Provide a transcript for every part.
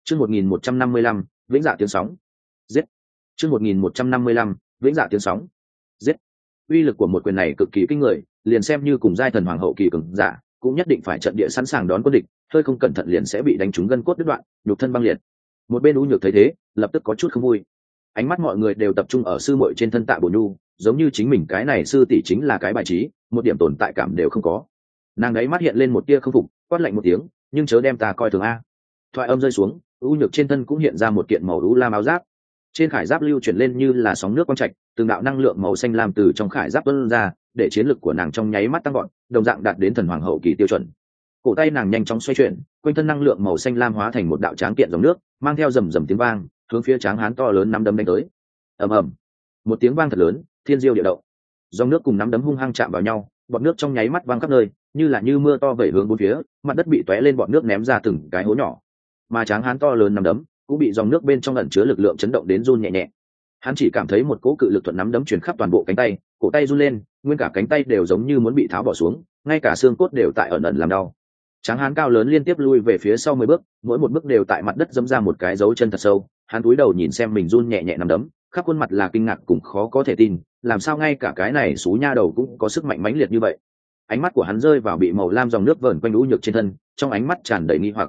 Chương 1155, vĩnh dạ tiếng sóng. Giết. Chương 1155, vĩnh dạ tiếng sóng. Giết. Uy lực của một quyền này cực kỳ kinh người, liền xem như cùng giai thần hoàng hậu kỳ cường giả, cũng nhất định phải trận địa sẵn sàng đón quân địch, hơi không cẩn thận liền sẽ bị đánh trúng gân cốt đứt đoạn, nhục thân băng liệt. Một bên U Nhược thấy thế, lập tức có chút không vui. Ánh mắt mọi người đều tập trung ở sư muội trên thân Tạ Bổ Nhu, giống như chính mình cái này sư tỷ chính là cái bài trí, một điểm tồn tại cảm đều không có. Nàng đấy mắt hiện lên một tia không phục, quát lạnh một tiếng, nhưng chớ đem ta coi thường a. Thoại âm rơi xuống, U Nhược trên thân cũng hiện ra một kiện màu u lam áo giáp. Trên khải giáp lưu chuyển lên như là sóng nước quang trạch, từng đạo năng lượng màu xanh lam từ trong khải giáp tuôn ra, để chiến lực của nàng trong nháy mắt tăng vọt, đồng dạng đạt đến thần hoàng hậu kỳ tiêu chuẩn. Cổ tay nàng nhanh chóng xoay chuyển, quanh thân năng lượng màu xanh lam hóa thành một đạo tráng kiện dòng nước, mang theo rầm rầm tiếng vang, hướng phía tráng hán to lớn nắm đấm đánh tới. Ầm ầm, một tiếng vang thật lớn, thiên diêu địa động. Dòng nước cùng nắm đấm hung hăng chạm vào nhau, bọt nước trong nháy mắt văng khắp nơi, như là như mưa to vẩy hướng bốn phía, mặt đất bị tóe lên bọt nước ném ra từng cái hố nhỏ. Mà tráng hán to lớn nắm đấm cũng bị dòng nước bên trong ẩn chứa lực lượng chấn động đến run nhẹ nhẹ. Hắn chỉ cảm thấy một cỗ cự lực thuận nắm đấm truyền khắp toàn bộ cánh tay, cổ tay run lên, nguyên cả cánh tay đều giống như muốn bị tháo bỏ xuống, ngay cả xương cốt đều tại ẩn ẩn làm đau. Tráng hán cao lớn liên tiếp lui về phía sau 10 bước, mỗi một bước đều tại mặt đất dẫm ra một cái dấu chân thật sâu. Hắn cúi đầu nhìn xem mình run nhẹ nhẹ nắm đấm, khắp khuôn mặt là kinh ngạc cùng khó có thể tin, làm sao ngay cả cái này xú nha đầu cũng có sức mạnh mãnh liệt như vậy. Ánh mắt của hắn rơi vào bị màu lam dòng nước vờn quanh U Nhược trên thân, trong ánh mắt tràn đầy nghi hoặc.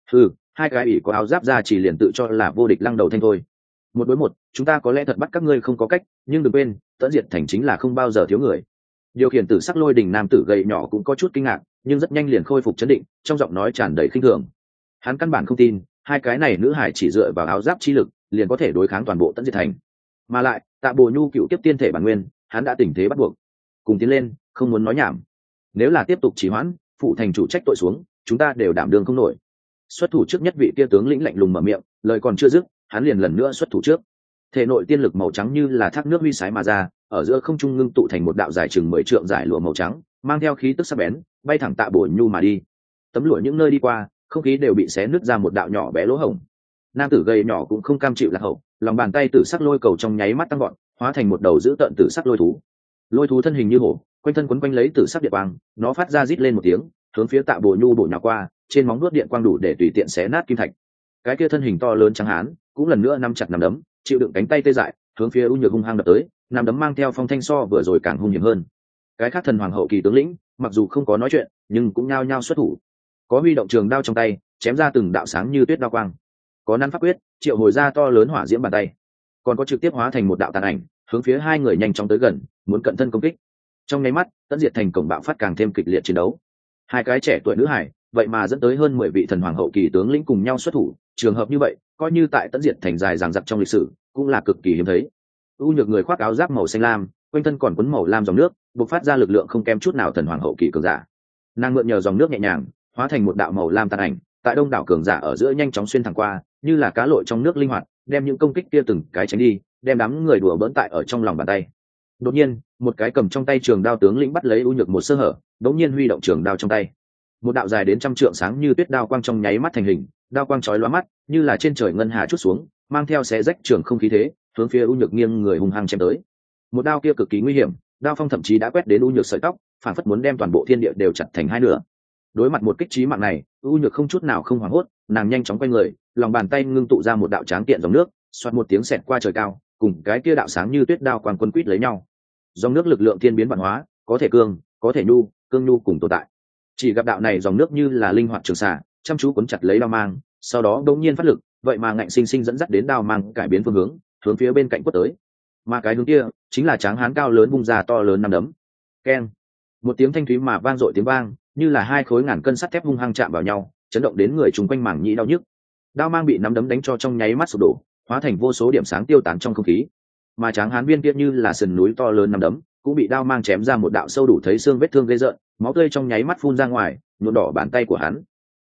Hai cái ỷ có áo giáp ra chỉ liền tự cho là vô địch lăng đầu thanh thôi. Một đối một, chúng ta có lẽ thật bắt các ngươi không có cách, nhưng đừng quên, Tẫn Diệt Thành chính là không bao giờ thiếu người. Điều khiển tử sắc lôi đình nam tử gầy nhỏ cũng có chút kinh ngạc, nhưng rất nhanh liền khôi phục chấn định, trong giọng nói tràn đầy khinh thường. Hắn căn bản không tin, hai cái này nữ hải chỉ dựa vào áo giáp chi lực, liền có thể đối kháng toàn bộ Tẫn Diệt Thành. Mà lại, Tạ Bồ Nhu cựu kiếp tiên thể bản nguyên, hắn đã tình thế bắt buộc. Cùng tiến lên, không muốn nói nhảm. Nếu là tiếp tục trì hoãn, phụ thành chủ trách tội xuống, chúng ta đều đảm đương không nổi. Xuất thủ trước nhất vị kia tướng lĩnh lạnh lùng mở miệng, lời còn chưa dứt, hắn liền lần nữa xuất thủ trước. Thể nội tiên lực màu trắng như là thác nước huy sái mà ra, ở giữa không trung ngưng tụ thành một đạo dài chừng 10 trượng giải lụa màu trắng, mang theo khí tức sắc bén, bay thẳng Tạ Bổ Nhu mà đi. Tấm lụa những nơi đi qua, không khí đều bị xé nứt ra một đạo nhỏ bé lỗ hổng. Nam tử gầy nhỏ cũng không cam chịu lạc hậu, lòng bàn tay tử sắc lôi cầu trong nháy mắt tăng vọt, hóa thành một đầu dữ tợn tử sắc lôi thú. Lôi thú thân hình như hổ, quanh thân quấn quanh lấy tử sắc điện quang, nó phát ra rít lên một tiếng, hướng phía Tạ Bổ Nhu bổ nhào qua, trên móng vuốt điện quang đủ để tùy tiện xé nát kim thạch. Cái kia thân hình to lớn trắng hán cũng lần nữa nắm chặt nắm đấm, chịu đựng cánh tay tê dại, hướng phía U Nhược hung hăng đập tới, nắm đấm mang theo phong thanh so vừa rồi càng hung hiểm hơn. Cái khác thần hoàng hậu kỳ tướng lĩnh, mặc dù không có nói chuyện, nhưng cũng nhao nhao xuất thủ. Có huy động trường đao trong tay, chém ra từng đạo sáng như tuyết đao quang. Có nắn pháp quyết, triệu hồi ra to lớn hỏa diễm bàn tay. Còn có trực tiếp hóa thành một đạo tàn ảnh, hướng phía hai người nhanh chóng tới gần, muốn cận thân công kích. Trong nháy mắt, Tẫn Diệt Thành cổng bạo phát càng thêm kịch liệt chiến đấu. Hai cái trẻ tuổi nữ hải, vậy mà dẫn tới hơn 10 vị thần hoàng hậu kỳ tướng lĩnh cùng nhau xuất thủ, trường hợp như vậy, coi như tại Tẫn Diệt Thành dài dằng dặc trong lịch sử, cũng là cực kỳ hiếm thấy. U Nhược người khoác áo giáp màu xanh lam, quanh thân còn quấn màu lam dòng nước, bộc phát ra lực lượng không kém chút nào thần hoàng hậu kỳ cường giả. Nàng mượn nhờ dòng nước nhẹ nhàng, hóa thành một đạo màu lam tàn ảnh, tại đông đảo cường giả ở giữa nhanh chóng xuyên thẳng qua, như là cá lội trong nước linh hoạt, đem những công kích kia từng cái tránh đi, đem đám người đùa bỡn tại ở trong lòng bàn tay. Đột nhiên, một cái cầm trong tay trường đao tướng lĩnh bắt lấy U Nhược một sơ hở, đột nhiên huy động trường đao trong tay. Một đạo dài đến 100 trượng sáng như tuyết đao quang trong nháy mắt thành hình, đao quang chói lóa mắt, như là trên trời ngân hà chút xuống, mang theo xé rách trường không khí thế, hướng phía U Nhược nghiêng người hung hăng chém tới. Một đao kia cực kỳ nguy hiểm, đao phong thậm chí đã quét đến U Nhược sợi tóc, phản phất muốn đem toàn bộ thiên địa đều chặt thành hai nửa. Đối mặt một kích chí mạng này, U Nhược không chút nào không hoảng hốt, nàng nhanh chóng quay người, lòng bàn tay ngưng tụ ra một đạo tráng kiện dòng nước, xoẹt một tiếng xẹt qua trời cao, cùng cái kia đạo sáng như tuyết đao quang quân quýt lấy nhau. Dòng nước lực lượng thiên biến vạn hóa, có thể cương, có thể nhu, cương nhu cùng tồn tại. Chỉ gặp đạo này dòng nước như là linh hoạt trường xạ, chăm chú cuốn chặt lấy đao mang, sau đó đột nhiên phát lực, vậy mà ngạnh sinh sinh dẫn dắt đến đao mang cải biến phương hướng, hướng phía bên cạnh quất tới. Mà cái hướng kia chính là tráng hán cao lớn bung ra to lớn năm đấm. Keng! Một tiếng thanh thúy mà vang dội tiếng vang, như là hai khối ngàn cân sắt thép hung hăng chạm vào nhau, chấn động đến người chúng quanh mảng nhĩ đau nhức. Đao mang bị nắm đấm đánh cho trong nháy mắt sụp đổ, hóa thành vô số điểm sáng tiêu tán trong không khí. Mà tráng hán viên kia như là sườn núi to lớn nắm đấm, cũng bị đao mang chém ra một đạo sâu đủ thấy xương vết thương ghê rợn, máu tươi trong nháy mắt phun ra ngoài, nhuộm đỏ bàn tay của hắn.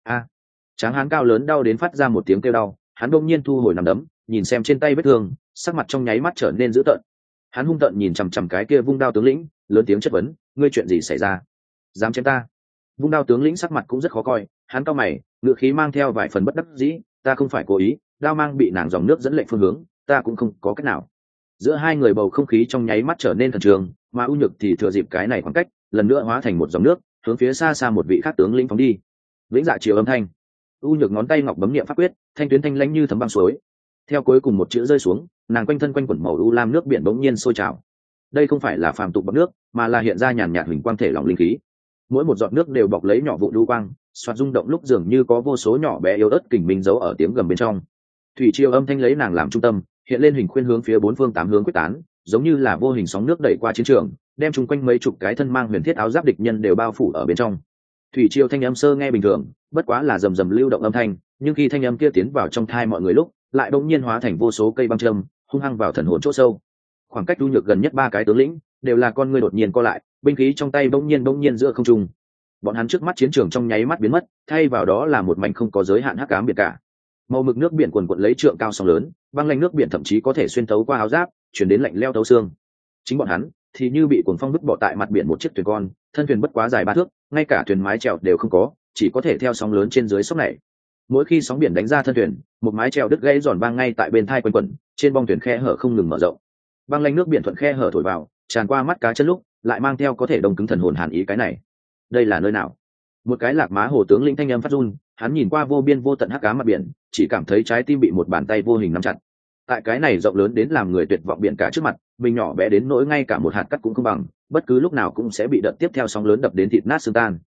Tráng hán cao lớn đau đến phát ra một tiếng kêu đau, hắn đột nhiên thu hồi nắm đấm, nhìn xem trên tay vết thương, sắc mặt trong nháy mắt trở nên dữ tợn. Hắn hung tợn nhìn chằm chằm cái kia vung đao tướng lĩnh, lớn tiếng chất vấn, ngươi chuyện gì xảy ra? Dám chém ta? Vung đao tướng lĩnh sắc mặt cũng rất khó coi, hắn cau mày, ngữ khí mang theo vài phần bất đắc dĩ, ta không phải cố ý, đao mang bị nàng dòng nước dẫn lệnh phương hướng, ta cũng không có cách nào. Giữa hai người bầu không khí trong nháy mắt trở nên khẩn trương, mà U Nhược thì thừa dịp cái này khoảng cách, lần nữa hóa thành một dòng nước, hướng phía xa xa một vị khác tướng lĩnh phóng đi. Vĩnh dạ chiều âm thanh, U Nhược ngón tay ngọc bấm niệm pháp quyết, thanh tuyến thanh lãnh như thấm băng suối. Theo cuối cùng một chữ rơi xuống, nàng quanh thân quanh quẩn màu u lam nước biển bỗng nhiên sôi trào. Đây không phải là phàm tục bọt nước, mà là hiện ra nhàn nhạt huỳnh quang thể lỏng linh khí. Mỗi một giọt nước đều bọc lấy nhỏ vụ lưu quang, xoạt rung động lúc dường như có vô số nhỏ bé yếu ớt kình minh giấu ở tiếng gầm bên trong. Thủy triều âm thanh lấy nàng làm trung tâm, hiện lên hình khuyên hướng phía bốn phương tám hướng quyết tán, giống như là vô hình sóng nước đẩy qua chiến trường, đem chung quanh mấy chục cái thân mang huyền thiết áo giáp địch nhân đều bao phủ ở bên trong. Thủy triều thanh âm sơ nghe bình thường, bất quá là rầm rầm lưu động âm thanh, nhưng khi thanh âm kia tiến vào trong thai mọi người lúc, lại bỗng nhiên hóa thành vô số cây băng châm, hung hăng vào thần hồn chỗ sâu. Khoảng cách Du Nhược gần nhất ba cái tướng lĩnh, đều là con người đột nhiên co lại, binh khí trong tay bỗng nhiên giữa không trung. Bọn hắn trước mắt chiến trường trong nháy mắt biến mất, thay vào đó là một mảnh không có giới hạn hắc ám biển cả. Màu mực nước biển cuồn cuộn lấy trượng cao sóng lớn, băng lạnh nước biển thậm chí có thể xuyên thấu qua áo giáp, chuyển đến lạnh leo thấu xương. Chính bọn hắn thì như bị cuồng phong vứt bỏ tại mặt biển một chiếc thuyền con, thân thuyền bất quá dài 3 thước, ngay cả thuyền mái chèo đều không có, chỉ có thể theo sóng lớn trên dưới sốc này. Mỗi khi sóng biển đánh ra thân thuyền, một mái chèo đứt gãy giòn vang ngay tại bên thai quanh quẩn, trên bong thuyền khe hở không ngừng mở rộng. Băng lạnh nước biển thuận khe hở thổi vào, tràn qua mắt cá chân lúc, lại mang theo có thể đông cứng thần hồn hàn ý cái này. Đây là nơi nào? Một cái lạc má hồ tướng lĩnh thanh âm phát run, hắn nhìn qua vô biên vô tận hắc ám mặt biển, chỉ cảm thấy trái tim bị một bàn tay vô hình nắm chặt. Tại cái này rộng lớn đến làm người tuyệt vọng biển cả trước mặt, mình nhỏ bé đến nỗi ngay cả một hạt cát cũng không bằng, bất cứ lúc nào cũng sẽ bị đợt tiếp theo sóng lớn đập đến thịt nát xương tan.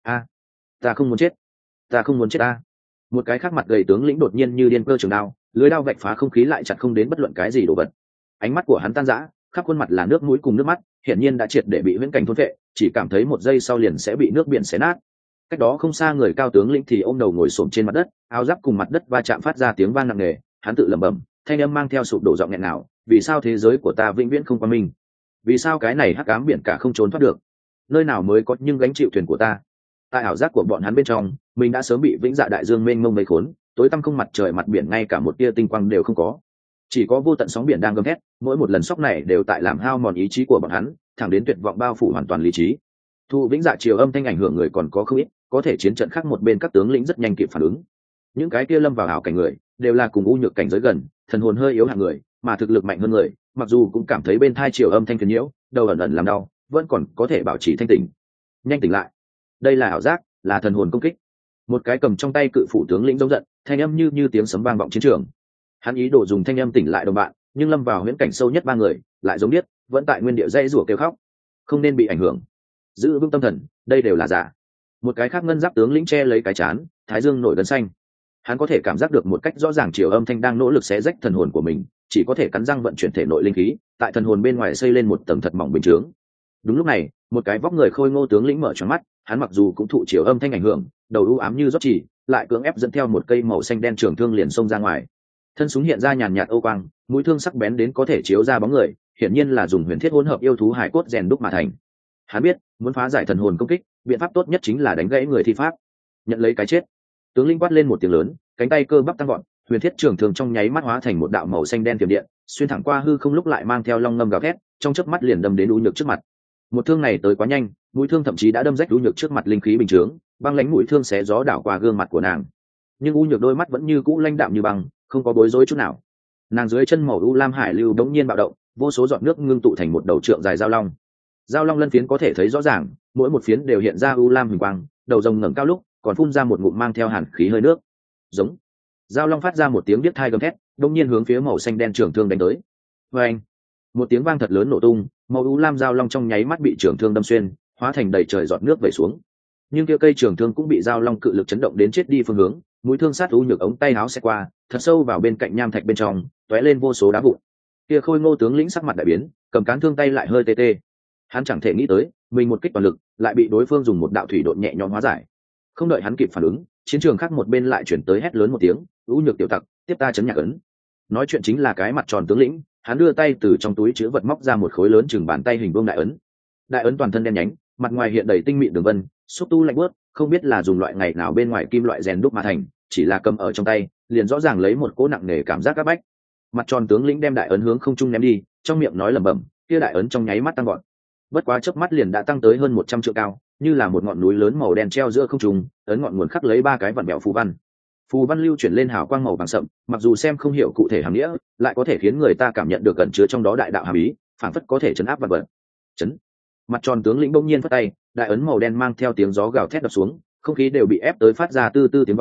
Ta không muốn chết, ta không muốn chết ta. Một cái khác mặt gầy tướng lĩnh đột nhiên như điên cơ trường đao, lưới đao vạch phá không khí lại chặt không đến bất luận cái gì đồ vật. Ánh mắt của hắn tan rã, khắp khuôn mặt là nước mũi cùng nước mắt, hiển nhiên đã triệt để bị huyễn cảnh thôn phệ, chỉ cảm thấy một giây sau liền sẽ bị nước biển xé nát. Cách đó không xa người cao tướng lĩnh thì ôm đầu ngồi xổm trên mặt đất, áo giáp cùng mặt đất va chạm phát ra tiếng vang nặng nề, hắn tự lẩm bẩm, thanh âm mang theo sụp đổ giọng nghẹn nào, vì sao thế giới của ta vĩnh viễn không qua minh? Vì sao cái này hắc ám biển cả không trốn thoát được? Nơi nào mới có nhưng gánh chịu thuyền của ta? Tại ảo giác của bọn hắn bên trong, mình đã sớm bị vĩnh dạ đại dương mênh mông vây khốn, tối tăm không mặt trời mặt biển ngay cả một tia tinh quang đều không có, chỉ có vô tận sóng biển đang gầm thét, mỗi một lần sóng này đều tại làm hao mòn ý chí của bọn hắn, thẳng đến tuyệt vọng bao phủ hoàn toàn lý trí. Thu vĩnh dạ chiều âm thanh ảnh hưởng người còn có không ít, có thể chiến trận khác một bên các tướng lĩnh rất nhanh kịp phản ứng. Những cái kia lâm vào ảo cảnh người đều là cùng u nhược cảnh giới gần, thần hồn hơi yếu hạng người, mà thực lực mạnh hơn người, mặc dù cũng cảm thấy bên thai chiều âm thanh phiền nhiễu, đầu ẩn ẩn làm đau, vẫn còn có thể bảo trì thanh tỉnh. Nhanh tỉnh lại, đây là ảo giác, là thần hồn công kích. Một cái cầm trong tay cự phủ tướng lĩnh giống giận, thanh âm như tiếng sấm vang vọng chiến trường. Hắn ý đồ dùng thanh âm tỉnh lại đồng bạn, nhưng lâm vào huyễn cảnh sâu nhất ba người lại giống điếc, vẫn tại nguyên địa dây rủa kêu khóc. Không nên bị ảnh hưởng, giữ vững tâm thần, đây đều là giả. Một cái khác ngân giáp tướng lĩnh che lấy cái chán, thái dương nổi gân xanh. Hắn có thể cảm giác được một cách rõ ràng chiều âm thanh đang nỗ lực xé rách thần hồn của mình, chỉ có thể cắn răng vận chuyển thể nội linh khí, tại thần hồn bên ngoài xây lên một tầng thật mỏng bình chướng. Đúng lúc này, một cái vóc người khôi ngô tướng lĩnh mở tròn mắt, hắn mặc dù cũng thụ chiều âm thanh ảnh hưởng, đầu u ám như rót chỉ, lại cưỡng ép dẫn theo một cây màu xanh đen trường thương liền xông ra ngoài. Thân súng hiện ra nhàn nhạt ô quang, mũi thương sắc bén đến có thể chiếu ra bóng người, hiển nhiên là dùng huyền thiết hỗn hợp yêu thú hải cốt rèn đúc mà thành. Hắn biết, muốn phá giải thần hồn công kích, biện pháp tốt nhất chính là đánh gãy người thi pháp, nhận lấy cái chết. Tướng linh quát lên một tiếng lớn, cánh tay cơ bắp tăng gọn, huyền thiết trường thương trong nháy mắt hóa thành một đạo màu xanh đen tiềm điện, xuyên thẳng qua hư không lúc lại mang theo long ngâm gào thét, trong chớp mắt liền đâm đến U Nhược trước mặt. Một thương này tới quá nhanh, mũi thương thậm chí đã đâm rách U Nhược trước mặt linh khí bình chướng, băng lãnh mũi thương xé gió đảo qua gương mặt của nàng. Nhưng U Nhược đôi mắt vẫn như cũ lãnh đạm như băng, không có bối rối chút nào. Nàng dưới chân màu u lam hải lưu đống nhiên bạo động, vô số giọt nước ngưng tụ thành một đầu trượng dài giao long. Giao long lân phiến có thể thấy rõ ràng, mỗi một phiến đều hiện ra u lam huỳnh quang, đầu rồng ngẩng cao lúc còn phun ra một ngụm mang theo hàn khí hơi nước. Giống. Giao long phát ra một tiếng điếc tai gầm thét, đống nhiên hướng phía màu xanh đen trường thương đánh tới. Oeng. Một tiếng vang thật lớn nổ tung, màu u lam giao long trong nháy mắt bị trường thương đâm xuyên, hóa thành đầy trời giọt nước vẩy xuống. Nhưng kia cây trường thương cũng bị giao long cự lực chấn động đến chết đi phương hướng, mũi thương sát U Nhược ống tay áo xẹt qua, thật sâu vào bên cạnh nham thạch bên trong, tóe lên vô số đá vụn. Kia khôi ngô tướng lĩnh sắc mặt đại biến, cầm cán thương tay lại hơi tê tê. Hắn chẳng thể nghĩ tới, mình một kích toàn lực, lại bị đối phương dùng một đạo thủy độn nhẹ nhõm hóa giải. Không đợi hắn kịp phản ứng, chiến trường khác một bên lại chuyển tới hét lớn một tiếng, U Nhược tiểu tặc, tiếp ta chấn nhạc ấn. Nói chuyện chính là cái mặt tròn tướng lĩnh, hắn đưa tay từ trong túi chứa vật móc ra một khối lớn chừng bàn tay hình vuông đại ấn. Đại ấn toàn thân đen nhánh, mặt ngoài hiện đầy tinh mịn đường vân, xúc tu lạnh bớt, không biết là dùng loại ngày nào bên ngoài kim loại rèn đúc mà thành, chỉ là cầm ở trong tay, liền rõ ràng lấy một cỗ nặng nề cảm giác áp bách. Mặt tròn tướng lĩnh đem đại ấn hướng không trung ném đi, trong miệng nói lẩm bẩm, kia đại ấn trong nháy mắt tăng gọn. Bất quá chớp mắt liền đã tăng tới hơn 100 trượng cao, như là một ngọn núi lớn màu đen treo giữa không trung, ấn ngọn nguồn khắc lấy 3 cái vặn bẹo phù văn. Phù văn lưu chuyển lên hào quang màu vàng sậm, mặc dù xem không hiểu cụ thể hàm nghĩa, lại có thể khiến người ta cảm nhận được ẩn chứa trong đó đại đạo hàm ý, phảng phất có thể chấn áp vạn vật. Chấn. Mặt tròn tướng lĩnh bỗng nhiên phất tay, đại ấn màu đen mang theo tiếng gió gào thét đập xuống, không khí đều bị ép tới phát ra tư tư tiếng vang,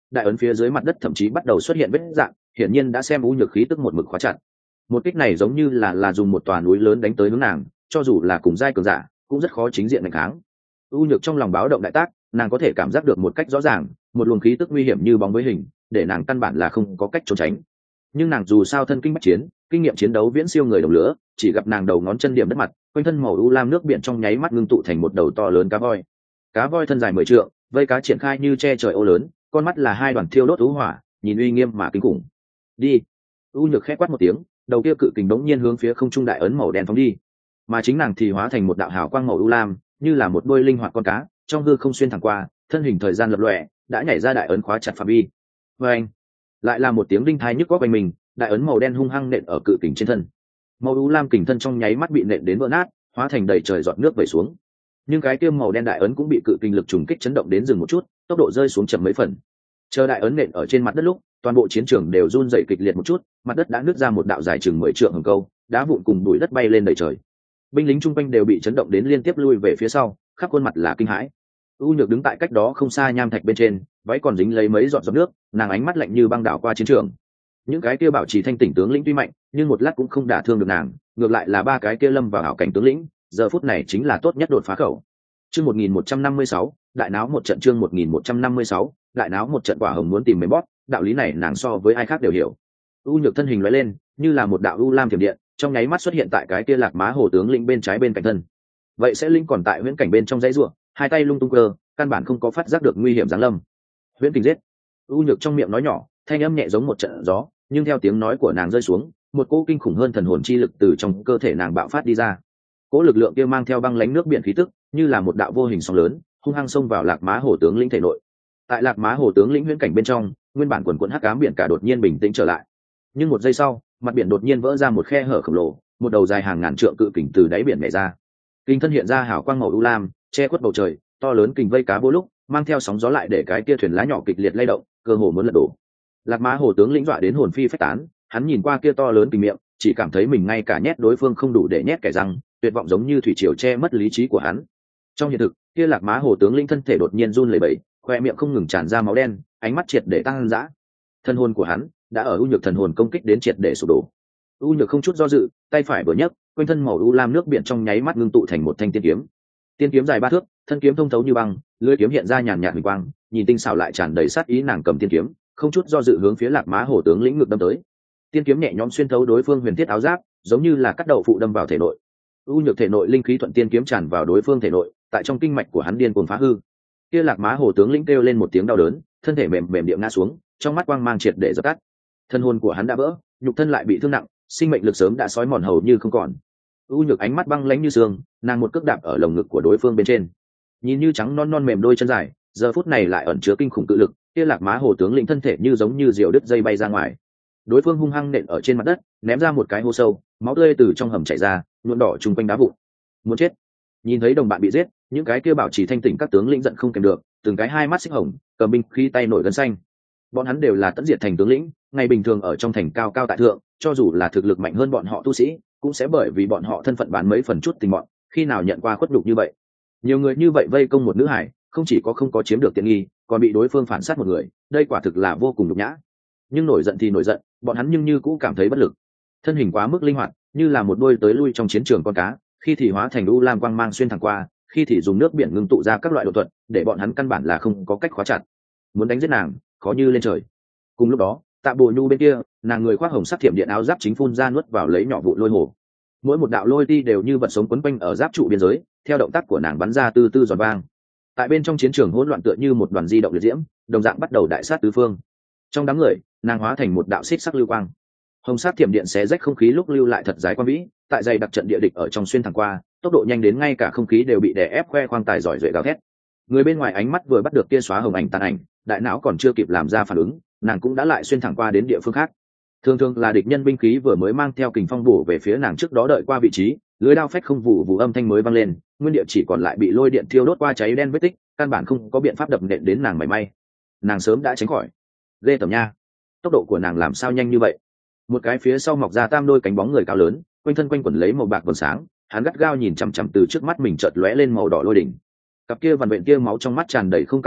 đại ấn phía dưới mặt đất thậm chí bắt đầu xuất hiện vết dạng, hiển nhiên đã xem u nhược khí tức một mực khóa chặt. Một kích này giống như là dùng một tòa núi lớn đánh tới hướng nàng, cho dù là cùng giai cường giả cũng rất khó chính diện đánh kháng. U nhược trong lòng báo động đại tác, nàng có thể cảm giác được một cách rõ ràng một luồng khí tức nguy hiểm như bóng với hình, để nàng căn bản là không có cách trốn tránh. Nhưng nàng dù sao thân kinh bách chiến, kinh nghiệm chiến đấu viễn siêu người đồng lửa, chỉ gặp nàng đầu ngón chân điểm đất mặt, quanh thân màu u lam nước biển trong nháy mắt ngưng tụ thành một đầu to lớn cá voi. Cá voi thân dài 10 trượng, vây cá triển khai như che trời ô lớn, con mắt là hai đoàn thiêu đốt u hỏa, nhìn uy nghiêm mà kinh khủng. Đi! U nhược khẽ quát một tiếng, đầu kia cự kình đống nhiên hướng phía không trung đại ấn màu đen phóng đi, mà chính nàng thì hóa thành một đạo hào quang màu u lam, như là một đôi linh hoạt con cá, trong hư không xuyên thẳng qua, thân hình thời gian lập lòe, đã nhảy ra đại ấn khóa chặt phạm vi. Và anh, lại là một tiếng đinh thai nhức góc quanh mình, đại ấn màu đen hung hăng nện ở cự kình trên thân. Màu u lam kình thân trong nháy mắt bị nện đến vỡ nát, hóa thành đầy trời giọt nước vẩy xuống. Nhưng cái tiêm màu đen đại ấn cũng bị cự kình lực trùng kích chấn động đến dừng một chút, tốc độ rơi xuống chậm mấy phần. Chờ đại ấn nện ở trên mặt đất lúc, toàn bộ chiến trường đều run rẩy kịch liệt một chút, mặt đất đã nứt ra một đạo dài chừng 10 trượng hầm câu, đá vụn cùng bụi đất bay lên đầy trời. Binh lính trung quanh đều bị chấn động đến liên tiếp lui về phía sau, khắp khuôn mặt là kinh hãi. U nhược đứng tại cách đó không xa nham thạch bên trên, váy còn dính lấy mấy giọt giọt nước, nàng ánh mắt lạnh như băng đảo qua chiến trường. Những cái kia bảo trì thanh tỉnh tướng lĩnh tuy mạnh, nhưng một lát cũng không đả thương được nàng, ngược lại là ba cái kia lâm vào ảo cảnh tướng lĩnh, giờ phút này chính là tốt nhất đột phá khẩu. Chương 1156, đại náo một trận. Chương 1156, đại náo một trận. Quả hồng muốn tìm mềm bóp, đạo lý này nàng so với ai khác đều hiểu. U nhược thân hình lóe lên, như là một đạo u lam thiểm điện, trong nháy mắt xuất hiện tại cái kia lạc má hồ tướng lĩnh bên trái bên cạnh thân. Vậy sẽ linh còn tại huyễn cảnh bên trong dãy rùa, hai tay lung tung cơ, căn bản không có phát giác được nguy hiểm giáng lâm. Huyễn kình giết. U nhược trong miệng nói nhỏ, thanh âm nhẹ giống một trận gió, nhưng theo tiếng nói của nàng rơi xuống, một cỗ kinh khủng hơn thần hồn chi lực từ trong cơ thể nàng bạo phát đi ra. Cỗ lực lượng kia mang theo băng lãnh nước biển khí tức, như là một đạo vô hình sóng lớn, hung hăng xông vào lạc má hồ tướng lĩnh thể nội. Tại lạc má hồ tướng lĩnh huyễn cảnh bên trong, nguyên bản quần quần hắc ám biển cả đột nhiên bình tĩnh trở lại. Nhưng một giây sau, mặt biển đột nhiên vỡ ra một khe hở khổng lồ, một đầu dài hàng ngàn trượng cự kình từ đáy biển nhảy ra. Kình thân hiện ra hào quang màu u lam, che khuất bầu trời, to lớn kình vây cá vô lúc, mang theo sóng gió lại để cái kia thuyền lá nhỏ kịch liệt lay động, cơ hồ muốn lật đổ. Lạc má hồ tướng lĩnh dọa đến hồn phi phách tán, hắn nhìn qua kia to lớn kình miệng, chỉ cảm thấy mình ngay cả nhét đối phương không đủ để nhét kẻ răng, tuyệt vọng giống như thủy triều che mất lý trí của hắn. Trong hiện thực, kia lạc má hồ tướng lĩnh thân thể đột nhiên run lẩy bẩy, khoe miệng không ngừng tràn ra máu đen, ánh mắt triệt để tăng dã. Thân hồn của hắn đã ở u nhược thần hồn công kích đến triệt để sụp đổ. U nhược không chút do dự, tay phải vừa nhấc, quanh thân màu u lam nước biển trong nháy mắt ngưng tụ thành một thanh tiên kiếm. Tiên kiếm dài 3 thước, thân kiếm thông thấu như băng, lưỡi kiếm hiện ra nhàn nhạt huỳnh quang, nhìn tinh xảo lại tràn đầy sát ý. Nàng cầm tiên kiếm, không chút do dự hướng phía lạc má hồ tướng lĩnh ngược đâm tới. Tiên kiếm nhẹ nhõm xuyên thấu đối phương huyền thiết áo giáp, giống như là cắt đậu phụ đâm vào thể nội. U nhược thể nội linh khí thuận tiên kiếm tràn vào đối phương thể nội, tại trong kinh mạch của hắn điên cuồng phá hư. Kia lạc má hồ tướng lĩnh kêu lên một tiếng đau đớn, thân thể mềm mềm địa ngã xuống, trong mắt quang mang triệt để dập tắt. Thân hồn của hắn đã vỡ, nhục thân lại bị thương nặng, sinh mệnh lực sớm đã sói mòn hầu như không còn. U nhược ánh mắt băng lãnh như xương, nàng một cước đạp ở lồng ngực của đối phương bên trên, nhìn như trắng non non mềm đôi chân dài, giờ phút này lại ẩn chứa kinh khủng cự lực. Kia lạc má hồ tướng lĩnh thân thể như giống như diều đứt dây bay ra ngoài. Đối phương hung hăng nện ở trên mặt đất, ném ra một cái hố sâu, máu tươi từ trong hầm chảy ra, nhuộm đỏ chung quanh đá vụn. Muốn chết. Nhìn thấy đồng bạn bị giết, những cái kia bảo trì thanh tỉnh các tướng lĩnh giận không kèm được, từng cái hai mắt xích hồng, cầm binh khí tay nổi gân xanh. Bọn hắn đều là tận diệt thành tướng lĩnh, ngày bình thường ở trong thành cao cao tại thượng, cho dù là thực lực mạnh hơn bọn họ tu sĩ, cũng sẽ bởi vì bọn họ thân phận bán mấy phần chút tình bọn, khi nào nhận qua khuất nhục như vậy. Nhiều người như vậy vây công một nữ hải, không chỉ có không có chiếm được tiện nghi, còn bị đối phương phản sát một người, đây quả thực là vô cùng nhục nhã. Nhưng nổi giận thì nổi giận, bọn hắn nhưng như cũ cảm thấy bất lực. Thân hình quá mức linh hoạt, như là một đôi tới lui trong chiến trường con cá, khi thì hóa thành u lam quang mang xuyên thẳng qua, khi thì dùng nước biển ngưng tụ ra các loại độ thuật, để bọn hắn căn bản là không có cách khóa chặt. Muốn đánh giết nàng, khó như lên trời. Cùng lúc đó, Tạ Bồ Nhu bên kia, nàng người khoác hồng sắc thiểm điện áo giáp chính phun ra nuốt vào lấy nhỏ vụ lôi hồ. Mỗi một đạo lôi ti đều như vật sống quấn quanh ở giáp trụ biên giới, theo động tác của nàng bắn ra từ từ giòn vang. Tại bên trong chiến trường hỗn loạn tựa như một đoàn di động liệt diễm, đồng dạng bắt đầu đại sát tứ phương. Trong đám người, nàng hóa thành một đạo xích sắc lưu quang. Hồng sắc thiểm điện xé rách không khí lúc lưu lại thật dài quan vĩ, tại dày đặc trận địa địch ở trong xuyên thẳng qua, tốc độ nhanh đến ngay cả không khí đều bị đè ép, khoe khoang tài giỏi duệ gào thét. Người bên ngoài ánh mắt vừa bắt được kia xóa hồng ảnh tàn ảnh, đại não còn chưa kịp làm ra phản ứng, nàng cũng đã lại xuyên thẳng qua đến địa phương khác. Thường thường là địch nhân binh khí vừa mới mang theo kình phong bổ về phía nàng trước đó đợi qua vị trí, lưới đao phách không vụ âm thanh mới vang lên, nguyên địa chỉ còn lại bị lôi điện thiêu đốt qua cháy đen vết tích, căn bản không có biện pháp đập nện đến nàng mảy may. Nàng sớm đã tránh khỏi. Ghê tởm nha, tốc độ của nàng làm sao nhanh như vậy. Một cái phía sau mọc ra tam đôi cánh bóng người cao lớn, quanh thân quanh quẩn lấy màu bạc vầng sáng, hắn gắt gao nhìn chằm chằm từ trước mắt mình chợt lóe lên màu đỏ lôi đỉnh. Cặp kia vằn vện kia máu trong mắt tràn đầy không cam lòng,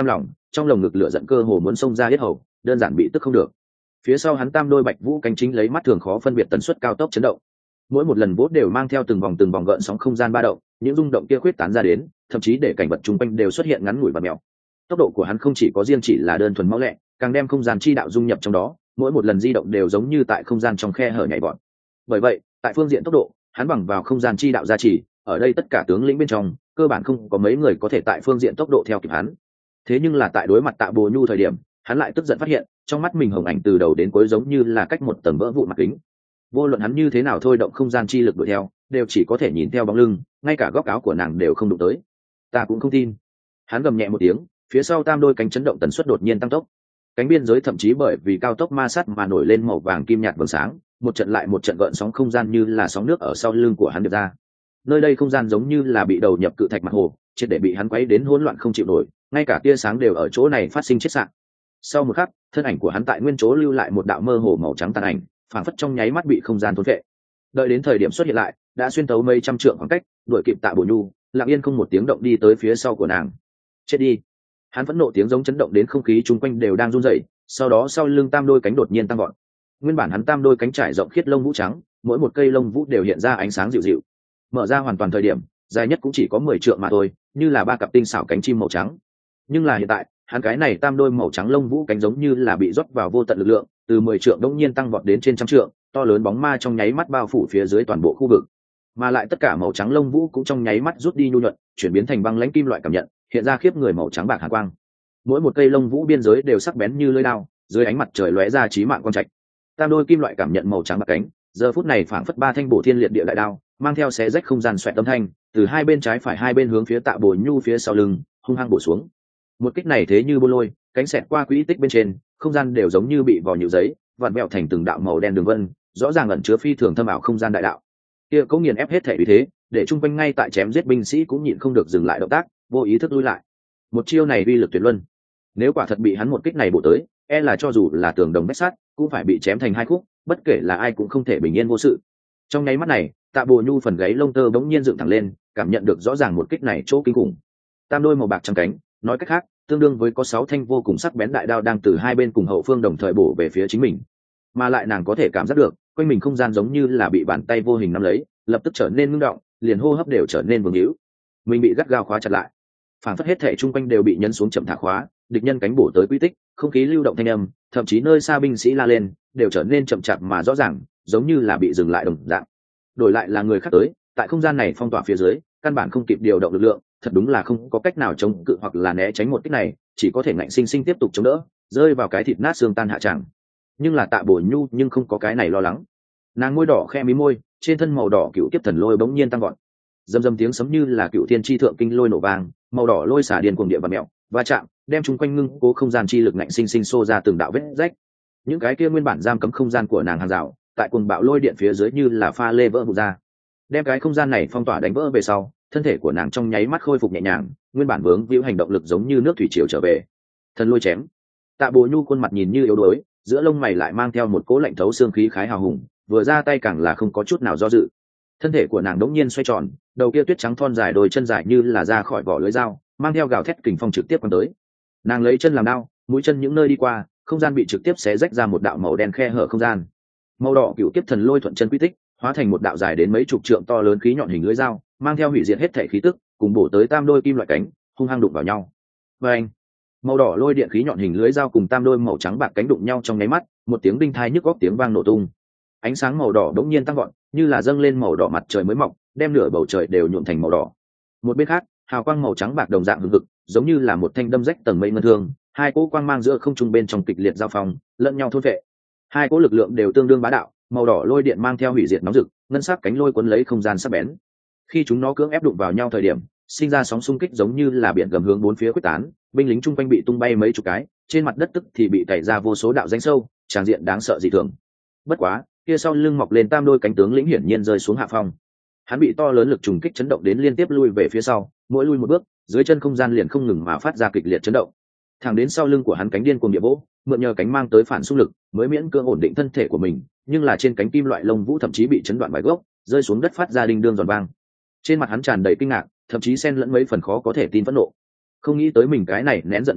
trong lồng ngực lửa giận cơ hồ muốn xông ra hết hầu, đơn giản bị tức không được. Phía sau hắn tam đôi bạch vũ cánh chính lấy mắt thường khó phân biệt tần suất cao tốc chấn động, mỗi một lần vốt đều mang theo từng vòng gợn sóng không gian ba động, những rung động kia khuyết tán ra đến, thậm chí để cảnh vật chung quanh đều xuất hiện ngắn ngủi và mèo. Tốc độ của hắn không chỉ có riêng chỉ là đơn thuần mau lẹ, càng đem không gian chi đạo dung nhập trong đó, mỗi một lần di động đều giống như tại không gian trong khe hở nhảy vọt. Bởi vậy, tại phương diện tốc độ, hắn bằng vào không gian chi đạo gia trì, ở đây tất cả tướng lĩnh bên trong, cơ bản không có mấy người có thể tại phương diện tốc độ theo kịp hắn. Thế nhưng là tại đối mặt Tạ Bồ Nhu thời điểm, hắn lại tức giận phát hiện, trong mắt mình hồng ảnh từ đầu đến cuối giống như là cách một tầng vỡ vụn mặt kính. Vô luận hắn như thế nào thôi động không gian chi lực đuổi theo, đều chỉ có thể nhìn theo bóng lưng, ngay cả góc áo của nàng đều không đụng tới. Ta cũng không tin. Hắn gầm nhẹ một tiếng, phía sau tam đôi cánh chấn động tần suất đột nhiên tăng tốc. Cánh biên giới thậm chí bởi vì cao tốc ma sát mà nổi lên màu vàng kim nhạt vầng sáng, một trận lại một trận gợn sóng không gian như là sóng nước ở sau lưng của hắn được ra. Nơi đây không gian giống như là bị đầu nhập cự thạch mặt hồ, triệt để bị hắn quấy đến hỗn loạn không chịu nổi, ngay cả tia sáng đều ở chỗ này phát sinh chết sạn. Sau một khắc, thân ảnh của hắn tại nguyên chỗ lưu lại một đạo mơ hồ màu trắng tàn ảnh, phảng phất trong nháy mắt bị không gian thôn phệ. Đợi đến thời điểm xuất hiện lại, đã xuyên tấu mấy trăm trượng khoảng cách, đuổi kịp Tạ Bồ Nhu, lặng yên không một tiếng động đi tới phía sau của nàng. Chết đi! Hắn phẫn nộ tiếng giống chấn động đến không khí chung quanh đều đang run rẩy, sau đó sau lưng tam đôi cánh đột nhiên tăng vọt. Nguyên bản hắn tam đôi cánh trải rộng khiết lông vũ trắng, mỗi một cây lông vũ đều hiện ra ánh sáng dịu dịu. Mở ra hoàn toàn thời điểm, dài nhất cũng chỉ có 10 trượng mà thôi, như là ba cặp tinh xảo cánh chim màu trắng. Nhưng là hiện tại, hắn cái này tam đôi màu trắng lông vũ cánh giống như là bị rót vào vô tận lực lượng, từ 10 trượng đột nhiên tăng vọt đến trên trăm trượng, to lớn bóng ma trong nháy mắt bao phủ phía dưới toàn bộ khu vực. Mà lại tất cả màu trắng lông vũ cũng trong nháy mắt rút đi nhu nhuận, chuyển biến thành băng lãnh kim loại cảm nhận, hiện ra khiếp người màu trắng bạc hàn quang. Mỗi một cây lông vũ biên giới đều sắc bén như lưỡi dao, dưới ánh mặt trời lóe ra chí mạng quang trạch. Tam đôi kim loại cảm nhận màu trắng bạc cánh, giờ phút này phảng phất ba thanh bổ thiên liệt địa đại đao, mang theo xé rách không gian xoẹt âm thanh, từ hai bên trái phải hai bên hướng phía Tạ Bồ Nhu phía sau lưng, hung hăng bổ xuống. Một kích này thế như bô lôi, cánh xẹt qua quỹ tích bên trên, không gian đều giống như bị vò nhựa giấy, vặn vẹo thành từng đạo màu đen đường vân, rõ ràng ẩn chứa phi thường thâm ảo không gian đại đạo. Kia Cố nghiền ép hết thể uy thế, để trung quanh ngay tại chém giết binh sĩ cũng nhịn không được dừng lại động tác, vô ý thức lui lại. Một chiêu này uy lực tuyệt luân, nếu quả thật bị hắn một kích này bổ tới, e là cho dù là tường đồng vách sắt cũng phải bị chém thành hai khúc, bất kể là ai cũng không thể bình yên vô sự. Trong nháy mắt này, Tạ Bồ Nhu phần gáy lông tơ bỗng nhiên dựng thẳng lên, cảm nhận được rõ ràng một kích này chỗ kinh khủng. Tam đôi màu bạc trắng cánh, nói cách khác, tương đương với có 6 thanh vô cùng sắc bén đại đao đang từ hai bên cùng hậu phương đồng thời bổ về phía chính mình. Mà lại nàng có thể cảm giác được, quanh mình không gian giống như là bị bàn tay vô hình nắm lấy, lập tức trở nên ngưng động, liền hô hấp đều trở nên vương hữu. Mình bị gắt gao khóa chặt lại, phản phất hết thể chung quanh đều bị nhấn xuống chậm thả khóa, địch nhân cánh bổ tới quy tích, không khí lưu động thanh âm, thậm chí nơi xa binh sĩ la lên, đều trở nên chậm chạp mà rõ ràng, giống như là bị dừng lại đồng dạng. Đổi lại là người khác tới, tại không gian này phong tỏa phía dưới, căn bản không kịp điều động lực lượng, thật đúng là không có cách nào chống cự hoặc là né tránh một kích này, chỉ có thể ngạnh sinh sinh tiếp tục chống đỡ, rơi vào cái thịt nát xương tan hạ tràng. Nhưng là Tạ Bồ Nhu nhưng không có cái này lo lắng. Nàng môi đỏ khẽ mí môi, trên thân màu đỏ cựu kiếp thần lôi bỗng nhiên tăng vọt. Dầm dầm tiếng sấm như là cựu thiên chi thượng kinh lôi nổ vang, màu đỏ lôi xả điên cuồng địa và mèo, va chạm, đem chúng quanh ngưng cố không gian chi lực ngạnh sinh sinh xô ra từng đạo vết rách. Những cái kia nguyên bản giam cấm không gian của nàng hàng rào, tại cuồng bạo lôi điện phía dưới như là pha lê vỡ vụn ra. Đem cái không gian này phong tỏa đánh vỡ về sau, thân thể của nàng trong nháy mắt khôi phục nhẹ nhàng, nguyên bản vướng víu hành động lực giống như nước thủy triều trở về. Thần lôi chém. Tạ Bồ Nhu khuôn mặt nhìn như yếu đuối, giữa lông mày lại mang theo một cỗ lạnh thấu xương khí khái hào hùng, vừa ra tay càng là không có chút nào do dự. Thân thể của nàng đống nhiên xoay tròn, đầu kia tuyết trắng thon dài, đôi chân dài như là ra khỏi vỏ lưới dao, mang theo gào thét kình phong trực tiếp quăng tới. Nàng lấy chân làm đao, mũi chân những nơi đi qua, không gian bị trực tiếp xé rách ra một đạo màu đen khe hở không gian. Màu đỏ cựu tiếp thần lôi thuận chân quy tích, hóa thành một đạo dài đến mấy chục trượng to lớn khí nhọn hình lưỡi dao, mang theo hủy diệt hết thể khí tức, cùng bổ tới tam đôi kim loại cánh, hung hăng đụng vào nhau. Và anh, màu đỏ lôi điện khí nhọn hình lưỡi dao cùng tam đôi màu trắng bạc cánh đụng nhau trong nháy mắt, một tiếng đinh thai nhức góc tiếng vang nổ tung. Ánh sáng màu đỏ đống nhiên tăng vọt, như là dâng lên màu đỏ mặt trời mới mọc, đem nửa bầu trời đều nhuộm thành màu đỏ. Một bên khác, hào quang màu trắng bạc đồng dạng hừng hực, giống như là một thanh đâm rách tầng mây ngân thương, hai cỗ quang mang giữa không trung bên trong kịch liệt giao phong, lẫn nhau thôn vệ. Hai cỗ lực lượng đều tương đương bá đạo, màu đỏ lôi điện mang theo hủy diệt nóng rực, ngân sắc cánh lôi cuốn lấy không gian sắc bén. Khi chúng nó cưỡng ép đụng vào nhau thời điểm, sinh ra sóng xung kích giống như là biển gầm hướng bốn phía quyết tán, binh lính chung quanh bị tung bay mấy chục cái, trên mặt đất tức thì bị tẩy ra vô số đạo rãnh sâu, tràng diện đáng sợ dị thường. Bất quá, kia sau lưng mọc lên tam đôi cánh tướng lĩnh hiển nhiên rơi xuống hạ phong. Hắn bị to lớn lực trùng kích chấn động đến liên tiếp lui về phía sau, mỗi lui một bước, dưới chân không gian liền không ngừng mà phát ra kịch liệt chấn động. Thẳng đến sau lưng của hắn cánh điên cuồng địa vỗ, mượn nhờ cánh mang tới phản xung lực, mới miễn cưỡng ổn định thân thể của mình, nhưng là trên cánh kim loại lông vũ thậm chí bị chấn đoạn vài gốc, rơi xuống đất phát ra đinh đương giòn vang. Trên mặt hắn tràn đầy kinh ngạc, thậm chí xen lẫn mấy phần khó có thể tin phẫn nộ. Không nghĩ tới mình cái này nén giận một kích,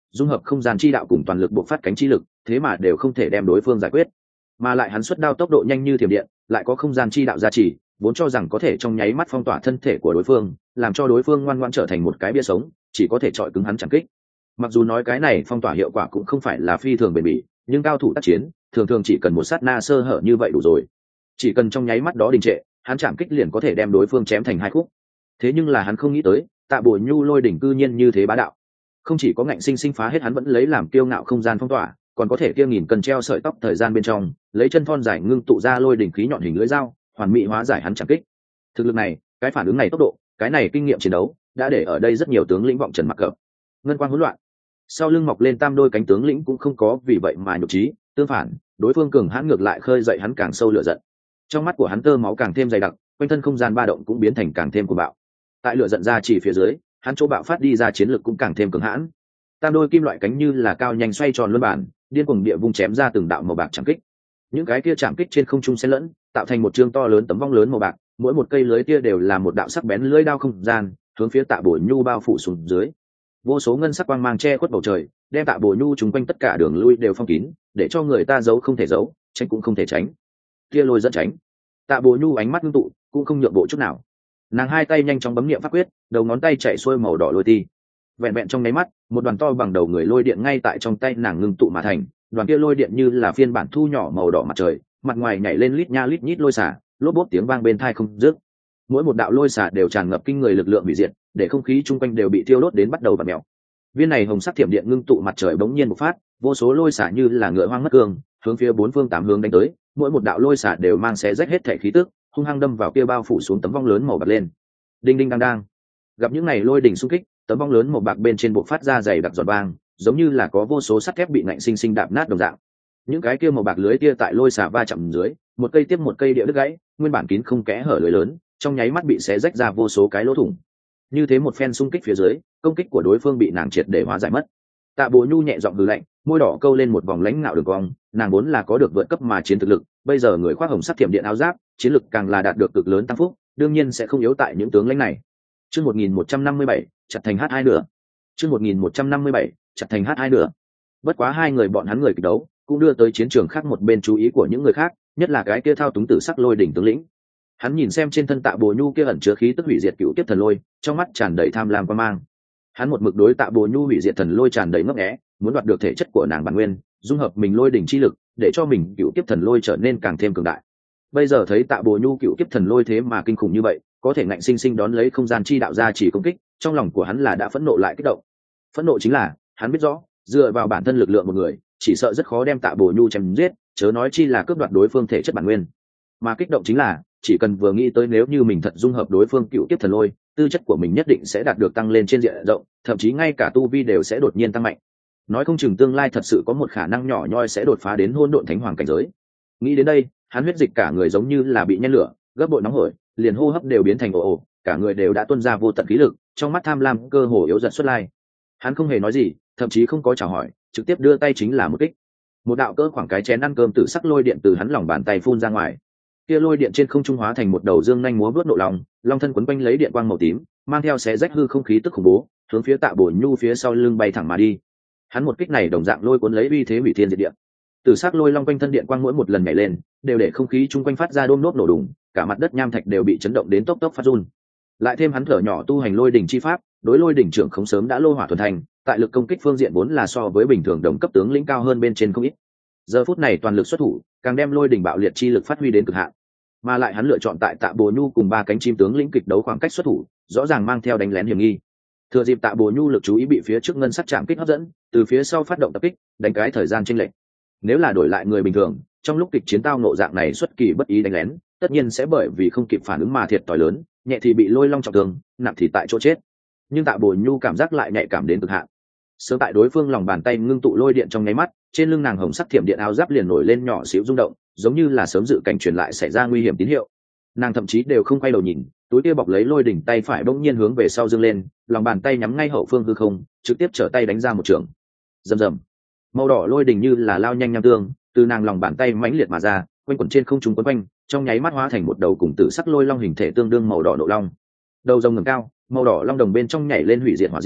dung hợp không gian chi đạo cùng toàn lực buộc phát cánh chi lực, thế mà đều không thể đem đối phương giải quyết. Mà lại hắn xuất đao tốc độ nhanh như thiểm điện, lại có không gian chi đạo gia trì, vốn cho rằng có thể trong nháy mắt phong tỏa thân thể của đối phương, làm cho đối phương ngoan ngoãn trở thành một cái bia sống, chỉ có thể chọi cứng hắn chẳng kích. Mặc dù nói cái này phong tỏa hiệu quả cũng không phải là phi thường bền bỉ, nhưng cao thủ tác chiến thường thường chỉ cần một sát na sơ hở như vậy đủ rồi. Chỉ cần trong nháy mắt đó đình trệ, hắn chạm kích liền có thể đem đối phương chém thành hai khúc. Thế nhưng là hắn không nghĩ tới, Tạ Bổ Nhu lôi đỉnh cư nhiên như thế bá đạo, không chỉ có ngạnh sinh sinh phá hết hắn vẫn lấy làm kiêu ngạo không gian phong tỏa, còn có thể kia nghìn cần treo sợi tóc thời gian bên trong, lấy chân thon dài ngưng tụ ra lôi đỉnh khí nhọn hình lưỡi dao, hoàn mỹ hóa giải hắn chạm kích. Thực lực này, cái phản ứng này, tốc độ, cái này kinh nghiệm chiến đấu, đã để ở đây rất nhiều tướng lĩnh vọng trần mặc cập. Ngân quang hỗn loạn, sau lưng mọc lên tam đôi cánh tướng lĩnh cũng không có vì vậy mà nhục trí, tương phản, đối phương cường hãn ngược lại khơi dậy hắn càng sâu lửa giận. Trong mắt của hắn tơ máu càng thêm dày đặc, quanh thân không gian ba động cũng biến thành càng thêm cuồng bạo. Tại lửa giận ra chỉ phía dưới, hắn chỗ bạo phát đi ra chiến lực cũng càng thêm cường hãn. Tam đôi kim loại cánh như là cao nhanh xoay tròn luân bản, điên cuồng địa vung chém ra từng đạo màu bạc chạm kích. Những cái kia chạm kích trên không trung xen lẫn, tạo thành một chương to lớn tấm vong lớn màu bạc, mỗi một cây lưới kia đều là một đạo sắc bén lưỡi đao không gian, hướng phía Tạ Bổ Nhu bao phủ xuống dưới. Vô số ngân sắc quang mang che khuất bầu trời, đem Tạ Bổ Nhu chúng quanh tất cả đường lui đều phong kín, để cho người ta giấu không thể giấu, tránh cũng không thể tránh. Kia lôi dẫn tránh. Tạ Bổ Nhu ánh mắt ngưng tụ, cũng không nhượng bộ chút nào. Nàng hai tay nhanh chóng bấm niệm pháp quyết, đầu ngón tay chạy xuôi màu đỏ lôi ti. Vẹn vẹn trong nháy mắt, một đoàn to bằng đầu người lôi điện ngay tại trong tay nàng ngưng tụ mà thành. Đoàn kia lôi điện như là phiên bản thu nhỏ màu đỏ mặt trời, mặt ngoài nhảy lên lít nha lít nhít lôi xả, lốp bốp tiếng vang bên tai không dứt. Mỗi một đạo lôi xả đều tràn ngập kinh người lực lượng hủy diệt, để không khí chung quanh đều bị thiêu đốt đến bắt đầu bật mèo. Viên này hồng sắc thiểm điện ngưng tụ mặt trời bỗng nhiên bộc phát, vô số lôi xả như là ngựa hoang mất cương, hướng phía bốn phương tám hướng đánh tới. Mỗi một đạo lôi xả đều mang xé rách hết thể khí tức, hung hăng đâm vào kia bao phủ xuống tấm vong lớn màu bạc lên. Đinh đinh đang đang. Gặp những này lôi đỉnh xung kích, tấm vong lớn màu bạc bên trên bộc phát ra dày đặc giọt vang, giống như là có vô số sắt thép bị nạnh sinh sinh đạp nát đồng dạng. Những cái kia màu bạc lưới kia tại lôi xả va chạm dưới, một cây tiếp một cây địa đứt gãy, nguyên bản kín không kẽ hở lưới lớn, trong nháy mắt bị xé rách ra vô số cái lỗ thủng. Như thế một phen xung kích phía dưới, công kích của đối phương bị nàng triệt để hóa giải mất. Tạ Bổ Nhu nhẹ giọng hừ lạnh, môi đỏ câu lên một vòng lãnh ngạo đường cong, nàng vốn là có được vượt cấp mà chiến thực lực, bây giờ người khoác hồng sắc thiểm điện áo giáp, chiến lực càng là đạt được cực lớn tăng phúc, đương nhiên sẽ không yếu tại những tướng lãnh này. Chương 1157, chặt thành H2 nửa. Chương 1157, chặt thành H2 nửa. Bất quá hai người bọn hắn người kịch đấu, cũng đưa tới chiến trường khác một bên chú ý của những người khác, nhất là cái kia thao túng tử sắc lôi đỉnh tướng lĩnh. Hắn nhìn xem trên thân Tạ Bổ Nhu kia ẩn chứa khí tức hủy diệt cựu kiếp thần lôi, trong mắt tràn đầy tham lam quan mang. Hắn một mực đối Tạ Bổ Nhu hủy diệt thần lôi tràn đầy ngấp nghé, muốn đoạt được thể chất của nàng bản nguyên, dung hợp mình lôi đỉnh chi lực, để cho mình cựu kiếp thần lôi trở nên càng thêm cường đại. Bây giờ thấy Tạ Bổ Nhu cựu kiếp thần lôi thế mà kinh khủng như vậy, có thể ngạnh sinh sinh đón lấy không gian chi đạo ra chỉ công kích, trong lòng của hắn là đã phẫn nộ lại kích động. Phẫn nộ chính là, hắn biết rõ, dựa vào bản thân lực lượng một người, chỉ sợ rất khó đem Tạ Bổ Nhu chém giết, chớ nói chi là cướp đoạt đối phương thể chất bản nguyên. Mà kích động chính là, chỉ cần vừa nghĩ tới nếu như mình thật dung hợp đối phương cựu kiếp thần lôi, tư chất của mình nhất định sẽ đạt được tăng lên trên diện rộng, thậm chí ngay cả tu vi đều sẽ đột nhiên tăng mạnh. Nói không chừng tương lai thật sự có một khả năng nhỏ nhoi sẽ đột phá đến hỗn độn thánh hoàng cảnh giới. Nghĩ đến đây, hắn huyết dịch cả người giống như là bị nhen lửa, gấp bội nóng hổi, liền hô hấp đều biến thành ồ ồ, cả người đều đã tuôn ra vô tận khí lực, trong mắt tham lam cơ hồ yếu dần xuất lai. Hắn không hề nói gì, thậm chí không có chào hỏi, trực tiếp đưa tay chính là một kích. Một đạo cỡ khoảng cái chén ăn cơm tử sắc lôi điện từ hắn lòng bàn tay phun ra ngoài. Kia lôi điện trên không trung hóa thành một đầu dương nhanh múa vớt nộ lòng, long thân quấn quanh lấy điện quang màu tím, mang theo xé rách hư không khí tức khủng bố, hướng phía Tạ Bổ Nhu phía sau lưng bay thẳng mà đi. Hắn một kích này đồng dạng lôi cuốn lấy uy thế hủy thiên diệt địa. Tử sắc lôi long quanh thân điện quang mỗi một lần nhảy lên, đều để không khí chung quanh phát ra đôm nốt nổ đùng, cả mặt đất nham thạch đều bị chấn động đến tốc tốc phát run. Lại thêm hắn thở nhỏ tu hành lôi đỉnh chi pháp, đối lôi đỉnh trưởng không sớm đã lô hỏa thuần thành, tại lực công kích phương diện vốn là so với bình thường đồng cấp tướng lĩnh cao hơn bên trên không ít. Giờ phút này toàn lực xuất thủ, càng đem lôi đỉnh bạo liệt chi lực phát huy đến cực hạn. Mà lại hắn lựa chọn tại Tạ Bổ Nhu cùng ba cánh chim tướng lĩnh kịch đấu khoảng cách xuất thủ, rõ ràng mang theo đánh lén hiểm nghi. Thừa dịp Tạ Bổ Nhu lực chú ý bị phía trước ngân sắc chạm kích hấp dẫn, từ phía sau phát động tập kích, đánh cái thời gian chênh lệch. Nếu là đổi lại người bình thường, trong lúc kịch chiến tao nộ dạng này xuất kỳ bất ý đánh lén, tất nhiên sẽ bởi vì không kịp phản ứng mà thiệt thòi lớn, nhẹ thì bị lôi long trọng thương, nặng thì tại chỗ chết. Nhưng Tạ Bổ Nhu cảm giác lại nhạy cảm đến cực hạn. Sớm tại đối phương lòng bàn tay ngưng tụ lôi điện trong nháy mắt, trên lưng nàng hồng sắc thiểm điện áo giáp liền nổi lên nhỏ xíu rung động, giống như là sớm dự cảnh truyền lại xảy ra nguy hiểm tín hiệu. Nàng thậm chí đều không quay đầu nhìn, túi kia bọc lấy lôi đỉnh tay phải bỗng nhiên hướng về sau dương lên, lòng bàn tay nhắm ngay hậu phương hư không, trực tiếp trở tay đánh ra một trường. Rầm rầm. Màu đỏ lôi đỉnh như là lao nhanh nham tương, từ nàng lòng bàn tay mãnh liệt mà ra, quanh quẩn trên không trung quấn quanh, trong nháy mắt hóa thành một đầu cùng tử sắc lôi long hình thể tương đương màu đỏ nộ long. Đầu rồng ngẩng cao, màu đỏ long đồng bên trong nhảy lên hủy diệt hỏa diễm,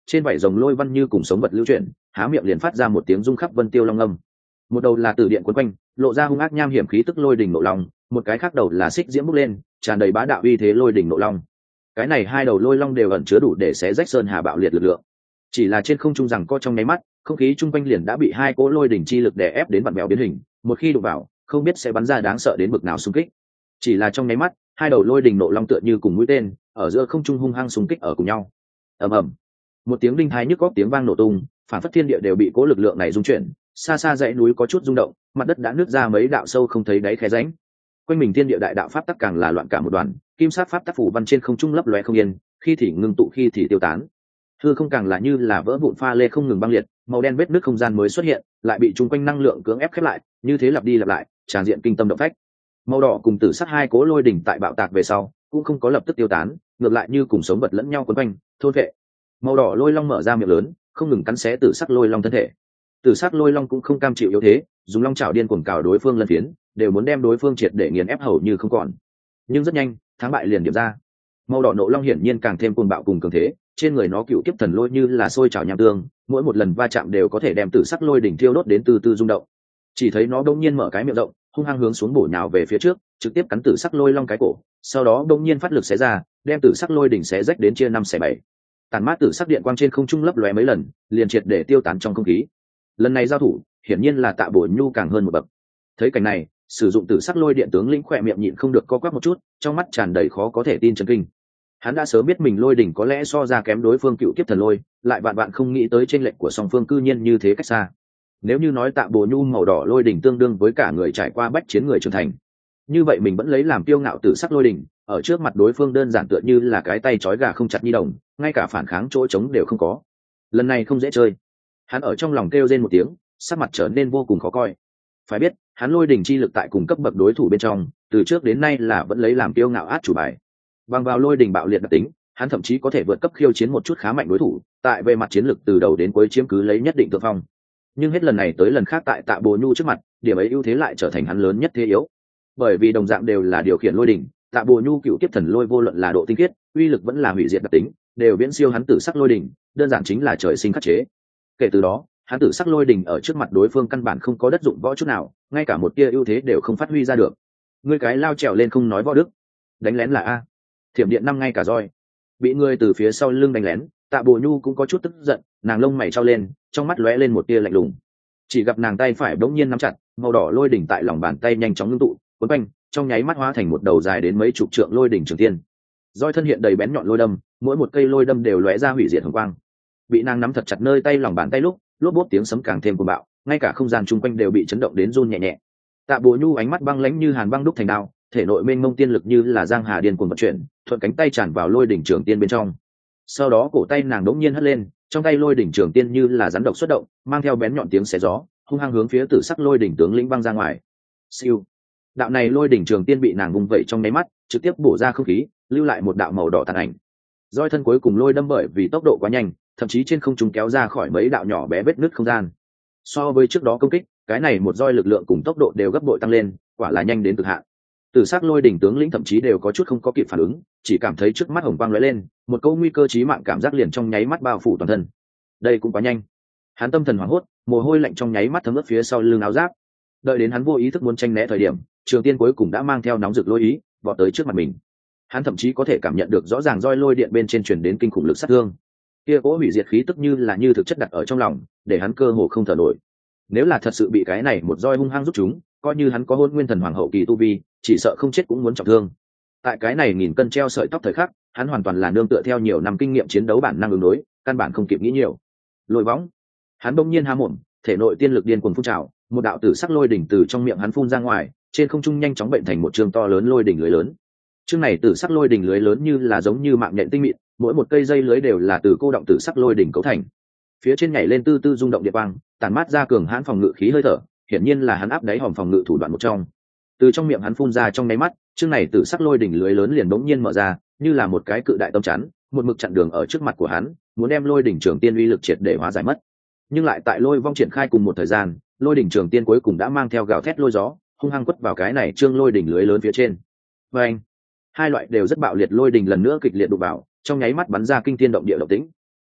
trên vảy rồng lôi văn như cùng sống vật lưu chuyển, há miệng liền phát ra một tiếng rung khắp vân tiêu long âm. Một đầu là từ điện quấn quanh, lộ ra hung ác nham hiểm khí tức lôi đỉnh nộ long, một cái khác đầu là xích diễm bốc lên, tràn đầy bá đạo uy thế lôi đỉnh nộ long. Cái này hai đầu lôi long đều ẩn chứa đủ để xé rách sơn hà bạo liệt lực lượng. Chỉ là trên không trung rằng co trong nháy mắt, không khí chung quanh liền đã bị hai cỗ lôi đỉnh chi lực đè ép đến vặn vẹo biến hình, một khi đụng vào, không biết sẽ bắn ra đáng sợ đến bực nào xung kích. Chỉ là trong nháy mắt, hai đầu lôi đỉnh nộ long tựa như cùng mũi tên, ở giữa không trung hung hăng xung kích ở cùng nhau. Ầm ầm. Một tiếng đinh thái nhức óc tiếng vang nổ tung, phản phất thiên địa đều bị cỗ lực lượng này rung chuyển, xa xa dãy núi có chút rung động, mặt đất đã nứt ra mấy đạo sâu không thấy đáy khe rãnh. Quanh mình thiên địa đại đạo pháp tắc càng là loạn cả một đoàn, kim sát pháp tắc phủ văn trên không trung lấp lóe không yên, khi thì ngưng tụ khi thì tiêu tán. Hư không càng là như là vỡ vụn pha lê không ngừng băng liệt, màu đen vết nứt không gian mới xuất hiện, lại bị chung quanh năng lượng cưỡng ép khép lại, như thế lặp đi lặp lại, tràn diện kinh tâm động phách. Màu đỏ cùng tử sắc hai cố lôi đỉnh tại bạo tạc về sau, cũng không có lập tức tiêu tán, ngược lại như cùng sống vật lẫn nhau quấn quanh, thôn vệ. Màu đỏ lôi long mở ra miệng lớn, không ngừng cắn xé tử sắc lôi long thân thể. Tử sắc lôi long cũng không cam chịu yếu thế, dùng long chảo điên cuồng cào đối phương lân phiến, đều muốn đem đối phương triệt để nghiền ép hầu như không còn. Nhưng rất nhanh, thắng bại liền điểm ra. Màu đỏ nộ long hiển nhiên càng thêm cuồng bạo cùng cường thế, trên người nó cựu kiếp thần lôi như là sôi trào nham tương, mỗi một lần va chạm đều có thể đem tử sắc lôi đỉnh thiêu đốt đến từ từ rung động. Chỉ thấy nó đông nhiên mở cái miệng rộng, hung hăng hướng xuống bổ nhào về phía trước, trực tiếp cắn tử sắc lôi long cái cổ, sau đó đông nhiên phát lực xé ra, đem tử sắc lôi đỉnh xé rách đến chia năm xẻ bảy. Tàn mát tử sắc điện quang trên không trung lấp lóe mấy lần, liền triệt để tiêu tán trong không khí. Lần này giao thủ, hiển nhiên là Tạ Bổ Nhu càng hơn một bậc. Thấy cảnh này, sử dụng tử sắc lôi điện tướng lĩnh khỏe miệng nhịn không được co quắp một chút, trong mắt tràn đầy khó có thể tin chấn kinh. Hắn đã sớm biết mình lôi đỉnh có lẽ so ra kém đối phương cựu kiếp thần lôi, lại vạn vạn không nghĩ tới chênh lệch của song phương cư nhiên như thế cách xa. Nếu như nói Tạ Bổ Nhu màu đỏ lôi đỉnh tương đương với cả người trải qua bách chiến người trưởng thành, như vậy mình vẫn lấy làm kiêu ngạo tử sắc lôi đỉnh, ở trước mặt đối phương đơn giản tựa như là cái tay trói gà không chặt nhi đồng, ngay cả phản kháng chỗ trống đều không có. Lần này không dễ chơi. Hắn ở trong lòng kêu rên một tiếng, sắc mặt trở nên vô cùng khó coi. Phải biết, hắn lôi đỉnh chi lực tại cùng cấp bậc đối thủ bên trong, từ trước đến nay là vẫn lấy làm kiêu ngạo át chủ bài. Bằng vào lôi đỉnh bạo liệt đặc tính, hắn thậm chí có thể vượt cấp khiêu chiến một chút khá mạnh đối thủ, tại về mặt chiến lực từ đầu đến cuối chiếm cứ lấy nhất định thượng phong. Nhưng hết lần này tới lần khác tại Tạ Bồ Nhu trước mặt, điểm ấy ưu thế lại trở thành hắn lớn nhất thế yếu. Bởi vì đồng dạng đều là điều khiển lôi đỉnh, Tạ Bồ Nhu cựu kiếp thần lôi vô luận là độ tinh khiết, uy lực vẫn là hủy diệt đặc tính, đều viễn siêu hắn tử sắc lôi đỉnh, đơn giản chính là trời sinh khắc chế. Kể từ đó, hắn tử sắc lôi đỉnh ở trước mặt đối phương căn bản không có đất dụng võ chút nào, ngay cả một tia ưu thế đều không phát huy ra được. Ngươi cái lao trèo lên không nói võ đức, đánh lén là a. Thiểm điện năm ngay cả roi. Bị ngươi từ phía sau lưng đánh lén, Tạ Bồ Nhu cũng có chút tức giận, nàng lông mày trao lên, trong mắt lóe lên một tia lạnh lùng. Chỉ gặp nàng tay phải bỗng nhiên nắm chặt, màu đỏ lôi đỉnh tại lòng bàn tay nhanh chóng ngưng tụ, cuốn quanh, trong nháy mắt hóa thành một đầu dài đến mấy chục trượng lôi đỉnh trường tiên. Roi thân hiện đầy bén nhọn lôi đâm, mỗi một cây lôi đâm đều lóe ra hủy diệt hồng quang. Bị nàng nắm thật chặt nơi tay lòng bàn tay lúc, lốp bốp tiếng sấm càng thêm cuồng bạo, ngay cả không gian chung quanh đều bị chấn động đến run nhẹ nhẹ. Tạ Bồ Nhu ánh mắt băng lãnh như hàn băng đúc thành đao, thể nội mênh mông tiên lực như là giang hà điên cuồng vận chuyển, thuận cánh tay tràn vào lôi đỉnh trường tiên bên trong. Sau đó cổ tay nàng đống nhiên hất lên, trong tay lôi đỉnh trường tiên như là rắn độc xuất động, mang theo bén nhọn tiếng xé gió, hung hăng hướng phía tử sắc lôi đỉnh tướng lĩnh băng ra ngoài. Siêu. Đạo này lôi đỉnh trường tiên bị nàng vung vẩy trong nháy mắt, trực tiếp bổ ra không khí, lưu lại một đạo màu đỏ tàn ảnh. Roi thân cuối cùng lôi đâm bởi vì tốc độ quá nhanh, thậm chí trên không trung kéo ra khỏi mấy đạo nhỏ bé vết nứt không gian. So với trước đó công kích, cái này một roi lực lượng cùng tốc độ đều gấp bội tăng lên, quả là nhanh đến cực hạn. Tử sắc lôi đỉnh tướng lĩnh thậm chí đều có chút không có kịp phản ứng, chỉ cảm thấy trước mắt hồng quang lóe lên, một câu nguy cơ chí mạng cảm giác liền trong nháy mắt bao phủ toàn thân. Đây cũng quá nhanh. Hắn tâm thần hoảng hốt, mồ hôi lạnh trong nháy mắt thấm ướt phía sau lưng áo giáp. Đợi đến hắn vô ý thức muốn tranh né thời điểm, trường tiên cuối cùng đã mang theo nóng rực lôi ý, vọt tới trước mặt mình. Hắn thậm chí có thể cảm nhận được rõ ràng roi lôi điện bên trên truyền đến kinh khủng lực sát thương. Kia cỗ hủy diệt khí tức như là như thực chất đặt ở trong lòng, để hắn cơ hồ không thở nổi. Nếu là thật sự bị cái này một roi hung hăng rút chúng, coi như hắn có Hôn Nguyên Thần Hoàng hậu kỳ tu vi, chỉ sợ không chết cũng muốn trọng thương. Tại cái này nghìn cân treo sợi tóc thời khắc, hắn hoàn toàn là nương tựa theo nhiều năm kinh nghiệm chiến đấu bản năng ứng đối, căn bản không kịp nghĩ nhiều. Lôi võng. Hắn bỗng nhiên há mồm, thể nội tiên lực điên cuồng phun trào, một đạo tử sắc lôi đỉnh từ trong miệng hắn phun ra ngoài, trên không trung nhanh chóng bệnh thành một trường to lớn lôi đỉnh lưới lớn. Chương này tử sắc lôi đỉnh lưới lớn như là giống như mạng nhện tinh mịn, mỗi một cây dây lưới đều là từ cô động tử sắc lôi đỉnh cấu thành. Phía trên nhảy lên tư tư rung động địa quang, tản mát ra cường hãn phòng ngự khí hơi thở, hiển nhiên là hắn áp đáy hòm phòng ngự thủ đoạn một trong. Từ trong miệng hắn phun ra trong nháy mắt, chương này tử sắc lôi đỉnh lưới lớn liền bỗng nhiên mở ra, như là một cái cự đại tâm chắn, một mực chặn đường ở trước mặt của hắn, muốn đem lôi đỉnh trường tiên uy lực triệt để hóa giải mất. Nhưng lại tại lôi vong triển khai cùng một thời gian, lôi đỉnh trường tiên cuối cùng đã mang theo gào thét lôi gió, hung hăng quất vào cái này chương lôi đỉnh lưới lớn phía trên. Và anh, hai loại đều rất bạo liệt lôi đỉnh lần nữa kịch liệt đụng vào, trong nháy mắt bắn ra kinh thiên động địa động tĩnh.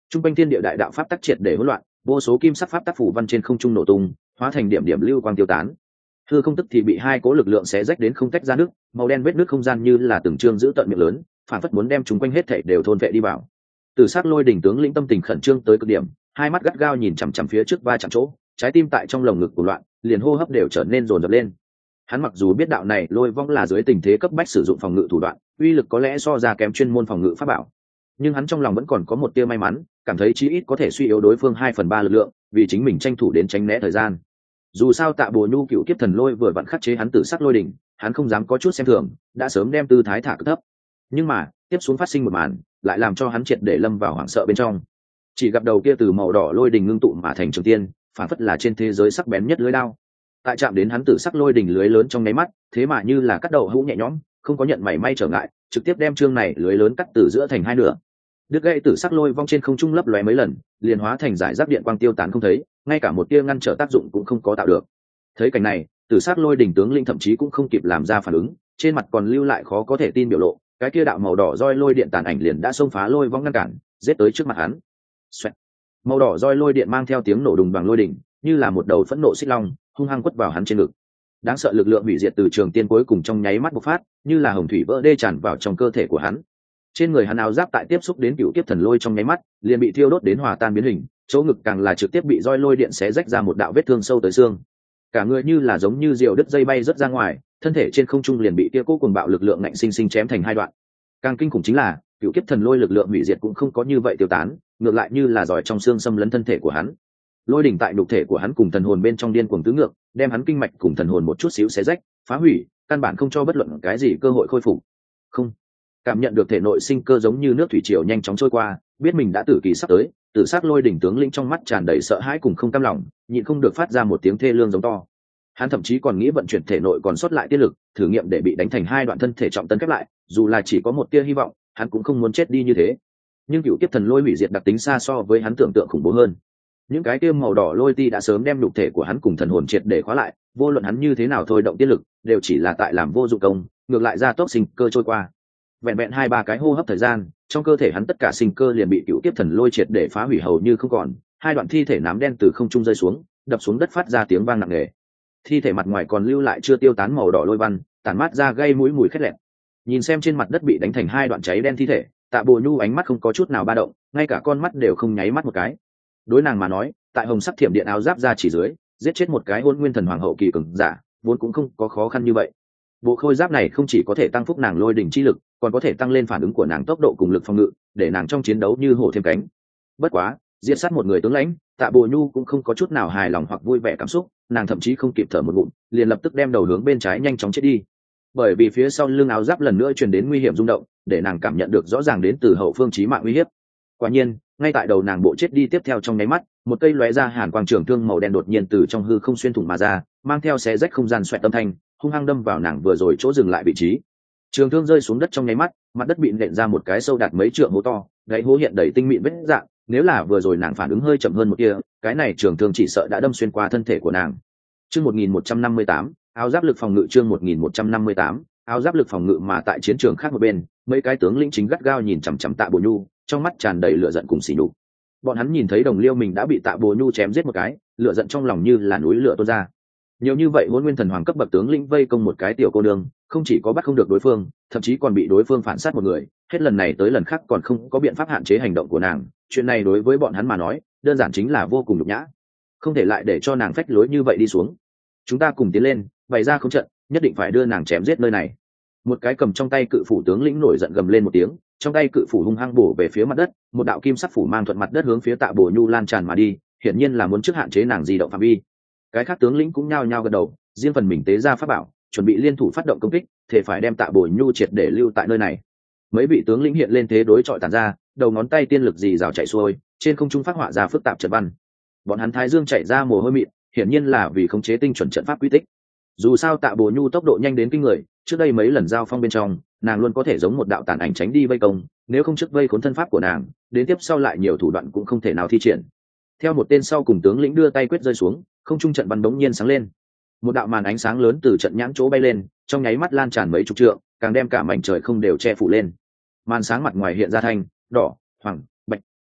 Trung quanh thiên địa đại đạo pháp tắc triệt để hỗn loạn, vô số kim sắc pháp tắc phủ văn trên không trung nổ tung, hóa thành điểm điểm lưu quang tiêu tán. Hư không tức thì bị hai cố lực lượng xé rách đến không tách ra nước, màu đen vết nước không gian như là từng trương giữ tận miệng lớn, phản phất muốn đem chúng quanh hết thảy đều thôn vệ đi vào. Từ sát lôi đỉnh tướng lĩnh tâm tình khẩn trương tới cực điểm, hai mắt gắt gao nhìn chằm chằm phía trước va chạm chỗ, trái tim tại trong lồng ngực của loạn, liền hô hấp đều trở nên dồn dập lên. Hắn mặc dù biết đạo này lôi vong là dưới tình thế cấp bách sử dụng phòng ngự thủ đoạn, uy lực có lẽ so ra kém chuyên môn phòng ngự pháp bảo, nhưng hắn trong lòng vẫn còn có một tia may mắn, cảm thấy chí ít có thể suy yếu đối phương 2/3 lực lượng, vì chính mình tranh thủ đến tránh né thời gian. Dù sao Tạ Bồ Nhu cựu kiếp thần lôi vừa vặn khắc chế hắn tử sắc lôi đỉnh, hắn không dám có chút xem thường, đã sớm đem tư thái thả cực thấp. Nhưng mà tiếp xuống phát sinh một màn lại làm cho hắn triệt để lâm vào hoảng sợ bên trong. Chỉ gặp đầu kia từ màu đỏ lôi đỉnh ngưng tụ mà thành trường tiên, phản phất là trên thế giới sắc bén nhất lưới đao. Tại chạm đến hắn tử sắc lôi đỉnh lưới lớn trong nháy mắt, thế mà như là cắt đầu hũ nhẹ nhõm, không có nhận mảy may trở ngại, trực tiếp đem chương này lưới lớn cắt từ giữa thành hai nửa. Đứt gãy tử sắc lôi vong trên không trung lấp lóe mấy lần, liền hóa thành giải giáp điện quang tiêu tán không thấy, ngay cả một tia ngăn trở tác dụng cũng không có tạo được. Thấy cảnh này, tử sắc lôi đỉnh tướng linh thậm chí cũng không kịp làm ra phản ứng, trên mặt còn lưu lại khó có thể tin biểu lộ, cái kia đạo màu đỏ roi lôi điện tàn ảnh liền đã xông phá lôi vong ngăn cản, giết tới trước mặt hắn. Xoẹt. Màu đỏ roi lôi điện mang theo tiếng nổ đùng đoàng lôi đỉnh, như là một đầu phẫn nộ xích long, hung hăng quất vào hắn trên ngực. Đáng sợ lực lượng hủy diệt từ trường tiên cuối cùng trong nháy mắt bộc phát, như là hồng thủy vỡ đê tràn vào trong cơ thể của hắn. Trên người hắn áo giáp tại tiếp xúc đến cựu kiếp thần lôi trong nháy mắt, liền bị thiêu đốt đến hòa tan biến hình, chỗ ngực càng là trực tiếp bị roi lôi điện xé rách ra một đạo vết thương sâu tới xương. Cả người như là giống như diều đứt dây bay rất ra ngoài, thân thể trên không trung liền bị kia cố cùng bạo lực lượng ngạnh sinh sinh chém thành hai đoạn. Càng kinh khủng chính là, cựu kiếp thần lôi lực lượng hủy diệt cũng không có như vậy tiêu tán, ngược lại như là giỏi trong xương xâm lấn thân thể của hắn. Lôi đỉnh tại nhục thể của hắn cùng thần hồn bên trong điên cuồng tứ ngược, đem hắn kinh mạch cùng thần hồn một chút xíu xé rách, phá hủy, căn bản không cho bất luận cái gì cơ hội khôi phục. Không, cảm nhận được thể nội sinh cơ giống như nước thủy triều nhanh chóng trôi qua, biết mình đã tử kỳ sắp tới, tử sắc lôi đỉnh tướng lĩnh trong mắt tràn đầy sợ hãi cùng không cam lòng, nhịn không được phát ra một tiếng thê lương giống to. Hắn thậm chí còn nghĩ vận chuyển thể nội còn sót lại tiên lực, thử nghiệm để bị đánh thành hai đoạn thân thể trọng tân kết lại, dù là chỉ có một tia hy vọng, hắn cũng không muốn chết đi như thế. Nhưng cựu kiếp thần lôi hủy diệt đặc tính xa so với hắn tưởng tượng khủng bố hơn. Những cái kia màu đỏ lôi ti đã sớm đem nhục thể của hắn cùng thần hồn triệt để khóa lại, vô luận hắn như thế nào thôi động tiên lực, đều chỉ là tại làm vô dụng công, ngược lại ra tốc sinh cơ trôi qua. Vẹn vẹn 2-3 cái hô hấp thời gian, trong cơ thể hắn tất cả sinh cơ liền bị cựu kiếp thần lôi triệt để phá hủy hầu như không còn, hai đoạn thi thể nám đen từ không trung rơi xuống, đập xuống đất phát ra tiếng vang nặng nề. Thi thể mặt ngoài còn lưu lại chưa tiêu tán màu đỏ lôi văn, tản mát ra gây mũi mùi khét lẹt. Nhìn xem trên mặt đất bị đánh thành hai đoạn cháy đen thi thể, Tạ Bồ Nhu ánh mắt không có chút nào ba động, ngay cả con mắt đều không nháy mắt một cái. Đối nàng mà nói, tại hồng sắc thiểm điện áo giáp ra chỉ dưới, giết chết một cái hôn nguyên thần hoàng hậu kỳ cường giả, vốn cũng không có khó khăn như vậy. Bộ khôi giáp này không chỉ có thể tăng phúc nàng lôi đỉnh chi lực, còn có thể tăng lên phản ứng của nàng tốc độ cùng lực phòng ngự, để nàng trong chiến đấu như hổ thêm cánh. Bất quá, diệt sát một người tướng lãnh, Tạ Bồ Nhu cũng không có chút nào hài lòng hoặc vui vẻ cảm xúc, nàng thậm chí không kịp thở một ngụm, liền lập tức đem đầu hướng bên trái nhanh chóng chết đi. Bởi vì phía sau lưng áo giáp lần nữa truyền đến nguy hiểm rung động, để nàng cảm nhận được rõ ràng đến từ hậu phương chí mạng uy hiếp. Quả nhiên, ngay tại đầu nàng bộ chết đi tiếp theo trong nháy mắt, một cây lóe ra hàn quang trường thương màu đen đột nhiên từ trong hư không xuyên thủng mà ra, mang theo xé rách không gian xoẹt âm thanh, hung hăng đâm vào nàng vừa rồi chỗ dừng lại vị trí. Trường thương rơi xuống đất trong nháy mắt, mặt đất bị nện ra một cái sâu đạt mấy trượng hố to, gãy hố hiện đầy tinh mịn vết rạn, nếu là vừa rồi nàng phản ứng hơi chậm hơn một tia, cái này trường thương chỉ sợ đã đâm xuyên qua thân thể của nàng. Chương 1158, áo giáp lực phòng ngự. Chương 1158, áo giáp lực phòng ngự. Mà tại chiến trường khác một bên, mấy cái tướng lĩnh chính gắt gao nhìn chằm chằm Tạ Bồ Nhu, trong mắt tràn đầy lửa giận cùng sỉ nhục. Bọn hắn nhìn thấy đồng liêu mình đã bị Tạ Bồ Nhu chém giết một cái, lửa giận trong lòng như là núi lửa tuôn ra. Nhiều như vậy hôn nguyên thần hoàng cấp bậc tướng lĩnh vây công một cái tiểu cô nương, không chỉ có bắt không được đối phương, thậm chí còn bị đối phương phản sát một người, hết lần này tới lần khác còn không có biện pháp hạn chế hành động của nàng. Chuyện này đối với bọn hắn mà nói, đơn giản chính là vô cùng nhục nhã, không thể lại để cho nàng phách lối như vậy đi xuống. Chúng ta cùng tiến lên, bày ra không trận, nhất định phải đưa nàng chém giết nơi này. Một cái cầm trong tay cự phủ tướng lĩnh nổi giận gầm lên một tiếng, trong tay cự phủ hung hăng bổ về phía mặt đất, một đạo kim sắc phủ mang thuận mặt đất hướng phía Tạ Bồ Nhu lan tràn mà đi, hiển nhiên là muốn trước hạn chế nàng di động phạm vi. Cái khác tướng lĩnh cũng nhao nhao gật đầu, riêng phần mình tế ra pháp bảo, chuẩn bị liên thủ phát động công kích, thể phải đem Tạ Bồ Nhu triệt để lưu tại nơi này. Mấy vị tướng lĩnh hiện lên thế đối chọi tàn ra, đầu ngón tay tiên lực dì rào chạy xuôi, trên không trung phát họa ra phức tạp trận văn. Bọn hắn thái dương chảy ra mồ hôi mịn, hiển nhiên là vì khống chế tinh chuẩn trận pháp quy tích. Dù sao Tạ Bồ Nhu tốc độ nhanh đến kinh người, trước đây mấy lần giao phong bên trong, nàng luôn có thể giống một đạo tàn ảnh tránh đi vây công, nếu không trước vây khốn thân pháp của nàng, đến tiếp sau lại nhiều thủ đoạn cũng không thể nào thi triển. Theo một tên sau cùng tướng lĩnh đưa tay quyết rơi xuống, không trung trận văn đống nhiên sáng lên, một đạo màn ánh sáng lớn từ trận nhãn chỗ bay lên, trong nháy mắt lan tràn mấy chục trượng, càng đem cả mảnh trời không đều che phủ lên. Màn sáng mặt ngoài hiện ra thanh, đỏ, hoàng, bạch,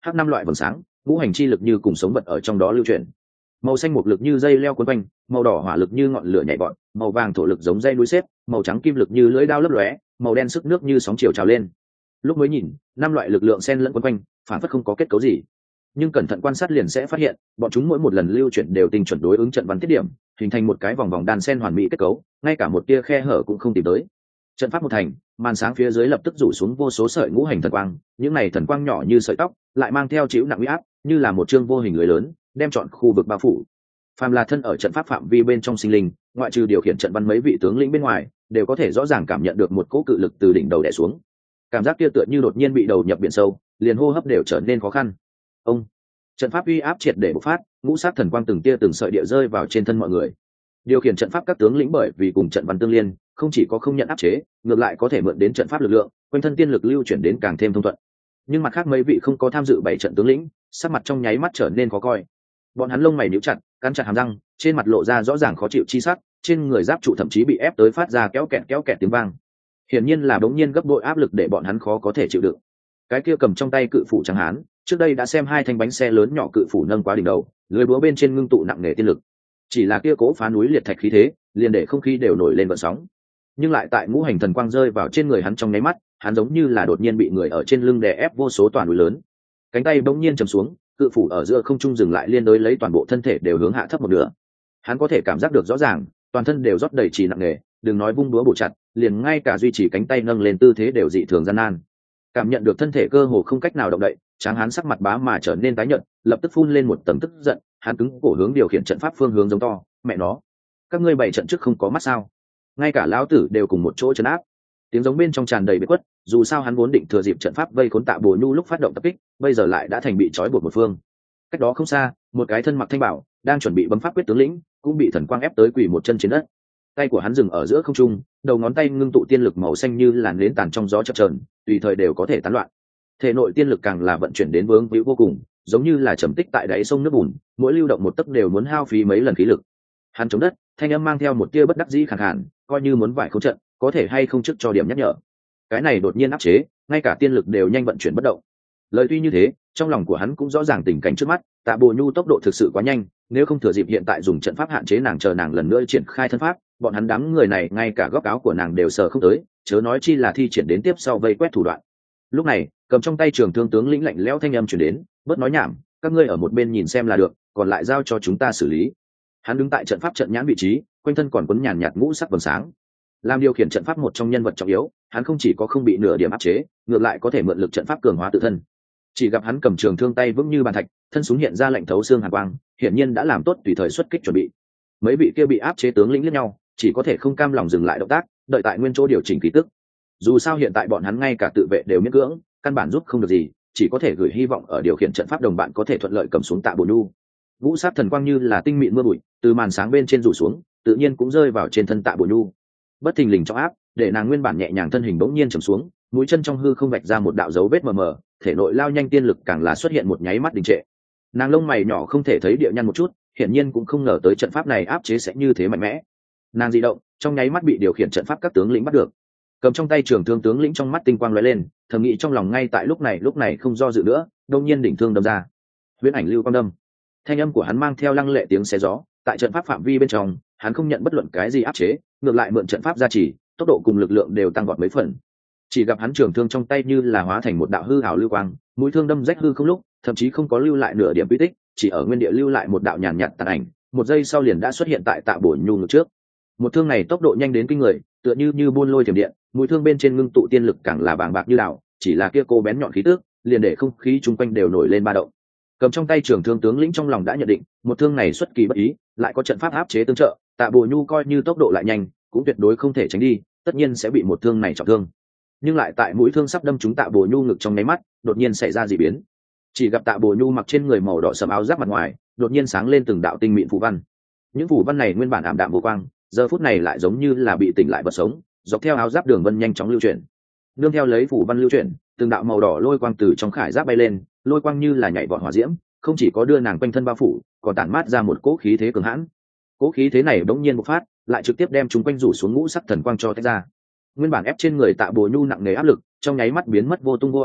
hắc năm loại vầng sáng, ngũ hành chi lực như cùng sống vật ở trong đó lưu chuyển. Màu xanh mộc lực như dây leo quấn quanh, màu đỏ hỏa lực như ngọn lửa nhảy vọt, màu vàng thổ lực giống dây núi xếp, màu trắng kim lực như lưỡi dao lấp lóe, màu đen sức nước như sóng chiều trào lên. Lúc mới nhìn, năm loại lực lượng xen lẫn quấn quanh, phản phất không có kết cấu gì, nhưng cẩn thận quan sát liền sẽ phát hiện bọn chúng mỗi một lần lưu chuyển đều tinh chuẩn đối ứng trận văn tiết điểm, hình thành một cái vòng vòng đan sen hoàn mỹ kết cấu, ngay cả một tia khe hở cũng không tìm tới. Trận pháp một thành, màn sáng phía dưới lập tức rủ xuống vô số sợi ngũ hành thần quang, những này thần quang nhỏ như sợi tóc, lại mang theo chịu nặng uy áp, như là một chương vô hình lưới lớn, đem trọn khu vực bao phủ. Phàm là thân ở trận pháp phạm vi bên trong sinh linh, ngoại trừ điều khiển trận văn mấy vị tướng lĩnh bên ngoài, đều có thể rõ ràng cảm nhận được một cỗ cự lực từ đỉnh đầu đè xuống. Cảm giác kia tựa như đột nhiên bị đầu nhập biển sâu, liền hô hấp đều trở nên khó khăn. Ông trận pháp uy áp triệt để bộc phát, ngũ sát thần quang từng tia từng sợi địa rơi vào trên thân mọi người. Điều khiển trận pháp các tướng lĩnh bởi vì cùng trận văn tương liên, không chỉ có không nhận áp chế, ngược lại có thể mượn đến trận pháp lực lượng, quanh thân tiên lực lưu chuyển đến càng thêm thông thuận. Nhưng mặt khác mấy vị không có tham dự bảy trận tướng lĩnh, sắc mặt trong nháy mắt trở nên khó coi. Bọn hắn lông mày nhíu chặt, cắn chặt hàm răng, trên mặt lộ ra rõ ràng khó chịu chi sắc, trên người giáp trụ thậm chí bị ép tới phát ra kéo kẹt tiếng vang. Hiển nhiên là bỗng nhiên gấp bội áp lực để bọn hắn khó có thể chịu đựng. Cái kia cầm trong tay cự phủ trắng hán, trước đây đã xem hai thanh bánh xe lớn nhỏ cự phủ nâng quá đỉnh đầu, lưới búa bên trên ngưng tụ nặng nề tiên lực. Chỉ là kia cố phá núi liệt thạch khí thế, liền để không khí đều nổi lên gợn sóng. Nhưng lại tại ngũ hành thần quang rơi vào trên người hắn trong nháy mắt, hắn giống như là đột nhiên bị người ở trên lưng đè ép vô số toàn núi lớn. Cánh tay bỗng nhiên trầm xuống, cự phủ ở giữa không trung dừng lại, liên đối lấy toàn bộ thân thể đều hướng hạ thấp một nửa. Hắn có thể cảm giác được rõ ràng, toàn thân đều rót đầy trì nặng nề, đừng nói vung búa bổ chặt, liền ngay cả duy trì cánh tay nâng lên tư thế đều dị thường gian nan. Cảm nhận được thân thể cơ hồ không cách nào động đậy, Tráng Hán sắc mặt bá mà trở nên tái nhợt, lập tức phun lên một tầng tức giận, hắn cứng cổ hướng điều khiển trận pháp phương hướng giống to, mẹ nó, các ngươi bảy trận trước không có mắt sao? Ngay cả lão tử đều cùng một chỗ trấn áp. Tiếng giống bên trong tràn đầy bế quất, dù sao hắn vốn định thừa dịp trận pháp vây khốn Tạ Bồ Nhu lúc phát động tập kích, bây giờ lại đã thành bị trói buộc một phương. Cách đó không xa, một cái thân mặc thanh bảo, đang chuẩn bị bấm pháp quyết tướng lĩnh, cũng bị thần quang ép tới quỳ một chân trên đất. Tay của hắn dừng ở giữa không trung, đầu ngón tay ngưng tụ tiên lực màu xanh như làn nến tàn trong gió chập chờn, tùy thời đều có thể tán loạn. Thể nội tiên lực càng là vận chuyển đến vướng víu vô cùng, giống như là trầm tích tại đáy sông nước bùn, mỗi lưu động một tấc đều muốn hao phí mấy lần khí lực. Hắn chống đất, thanh âm mang theo một tia bất đắc dĩ khàn khàn, coi như muốn vải khống trận, có thể hay không trước cho điểm nhắc nhở. Cái này đột nhiên áp chế, ngay cả tiên lực đều nhanh vận chuyển bất động. Lời tuy như thế, trong lòng của hắn cũng rõ ràng tình cảnh trước mắt, Tạ Bồ Nhu tốc độ thực sự quá nhanh, nếu không thừa dịp hiện tại dùng trận pháp hạn chế nàng, chờ nàng lần nữa triển khai thân pháp, bọn hắn đám người này ngay cả góc áo của nàng đều sờ không tới, chớ nói chi là thi triển đến tiếp sau vây quét thủ đoạn. Lúc này, cầm trong tay trường thương tướng lĩnh lạnh lẽo thanh âm truyền đến, bớt nói nhảm, các ngươi ở một bên nhìn xem là được, còn lại giao cho chúng ta xử lý. Hắn đứng tại trận pháp trận nhãn vị trí, quanh thân còn quấn nhàn nhạt ngũ sắc vầng sáng. Làm điều khiển trận pháp một trong nhân vật trọng yếu, hắn không chỉ có không bị nửa điểm áp chế, ngược lại có thể mượn lực trận pháp cường hóa tự thân. Chỉ gặp hắn cầm trường thương tay vững như bàn thạch, thân súng hiện ra lạnh thấu xương hàn quang, hiển nhiên đã làm tốt tùy thời xuất kích chuẩn bị. Mấy vị kia bị áp chế tướng lĩnh liếc nhau, chỉ có thể không cam lòng dừng lại động tác, đợi tại nguyên chỗ điều chỉnh khí tức. Dù sao hiện tại bọn hắn ngay cả tự vệ đều miễn cưỡng, căn bản giúp không được gì, chỉ có thể gửi hy vọng ở điều khiển trận pháp đồng bạn có thể thuận lợi cầm xuống Tạ Bồ Nhu. Vũ sát thần quang như là tinh mịn mưa bụi, từ màn sáng bên trên rủ xuống, tự nhiên cũng rơi vào trên thân Tạ Bồ Nhu. Bất thình lình trong áp, để nàng nguyên bản nhẹ nhàng thân hình bỗng nhiên trầm xuống, mũi chân trong hư không vạch ra một đạo dấu vết mờ mờ, thể nội lao nhanh tiên lực càng là xuất hiện một nháy mắt đình trệ. Nàng lông mày nhỏ không thể thấy địa nhăn một chút, hiển nhiên cũng không ngờ tới trận pháp này áp chế sẽ như thế mạnh mẽ. Nàng di động, trong nháy mắt bị điều khiển trận pháp các tướng lĩnh bắt được. Cầm trong tay trường thương tướng lĩnh trong mắt tinh quang lóe lên, thầm nghĩ trong lòng ngay tại lúc này không do dự nữa, đột nhiên đỉnh thương đâm ra. Huyễn ảnh lưu quang đâm. Thanh âm của hắn mang theo lăng lệ tiếng xé gió, tại trận pháp phạm vi bên trong, hắn không nhận bất luận cái gì áp chế, ngược lại mượn trận pháp gia trì, tốc độ cùng lực lượng đều tăng vọt mấy phần. Chỉ gặp hắn trường thương trong tay như là hóa thành một đạo hư ảo lưu quang, mũi thương đâm rách hư không lúc, thậm chí không có lưu lại nửa điểm quy tích, chỉ ở nguyên địa lưu lại một đạo nhàn nhạt tàn ảnh, một giây sau liền đã xuất hiện tại Tạ Bồ Nhu ngực trước. Một thương này tốc độ nhanh đến kinh người, tựa như buôn lôi thiểm điện, mũi thương bên trên ngưng tụ tiên lực càng là bàng bạc như đảo, chỉ là kia cô bén nhọn khí tức, liền để không khí chung quanh đều nổi lên ba động. Cầm trong tay trường thương tướng lĩnh trong lòng đã nhận định, một thương này xuất kỳ bất ý, lại có trận pháp áp chế tương trợ, Tạ Bồ Nhu coi như tốc độ lại nhanh, cũng tuyệt đối không thể tránh đi, tất nhiên sẽ bị một thương này trọng thương. Nhưng lại tại mũi thương sắp đâm trúng Tạ Bồ Nhu ngực trong nháy mắt, đột nhiên xảy ra dị biến. Chỉ gặp Tạ Bồ Nhu mặc trên người màu đỏ sẫm áo giáp mặt ngoài, đột nhiên sáng lên từng đạo tinh mịn phù văn. Những phù văn này nguyên bản ảm đạm vô quang, giờ phút này lại giống như là bị tỉnh lại vật sống, dọc theo áo giáp đường vân nhanh chóng lưu chuyển. Nương theo lấy phù văn lưu chuyển, từng đạo màu đỏ lôi quang từ trong khải giáp bay lên, lôi quang như là nhảy vọt hỏa diễm, không chỉ có đưa nàng quanh thân bao phủ, còn tản mát ra một cỗ khí thế cường hãn. Cỗ khí thế này bỗng nhiên bộc phát, lại trực tiếp đem chúng quanh rủ xuống ngũ sắc thần quang cho tách ra. Nguyên bản ép trên người Tạ Bồ Nhu nặng nề áp lực, trong nháy mắt biến mất vô tung vô ảnh,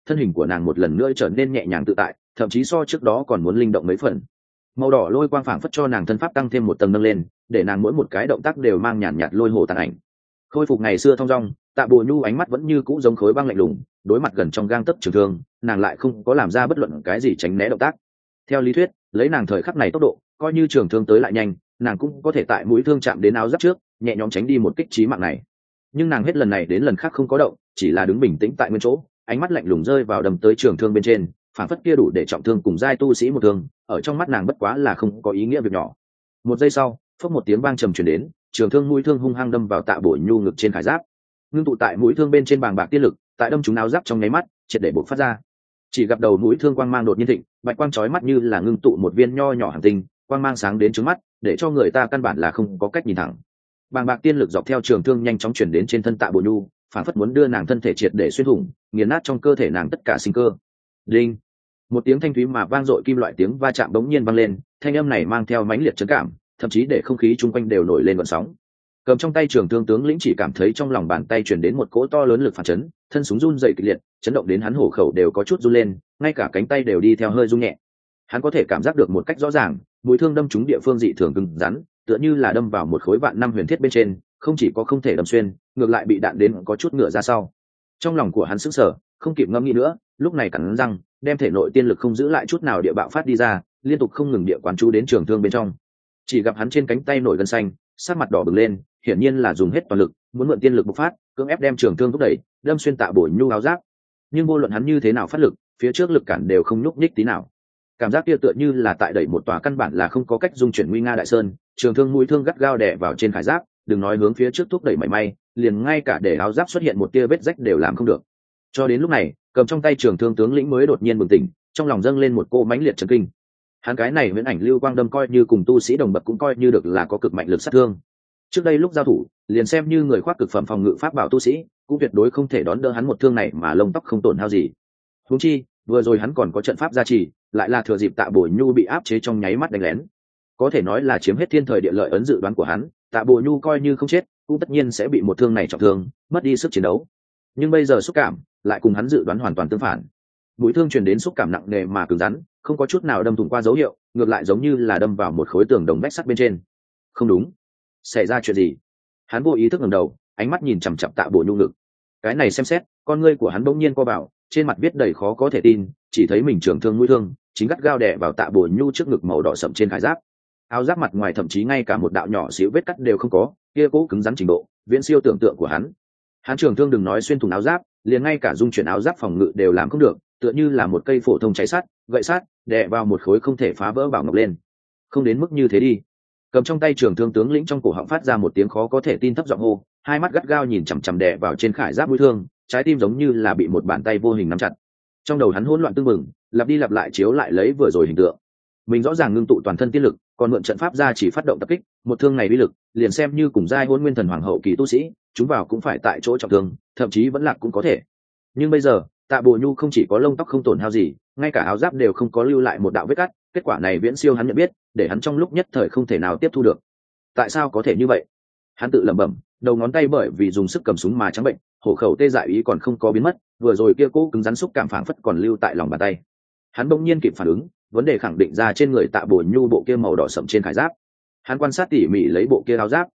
thân hình của nàng một lần nữa trở nên nhẹ nhàng tự tại, thậm chí so trước đó còn muốn linh động mấy phần. Màu đỏ lôi quang phảng phất cho nàng thân pháp tăng thêm một tầng nâng lên, để nàng mỗi một cái động tác đều mang nhàn nhạt lôi hồ tàn ảnh. Khôi phục ngày xưa thong dong, Tạ Bồ Nhu ánh mắt vẫn như cũ giống khối băng lạnh lùng, đối mặt gần trong gang tấc trường thương, nàng lại không có làm ra bất luận cái gì tránh né động tác. Theo lý thuyết, lấy nàng thời khắc này tốc độ, coi như trường thương tới lại nhanh, nàng cũng có thể tại mũi thương chạm đến áo giáp trước, nhẹ nhõm tránh đi một kích chí mạng này. Nhưng nàng hết lần này đến lần khác không có động, chỉ là đứng bình tĩnh tại nguyên chỗ, ánh mắt lạnh lùng rơi vào đâm tới trường thương bên trên, phản phất kia đủ để trọng thương cùng giai tu sĩ một thương, ở trong mắt nàng bất quá là không có ý nghĩa việc nhỏ. Một giây sau, phốc một tiếng vang trầm truyền đến, trường thương mũi thương hung hăng đâm vào Tạ Bổ Nhu ngực trên khải giáp. Ngưng tụ tại mũi thương bên trên bàng bạc tiên lực, tại đâm trúng áo giáp trong nháy mắt, triệt để bộc phát ra. Chỉ gặp đầu mũi thương quang mang đột nhiên thịnh, bạch quang chói mắt như là ngưng tụ một viên nho nhỏ hành tinh, quang mang sáng đến trứng mắt, để cho người ta căn bản là không có cách nhìn thẳng. Bàng bạc tiên lực dọc theo trường thương nhanh chóng chuyển đến trên thân Tạ Bổ Nhu, phản phất muốn đưa nàng thân thể triệt để xuyên thủng, nghiền nát trong cơ thể nàng tất cả sinh cơ. Đinh! Một tiếng thanh thúy mà vang dội kim loại tiếng va chạm bỗng nhiên vang lên, thanh âm này mang theo mãnh liệt chấn cảm, thậm chí để không khí chung quanh đều nổi lên gợn sóng. Cầm trong tay trường thương tướng lĩnh chỉ cảm thấy trong lòng bàn tay truyền đến một cỗ to lớn lực phản chấn, thân súng run dậy kịch liệt, chấn động đến hắn hổ khẩu đều có chút run lên, ngay cả cánh tay đều đi theo hơi rung nhẹ. Hắn có thể cảm giác được một cách rõ ràng, mũi thương đâm trúng địa phương dị thường cứng rắn, tựa như là đâm vào một khối vạn năm huyền thiết bên trên, không chỉ có không thể đâm xuyên, ngược lại bị đạn đến có chút ngựa ra sau. Trong lòng của hắn sững sờ, không kịp ngẫm nghĩ nữa, lúc này cắn răng, đem thể nội tiên lực không giữ lại chút nào địa bạo phát đi ra, liên tục không ngừng địa quán chú đến trường thương bên trong. Chỉ gặp hắn trên cánh tay nổi gân xanh, sắc mặt đỏ bừng lên, hiển nhiên là dùng hết toàn lực, muốn mượn tiên lực bộc phát, cưỡng ép đem trường thương thúc đẩy, đâm xuyên Tạ Bổ Nhu áo giáp. Nhưng vô luận hắn như thế nào phát lực, phía trước lực cản đều không nhúc nhích tí nào. Cảm giác kia tựa như là tại đẩy một tòa căn bản là không có cách dung chuyển nguy nga đại sơn, trường thương mũi thương gắt gao đè vào trên khải giáp, đừng nói hướng phía trước thúc đẩy mảy may, liền ngay cả để áo giáp xuất hiện một tia vết rách đều làm không được. Cho đến lúc này, cầm trong tay trường thương tướng lĩnh mới đột nhiên bừng tỉnh, trong lòng dâng lên một cô mãnh liệt chấn kinh. Hắn cái này viễn ảnh lưu quang đâm coi như cùng tu sĩ đồng bậc cũng coi như được là có cực mạnh lực sát thương. Trước đây lúc giao thủ, liền xem như người khoác cực phẩm phòng ngự pháp bảo tu sĩ, cũng tuyệt đối không thể đón đỡ hắn một thương này mà lông tóc không tổn hao gì. Huống chi, vừa rồi hắn còn có trận pháp gia trì, lại là thừa dịp Tạ Bổ Nhu bị áp chế trong nháy mắt đánh lén, có thể nói là chiếm hết thiên thời địa lợi ấn dự đoán của hắn. Tạ Bổ Nhu coi như không chết, cũng tất nhiên sẽ bị một thương này trọng thương, mất đi sức chiến đấu. Nhưng bây giờ xúc cảm lại cùng hắn dự đoán hoàn toàn tương phản. Mũi thương truyền đến xúc cảm nặng nề mà cứng rắn, không có chút nào đâm thủng qua dấu hiệu, ngược lại giống như là đâm vào một khối tường đồng vách sắt bên trên. Không đúng, xảy ra chuyện gì? Hắn vô ý thức ngẩng đầu, ánh mắt nhìn chằm chằm Tạ Bổ Nhu ngực. Cái này xem xét, con ngươi của hắn bỗng nhiên co vào, trên mặt viết đầy khó có thể tin, chỉ thấy mình trường thương mũi thương chính gắt gao đè vào Tạ Bổ Nhu trước ngực màu đỏ sậm trên khải giáp. Áo giáp mặt ngoài thậm chí ngay cả một đạo nhỏ xíu vết cắt đều không có, kia cố cứng rắn trình độ viễn siêu tưởng tượng của hắn. Hắn trường thương đừng nói xuyên thủng áo giáp, liền ngay cả dung chuyển áo giáp phòng ngự đều làm không được, tựa như là một cây phổ thông cháy sắt, gậy sắt, đè vào một khối không thể phá vỡ bảo ngọc lên. Không đến mức như thế đi. Cầm trong tay trường thương tướng lĩnh trong cổ họng phát ra một tiếng khó có thể tin thấp giọng hô, hai mắt gắt gao nhìn chằm chằm đè vào trên khải giáp mũi thương, trái tim giống như là bị một bàn tay vô hình nắm chặt. Trong đầu hắn hỗn loạn tương mừng, lặp đi lặp lại chiếu lại lấy vừa rồi hình tượng. Mình rõ ràng ngưng tụ toàn thân tiên lực, còn mượn trận pháp ra chỉ phát động tập kích, một thương này uy lực, liền xem như cùng giai Hỗn Nguyên Thần Hoàng hậu kỳ tu sĩ, chúng vào cũng phải tại chỗ trọng thương, thậm chí vẫn lạc cũng có thể. Nhưng bây giờ, Tạ Bổ Nhu không chỉ có lông tóc không tổn hao gì, ngay cả áo giáp đều không có lưu lại một đạo vết cắt, kết quả này viễn siêu hắn nhận biết, để hắn trong lúc nhất thời không thể nào tiếp thu được. Tại sao có thể như vậy? Hắn tự lẩm bẩm, đầu ngón tay bởi vì dùng sức cầm súng mà trắng bệnh, hổ khẩu tê dại ý còn không có biến mất, vừa rồi kia cố cứng rắn xúc cảm phảng phất còn lưu tại lòng bàn tay. Hắn bỗng nhiên kịp phản ứng, vấn đề khẳng định ra trên người Tạ Bổ Nhu bộ kia màu đỏ sậm trên khải giáp. Hắn quan sát tỉ mỉ lấy bộ kia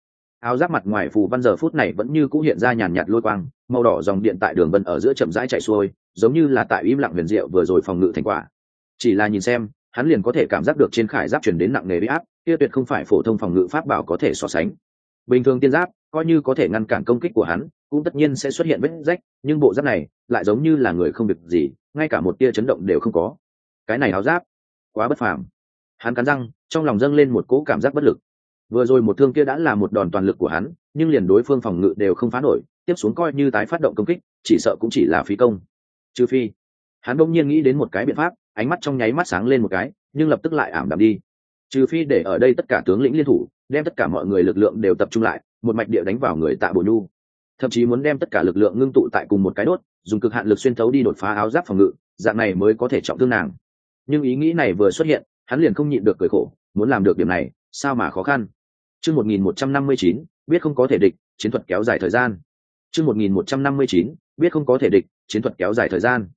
áo giáp mặt ngoài phù văn giờ phút này vẫn như cũ hiện ra nhàn nhạt lôi quang, màu đỏ dòng điện tại đường vân ở giữa chậm rãi chạy xuôi, giống như là tại im lặng huyền diệu vừa rồi phòng ngự thành quả. Chỉ là nhìn xem, hắn liền có thể cảm giác được trên khải giáp truyền đến nặng nề uy áp, kia tuyệt không phải phổ thông phòng ngự pháp bảo có thể so sánh. Bình thường tiên giáp, coi như có thể ngăn cản công kích của hắn, cũng tất nhiên sẽ xuất hiện vết rách, nhưng bộ giáp này lại giống như là người không việc gì, ngay cả một tia chấn động đều không có. Cái này áo giáp, quá bất phàm. Hắn cắn răng, trong lòng dâng lên một cỗ cảm giác bất lực. Vừa rồi một thương kia đã là một đòn toàn lực của hắn, nhưng liền đối phương phòng ngự đều không phá nổi, tiếp xuống coi như tái phát động công kích, chỉ sợ cũng chỉ là phí công. Trừ phi, hắn bỗng nhiên nghĩ đến một cái biện pháp, ánh mắt trong nháy mắt sáng lên một cái, nhưng lập tức lại ảm đạm đi. Trừ phi để ở đây tất cả tướng lĩnh liên thủ, đem tất cả mọi người lực lượng đều tập trung lại, một mạch địa đánh vào người Tạ Bổ Nhu. Thậm chí muốn đem tất cả lực lượng ngưng tụ tại cùng một cái đốt, dùng cực hạn lực xuyên thấu đi đột phá áo giáp phòng ngự, dạng này mới có thể trọng thương nàng. Nhưng ý nghĩ này vừa xuất hiện, hắn liền không nhịn được cười khổ, muốn làm được điểm này, sao mà khó khăn. Chương 1159, biết không có thể địch, chiến thuật kéo dài thời gian. Chương 1159, biết không có thể địch, chiến thuật kéo dài thời gian.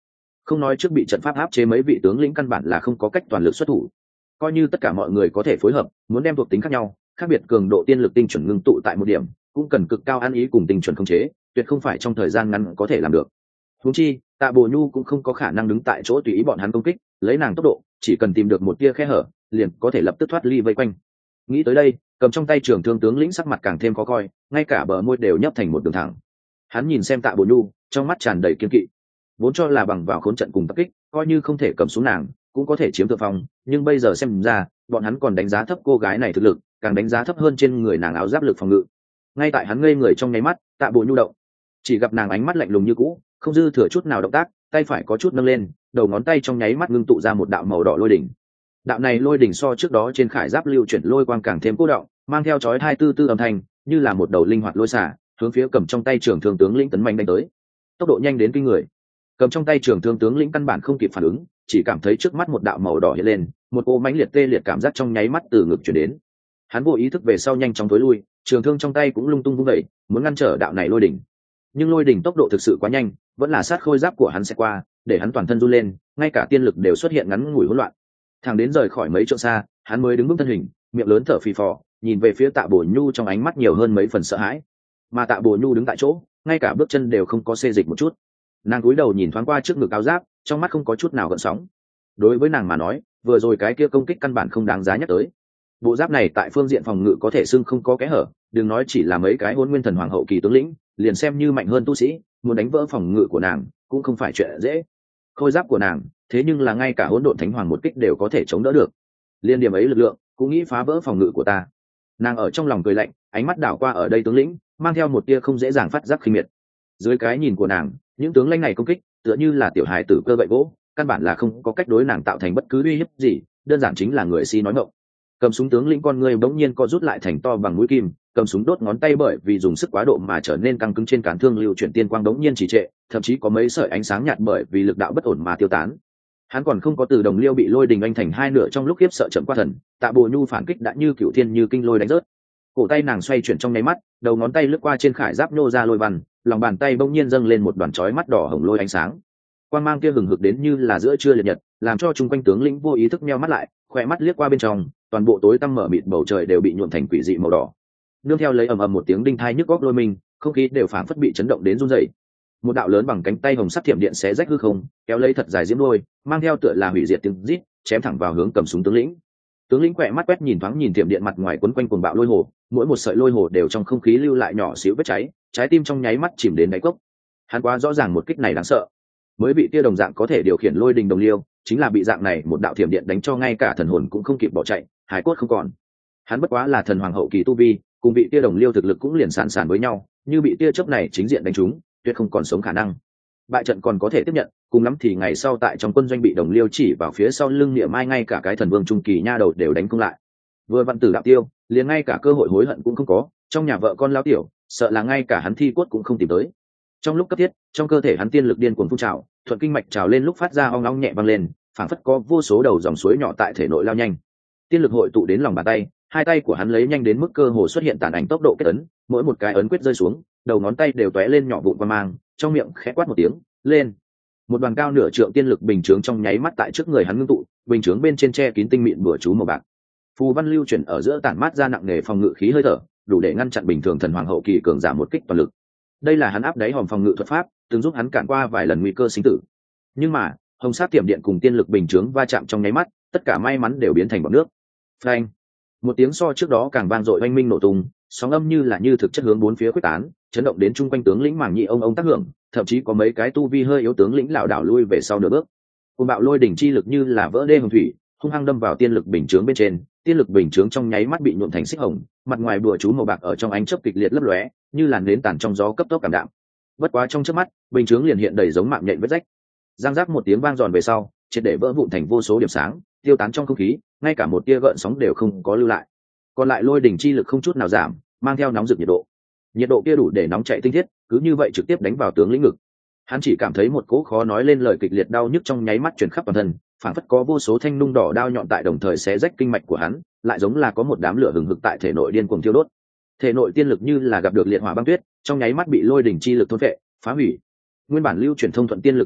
Không nói trước bị trận pháp áp chế mấy vị tướng lĩnh căn bản là không có cách toàn lực xuất thủ, coi như tất cả mọi người có thể phối hợp, muốn đem thuộc tính khác nhau, khác biệt cường độ tiên lực tinh chuẩn ngưng tụ tại một điểm, cũng cần cực cao ăn ý cùng tinh chuẩn khống chế, tuyệt không phải trong thời gian ngắn có thể làm được. Huống chi, Tạ Bồ Nhu cũng không có khả năng đứng tại chỗ tùy ý bọn hắn công kích, lấy nàng tốc độ, chỉ cần tìm được một tia khe hở, liền có thể lập tức thoát ly vây quanh. Nghĩ tới đây, cầm trong tay trường thương tướng lĩnh sắc mặt càng thêm khó coi, ngay cả bờ môi đều nhấp thành một đường thẳng. Hắn nhìn xem Tạ Bồ Nhu, trong mắt tràn đầy kiên kỵ. Vốn cho là bằng vào khốn trận cùng tập kích, coi như không thể cầm xuống nàng, cũng có thể chiếm thượng phong, nhưng bây giờ xem ra, bọn hắn còn đánh giá thấp cô gái này thực lực, càng đánh giá thấp hơn trên người nàng áo giáp lực phòng ngự. Ngay tại hắn ngây người trong nháy mắt, Tạ Bồ Nhu động, chỉ gặp nàng ánh mắt lạnh lùng như cũ, không dư thừa chút nào động tác, tay phải có chút nâng lên, đầu ngón tay trong nháy mắt ngưng tụ ra một đạo màu đỏ lôi đỉnh. Đạo này lôi đỉnh so trước đó trên khải giáp lưu chuyển lôi quang càng thêm cố động, mang theo chói tai tư tư âm thanh, như là một đầu linh hoạt lôi xả, hướng phía cầm trong tay trường thương tướng lĩnh tấn mạnh đánh tới. Tốc độ nhanh đến kinh người. Cầm trong tay trường thương tướng lĩnh căn bản không kịp phản ứng, chỉ cảm thấy trước mắt một đạo màu đỏ hiện lên, một cỗ mãnh liệt tê liệt cảm giác trong nháy mắt từ ngực chuyển đến. Hắn vô ý thức về sau nhanh chóng tối lui, trường thương trong tay cũng lung tung vung đẩy, muốn ngăn trở đạo này lôi đỉnh. Nhưng lôi đỉnh tốc độ thực sự quá nhanh, vẫn là sát khôi giáp của hắn sẽ qua, để hắn toàn thân run lên, ngay cả tiên lực đều xuất hiện ngắn ngủi hỗn loạn. Thằng đến rời khỏi mấy trượng xa, hắn mới đứng vững thân hình, miệng lớn thở phì phò, nhìn về phía Tạ Bồ Nhu trong ánh mắt nhiều hơn mấy phần sợ hãi. Mà Tạ Bồ Nhu đứng tại chỗ, ngay cả bước chân đều không có xê dịch một chút. Nàng cúi đầu nhìn thoáng qua trước ngực áo giáp, trong mắt không có chút nào gợn sóng. Đối với nàng mà nói, vừa rồi cái kia công kích căn bản không đáng giá nhắc tới. Bộ giáp này tại phương diện phòng ngự có thể xưng không có kẽ hở, đừng nói chỉ là mấy cái Hỗn Nguyên Thần Hoàng hậu kỳ tướng lĩnh, liền xem như mạnh hơn tu sĩ, muốn đánh vỡ phòng ngự của nàng cũng không phải chuyện dễ. Khôi giáp của nàng, thế nhưng là ngay cả Hỗn Độn Thánh Hoàng một kích đều có thể chống đỡ được. Liên điểm ấy lực lượng, cũng nghĩ phá vỡ phòng ngự của ta. Nàng ở trong lòng cười lạnh, ánh mắt đảo qua ở đây tướng lĩnh, mang theo một tia không dễ dàng phát giác khinh miệt. Dưới cái nhìn của nàng, những tướng lãnh này công kích tựa như là tiểu hài tử cơ gậy gỗ, căn bản là không có cách đối nàng tạo thành bất cứ uy hiếp gì, đơn giản chính là người si nói ngọng. Cầm súng tướng lĩnh con người bỗng nhiên co rút lại thành to bằng mũi kim, cầm súng đốt ngón tay bởi vì dùng sức quá độ mà trở nên căng cứng, trên cán thương lưu chuyển tiên quang bỗng nhiên trì trệ, thậm chí có mấy sợi ánh sáng nhạt bởi vì lực đạo bất ổn mà tiêu tán. Hắn còn không có từ đồng liêu bị lôi đình anh thành hai nửa trong lúc khiếp sợ chậm qua thần, Tạ Bồ Nhu phản kích đã như cựu thiên như kinh lôi đánh rớt. Cổ tay nàng xoay chuyển trong nháy mắt, đầu ngón tay lướt qua trên khải giáp nhô ra lôi văn, lòng bàn tay bỗng nhiên dâng lên một đoàn chói mắt đỏ hồng lôi ánh sáng. Quang mang kia hừng hực đến như là giữa trưa liệt nhật, làm cho chung quanh tướng lĩnh vô ý thức nheo mắt lại, khỏe mắt liếc qua bên trong, toàn bộ tối tăm mở mịt bầu trời đều bị nhuộm thành quỷ dị màu đỏ. Nương theo lấy ầm ầm một tiếng đinh thai nhức góc lôi mình, không khí đều phảng phất bị chấn động đến run rẩy. Một đạo lớn bằng cánh tay hồng sắc thiểm điện xé rách hư không, kéo lấy thật dài diễm lôi, mang theo tựa là hủy diệt tiếng rít, chém thẳng vào hướng cầm súng tướng lĩnh. Tướng lĩnh quẹ mắt quét nhìn thoáng nhìn thiểm điện mặt ngoài quấn quanh cuồng bạo lôi hồ, mỗi một sợi lôi hồ đều trong không khí lưu lại nhỏ xíu vết cháy, trái tim trong nháy mắt chìm đến đáy cốc. Hắn quá rõ ràng một kích này đáng sợ. Mới bị kia đồng dạng có thể điều khiển lôi đình đồng liêu, chính là bị dạng này một đạo thiểm điện đánh cho ngay cả thần hồn cũng không kịp bỏ chạy, hải cốt không còn. Hắn bất quá là thần hoàng hậu kỳ tu vi, cùng bị tia đồng liêu thực lực cũng liền sàn sàn với nhau, như bị tia chớp này chính diện đánh trúng, tuyệt không còn sống khả năng. Bại trận còn có thể tiếp nhận, cùng lắm thì ngày sau tại trong quân doanh bị đồng liêu chỉ vào phía sau lưng niệm mai ngay cả cái thần vương trung kỳ nha đầu đều đánh không lại. Vừa vặn tử đạo tiêu, liền ngay cả cơ hội hối hận cũng không có, trong nhà vợ con lao tiểu, sợ là ngay cả hắn thi cốt cũng không tìm tới. Trong lúc cấp thiết, trong cơ thể hắn tiên lực điên cuồng phun trào, thuận kinh mạch trào lên lúc phát ra ong ong nhẹ vang lên, phảng phất có vô số đầu dòng suối nhỏ tại thể nội lao nhanh. Tiên lực hội tụ đến lòng bàn tay, hai tay của hắn lấy nhanh đến mức cơ hồ xuất hiện tàn ảnh tốc độ kết ấn, mỗi một cái ấn quyết rơi xuống, đầu ngón tay đều tóe lên nhỏ vụn qua mang, trong miệng khẽ quát một tiếng, lên. Một đoàn cao nửa trượng tiên lực bình chướng trong nháy mắt tại trước người hắn ngưng tụ, bình chướng bên trên che kín tinh mịn bùa chú màu bạc. Phù văn lưu chuyển ở giữa tản mát ra nặng nề phòng ngự khí hơi thở, đủ để ngăn chặn bình thường thần hoàng hậu kỳ cường giả một kích toàn lực. Đây là hắn áp đáy hòm phòng ngự thuật pháp, từng giúp hắn cản qua vài lần nguy cơ sinh tử. Nhưng mà, hồng sát tiệm điện cùng tiên lực bình chướng va chạm trong nháy mắt, tất cả may mắn đều biến thành bọt nước. Phanh! Một tiếng so trước đó càng vang dội oanh minh nổ tung, sóng âm như là như thực chất hướng bốn phía quyết tán, chấn động đến chung quanh tướng lĩnh màng nhị ông tác hưởng, thậm chí có mấy cái tu vi hơi yếu tướng lĩnh lảo đảo lui về sau nửa bước. Cùng bạo lôi đỉnh chi lực như là vỡ đê hồng thủy, hung hăng đâm vào tiên lực bình chướng bên trên, tiên lực bình chướng trong nháy mắt bị nhuộm thành xích hồng, mặt ngoài bùa chú màu bạc ở trong ánh chớp kịch liệt lấp lóe, như làn nến tàn trong gió cấp tốc cảm đạm. Bất quá trong chớp mắt, bình chướng liền hiện đầy giống mạng nhện vết rách. Giang giác một tiếng vang giòn về sau, triệt để vỡ vụn thành vô số điểm sáng, tiêu tán trong không khí, ngay cả một tia gợn sóng đều không có lưu lại. Còn lại lôi đỉnh chi lực không chút nào giảm, mang theo nóng rực nhiệt độ. Nhiệt độ kia đủ để nóng chảy tinh thiết, cứ như vậy trực tiếp đánh vào tướng lĩnh ngực. Hắn chỉ cảm thấy một cỗ khó nói lên lời kịch liệt đau nhức trong nháy mắt truyền khắp toàn thân, phản phất có vô số thanh nung đỏ đao nhọn tại đồng thời xé rách kinh mạch của hắn, lại giống là có một đám lửa hừng hực tại thể nội điên cuồng thiêu đốt. Thể nội tiên lực như là gặp được liệt hỏa băng tuyết, trong nháy mắt bị lôi đỉnh chi lực thôn phệ, phá hủy. Nguyên bản lưu chuyển thông thuận tiên lực thông đạo,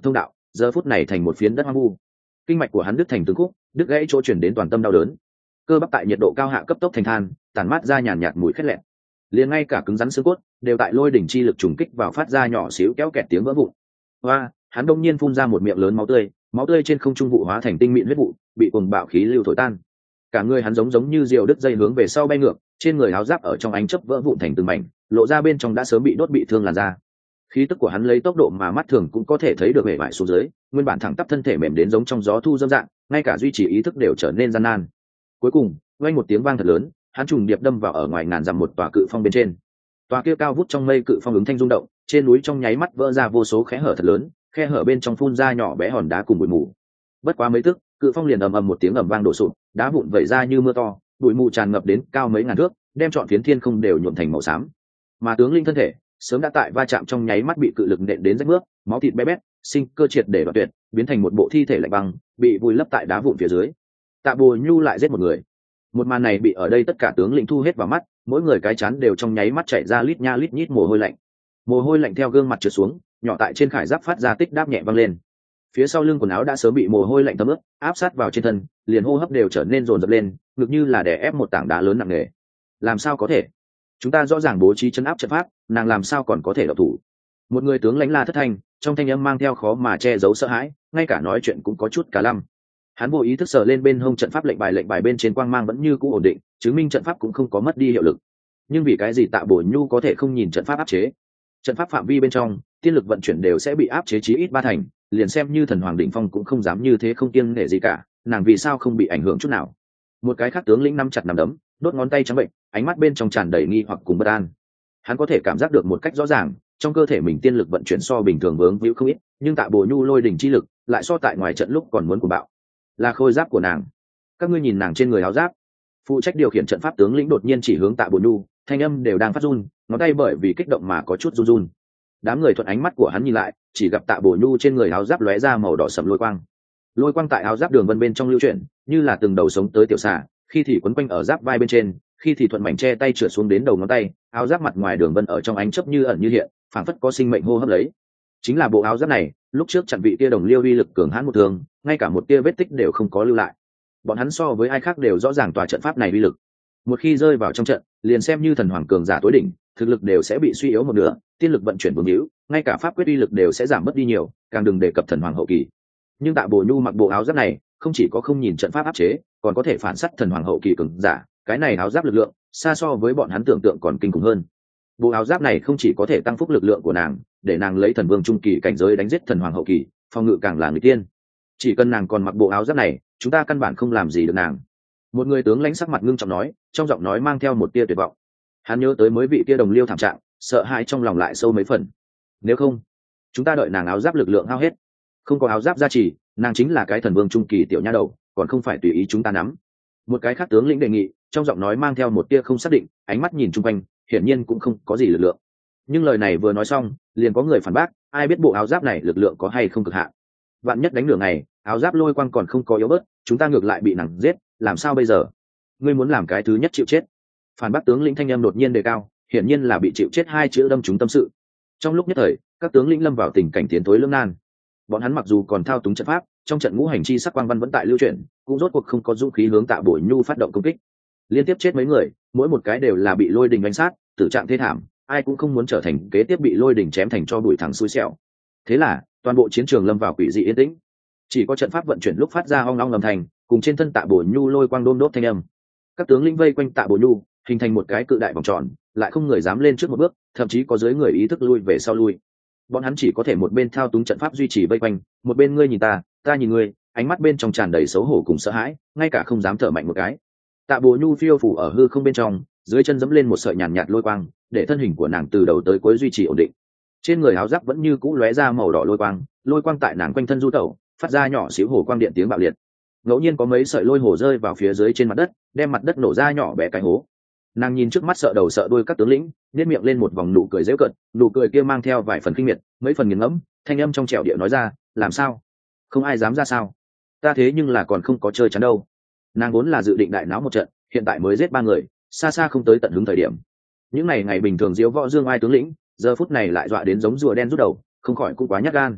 giờ phút này thành một phiến đất hoang vu. Kinh mạch của hắn đứt thành từng khúc, đứt gãy chỗ chuyển đến toàn tâm đau đớn. Cơ bắp tại nhiệt độ cao hạ cấp tốc thành than, tản mát ra nhàn nhạt mùi khét lẹt. Liền ngay cả cứng rắn xương cốt đều tại lôi đỉnh chi lực trùng kích vào phát ra nhỏ xíu kéo kẹt tiếng vỡ vụn. Hoa, hắn đông nhiên phun ra một miệng lớn máu tươi trên không trung vụ hóa thành tinh mịn huyết vụ, bị cuồng bạo khí lưu thổi tan. Cả người hắn giống như diều đứt dây hướng về sau bay ngược, trên người áo giáp ở trong ánh chớp vỡ vụn thành từng mảnh, lộ ra bên trong đã sớm bị đốt bị thương làn da. Khí tức của hắn lấy tốc độ mà mắt thường cũng có thể thấy được bề bại xuống dưới, nguyên bản thẳng tắp thân thể mềm đến giống trong gió thu dâm dạng, ngay cả duy trì ý thức đều trở nên gian nan. Cuối cùng, vang một tiếng vang thật lớn, hắn trùng điệp đâm vào ở ngoài ngàn dặm một tòa cự phong bên trên. Tòa kia cao vút trong mây cự phong ứng thanh rung động, trên núi trong nháy mắt vỡ ra vô số khe hở thật lớn, khe hở bên trong phun ra nhỏ bé hòn đá cùng bụi mù. Bất quá mấy tức, cự phong liền ầm ầm một tiếng ầm vang đổ sụp, đá vụn vẩy ra như mưa to, bụi mù tràn ngập đến cao mấy ngàn thước, đem trọn phiến thiên không đều nhuộm thành màu xám. Mà tướng linh thân thể sớm đã tại va chạm trong nháy mắt bị cự lực nện đến rách nước, máu thịt bé bét, sinh cơ triệt để đoạn tuyệt, biến thành một bộ thi thể lạnh băng, bị vùi lấp tại đá vụn phía dưới. Tạ Bồ Nhu lại giết một người. Một màn này bị ở đây tất cả tướng lĩnh thu hết vào mắt, mỗi người cái chán đều trong nháy mắt chảy ra lít nha lít nhít mồ hôi lạnh. Mồ hôi lạnh theo gương mặt trượt xuống, nhỏ tại trên khải giáp phát ra tích đáp nhẹ vang lên. Phía sau lưng quần áo đã sớm bị mồ hôi lạnh thấm ướt, áp sát vào trên thân, liền hô hấp đều trở nên dồn dập lên, ngực như là đè ép một tảng đá lớn nặng nề. Làm sao có thể? Chúng ta rõ ràng bố trí trấn áp trận pháp, nàng làm sao còn có thể độc thủ? Một người tướng lãnh la thất thanh, trong thanh âm mang theo khó mà che giấu sợ hãi, ngay cả nói chuyện cũng có chút cả lăm. Hắn vô ý thức sờ lên bên hông trận pháp lệnh bài bên trên quang mang vẫn như cũ ổn định, chứng minh trận pháp cũng không có mất đi hiệu lực. Nhưng vì cái gì Tạ Bổ Nhu có thể không nhìn trận pháp áp chế? Trận pháp phạm vi bên trong, tiên lực vận chuyển đều sẽ bị áp chế chí ít 3 thành, liền xem như thần hoàng đỉnh phong cũng không dám như thế không kiêng nể gì cả, nàng vì sao không bị ảnh hưởng chút nào? Một cái khác tướng lĩnh nắm chặt nắm đấm, đốt ngón tay trắng bệnh, ánh mắt bên trong tràn đầy nghi hoặc cùng bất an. Hắn có thể cảm giác được một cách rõ ràng, trong cơ thể mình tiên lực vận chuyển so bình thường vướng víu không ít, nhưng Tạ Bổ Nhu lôi đỉnh chi lực lại so tại ngoài trận lúc còn muốn cuồng bạo. Là khôi giáp của nàng. Các ngươi nhìn nàng trên người áo giáp. Phụ trách điều khiển trận pháp tướng lĩnh đột nhiên chỉ hướng Tạ Bổ Nhu, thanh âm đều đang phát run, ngón tay bởi vì kích động mà có chút run run. Đám người thuận ánh mắt của hắn nhìn lại, chỉ gặp Tạ Bổ Nhu trên người áo giáp lóe ra màu đỏ sẫm lôi quang. Lôi quang tại áo giáp đường vân bên trong lưu chuyển, như là từng đầu sống tới tiểu xà, khi thì quấn quanh ở giáp vai bên trên, khi thì thuận mảnh che tay trượt xuống đến đầu ngón tay, áo giáp mặt ngoài đường vân ở trong ánh chớp như ẩn như hiện, phảng phất có sinh mệnh hô hấp lấy. Chính là bộ áo giáp này, lúc trước chặn vị kia đồng liêu uy lực cường hãn một thường, ngay cả một tia vết tích đều không có lưu lại. Bọn hắn so với ai khác đều rõ ràng tòa trận pháp này uy lực. Một khi rơi vào trong trận, liền xem như thần hoàng cường giả tối đỉnh, thực lực đều sẽ bị suy yếu một nửa, tiên lực vận chuyển vương hữu, ngay cả pháp quyết uy lực đều sẽ giảm mất đi nhiều, càng đừng đề cập thần hoàng hậu kỳ. Nhưng Tạ Bổ Nhu mặc bộ áo giáp này, không chỉ có không nhìn trận pháp áp chế, còn có thể phản sát thần hoàng hậu kỳ cường giả, cái này áo giáp lực lượng xa so với bọn hắn tưởng tượng còn kinh khủng hơn. Bộ áo giáp này không chỉ có thể tăng phúc lực lượng của nàng, để nàng lấy thần vương trung kỳ cảnh giới đánh giết thần hoàng hậu kỳ, phòng ngự càng là người tiên. Chỉ cần nàng còn mặc bộ áo giáp này, chúng ta căn bản không làm gì được nàng. Một người tướng lãnh sắc mặt ngưng trọng nói, trong giọng nói mang theo một tia tuyệt vọng. Hắn nhớ tới mới vị kia đồng liêu thảm trạng, sợ hãi trong lòng lại sâu mấy phần. Nếu không, chúng ta đợi nàng áo giáp lực lượng hao hết. Không có áo giáp gia trì, nàng chính là cái thần vương trung kỳ tiểu nha đầu, còn không phải tùy ý chúng ta nắm. Một cái khác tướng lĩnh đề nghị, trong giọng nói mang theo một tia không xác định, ánh mắt nhìn chung quanh, hiển nhiên cũng không có gì lực lượng. Nhưng lời này vừa nói xong, liền có người phản bác, ai biết bộ áo giáp này lực lượng có hay không cực hạn. Vạn nhất đánh nửa ngày, áo giáp lôi quang còn không có yếu bớt, chúng ta ngược lại bị nàng giết, làm sao bây giờ? Ngươi muốn làm cái thứ nhất chịu chết? Phản bác tướng lĩnh thanh em đột nhiên đề cao, hiển nhiên là bị chịu chết hai chữ đâm trúng tâm sự. Trong lúc nhất thời, các tướng lĩnh lâm vào tình cảnh tiến thối lưỡng nan. Bọn hắn mặc dù còn thao túng trận pháp, trong trận ngũ hành chi sắc quang văn vẫn tại lưu chuyển, cũng rốt cuộc không có dũng khí hướng Tạ Bổ Nhu phát động công kích. Liên tiếp chết mấy người, mỗi một cái đều là bị lôi đình đánh sát, tử trạng thê thảm, ai cũng không muốn trở thành kế tiếp bị lôi đình chém thành cho bụi thẳng xui xẻo. Thế là, toàn bộ chiến trường lâm vào quỷ dị yên tĩnh. Chỉ có trận pháp vận chuyển lúc phát ra ong ong âm thanh, cùng trên thân Tạ Bổ Nhu lôi quang đôm đốt thanh âm. Các tướng lĩnh vây quanh Tạ Bổ Nhu, hình thành một cái cự đại vòng tròn, lại không người dám lên trước một bước, thậm chí có dưới người ý thức lui về sau lui. Bọn hắn chỉ có thể một bên thao túng trận pháp duy trì vây quanh, một bên ngươi nhìn ta, ta nhìn ngươi, ánh mắt bên trong tràn đầy xấu hổ cùng sợ hãi, ngay cả không dám thở mạnh một cái. Tạ Bổ Nhu phiêu phủ ở hư không bên trong, dưới chân dẫm lên một sợi nhàn nhạt lôi quang, để thân hình của nàng từ đầu tới cuối duy trì ổn định. Trên người áo giáp vẫn như cũ lóe ra màu đỏ lôi quang tại nàng quanh thân du tẩu, phát ra nhỏ xíu hồ quang điện tiếng bạo liệt. Ngẫu nhiên có mấy sợi lôi hồ rơi vào phía dưới trên mặt đất, đem mặt đất nổ ra nhỏ bé cái hố. Nàng nhìn trước mắt sợ đầu sợ đuôi các tướng lĩnh, nhếch miệng lên một vòng nụ cười giễu cợt, nụ cười kia mang theo vài phần kinh miệt, mấy phần nghiền ngẫm, thanh âm trong trẻo địa nói ra, làm sao? Không ai dám ra sao? Ta thế nhưng là còn không có chơi chắn đâu. Nàng vốn là dự định đại náo một trận, hiện tại mới giết 3 người, xa xa không tới tận hứng thời điểm. Những ngày bình thường diếu võ dương ai tướng lĩnh, giờ phút này lại dọa đến giống rùa đen rút đầu, không khỏi cũng quá nhát gan.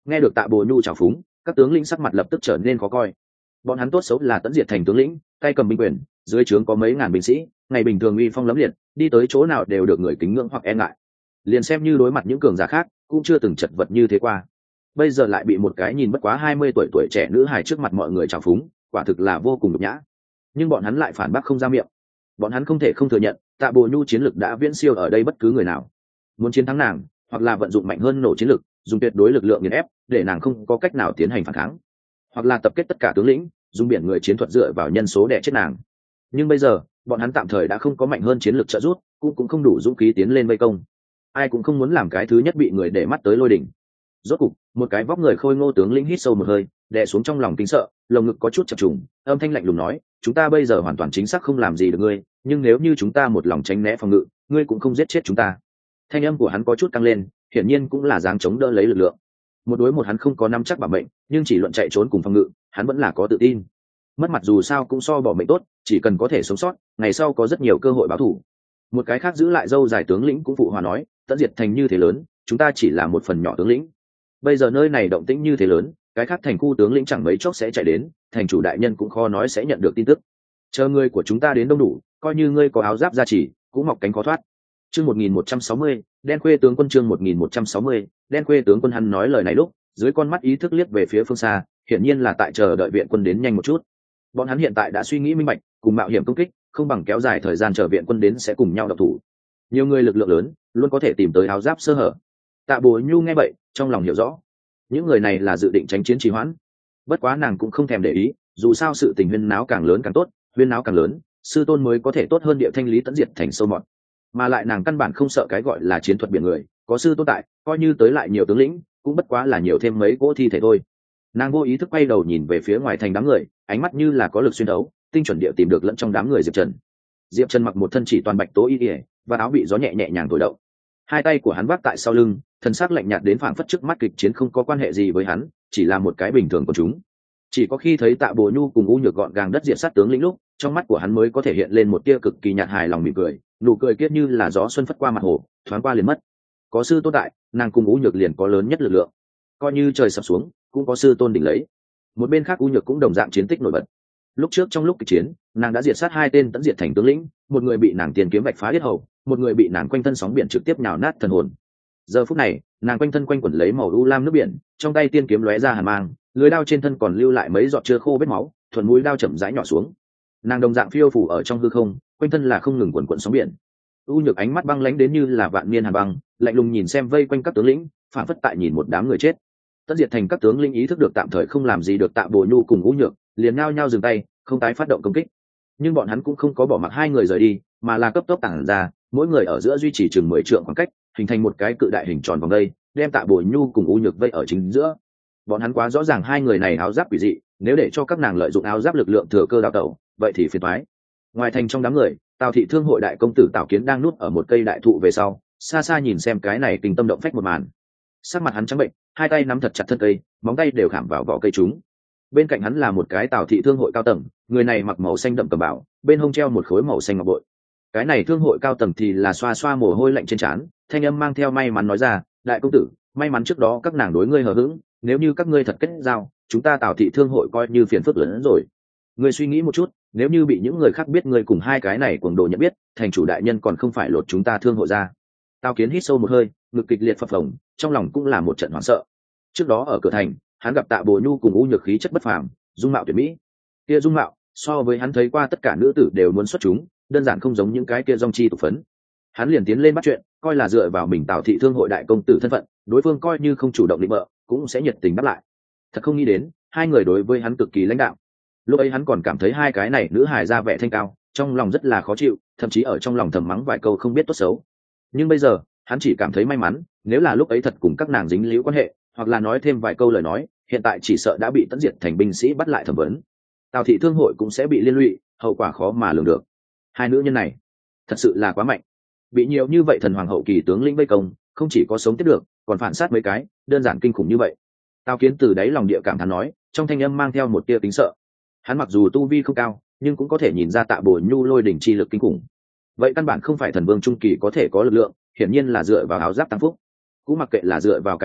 Nghe được Tạ Bồ Nhu trào phúng, các tướng lĩnh sắc mặt lập tức trở nên khó coi. Bọn hắn tốt xấu là Tẫn Diệt Thành tướng lĩnh, tay cầm binh quyền, dưới trướng có mấy ngàn binh sĩ, ngày bình thường uy phong lẫm liệt, đi tới chỗ nào đều được người kính ngưỡng hoặc e ngại. Liền xem như đối mặt những cường giả khác, cũng chưa từng chật vật như thế qua. Bây giờ lại bị một cái nhìn bất quá 20 tuổi trẻ nữ hài trước mặt mọi người trào phúng, quả thực là vô cùng nhục nhã. Nhưng bọn hắn lại phản bác không ra miệng. Bọn hắn không thể không thừa nhận, Tạ Bồ Nhu chiến lực đã viễn siêu ở đây bất cứ người nào. Muốn chiến thắng nàng, hoặc là vận dụng mạnh hơn nổ chiến lực, dùng tuyệt đối lực lượng nghiền ép, để nàng không có cách nào tiến hành phản kháng, hoặc là tập kết tất cả tướng lĩnh, dùng biển người chiến thuật dựa vào nhân số để chết nàng. Nhưng bây giờ, bọn hắn tạm thời đã không có mạnh hơn chiến lược trợ giúp, cũng không đủ dũng khí tiến lên vây công. Ai cũng không muốn làm cái thứ nhất bị người để mắt tới lôi đỉnh. Rốt cục, một cái vóc người khôi ngô tướng lĩnh hít sâu một hơi, đè xuống trong lòng kinh sợ, lồng ngực có chút chập trùng, âm thanh lạnh lùng nói, chúng ta bây giờ hoàn toàn chính xác không làm gì được ngươi, nhưng nếu như chúng ta một lòng tránh né phòng ngự, ngươi cũng không giết chết chúng ta. Thanh âm của hắn có chút tăng lên, hiển nhiên cũng là dáng chống đỡ lấy lực lượng. Một đối một hắn không có nắm chắc bảo mệnh, nhưng chỉ luận chạy trốn cùng phòng ngự, hắn vẫn là có tự tin. Mất mặt dù sao cũng so bỏ mệnh tốt, chỉ cần có thể sống sót, ngày sau có rất nhiều cơ hội báo thù. Một cái khác giữ lại dâu dài tướng lĩnh cũng phụ hòa nói, Tẫn Diệt Thành như thế lớn, chúng ta chỉ là một phần nhỏ tướng lĩnh. Bây giờ nơi này động tĩnh như thế lớn, cái khác thành khu tướng lĩnh chẳng mấy chốc sẽ chạy đến, thành chủ đại nhân cũng khó nói sẽ nhận được tin tức. Chờ người của chúng ta đến đông đủ, coi như ngươi có áo giáp gia trì, cũng mọc cánh khó thoát. Chương 1160, Đen Khuê tướng quân chương 1160, Đen Khuê tướng quân hắn nói lời này lúc, dưới con mắt ý thức liếc về phía phương xa, hiển nhiên là tại chờ đợi viện quân đến nhanh một chút. Bọn hắn hiện tại đã suy nghĩ minh bạch, cùng mạo hiểm công kích, không bằng kéo dài thời gian chờ viện quân đến sẽ cùng nhau độc thủ. Nhiều người lực lượng lớn, luôn có thể tìm tới áo giáp sơ hở. Tạ Bồ Nhu nghe vậy, trong lòng hiểu rõ, những người này là dự định tránh chiến trì hoãn. Bất quá nàng cũng không thèm để ý, dù sao sự tình huyên náo càng lớn càng tốt, huyên náo càng lớn, sư tôn mới có thể tốt hơn địa thanh lý Tẫn Diệt Thành sâu mọt. Mà lại nàng căn bản không sợ cái gọi là chiến thuật biển người, có sư tôn tại, coi như tới lại nhiều tướng lĩnh, cũng bất quá là nhiều thêm mấy cỗ thi thể thôi. Nàng vô ý thức quay đầu nhìn về phía ngoài thành đám người, ánh mắt như là có lực xuyên thấu, tinh chuẩn địa tìm được lẫn trong đám người Diệp Trần. Diệp Trần mặc một thân chỉ toàn bạch tố y ỉa và áo bị gió nhẹ nhẹ nhàng thổi động, hai tay của hắn vác tại sau lưng, thân xác lạnh nhạt đến phảng phất trước mắt kịch chiến không có quan hệ gì với hắn, chỉ là một cái bình thường của chúng. Chỉ có khi thấy Tạ Bồ Nhu cùng U Nhược gọn gàng đất diện sát tướng lĩnh lúc, trong mắt của hắn mới có thể hiện lên một tia cực kỳ nhạt hài lòng mỉm cười, nụ cười kiết như là gió xuân phất qua mặt hồ, thoáng qua liền mất. Có sư tôn tại, nàng cùng U Nhược liền có lớn nhất lực lượng. Coi như trời sập xuống, cũng có sư tôn đỉnh lấy. Một bên khác U Nhược cũng đồng dạng chiến tích nổi bật. Lúc trước trong lúc kịch chiến, nàng đã diệt sát hai tên Tẫn Diệt Thành tướng lĩnh, một người bị nàng tiền kiếm vạch phá yết hầu, một người bị nàng quanh thân sóng biển trực tiếp nhào nát thần hồn. Giờ phút này, nàng quanh thân quanh quẩn lấy màu u lam nước biển, trong tay tiên kiếm lóe ra hàn mang, lưỡi đao trên thân còn lưu lại mấy giọt chưa khô vết máu, thuần mũi đao chậm rãi nhỏ xuống. Nàng đồng dạng phiêu phù ở trong hư không, quanh thân là không ngừng quần quần sóng biển. U Nhược ánh mắt băng lãnh đến như là vạn niên hàn băng, lạnh lùng nhìn xem vây quanh các tướng lĩnh, phản phất tại nhìn một đám người chết. Tẫn Diệt Thành các tướng lĩnh ý thức được tạm thời không làm gì được Tạ Bồ Nhu cùng U Nhược, liền nhao nhao dừng tay, không tái phát động công kích. Nhưng bọn hắn cũng không có bỏ mặc hai người rời đi, mà là cấp tốc tản ra, mỗi người ở giữa duy trì chừng 10 trượng khoảng cách, hình thành một cái cự đại hình tròn vòng vây, đem Tạ Bồ Nhu cùng U Nhược vây ở chính giữa. Bọn hắn quá rõ ràng hai người này áo giáp quỷ dị, nếu để cho các nàng lợi dụng áo giáp lực lượng thừa cơ đào tẩu, vậy thì phiền toái. Ngoài thành trong đám người, Tào thị thương hội đại công tử Tào Kiến đang núp ở một cây đại thụ về sau, xa xa nhìn xem cái này kinh tâm động phách một màn. Sắc mặt hắn trắng bệnh, hai tay nắm thật chặt thân cây, móng tay đều khảm vào vỏ cây chúng. Bên cạnh hắn là một cái Tào thị thương hội cao tầng, người này mặc màu xanh đậm cầm bảo, bên hông treo một khối màu xanh ngọc bội. Cái này thương hội cao tầng thì là xoa xoa mồ hôi lạnh trên trán, thanh âm mang theo may mắn nói ra, đại công tử, may mắn trước đó các nàng đối ngươi hờ hững, nếu như các ngươi thật kết giao, chúng ta Tào thị thương hội coi như phiền phức lớn hơn rồi. Ngươi suy nghĩ một chút, nếu như bị những người khác biết ngươi cùng hai cái này cuồng đồ nhận biết, thành chủ đại nhân còn không phải lột chúng ta thương hội ra. Tào Kiến hít sâu một hơi, ngực kịch liệt phập phồng, trong lòng cũng là một trận hoảng sợ. Trước đó ở cửa thành, hắn gặp Tạ Bồ Nhu cùng U Nhược khí chất bất phàm, dung mạo tuyệt mỹ. Kia dung mạo, so với hắn thấy qua tất cả nữ tử đều muốn xuất chúng, đơn giản không giống những cái kia dòng chi tục phấn. Hắn liền tiến lên bắt chuyện, coi là dựa vào mình Tào thị thương hội đại công tử thân phận, đối phương coi như không chủ động định bợ, cũng sẽ nhiệt tình đáp lại. Thật không nghĩ đến, hai người đối với hắn cực kỳ lãnh đạo. Lúc ấy hắn còn cảm thấy hai cái này nữ hài ra vẻ thanh cao, trong lòng rất là khó chịu, thậm chí ở trong lòng thầm mắng vài câu không biết tốt xấu. Nhưng bây giờ, hắn chỉ cảm thấy may mắn, nếu là lúc ấy thật cùng các nàng dính líu quan hệ, hoặc là nói thêm vài câu lời nói, hiện tại chỉ sợ đã bị Tẫn Diệt Thành binh sĩ bắt lại thẩm vấn. Tào thị thương hội cũng sẽ bị liên lụy, hậu quả khó mà lường được. Hai nữ nhân này, thật sự là quá mạnh. Bị nhiều như vậy thần hoàng hậu kỳ tướng lĩnh vây công, không chỉ có sống tiếp được, còn phản sát mấy cái, đơn giản kinh khủng như vậy. Tào Kiến từ đáy lòng địa cảm thán nói, trong thanh âm mang theo một tia tính sợ. Hắn mặc dù tu vi không cao, nhưng cũng có thể nhìn ra Tạ Bồ Nhu lôi đỉnh chi lực kinh khủng. Vậy căn bản không phải thần vương trung kỳ có thể có lực lượng, hiển nhiên là dựa vào áo giáp tăng phúc. Cũng mặc kệ là dựa vào cái gì,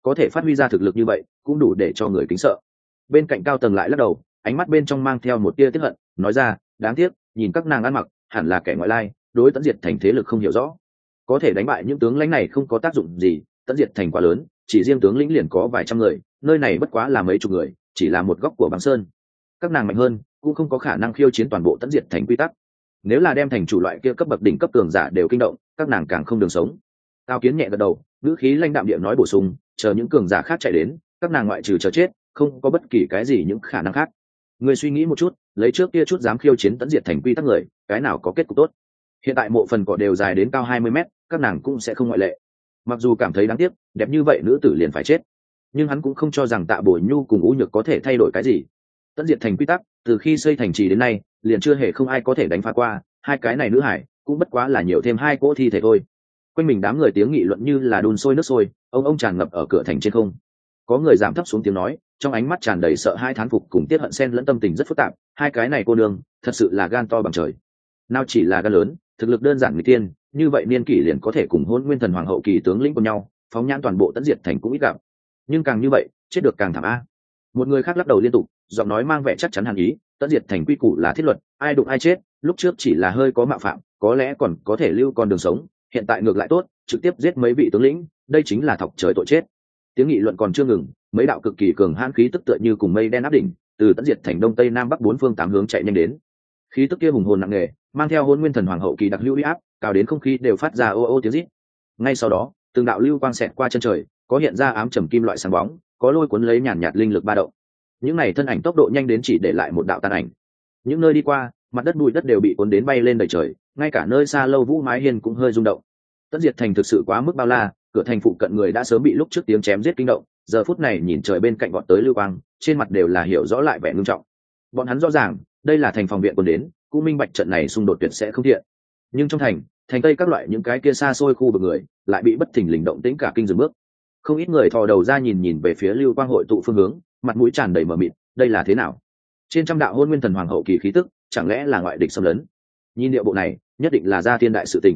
có thể phát huy ra thực lực như vậy cũng đủ để cho người kính sợ. Bên cạnh cao tầng lại lắc đầu, ánh mắt bên trong mang theo một tia tiếc hận, nói ra, đáng tiếc, nhìn các nàng ăn mặc hẳn là kẻ ngoại lai, đối Tẫn Diệt Thành thế lực không hiểu rõ, có thể đánh bại những tướng lãnh này không có tác dụng gì. Tẫn Diệt Thành quá lớn, chỉ riêng tướng lĩnh liền có vài trăm người, nơi này bất quá là mấy chục người, chỉ là một góc của băng sơn. Các nàng mạnh hơn cũng không có khả năng khiêu chiến toàn bộ Tẫn Diệt Thành quy tắc. Nếu là đem thành chủ loại kia cấp bậc đỉnh cấp cường giả đều kinh động, các nàng càng không đường sống. Cao Kiến nhẹ gật đầu, ngữ khí lãnh đạm địa nói bổ sung, chờ những cường giả khác chạy đến, các nàng ngoại trừ chờ chết, không có bất kỳ cái gì những khả năng khác. Người suy nghĩ một chút, lấy trước kia chút dám khiêu chiến Tẫn Diệt Thành quy tắc người, cái nào có kết cục tốt? Hiện tại mộ phần cỏ đều dài đến cao 20 mét, các nàng cũng sẽ không ngoại lệ. Mặc dù cảm thấy đáng tiếc, đẹp như vậy nữ tử liền phải chết, nhưng hắn cũng không cho rằng Tạ Bổ Nhu cùng U Nhược có thể thay đổi cái gì. Tẫn Diệt Thành quy tắc, từ khi xây thành trì đến nay, liền chưa hề không ai có thể đánh phá qua, hai cái này nữ hải cũng bất quá là nhiều thêm hai cỗ thi thể thôi. Quanh mình đám người tiếng nghị luận như là đun sôi nước sôi, ông tràn ngập ở cửa thành trên không. Có người giảm thấp xuống tiếng nói, trong ánh mắt tràn đầy sợ hai thán phục cùng tiết hận xen lẫn tâm tình rất phức tạp. Hai cái này cô nương thật sự là gan to bằng trời, nào chỉ là gan lớn, thực lực đơn giản người tiên, như vậy niên kỷ liền có thể cùng Hôn Nguyên Thần Hoàng hậu kỳ tướng lĩnh của nhau, phóng nhãn toàn bộ Tẫn Diệt Thành cũng ít gặp. Nhưng càng như vậy, chết được càng thảm a. Một người khác lắc đầu liên tục, giọng nói mang vẻ chắc chắn hàn ý, Tẫn Diệt Thành quy củ là thiết luật, ai đụng ai chết, lúc trước chỉ là hơi có mạo phạm, có lẽ còn có thể lưu con đường sống, hiện tại ngược lại tốt, trực tiếp giết mấy vị tướng lĩnh, đây chính là thọc trời tội chết. Tiếng nghị luận còn chưa ngừng, mấy đạo cực kỳ cường hãn khí tức tựa như cùng mây đen áp đỉnh, từ Tẫn Diệt Thành đông tây nam bắc bốn phương tám hướng chạy nhanh đến. Khí tức kia hùng hồn nặng nề, mang theo Hôn Nguyên Thần Hoàng hậu kỳ đặc hữu uy áp, cao đến không khí đều phát ra ô ô tiếng rít. Ngay sau đó, từng đạo lưu quang xẹt qua chân trời, có hiện ra ám trầm kim loại sáng bóng, có lôi cuốn lấy nhàn nhạt linh lực ba động. Những này thân ảnh tốc độ nhanh đến chỉ để lại một đạo tàn ảnh. Những nơi đi qua, mặt đất bụi đất đều bị cuốn đến bay lên đầy trời, ngay cả nơi xa lâu vũ mái hiên cũng hơi rung động. Tẫn Diệt Thành thực sự quá mức bao la, cửa thành phụ cận người đã sớm bị lúc trước tiếng chém giết kinh động, giờ phút này nhìn trời bên cạnh bọn tới lưu quang, trên mặt đều là hiểu rõ lại vẻ nghiêm trọng. Bọn hắn rõ ràng, đây là thành phòng viện quân đến, cũng minh bạch trận này xung đột tuyệt sẽ không thiện. Nhưng trong thành tây các loại những cái kia xa xôi khu vực người, lại bị bất thình lình động tĩnh cả kinh dừng bước. Không ít người thò đầu ra nhìn về phía lưu quang hội tụ phương hướng, mặt mũi tràn đầy mờ mịt, đây là thế nào? Trên trăm đạo Hôn Nguyên Thần Hoàng hậu kỳ khí tức, chẳng lẽ là ngoại địch xâm lấn? Nhìn điệu bộ này, nhất định là ra thiên đại sự tình.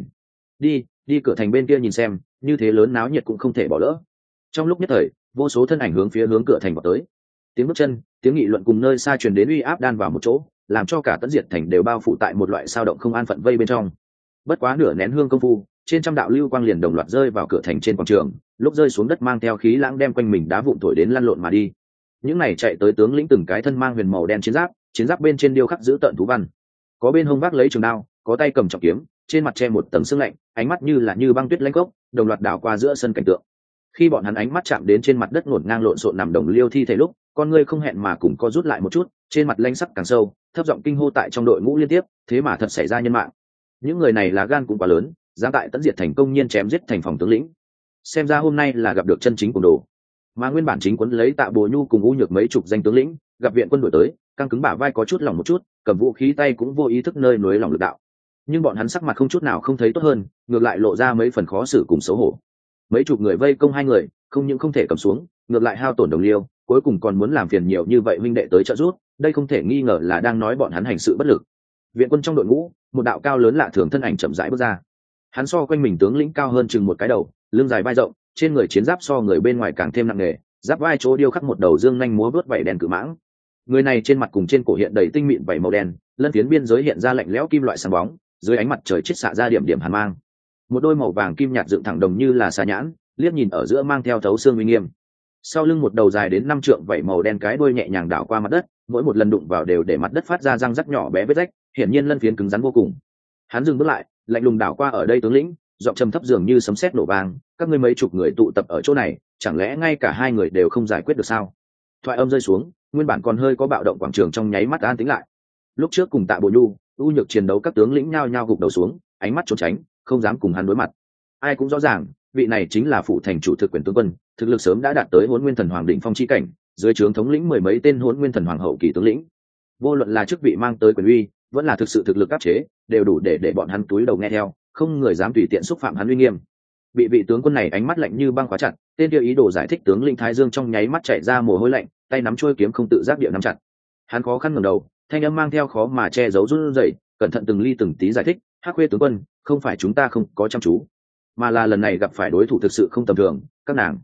Đi cửa thành bên kia nhìn xem, như thế lớn náo nhiệt cũng không thể bỏ lỡ. Trong lúc nhất thời, vô số thân ảnh hướng cửa thành vào tới. Tiếng bước chân, tiếng nghị luận cùng nơi xa truyền đến uy áp đan vào một chỗ, làm cho cả Tẫn Diệt Thành đều bao phủ tại một loại sao động không an phận vây bên trong. Bất quá nửa nén hương công phu, trên trăm đạo lưu quang liền đồng loạt rơi vào cửa thành trên quảng trường, lúc rơi xuống đất mang theo khí lãng đem quanh mình đá vụn thổi đến lăn lộn mà đi. Những này chạy tới tướng lĩnh từng cái thân mang huyền màu đen chiến giáp bên trên điêu khắc giữ tợn thú văn, có bên hông vác lấy trường đao, có tay cầm trọng kiếm, trên mặt che một tầng sương lạnh, ánh mắt như băng tuyết lãnh gốc, đồng loạt đảo qua giữa sân cảnh tượng. Khi bọn hắn ánh mắt chạm đến trên mặt đất ngổn ngang lộn xộn nằm đồng liêu thi thể lúc, con ngươi không hẹn mà cùng co rút lại một chút, trên mặt lanh sắc càng sâu, thấp giọng kinh hô tại trong đội ngũ liên tiếp, thế mà thật xảy ra nhân mạng. Những người này là gan cũng quá lớn, dám tại Tẫn Diệt Thành công nhiên chém giết thành phòng tướng lĩnh. Xem ra hôm nay là gặp được chân chính cuồng đồ. Mà nguyên bản chính quấn lấy Tạ Bồ Nhu cùng U Nhược mấy chục danh tướng lĩnh, gặp viện quân đuổi tới, căng cứng bả vai có chút lỏng một chút, cầm vũ khí tay cũng vô ý thức nơi nối lòng lực đạo. Nhưng bọn hắn sắc mặt không chút nào không thấy tốt hơn, ngược lại lộ ra mấy phần khó xử cùng xấu hổ. Mấy chục người vây công hai người, không những không thể cầm xuống, ngược lại hao tổn đồng liêu, cuối cùng còn muốn làm phiền nhiều như vậy huynh đệ tới trợ giúp, đây không thể nghi ngờ là đang nói bọn hắn hành sự bất lực. Viện quân trong đội ngũ, một đạo cao lớn lạ thường thân ảnh chậm rãi bước ra. Hắn so quanh mình tướng lĩnh cao hơn chừng một cái đầu, lưng dài vai rộng, trên người chiến giáp so người bên ngoài càng thêm nặng nề, giáp vai chỗ điêu khắc một đầu dương nhanh múa vớt vảy đen cự mãng. Người này trên mặt cùng trên cổ hiện đầy tinh mịn vảy màu đen, lân phiến biên giới hiện ra lạnh lẽo kim loại sáng bóng, dưới ánh mặt trời chiết xạ ra điểm điểm hàn mang. Một đôi màu vàng kim nhạt dựng thẳng đồng như là xà nhãn, liếc nhìn ở giữa mang theo thấu xương uy nghiêm. Sau lưng một đầu dài đến 5 trượng vảy màu đen cái đuôi nhẹ nhàng đảo qua mặt đất, mỗi một lần đụng vào đều để mặt đất phát ra răng rắc nhỏ bé vết rách, hiển nhiên lân phiến cứng rắn vô cùng. Hắn dừng bước lại, lạnh lùng đảo qua ở đây tướng lĩnh, giọng trầm thấp dường như sấm sét nổ vang, các ngươi mấy chục người tụ tập ở chỗ này, chẳng lẽ ngay cả hai người đều không giải quyết được sao? Thoại âm rơi xuống, nguyên bản còn hơi có bạo động quảng trường trong nháy mắt an tĩnh lại. Lúc trước cùng Tạ Bồ Nhu, U Nhược chiến đấu các tướng lĩnh nhao nhao gục đầu xuống, ánh mắt trốn tránh, không dám cùng hắn đối mặt. Ai cũng rõ ràng, vị này chính là phụ thành chủ thực quyền tướng quân, thực lực sớm đã đạt tới Hỗn Nguyên Thần Hoàng đỉnh phong chi cảnh, dưới trướng thống lĩnh mười mấy tên Hỗn Nguyên Thần Hoàng hậu kỳ tướng lĩnh. Vô luận là chức vị mang tới quyền uy, vẫn là thực sự thực lực áp chế, đều đủ để bọn hắn túi đầu nghe theo, không người dám tùy tiện xúc phạm hắn uy nghiêm. Bị vị tướng quân này ánh mắt lạnh như băng khóa chặt, tên kia ý đồ giải thích tướng lĩnh Thái Dương trong nháy mắt chảy ra mồ hôi lạnh, tay nắm chuôi kiếm không tự giác địa nắm chặt. Hắn khó khăn ngẩng đầu, thanh âm mang theo khó mà che giấu run rẩy, cẩn thận từng ly từng tí giải thích, Hắc Khuê tướng quân, không phải chúng ta không có chăm chú, mà là lần này gặp phải đối thủ thực sự không tầm thường, các nàng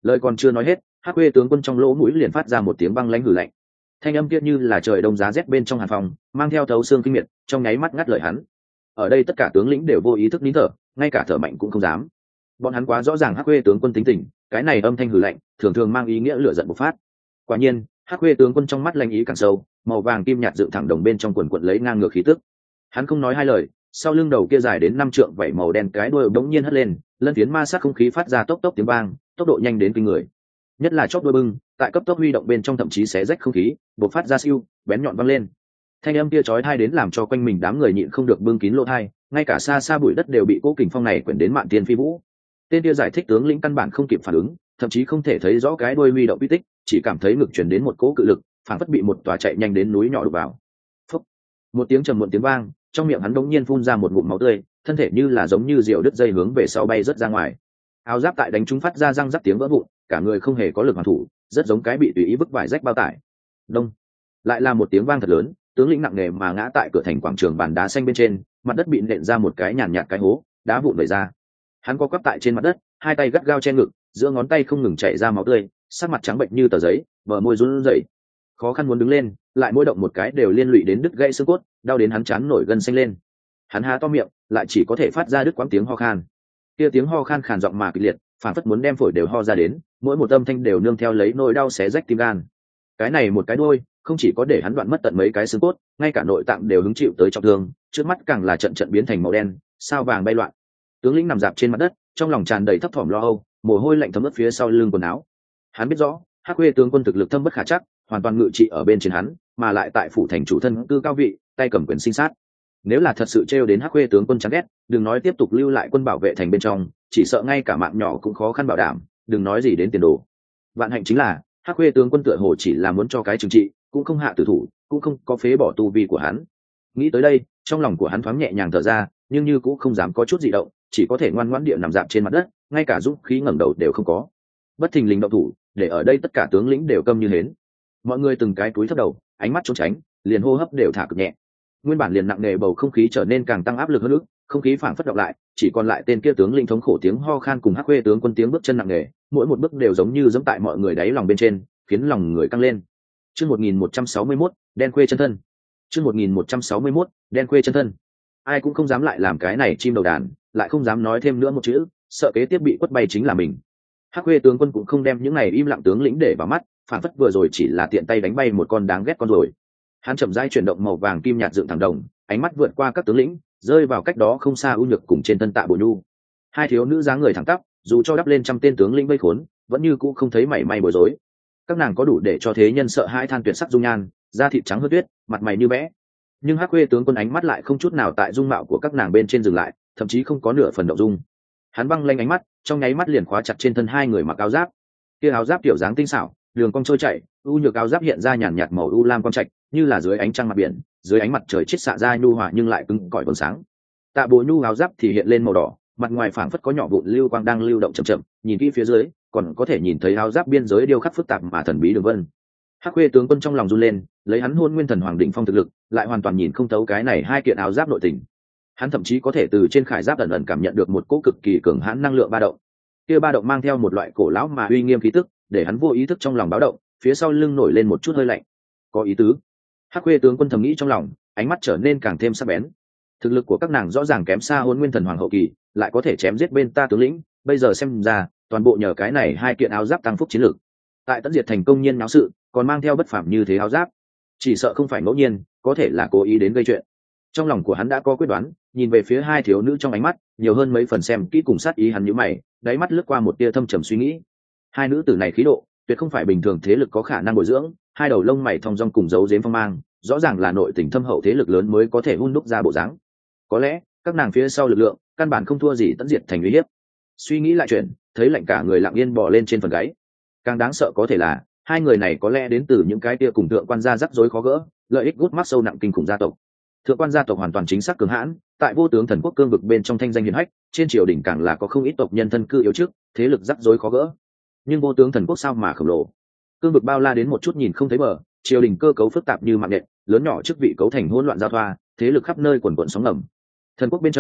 Lời còn chưa nói hết, Hắc Khuê tướng quân trong lỗ mũi liền phát ra một tiếng băng lãnh hừ lạnh. Thanh âm kia như là trời đông giá rét bên trong hàn phòng, mang theo thấu xương kinh miệt, trong nháy mắt ngắt lời hắn. Ở đây tất cả tướng lĩnh đều vô ý thức nín thở, ngay cả thở mạnh cũng không dám. Bọn hắn quá rõ ràng Hắc Khuê tướng quân tính tình, cái này âm thanh hừ lạnh, thường thường mang ý nghĩa lửa giận bộc phát. Quả nhiên, Hắc Khuê tướng quân trong mắt lanh ý càng sâu, màu vàng kim nhạt dựng thẳng đồng bên trong quần quần lấy ngang ngược khí tức. Hắn không nói hai lời, sau lưng đầu kia dài đến 5 trượng vảy màu đen cái đuôi bỗng nhiên hất lên, lân phiến ma sát không khí phát ra tốc tốc tiếng vang, tốc độ nhanh đến kinh người. Nhất là chóp đuôi bưng, tại cấp tốc huy động bên trong thậm chí xé rách không khí, bộc phát ra siêu, bén nhọn vang lên. Thanh âm kia chói tai đến làm cho quanh mình đám người nhịn không được bưng kín lỗ tai, ngay cả xa xa bụi đất đều bị cỗ kình phong này quyển đến mạn tiên phi vũ. Tên kia giải thích tướng lĩnh căn bản không kịp phản ứng, thậm chí không thể thấy rõ cái đuôi huy động uy tích, chỉ cảm thấy ngực truyền đến một cỗ cự lực, phảng phất bị một tòa chạy nhanh đến núi nhỏ đụng vào. Phốc. Một tiếng trầm muộn tiếng vang, trong miệng hắn đống nhiên phun ra một ngụm máu tươi, thân thể như là giống như diều đứt dây hướng về sau bay rất ra ngoài. Áo giáp tại đánh trúng phát ra răng rắc tiếng vỡ vụn, cả người không hề có lực hoàn thủ, rất giống cái bị tùy ý vứt vải rách bao tải. Đông. Lại là một tiếng vang thật lớn, tướng lĩnh nặng nề mà ngã tại cửa thành quảng trường bàn đá xanh bên trên, mặt đất bị nện ra một cái nhàn nhạt cái hố, đá vụn vẩy ra. Hắn co quắp tại trên mặt đất, hai tay gắt gao che ngực, giữa ngón tay không ngừng chảy ra máu tươi, sắc mặt trắng bệnh như tờ giấy, bờ môi run rẩy, khó khăn muốn đứng lên, lại mỗi động một cái đều liên lụy đến đứt gãy xương cốt, đau đến hắn chán nổi gân xanh lên. Hắn há to miệng, lại chỉ có thể phát ra đứt quãng tiếng ho khan. Kia tiếng ho khan khàn giọng mà kịch liệt, phản phất muốn đem phổi đều ho ra đến, mỗi một âm thanh đều nương theo lấy nỗi đau xé rách tim gan. Cái này một cái đuôi, không chỉ có để hắn đoạn mất tận mấy cái xương cốt, ngay cả nội tạng đều hứng chịu tới trọng thương, trước mắt càng là trận trận biến thành màu đen, sao vàng bay loạn. Tướng lĩnh nằm dạp trên mặt đất, trong lòng tràn đầy thấp thỏm lo âu, mồ hôi lạnh thấm ướt phía sau lưng quần áo. Hắn biết rõ, Hắc Khuê tướng quân thực lực thâm bất khả chắc, hoàn toàn ngự trị ở bên trên hắn, mà lại tại phủ thành chủ thân cư cao vị, tay cầm quyền sinh sát. Nếu là thật sự trêu đến Hắc Khuê tướng quân chán ghét, đừng nói tiếp tục lưu lại quân bảo vệ thành bên trong, chỉ sợ ngay cả mạng nhỏ cũng khó khăn bảo đảm, đừng nói gì đến tiền đồ. Vạn hạnh chính là, Hắc Khuê tướng quân tựa hồ chỉ là muốn cho cái trừng trị, cũng không hạ tử thủ, cũng không có phế bỏ tu vi của hắn. Nghĩ tới đây, trong lòng của hắn thoáng nhẹ nhàng thở ra, nhưng như cũng không dám có chút dị động, chỉ có thể ngoan ngoãn địa nằm dạp trên mặt đất, ngay cả dũng khí ngẩng đầu đều không có. Bất thình lình động thủ, để ở đây tất cả tướng lĩnh đều câm như hến. Mọi người từng cái cúi thấp đầu, ánh mắt trốn tránh, liền hô hấp đều thả cực nhẹ. Nguyên bản liền nặng nề bầu không khí trở nên càng tăng áp lực hơn nữa, không khí phảng phất động lại, chỉ còn lại tên kia tướng lĩnh thống khổ tiếng ho khan cùng Hắc Khuê tướng quân tiếng bước chân nặng nề, mỗi một bước đều giống như giẫm tại mọi người đáy lòng bên trên, khiến lòng người căng lên. Chương 1161, đen khuê chân thân. Chương 1161, đen khuê chân thân. Ai cũng không dám lại làm cái này chim đầu đàn, lại không dám nói thêm nữa một chữ, sợ kế tiếp bị quất bay chính là mình. Hắc Khuê tướng quân cũng không đem những này im lặng tướng lĩnh để vào mắt, phản phất vừa rồi chỉ là tiện tay đánh bay một con đáng ghét con rồi. Hắn chậm rãi chuyển động màu vàng kim nhạt dựng thẳng đồng, ánh mắt vượt qua các tướng lĩnh, rơi vào cách đó không xa U Nhược cùng trên thân Tạ Bồ Nhu. Hai thiếu nữ dáng người thẳng tắp, dù cho đắp lên trăm tên tướng lĩnh vây khốn, vẫn như cũ không thấy mảy may bối rối. Các nàng có đủ để cho thế nhân sợ hãi than tuyệt sắc dung nhan, da thịt trắng hơn tuyết, mặt mày như vẽ. Nhưng Hắc Khuê tướng quân ánh mắt lại không chút nào tại dung mạo của các nàng bên trên dừng lại, thậm chí không có nửa phần động dung. Hắn băng lanh ánh mắt, trong nháy mắt liền khóa chặt trên thân hai người mặc áo giáp. Kia áo giáp kiểu dáng tinh xảo, đường cong trôi chảy, U Nhược áo giáp hiện ra nhàn nhạt màu u lam quang trạch, như là dưới ánh trăng mặt biển, dưới ánh mặt trời chiết xạ ra nhu hòa nhưng lại cứng cỏi vầng sáng. Tạ Bồ Nhu áo giáp thì hiện lên màu đỏ, mặt ngoài phảng phất có nhỏ vụn lưu quang đang lưu động chậm chậm, nhìn kỹ phía dưới, còn có thể nhìn thấy áo giáp biên giới điêu khắc phức tạp mà thần bí đường vân. Hắc Khuê tướng quân trong lòng run lên, lấy hắn Hôn Nguyên Thần Hoàng đỉnh phong thực lực, lại hoàn toàn nhìn không thấu cái này hai kiện áo giáp nội tình. Hắn thậm chí có thể từ trên khải giáp ẩn ẩn cảm nhận được một cỗ cực kỳ cường hãn năng lượng ba động. Kia ba động mang theo một loại cổ lão mà uy nghiêm khí tức, để hắn vô ý thức trong lòng báo động, phía sau lưng nổi lên một chút hơi lạnh. Có ý tứ. Hắc Khuê tướng quân thầm nghĩ trong lòng, ánh mắt trở nên càng thêm sắc bén. Thực lực của các nàng rõ ràng kém xa Hôn Nguyên Thần Hoàng hậu kỳ, lại có thể chém giết bên ta tướng lĩnh, bây giờ xem ra, toàn bộ nhờ cái này hai kiện áo giáp tăng phúc chiến lược. Tại Tấn Diệt thành công nhiên náo sự, còn mang theo bất phàm như thế áo giáp, chỉ sợ không phải ngẫu nhiên, có thể là cố ý đến gây chuyện. Trong lòng của hắn đã có quyết đoán, nhìn về phía hai thiếu nữ trong ánh mắt, nhiều hơn mấy phần xem kỹ cùng sát ý hắn nhíu mày, đáy mắt lướt qua một tia thâm trầm suy nghĩ. Hai nữ tử này khí độ, tuyệt không phải bình thường thế lực có khả năng bồi dưỡng, hai đầu lông mày thong dong cùng giấu giếm phong mang, rõ ràng là nội tình thâm hậu thế lực lớn mới có thể hun đúc ra bộ dáng. Có lẽ, các nàng phía sau lực lượng, căn bản không thua gì Tấn Diệt thành uy hiếp. Suy nghĩ lại chuyện, thấy lạnh cả người lặng yên bò lên trên phần gáy. Càng đáng sợ có thể là, hai người này có lẽ đến từ những cái tia cùng thượng quan gia rắc rối khó gỡ, lợi ích gút mắt sâu nặng kinh khủng gia tộc. Thượng quan gia tộc hoàn toàn chính xác cường hãn, tại vô tướng thần quốc cương vực bên trong thanh danh hiển hách, trên triều đình càng là có không ít tộc nhân thân cư yếu trước, thế lực rắc rối khó gỡ. Nhưng vô tướng thần quốc sao mà khổng lồ, cương vực bao la đến một chút nhìn không thấy bờ, triều đình cơ cấu phức tạp như mạng nhện, lớn nhỏ chức vị cấu thành hỗn loạn giao thoa, thế lực khắp nơi quần quần sóng ngầm. Thần quốc bên trong,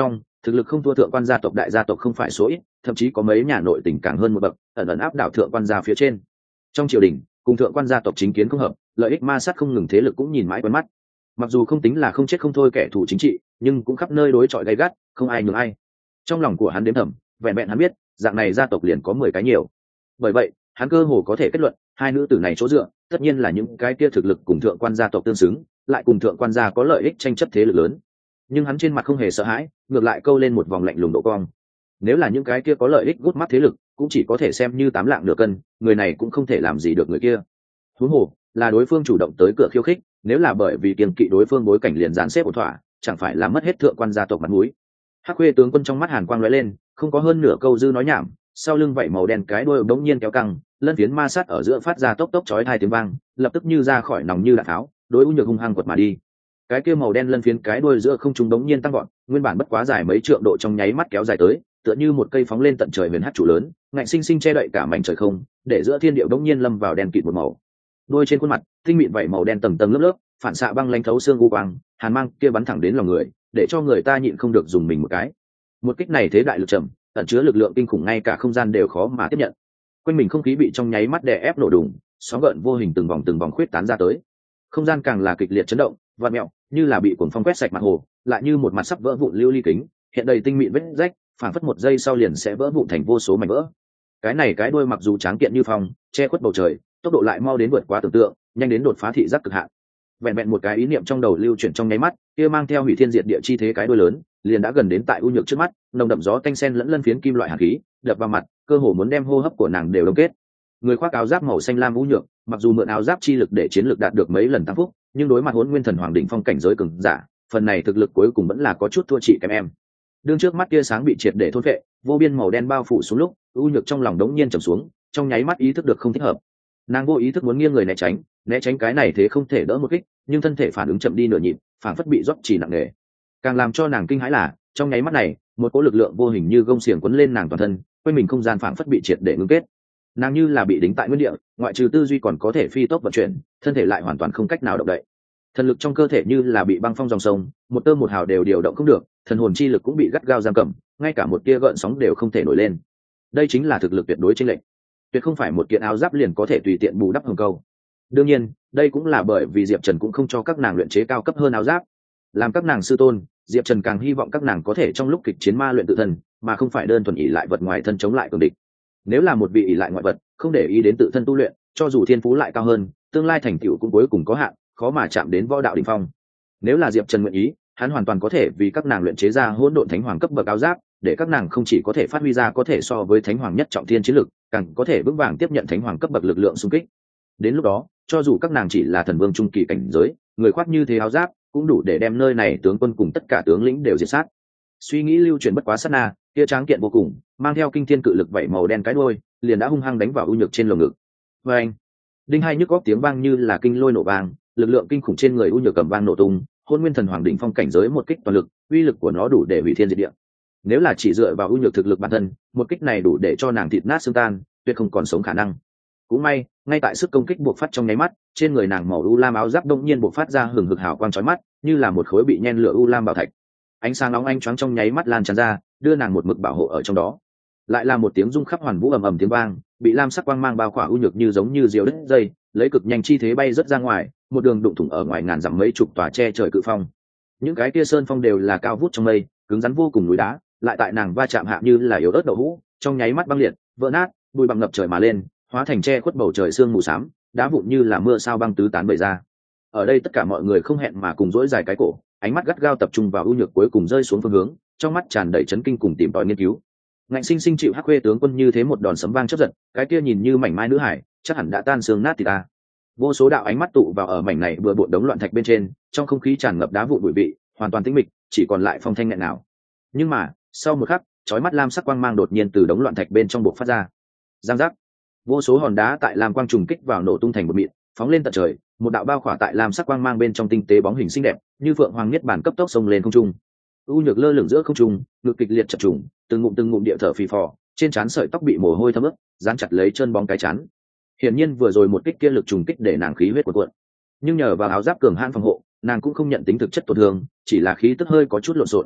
thực lực không thua thượng quan gia tộc, đại gia tộc không phải số ít, thậm chí có mấy nhà nội tình càng hơn một bậc, ẩn ẩn áp đảo thượng quan gia phía trên. Trong triều đình cùng thượng quan gia tộc chính kiến không hợp, lợi ích ma sát không ngừng, thế lực cũng nhìn mãi quen mắt. Mặc dù không tính là không chết không thôi kẻ thù chính trị, nhưng cũng khắp nơi đối chọi gay gắt, không ai nhường ai. Trong lòng của hắn đếm thầm, vẹn vẹn hắn biết dạng này gia tộc liền có 10 cái nhiều. Bởi vậy hắn cơ hồ có thể kết luận hai nữ tử này chỗ dựa tất nhiên là những cái kia thực lực cùng thượng quan gia tộc tương xứng, lại cùng thượng quan gia có lợi ích tranh chấp thế lực lớn. Nhưng hắn trên mặt không hề sợ hãi, ngược lại câu lên một vòng lạnh lùng độ cong. Nếu là những cái kia có lợi ích gút mắt thế lực, cũng chỉ có thể xem như 8 lạng nửa cân, người này cũng không thể làm gì được người kia. Huống hồ là đối phương chủ động tới cửa khiêu khích, nếu là bởi vì kiêng kỵ đối phương bối cảnh liền dàn xếp ổn thỏa, chẳng phải là mất hết thượng quan gia tộc mặt mũi. Hắc Khuê tướng quân trong mắt hàn quang lóe lên, không có hơn nửa câu dư nói nhảm, sau lưng vảy màu đen cái đuôi bỗng nhiên kéo căng, lân phiến ma sát ở giữa phát ra tốc tốc chói tai tiếng vang, lập tức như ra khỏi nòng như đạn tháo, đối U Nhược hung hăng quật mà đi. Cái kia màu đen lân phiến cái đuôi giữa không trung bỗng nhiên tăng vọt, nguyên bản bất quá dài mấy trượng độ trong nháy mắt kéo dài tới, tựa như một cây phóng lên tận trời huyền hắc trụ lớn, ngạnh sinh sinh che đậy cả mảnh trời không, để giữa thiên địa bỗng nhiên lâm vào đen kịt một màu. Đuôi trên khuôn mặt, tinh mịn vảy màu đen tầng tầng lớp lớp, phản xạ băng lãnh thấu xương u quang, hàn mang kia bắn thẳng đến lòng người, để cho người ta nhịn không được dùng mình một cái. Một kích này thế đại lực trầm, ẩn chứa lực lượng kinh khủng, ngay cả không gian đều khó mà tiếp nhận. Quanh mình không khí bị trong nháy mắt đè ép nổ đùng, sóng gợn vô hình từng vòng khuyết tán ra tới. Không gian càng là kịch liệt chấn động, vặn mèo, như là bị cuồng phong quét sạch mặt hồ, lại như một mặt sắp vỡ vụn lưu ly kính, hiện đầy tinh mịn vết rách, phản phất một giây sau liền sẽ vỡ vụn thành vô số mảnh vỡ. Cái này cái đuôi mặc dù tráng kiện như phong, che khuất bầu trời, tốc độ lại mau đến vượt quá tưởng tượng, nhanh đến đột phá thị giác cực hạn. Vẹn vẹn một cái ý niệm trong đầu lưu chuyển trong nháy mắt, kia mang theo hủy thiên diệt địa chi thế cái đuôi lớn, liền đã gần đến tại U Nhược trước mắt, nồng đậm gió tanh sen lẫn lân phiến kim loại hàn khí, đập vào mặt, cơ hồ muốn đem hô hấp của nàng đều đông kết. Người khoác áo giáp màu xanh lam U Nhược, mặc dù mượn áo giáp chi lực để chiến lực đạt được mấy lần tăng phúc, nhưng đối mặt Hỗn Nguyên Thần Hoàng đỉnh phong cảnh giới cường giả, phần này thực lực cuối cùng vẫn là có chút thua chị kém em. Đương trước mắt tia sáng bị triệt để thôn phệ, vô biên màu đen bao phủ xuống lúc, U Nhược trong lòng đống nhiên trầm xuống, trong nháy mắt ý thức được không thích hợp. Nàng vô ý thức muốn nghiêng người né tránh cái này thế không thể đỡ một kích, nhưng thân thể phản ứng chậm đi nửa nhịp, phản phất bị rót chỉ nặng nề. Càng làm cho nàng kinh hãi là, trong nháy mắt này, một cỗ lực lượng vô hình như gông xiềng quấn lên nàng toàn thân, quanh mình không gian phản phất bị triệt để ngưng kết. Nàng như là bị đính tại nguyên địa, ngoại trừ tư duy còn có thể phi tốc vận chuyển, thân thể lại hoàn toàn không cách nào động đậy. Thần lực trong cơ thể như là bị băng phong dòng sông, một tơ một hào đều điều động không được, thần hồn chi lực cũng bị gắt gao giam cầm, ngay cả một tia gợn sóng đều không thể nổi lên. Đây chính là thực lực tuyệt đối chênh lệch. Tuyệt không phải một kiện áo giáp liền có thể tùy tiện bù đắp hồng câu. Đương nhiên, đây cũng là bởi vì Diệp Trần cũng không cho các nàng luyện chế cao cấp hơn áo giáp. Làm các nàng sư tôn, Diệp Trần càng hy vọng các nàng có thể trong lúc kịch chiến ma luyện tự thân, mà không phải đơn thuần ỷ lại vật ngoài thân chống lại cường địch. Nếu là một vị ỷ lại ngoại vật, không để ý đến tự thân tu luyện, cho dù thiên phú lại cao hơn, tương lai thành tựu cũng cuối cùng có hạn, khó mà chạm đến võ đạo đỉnh phong. Nếu là Diệp Trần nguyện ý, hắn hoàn toàn có thể vì các nàng luyện chế ra hỗn độn thánh hoàng cấp bậc áo giáp, để các nàng không chỉ có thể phát huy ra có thể so với thánh hoàng nhất trọng thiên chiến lực, càng có thể vững vàng tiếp nhận thánh hoàng cấp bậc lực lượng xung kích. Đến lúc đó, cho dù các nàng chỉ là thần vương trung kỳ cảnh giới, người khoác như thế áo giáp cũng đủ để đem nơi này tướng quân cùng tất cả tướng lĩnh đều diệt sát. Suy nghĩ lưu chuyển bất quá sát na, kia tráng kiện vô cùng, mang theo kinh thiên cự lực vảy màu đen cái đuôi, liền đã hung hăng đánh vào U Nhược trên lồng ngực. Và anh, đinh hai nhức góc tiếng vang như là kinh lôi nổ vang, lực lượng kinh khủng trên người U Nhược cầm vang nổ tung, Hôn Nguyên Thần Hoàng đỉnh phong cảnh giới một kích toàn lực, uy lực của nó đủ để hủy thiên diệt địa. Nếu là chỉ dựa vào U Nhược thực lực bản thân, một kích này đủ để cho nàng thịt nát xương tan, tuyệt không còn sống khả năng. Cũng may, ngay tại sức công kích buộc phát trong nháy mắt, trên người nàng màu u lam áo giáp đông nhiên buộc phát ra hừng hực hào quang chói mắt, như là một khối bị nhen lửa u lam bảo thạch. Ánh sáng nóng ánh choáng trong nháy mắt lan tràn ra, đưa nàng một mực bảo hộ ở trong đó. Lại là một tiếng rung khắp hoàn vũ ầm ầm tiếng vang, bị lam sắc quang mang bao khỏa U Nhược như giống như diều đứt dây, lấy cực nhanh chi thế bay rất ra ngoài, một đường đụng thủng ở ngoài ngàn dặm mấy chục tòa che trời cự phong. Những cái kia sơn phong đều là cao vút trong mây, cứng rắn vô cùng núi đá, lại tại nàng va chạm hạ như là yếu ớt đậu hũ, trong nháy mắt băng liệt, vỡ nát, bụi bặm ngập trời mà lên, hóa thành che khuất bầu trời sương mù xám, đá vụn như là mưa sao băng tứ tán bày ra. Ở đây tất cả mọi người không hẹn mà cùng duỗi dài cái cổ, ánh mắt gắt gao tập trung vào U Nhược cuối cùng rơi xuống phương hướng, trong mắt tràn đầy chấn kinh cùng tìm tòi nghiên cứu. Ngạnh sinh sinh chịu Hắc Khuê tướng quân như thế một đòn sấm vang chớp giật, cái kia nhìn như mảnh mai nữ hải, chắc hẳn đã tan xương nát thịt ta. Vô số đạo ánh mắt tụ vào ở mảnh này bừa bộn đống loạn thạch bên trên, trong không khí tràn ngập đá vụn bụi vị, hoàn toàn tĩnh mịch, chỉ còn lại phong thanh nghẹn nào. Nhưng mà, sau một khắc, chói mắt lam sắc quang mang đột nhiên từ đống loạn thạch bên trong bộc phát ra. Giang giác. Vô số hòn đá tại lam quang trùng kích vào nổ tung thành một mịn, phóng lên tận trời, một đạo bao khỏa tại lam sắc quang mang bên trong tinh tế bóng hình xinh đẹp, như phượng hoàng niết bàn cấp tốc xông lên không trung. U Nhược lơ lửng giữa không trung, ngực kịch liệt chập trùng, từng ngụm địa thở phì phò, trên trán sợi tóc bị mồ hôi thấm ướt, dán chặt lấy chân bóng cái chán. Hiển nhiên vừa rồi một kích kia lực trùng kích để nàng khí huyết cuộn cuộn, nhưng nhờ vào áo giáp cường hãn phòng hộ, nàng cũng không nhận tính thực chất tổn thương, chỉ là khí tức hơi có chút lộn xộn.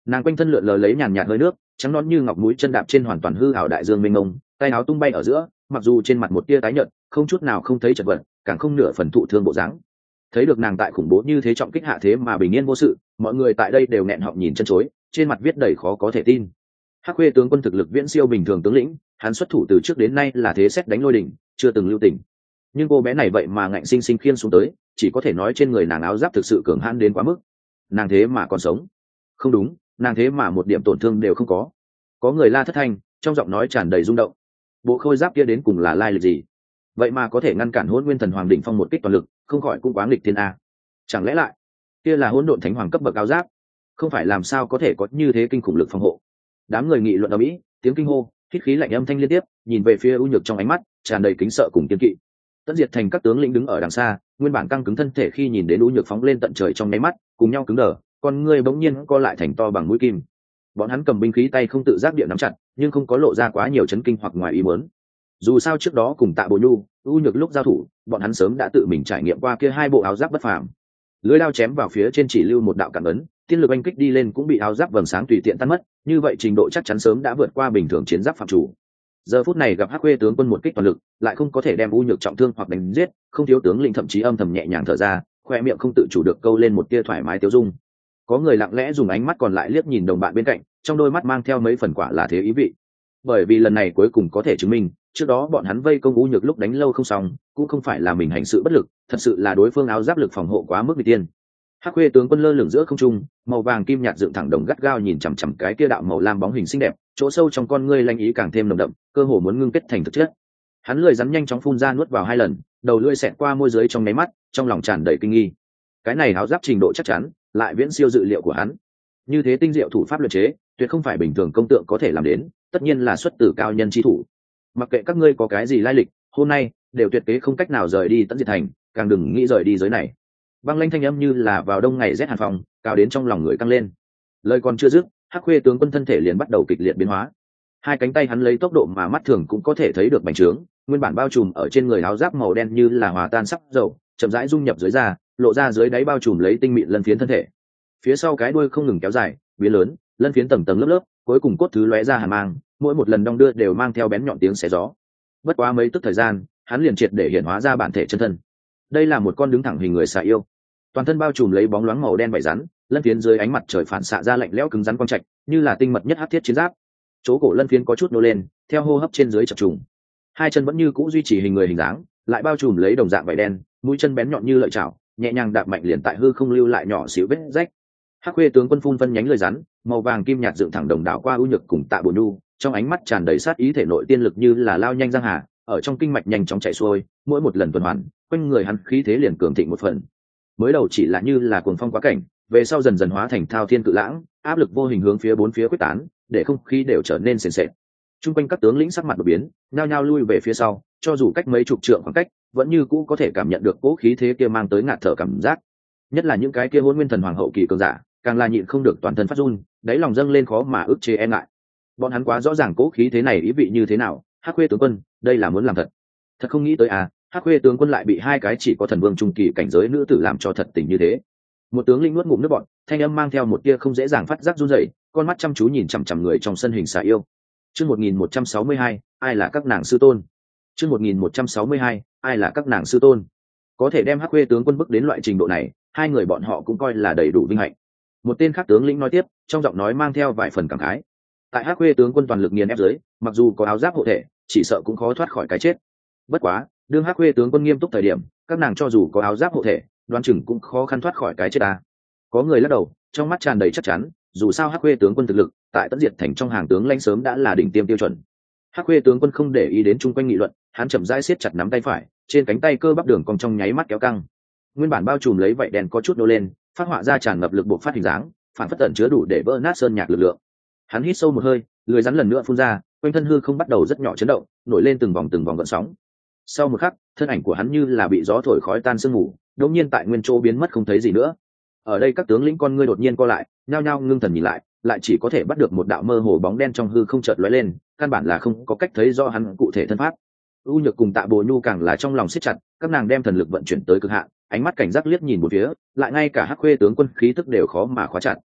Nàng quanh thân lượn lờ lấy nhàn nhạt hơi nước, trắng nõn như ngọc mũi chân đạp trên hoàn toàn hư ảo đại dương mênh mông, tay áo tung bay ở giữa, mặc dù trên mặt một tia tái nhợt, không chút nào không thấy chật vật, càng không nửa phần thụ thương bộ dáng. Thấy được nàng tại khủng bố như thế trọng kích hạ thế mà bình yên vô sự, mọi người tại đây đều nghẹn họng nhìn chân chối, trên mặt viết đầy khó có thể tin. Hắc Khuê tướng quân thực lực viễn siêu bình thường tướng lĩnh, hắn xuất thủ từ trước đến nay là thế xét đánh lôi đỉnh, chưa từng lưu tình. Nhưng cô bé này vậy mà ngạnh sinh sinh khiêng xuống tới, chỉ có thể nói trên người nàng áo giáp thực sự cường hãn đến quá mức. Nàng thế mà còn sống? Không đúng, nàng thế mà một điểm tổn thương đều không có. Có người la thất thanh, trong giọng nói tràn đầy rung động. Bộ khôi giáp kia đến cùng là lai lịch gì? Vậy mà có thể ngăn cản Hỗn Nguyên Thần Hoàng đỉnh phong một kích toàn lực, không khỏi cũng quá nghịch thiên a. Chẳng lẽ lại kia là hỗn độn thánh hoàng cấp bậc áo giáp? Không phải làm sao có thể có như thế kinh khủng lực phòng hộ? Đám người nghị luận ầm ĩ, tiếng kinh hô, hít khí lạnh âm thanh liên tiếp, nhìn về phía U Nhược trong ánh mắt tràn đầy kính sợ cùng kiên kỵ. Tận Diệt Thành các tướng lĩnh đứng ở đằng xa, nguyên bản căng cứng thân thể khi nhìn đến U Nhược phóng lên tận trời trong nháy mắt, cùng nhau cứng đờ, con người bỗng nhiên co lại thành to bằng mũi kim. Bọn hắn cầm binh khí tay không tự giác địa nắm chặt, nhưng không có lộ ra quá nhiều chấn kinh hoặc ngoài ý muốn. Dù sao trước đó cùng Tạ Bồ Nhu, U Nhược lúc giao thủ, bọn hắn sớm đã tự mình trải nghiệm qua kia hai bộ áo giáp bất phàm. Lưỡi đao chém vào phía trên chỉ lưu một đạo cản ấn, tiên lực anh kích đi lên cũng bị áo giáp vầng sáng tùy tiện tan mất, như vậy trình độ chắc chắn sớm đã vượt qua bình thường chiến giáp phạm chủ. Giờ phút này gặp Hắc Khuê tướng quân một kích toàn lực, lại không có thể đem U Nhược trọng thương hoặc đánh giết, không thiếu tướng lĩnh thậm chí âm thầm nhẹ nhàng thở ra, khoe miệng không tự chủ được câu lên một tia thoải mái tiêu dung. Có người lặng lẽ dùng ánh mắt còn lại liếc nhìn đồng bạn bên cạnh, trong đôi mắt mang theo mấy phần quả là thế ý vị. Bởi vì lần này cuối cùng có thể chứng minh, trước đó bọn hắn vây công U Nhược lúc đánh lâu không xong, cũng không phải là mình hành sự bất lực, thật sự là đối phương áo giáp lực phòng hộ quá mức nghịch tiên. Hắc Khuê tướng quân lơ lửng giữa không trung, màu vàng kim nhạt dựng thẳng đồng gắt gao nhìn chằm chằm cái kia đạo màu lam bóng hình xinh đẹp, chỗ sâu trong con ngươi lanh ý càng thêm nồng đậm, cơ hồ muốn ngưng kết thành thực chất. Hắn lười rắn nhanh chóng phun ra nuốt vào hai lần, đầu lưỡi xẹt qua môi dưới trong nháy mắt, trong lòng tràn đầy kinh nghi. Cái này áo giáp trình độ chắc chắn, lại viễn siêu dự liệu của hắn. Như thế tinh diệu thủ pháp luyện chế, tuyệt không phải bình thường công tượng có thể làm đến, tất nhiên là xuất từ cao nhân chi thủ. Mặc kệ các ngươi có cái gì lai lịch, hôm nay đều tuyệt kế không cách nào rời đi Tận Diệt Thành, càng đừng nghĩ rời đi giới này. Băng lanh thanh âm như là vào đông ngày rét hàn phòng, cao đến trong lòng người căng lên. Lời còn chưa dứt, Hắc Khuê tướng quân thân thể liền bắt đầu kịch liệt biến hóa. Hai cánh tay hắn lấy tốc độ mà mắt thường cũng có thể thấy được bành trướng, nguyên bản bao trùm ở trên người áo giáp màu đen như là hòa tan sắp dầu, chậm rãi dung nhập dưới da, lộ ra dưới đáy bao trùm lấy tinh mịn lân phiến thân thể. Phía sau cái đuôi không ngừng kéo dài, biến lớn, lân phiến tầng tầng lớp lớp, cuối cùng cốt thứ lóe ra hàn mang, mỗi một lần đong đưa đều mang theo bén nhọn tiếng xé gió. Bất quá mấy tức thời gian, hắn liền triệt để hiện hóa ra bản thể chân thân. Đây là một con đứng thẳng hình người xà yêu, toàn thân bao trùm lấy bóng loáng màu đen vảy rắn, lân phiến dưới ánh mặt trời phản xạ ra lạnh lẽo cứng rắn quang trạch, như là tinh mật nhất hắc thiết chiến giáp. Chỗ cổ lân phiến có chút nô lên, theo hô hấp trên dưới chập trùng. Hai chân vẫn như cũ duy trì hình người hình dáng, lại bao trùm lấy đồng dạng vảy đen, mũi chân bén nhọn như lợi chảo, nhẹ nhàng đạp mạnh liền tại hư không lưu lại nhỏ xíu vết rách. Hắc Khuê tướng quân phun phân nhánh lời rắn, màu vàng kim nhạt dựng thẳng đồng đảo qua U Nhược cùng Tạ Bồ Nhu, trong ánh mắt tràn đầy sát ý, thể nội tiên lực như là lao nhanh giang hà, ở trong kinh mạch nhanh chóng chạy xuôi, mỗi một lần tuần hoàn, quanh người hắn khí thế liền cường thịnh một phần. Mới đầu chỉ là như là cuồng phong quá cảnh, về sau dần dần hóa thành thao thiên cự lãng, áp lực vô hình hướng phía bốn phía quyết tán, để không khí đều trở nên sền sệt. Trung quanh các tướng lĩnh sắc mặt đột biến, nhao nhao lui về phía sau, cho dù cách mấy chục trượng khoảng cách, vẫn như cũ có thể cảm nhận được cỗ khí thế kia mang tới ngạt thở cảm giác. Nhất là những cái kia Hỗn Nguyên Thần Hoàng hậu kỳ cường giả, càng là nhịn không được toàn thân phát run, đáy lòng dâng lên khó mà ức chế e ngại. Bọn hắn quá rõ ràng cỗ khí thế này ý vị như thế nào. Hắc Khuê tướng quân, đây là muốn làm thật. Thật không nghĩ tới à, Hắc Khuê tướng quân lại bị hai cái chỉ có thần vương trung kỳ cảnh giới nữ tử làm cho thật tình như thế. Một tướng lĩnh nuốt ngụm nước bọt, thanh âm mang theo một tia không dễ dàng phát giác run rẩy, con mắt chăm chú nhìn chằm chằm người trong sân hình xà yêu. Chương 1162, ai là các nàng sư tôn? Chương 1162, ai là các nàng sư tôn? Có thể đem Hắc Khuê tướng quân bức đến loại trình độ này, hai người bọn họ cũng coi là đầy đủ vinh hạnh. Một tên khác tướng lĩnh nói tiếp, trong giọng nói mang theo vài phần cảm khái. Tại Hắc Khuê tướng quân toàn lực nghiền ép dưới, mặc dù có áo giáp hộ thể, chỉ sợ cũng khó thoát khỏi cái chết. Bất quá, đương Hắc Khuê tướng quân nghiêm túc thời điểm, các nàng cho dù có áo giáp hộ thể, đoán chừng cũng khó khăn thoát khỏi cái chết ta. Có người lắc đầu, trong mắt tràn đầy chắc chắn, dù sao Hắc Khuê tướng quân thực lực, tại Tận Diệt Thành trong hàng tướng lãnh sớm đã là đỉnh tiêm tiêu chuẩn. Hắc Khuê tướng quân không để ý đến chung quanh nghị luận, hắn chậm rãi siết chặt nắm tay phải, trên cánh tay cơ bắp đường cong trong nháy mắt kéo căng. Nguyên bản bao trùm lấy vậy đèn có chút nô lên, phát họa ra tràn ngập lực bộc phát hình dáng, phản phất tẩn chứa đủ để vỡ nát sơn nhạc lực lượng. Hắn hít sâu một hơi, lưỡi rắn lần nữa phun ra, quanh thân hư không bắt đầu rất nhỏ chấn động, nổi lên từng vòng gợn sóng. Sau một khắc, thân ảnh của hắn như là bị gió thổi khói tan sương mù, đột nhiên tại nguyên chỗ biến mất không thấy gì nữa. Ở đây các tướng lĩnh con ngươi đột nhiên co lại, nhao nhao ngưng thần nhìn lại chỉ có thể bắt được một đạo mơ hồ bóng đen trong hư không chợt lóe lên, căn bản là không có cách thấy rõ hắn cụ thể thân pháp. U Nhược cùng Tạ Bồ Nhu càng là trong lòng siết chặt, các nàng đem thần lực vận chuyển tới cực hạn, ánh mắt cảnh giác liếc nhìn một phía, lại ngay cả Hắc Khuê tướng quân khí tức đều khó mà khóa chặt.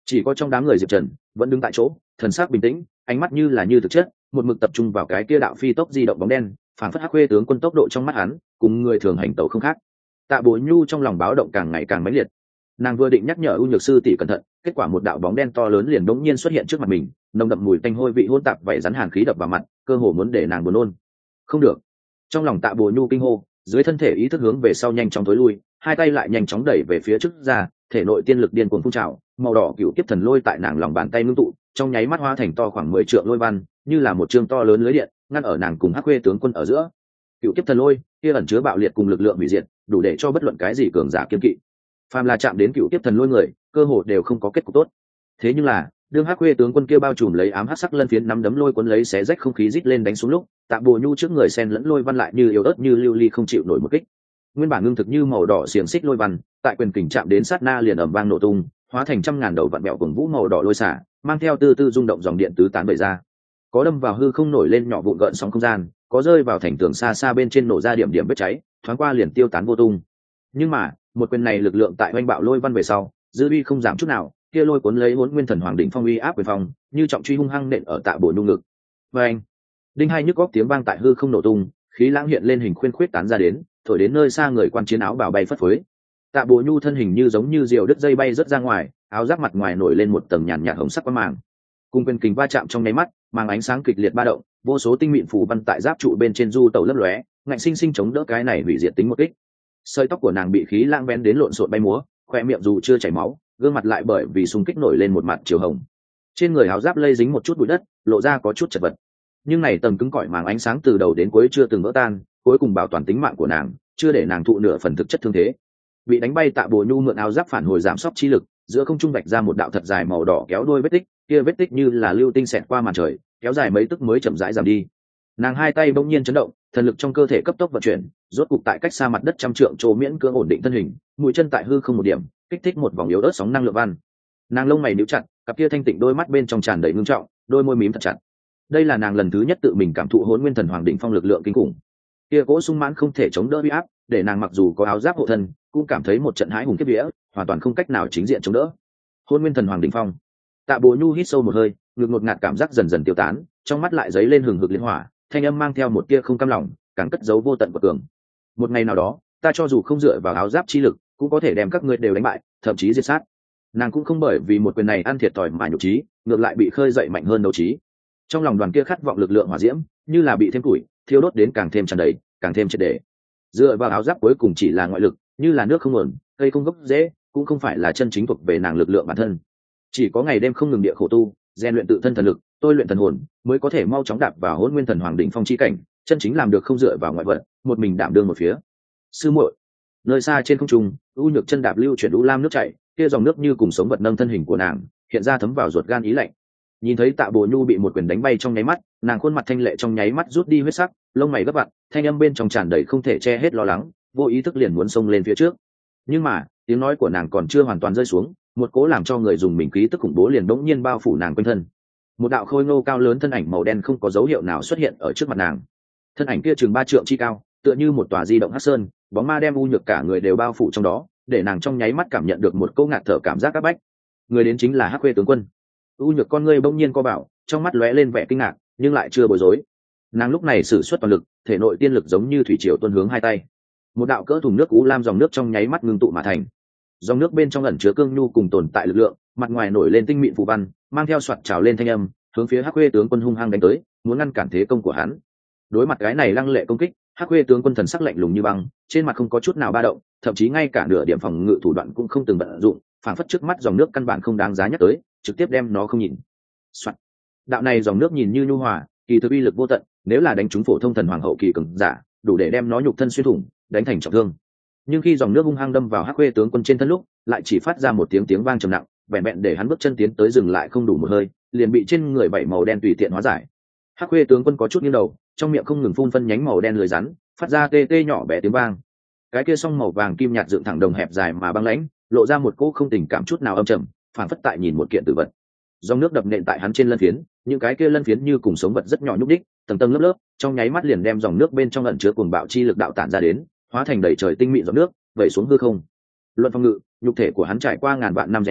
Chỉ có trong đám người Diệp Trần vẫn đứng tại chỗ, thần sắc bình tĩnh, ánh mắt như là như thực chất, một mực tập trung vào cái kia đạo phi tốc di động bóng đen, phảng phất Hắc Khuê tướng quân tốc độ trong mắt hắn cùng người thường hành tẩu không khác. Tạ Bố Nhu trong lòng báo động càng ngày càng mãnh liệt. Nàng vừa định nhắc nhở U Nhược sư tỷ cẩn thận, kết quả một đạo bóng đen to lớn liền đống nhiên xuất hiện trước mặt mình, nồng đậm mùi tanh hôi vị hỗn tạp vậy rắn hàn khí đập vào mặt, cơ hồ muốn để nàng buồn nôn. Không được. Trong lòng Tạ Bố Nhu kinh hô, dưới thân thể ý thức hướng về sau nhanh chóng tối lui, hai tay lại nhanh chóng đẩy về phía trước ra, thể nội tiên lực điên cuồng phun trào, màu đỏ cựu kiếp thần lôi tại nàng lòng bàn tay ngưng tụ, trong nháy mắt hóa thành to khoảng 10 trượng lôi văn, như là một chương to lớn lưới điện, ngăn ở nàng cùng Hắc Khuê tướng quân ở giữa. Cựu kiếp thần lôi, kia ẩn chứa bạo liệt cùng lực lượng hủy diệt, đủ để cho bất luận cái gì cường giả kiên kỵ. Phàm là chạm đến cựu kiếp thần lôi người, cơ hội đều không có kết cục tốt. Thế nhưng là, đương Hắc Khuê tướng quân kia bao trùm lấy ám hắc sắc lân phiến nắm đấm lôi cuốn lấy xé rách không khí rít lên đánh xuống lúc, Tạ Bồ Nhu trước người sen lẫn lôi văn lại như yếu ớt như lưu ly không chịu nổi một kích. Nguyên bản ngưng thực như màu đỏ xiềng xích lôi văn, tại quyền kình chạm đến sát na liền ầm vang nổ tung, hóa thành trăm ngàn đầu vạn bẹo cùng vũ màu đỏ lôi xả, mang theo từ từ rung động dòng điện tứ tán bày ra. Có đâm vào hư không nổi lên nhỏ vụn gợn sóng không gian, có rơi vào thành tường xa xa bên trên nổ ra điểm điểm vết cháy, thoáng qua liền tiêu tán vô tung. Nhưng mà, một quyền này lực lượng tại oanh bạo lôi văn về sau, dư uy không giảm chút nào, kia lôi cuốn lấy Hỗn Nguyên Thần Hoàng đỉnh phong uy áp về phòng, như trọng truy hung hăng nện ở Tạ Bồ Nhu ngực. Và anh, đinh hai nhức góc tiếng vang tại hư không nổ tung, khí lãng hiện lên hình khuyên khuyết tán ra đến, thổi đến nơi xa người quan chiến áo bào bay phất phới. Tạ Bồ Nhu thân hình như giống như diều đứt dây bay rớt ra ngoài, áo giáp mặt ngoài nổi lên một tầng nhàn nhạt hồng sắc quang màng. Cùng quyền kình va chạm trong nháy mắt, màng ánh sáng kịch liệt ba động, vô số tinh mịn phủ văn tại giáp trụ bên trên du tàu lấp lóe, ngạnh sinh sinh chống đỡ cái này hủy diệt tính một kích. Sợi tóc của nàng bị khí lãng bén đến lộn xộn bay múa, khoe miệng dù chưa chảy máu, gương mặt lại bởi vì xung kích nổi lên một mặt chiều hồng. Trên người áo giáp lây dính một chút bụi đất, lộ ra có chút chật vật. Nhưng này tầng cứng cỏi màng ánh sáng từ đầu đến cuối chưa từng vỡ tan, cuối cùng bảo toàn tính mạng của nàng, chưa để nàng thụ nửa phần thực chất thương thế. Bị đánh bay Tạ Bồ Nhu mượn áo giáp phản hồi giảm sóc chi lực, giữa không trung vạch ra một đạo thật dài màu đỏ kéo đuôi vết tích, kia vết tích như là lưu tinh xẹt qua màn trời, kéo dài mấy tức mới chậm rãi giảm đi. Nàng hai tay bỗng nhiên chấn động, thần lực trong cơ thể cấp tốc vận chuyển, rốt cục tại cách xa mặt đất trăm trượng chỗ miễn cưỡng ổn định thân hình, mũi chân tại hư không một điểm, kích thích một vòng yếu ớt sóng năng lượng văn. Nàng lông mày nhíu chặt, cặp kia thanh tịnh đôi mắt bên trong tràn đầy ngưng trọng, đôi môi mím thật chặt. Đây là nàng lần thứ nhất tự mình cảm thụ Hỗn Nguyên Thần Hoàng đỉnh phong lực lượng kinh khủng. Kia cỗ sung mãn không thể chống đỡ uy áp, để nàng mặc dù có áo giáp hộ thân, cũng cảm thấy một trận hãi hùng kiếp vía, hoàn toàn không cách nào chính diện chống đỡ. Hỗn Nguyên Thần Hoàng đỉnh phong. Tạ Bồ Nhu hít sâu một hơi, ngực ngột ngạt cảm giác dần dần tiêu tán, trong mắt lại dấy lên hừng hực liên hỏa, thanh âm mang theo một tia không cam lòng, càng cất giấu vô tận của cường. Một ngày nào đó, ta cho dù không dựa vào áo giáp chi lực, cũng có thể đem các ngươi đều đánh bại, thậm chí diệt sát. Nàng cũng không bởi vì một quyền này ăn thiệt thòi mà nhục trí, ngược lại bị khơi dậy mạnh hơn đấu trí. Trong lòng đoàn kia khát vọng lực lượng hỏa diễm, như là bị thêm củi, thiêu đốt đến càng thêm tràn đầy, càng thêm triệt để. Dựa vào áo giáp cuối cùng chỉ là ngoại lực, như là nước không nguồn, cây không gốc rễ, cũng không phải là chân chính thuộc về nàng lực lượng bản thân. Chỉ có ngày đêm không ngừng địa khổ tu, rèn luyện tự thân thần lực, tôi luyện thần hồn, mới có thể mau chóng đạp vào Hỗn Nguyên Thần Hoàng đỉnh phong chi cảnh, chân chính làm được không dựa vào ngoại vật, một mình đảm đương một phía. Sư muội, nơi xa trên không trung, U Nhược chân đạp lưu chuyển u lam nước chảy, kia dòng nước như cùng sống vật nâng thân hình của nàng, hiện ra thấm vào ruột gan ý lạnh. Nhìn thấy Tạ Bồ Nhu bị một quyền đánh bay trong nháy mắt, nàng khuôn mặt thanh lệ trong nháy mắt rút đi huyết sắc, lông mày gấp vặn, thanh âm bên trong tràn đầy không thể che hết lo lắng, vô ý thức liền muốn xông lên phía trước. Nhưng mà, tiếng nói của nàng còn chưa hoàn toàn rơi xuống, một cố làm cho người dùng mình khí tức khủng bố liền bỗng nhiên bao phủ nàng quanh thân. Một đạo khôi ngô cao lớn thân ảnh màu đen không có dấu hiệu nào xuất hiện ở trước mặt nàng. Thân ảnh kia chừng 3 trượng chi cao, tựa như một tòa di động hắc sơn, bóng ma đem U Nhược cả người đều bao phủ trong đó, để nàng trong nháy mắt cảm nhận được một câu ngạt thở cảm giác áp bách. Người đến chính là Hắc Khuê tướng quân. U Nhược con ngươi bỗng nhiên co bảo, trong mắt lóe lên vẻ kinh ngạc, nhưng lại chưa bối rối. Nàng lúc này sử xuất toàn lực, thể nội tiên lực giống như thủy triều tuôn hướng hai tay. Một đạo cỡ thùng nước u lam dòng nước trong nháy mắt ngưng tụ mà thành. Dòng nước bên trong ẩn chứa cương nhu cùng tồn tại lực lượng, mặt ngoài nổi lên tinh mịn phù văn, mang theo xoạt trào lên thanh âm, hướng phía Hắc Khuê tướng quân hung hăng đánh tới, muốn ngăn cản thế công của hắn. Đối mặt cái này lăng lệ công kích, Hắc Khuê tướng quân thần sắc lạnh lùng như băng, trên mặt không có chút nào ba động, thậm chí ngay cả nửa điểm phòng ngự thủ đoạn cũng không từng vận dụng, phản phất trước mắt dòng nước căn bản không đáng giá nhắc tới, trực tiếp đem nó không nhìn. Soạn. Đạo này dòng nước nhìn như nhu hòa, kỳ thực uy lực vô tận, nếu là đánh trúng phổ thông thần hoàng hậu kỳ cường giả, đủ để đem nó nhục thân xuyên thủng, đánh thành trọng thương. Nhưng khi dòng nước hung hăng đâm vào Hắc Khuê tướng quân trên thân lúc, lại chỉ phát ra một tiếng vang trầm nặng, vẹn vẹn để hắn bước chân tiến tới dừng lại không đủ một hơi, liền bị trên người bảy màu đen tùy tiện hóa giải. Hắc Khuê tướng quân có chút nghiêng đầu, trong miệng không ngừng phun phân nhánh màu đen lưới rắn, phát ra tê tê nhỏ bé tiếng vang. Cái kia song màu vàng kim nhạt dựng thẳng đồng hẹp dài mà băng lãnh, lộ ra một cỗ không tình cảm chút nào âm trầm, phản phất tại nhìn một kiện tử vật. Dòng nước đập nện tại hắn trên lân phiến, những cái kia lân phiến như cùng sống vật rất nhỏ nhúc đích, tầng tầng lớp lớp, trong nháy mắt liền đem dòng nước bên trong ẩn chứa cuồng bạo chi lực đạo tản ra đến, hóa thành đầy trời tinh mịn giọt nước, vẩy xuống hư không. Luận phong ngự, nhục thể của hắn trải qua ngàn vạn năm rèn luyện,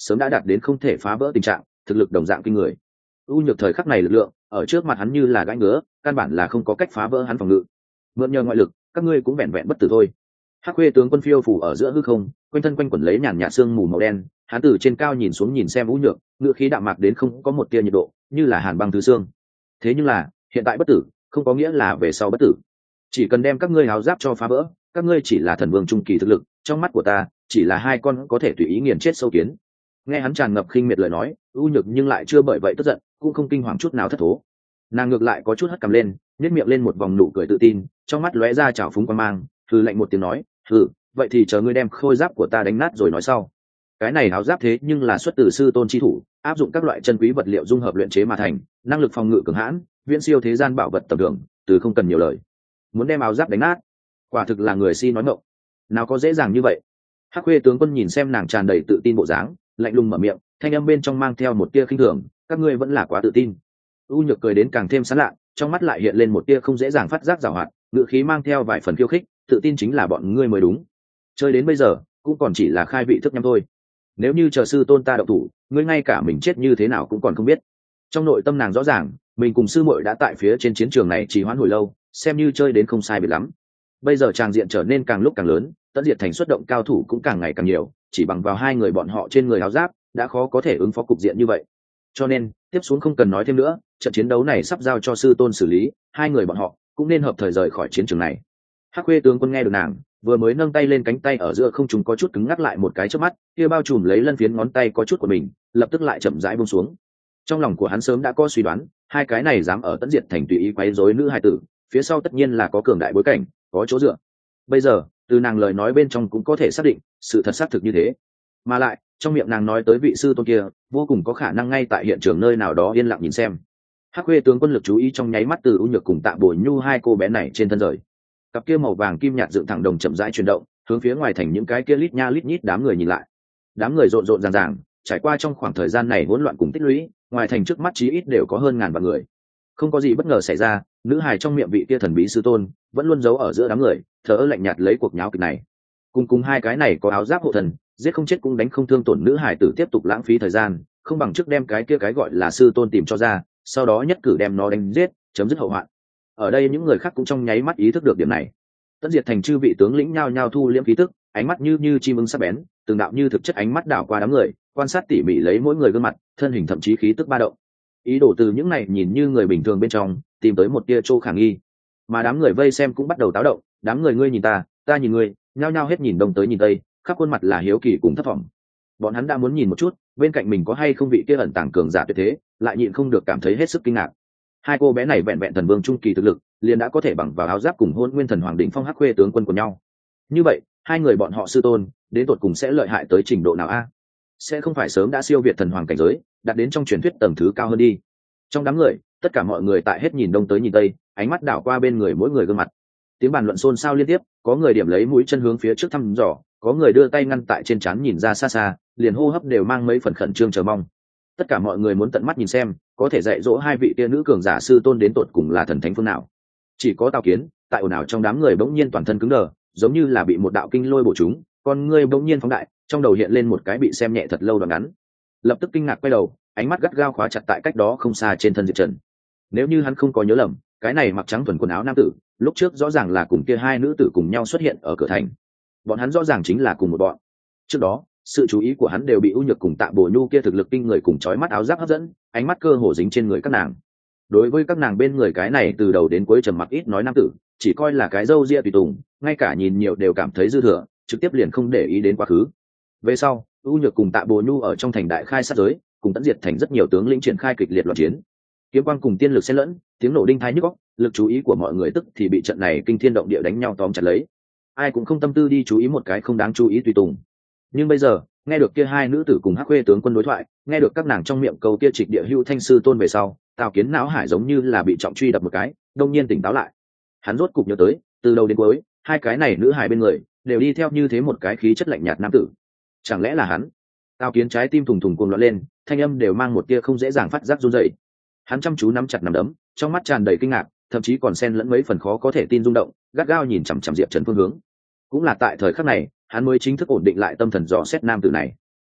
sớm đã đạt đến không thể phá vỡ tình trạng, thực lực đồng dạng kinh người. U Nhược thời khắc này lực lượng ở trước mặt hắn như là gãi ngứa, căn bản là không có cách phá vỡ hắn phòng ngự. Mượn nhờ ngoại lực, các ngươi cũng vẹn vẹn bất tử thôi. Hắc Khuê tướng quân phiêu phủ ở giữa hư không, quanh thân quanh quẩn lấy nhàn nhạt sương mù màu đen, hắn từ trên cao nhìn xuống nhìn xem U Nhược, ngữ khí đạm mạc đến không có một tia nhiệt độ, như là hàn băng thứ xương. Thế nhưng là, hiện tại bất tử, không có nghĩa là về sau bất tử. Chỉ cần đem các ngươi háo giáp cho phá vỡ, các ngươi chỉ là thần vương trung kỳ thực lực, trong mắt của ta, chỉ là hai con có thể tùy ý nghiền chết sâu kiến. Nghe hắn tràn ngập khinh miệt lời nói, U Nhược nhưng lại chưa bởi vậy tức giận, cũng không kinh hoàng chút nào thất thố. Nàng ngược lại có chút hất cằm lên, nhếch miệng lên một vòng nụ cười tự tin, trong mắt lóe ra trào phúng quan mang, hừ lạnh một tiếng nói, hừ, vậy thì chờ ngươi đem khôi giáp của ta đánh nát rồi nói sau. Cái này áo giáp thế nhưng là xuất từ sư tôn chi thủ, áp dụng các loại chân quý vật liệu dung hợp luyện chế mà thành, năng lực phòng ngự cường hãn, viễn siêu thế gian bảo vật tầm thường, từ không cần nhiều lời. Muốn đem áo giáp đánh nát, quả thực là người si nói ngọng. Nào có dễ dàng như vậy. Hắc Khuê tướng quân nhìn xem nàng tràn đầy tự tin bộ dáng, lạnh lùng mở miệng, thanh âm bên trong mang theo một tia khinh thường, các ngươi vẫn là quá tự tin. U Nhược cười đến càng thêm sán lạ, trong mắt lại hiện lên một tia không dễ dàng phát giác giảo hoạt, ngữ khí mang theo vài phần khiêu khích, tự tin chính là bọn ngươi mới đúng. Chơi đến bây giờ, cũng còn chỉ là khai vị thức nhắm thôi. Nếu như chờ sư tôn ta động thủ, ngươi ngay cả mình chết như thế nào cũng còn không biết. Trong nội tâm nàng rõ ràng, mình cùng sư muội đã tại phía trên chiến trường này trì hoãn hồi lâu, xem như chơi đến không sai biệt lắm. Bây giờ tràng diện trở nên càng lúc càng lớn, Tẫn Diệt Thành xuất động cao thủ cũng càng ngày càng nhiều, chỉ bằng vào hai người bọn họ trên người áo giáp đã khó có thể ứng phó cục diện như vậy. Cho nên tiếp xuống không cần nói thêm nữa, trận chiến đấu này sắp giao cho sư tôn xử lý, hai người bọn họ cũng nên hợp thời rời khỏi chiến trường này. Hắc Khuê tướng quân nghe được nàng vừa mới nâng tay lên, cánh tay ở giữa không trung có chút cứng ngắc lại một cái chớp mắt, kia bao trùm lấy lân phiến ngón tay có chút của mình lập tức lại chậm rãi buông xuống. Trong lòng của hắn sớm đã có suy đoán, hai cái này dám ở Tẫn Diệt Thành tùy ý quấy rối nữ hài tử, phía sau tất nhiên là có cường đại bối cảnh, có chỗ dựa. Bây giờ từ nàng lời nói bên trong cũng có thể xác định sự thật xác thực như thế, mà lại trong miệng nàng nói tới vị sư tôn kia vô cùng có khả năng ngay tại hiện trường nơi nào đó yên lặng nhìn xem. Hắc Khuê tướng quân lực chú ý trong nháy mắt từ U Nhược cùng Tạ Bồi Nhu hai cô bé này trên thân rời, cặp kia màu vàng kim nhạt dựng thẳng đồng chậm rãi chuyển động, hướng phía ngoài thành những cái kia lít nha lít nhít đám người nhìn lại. Đám người rộn rộn ràng ràng, trải qua trong khoảng thời gian này hỗn loạn cùng tích lũy, ngoài thành trước mắt chí ít đều có hơn ngàn vạn người. Không có gì bất ngờ xảy ra, nữ hài trong miệng vị kia thần bí sư tôn vẫn luôn giấu ở giữa đám người, thờ ơ lạnh nhạt lấy cuộc nháo kịch này. Cùng hai cái này có áo giáp hộ thần, giết không chết cũng đánh không thương tổn nữ hài tử tiếp tục lãng phí thời gian, không bằng trước đem cái kia cái gọi là sư tôn tìm cho ra, sau đó nhất cử đem nó đánh giết, chấm dứt hậu hoạn. Ở đây những người khác cũng trong nháy mắt ý thức được điểm này. Tẫn Diệt Thành chư vị tướng lĩnh nhao nhao thu liễm khí tức, ánh mắt như chim ưng sắc bén, từng đạo như thực chất ánh mắt đảo qua đám người, quan sát tỉ mỉ lấy mỗi người gương mặt, thân hình thậm chí khí tức ba động. Ý đồ từ những này nhìn như người bình thường bên trong tìm tới một tia chỗ khả nghi. Mà đám người vây xem cũng bắt đầu táo động, đám người ngươi nhìn ta nhìn ngươi, nhao nhao hết nhìn đông tới nhìn tây, khắp khuôn mặt là hiếu kỳ cùng thất vọng. Bọn hắn đã muốn nhìn một chút bên cạnh mình có hay không vị kia ẩn tàng cường giả tuyệt thế, lại nhịn không được cảm thấy hết sức kinh ngạc. Hai cô bé này vẹn vẹn thần vương trung kỳ thực lực, liền đã có thể bằng vào áo giáp cùng Hôn Nguyên Thần Hoàng đỉnh phong Hắc Khuê tướng quân của nhau. Như vậy hai người bọn họ sư tôn đến tột cùng sẽ lợi hại tới trình độ nào a? Sẽ không phải sớm đã siêu việt thần hoàng cảnh giới, đạt đến trong truyền thuyết tầng thứ cao hơn đi. Trong đám người tất cả mọi người tại hết nhìn đông tới nhìn tây, ánh mắt đảo qua bên người mỗi người gương mặt. Tiếng bàn luận xôn xao liên tiếp, có người điểm lấy mũi chân hướng phía trước thăm dò, có người đưa tay ngăn tại trên trán nhìn ra xa xa, liền hô hấp đều mang mấy phần khẩn trương chờ mong. Tất cả mọi người muốn tận mắt nhìn xem có thể dạy dỗ hai vị tia nữ cường giả sư tôn đến tột cùng là thần thánh phương nào. Chỉ có Tào Kiến tại ồn ào trong đám người bỗng nhiên toàn thân cứng đờ, giống như là bị một đạo kinh lôi bổ trúng, con ngươi bỗng nhiên phóng đại, trong đầu hiện lên một cái bị xem nhẹ thật lâu đoạn ngắn. Lập tức kinh ngạc quay đầu, ánh mắt gắt gao khóa chặt tại cách đó không xa trên thân Diệp Trần. Nếu như hắn không có nhớ lầm, cái này mặc trắng thuần quần áo nam tử lúc trước rõ ràng là cùng kia hai nữ tử cùng nhau xuất hiện ở cửa thành. Bọn hắn rõ ràng chính là cùng một bọn. Trước đó sự chú ý của hắn đều bị U Nhược cùng Tạ Bồ Nhu kia thực lực kinh người cùng chói mắt áo giáp hấp dẫn, ánh mắt cơ hồ dính trên người các nàng. Đối với các nàng bên người cái này từ đầu đến cuối trầm mặc ít nói nam tử, chỉ coi là cái râu ria tùy tùng, ngay cả nhìn nhiều đều cảm thấy dư thừa, trực tiếp liền không để ý đến quá khứ. Về sau U Nhược cùng Tạ Bồ Nhu ở trong thành đại khai sát giới, cùng Tẫn Diệt Thành rất nhiều tướng lĩnh triển khai kịch liệt loạn chiến. Kiếm quang cùng tiên lực xen lẫn, tiếng nổ đinh tai nhức óc, lực chú ý của mọi người tức thì bị trận này kinh thiên động địa đánh nhau tóm chặt lấy. Ai cũng không tâm tư đi chú ý một cái không đáng chú ý tùy tùng. Nhưng bây giờ nghe được kia hai nữ tử cùng Hắc Khuê tướng quân đối thoại, nghe được các nàng trong miệng câu kia trịch địa hữu thanh sư tôn về sau, Tào Kiến não hải giống như là bị trọng truy đập một cái, đông nhiên tỉnh táo lại. Hắn rốt cục nhớ tới, từ đầu đến cuối hai cái này nữ hài bên người đều đi theo như thế một cái khí chất lạnh nhạt nam tử. Chẳng lẽ là hắn? Tào Kiến trái tim thùng thùng cuồng loạn lên, thanh âm đều mang một tia không dễ dàng phát giác run rẩy. Hắn chăm chú nắm chặt nắm đấm, trong mắt tràn đầy kinh ngạc, thậm chí còn xen lẫn mấy phần khó có thể tin rung động, gắt gao nhìn chằm chằm Diệp Trần phương hướng. Cũng là tại thời khắc này, hắn mới chính thức ổn định lại tâm thần dò xét nam tử này.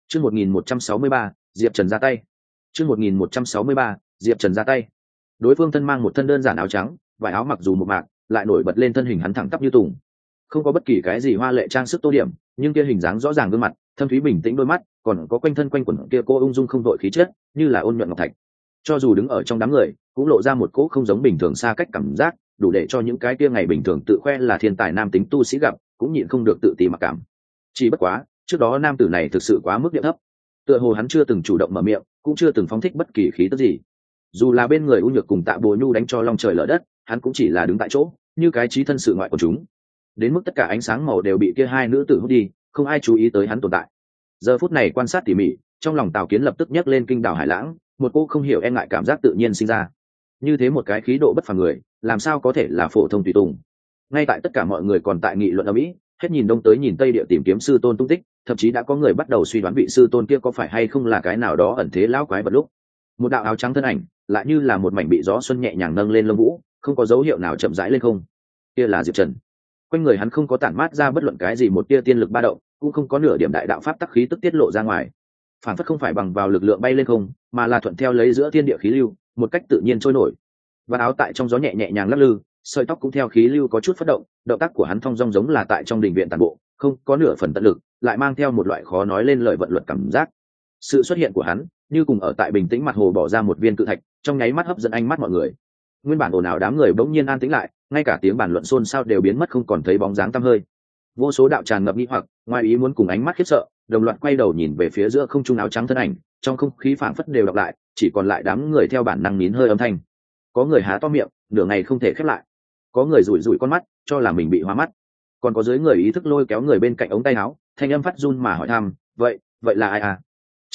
Chương 1163, Diệp Trần ra tay. Chương 1163, Diệp Trần ra tay. Đối phương thân mang một thân đơn giản áo trắng, vải áo mặc dù một mạc, lại nổi bật lên thân hình hắn thẳng tắp như tùng. Không có bất kỳ cái gì hoa lệ trang sức tô điểm, nhưng kia hình dáng rõ ràng gương mặt, thâm thúy bình tĩnh đôi mắt, còn có quanh thân quanh quẩn kia cô ung dung không đội khí chất, như là ôn nhuận ngọc thạch. Cho dù đứng ở trong đám người, cũng lộ ra một cỗ không giống bình thường xa cách cảm giác, đủ để cho những cái kia ngày bình thường tự khoe là thiên tài nam tính tu sĩ gặp, cũng nhịn không được tự ti mặc cảm. Chỉ bất quá, trước đó nam tử này thực sự quá mức địa thấp. Tựa hồ hắn chưa từng chủ động mở miệng, cũng chưa từng phóng thích bất kỳ khí tức gì. Dù là bên người U Nhược cùng Tạ Bồ Nhu đánh cho long trời lở đất, hắn cũng chỉ là đứng tại chỗ, như cái trí thân sự ngoại của chúng. Đến mức tất cả ánh sáng màu đều bị kia hai nữ tử hút đi, không ai chú ý tới hắn tồn tại. Giờ phút này quan sát tỉ mỉ, trong lòng Tào Kiến lập tức nhấc lên kinh đảo hải lãng, một cô không hiểu e ngại cảm giác tự nhiên sinh ra. Như thế một cái khí độ bất phàm người, làm sao có thể là phổ thông tùy tùng? Ngay tại tất cả mọi người còn tại nghị luận ầm ĩ, hết nhìn đông tới nhìn tây địa tìm kiếm sư tôn tung tích, thậm chí đã có người bắt đầu suy đoán vị sư tôn kia có phải hay không là cái nào đó ẩn thế lão quái vật lúc. Một đạo áo trắng thân ảnh, lại như là một mảnh bị gió xuân nhẹ nhàng nâng lên lông vũ, không có dấu hiệu nào chậm rãi lên không. Kia là Diệp Trần. Quanh người hắn không có tản mát ra bất luận cái gì một tia tiên lực ba động, cũng không có nửa điểm đại đạo pháp tắc khí tức tiết lộ ra ngoài. Phản phất không phải bằng vào lực lượng bay lên không, mà là thuận theo lấy giữa thiên địa khí lưu, một cách tự nhiên trôi nổi. Và áo tại trong gió nhẹ nhẹ nhàng lắc lư, sợi tóc cũng theo khí lưu có chút phất động, động tác của hắn thong dong giống là tại trong đình viện tản bộ, không có nửa phần tận lực, lại mang theo một loại khó nói lên lời vận luật cảm giác. Sự xuất hiện của hắn, như cùng ở tại bình tĩnh mặt hồ bỏ ra một viên cự thạch, trong nháy mắt hấp dẫn ánh mắt mọi người. Nguyên bản ồn ào đám người bỗng nhiên an tĩnh lại, ngay cả tiếng bàn luận xôn xao đều biến mất không còn thấy bóng dáng tăm hơi. Vô số đạo tràn ngập nghi hoặc, ngoài ý muốn cùng ánh mắt khiếp sợ, đồng loạt quay đầu nhìn về phía giữa không trung áo trắng thân ảnh, trong không khí phảng phất đều đọc lại, chỉ còn lại đám người theo bản năng nín hơi âm thanh. Có người há to miệng, nửa ngày không thể khép lại. Có người rủi rủi con mắt, cho là mình bị hóa mắt. Còn có dưới người ý thức lôi kéo người bên cạnh ống tay áo, thanh âm phát run mà hỏi thăm, vậy là ai à?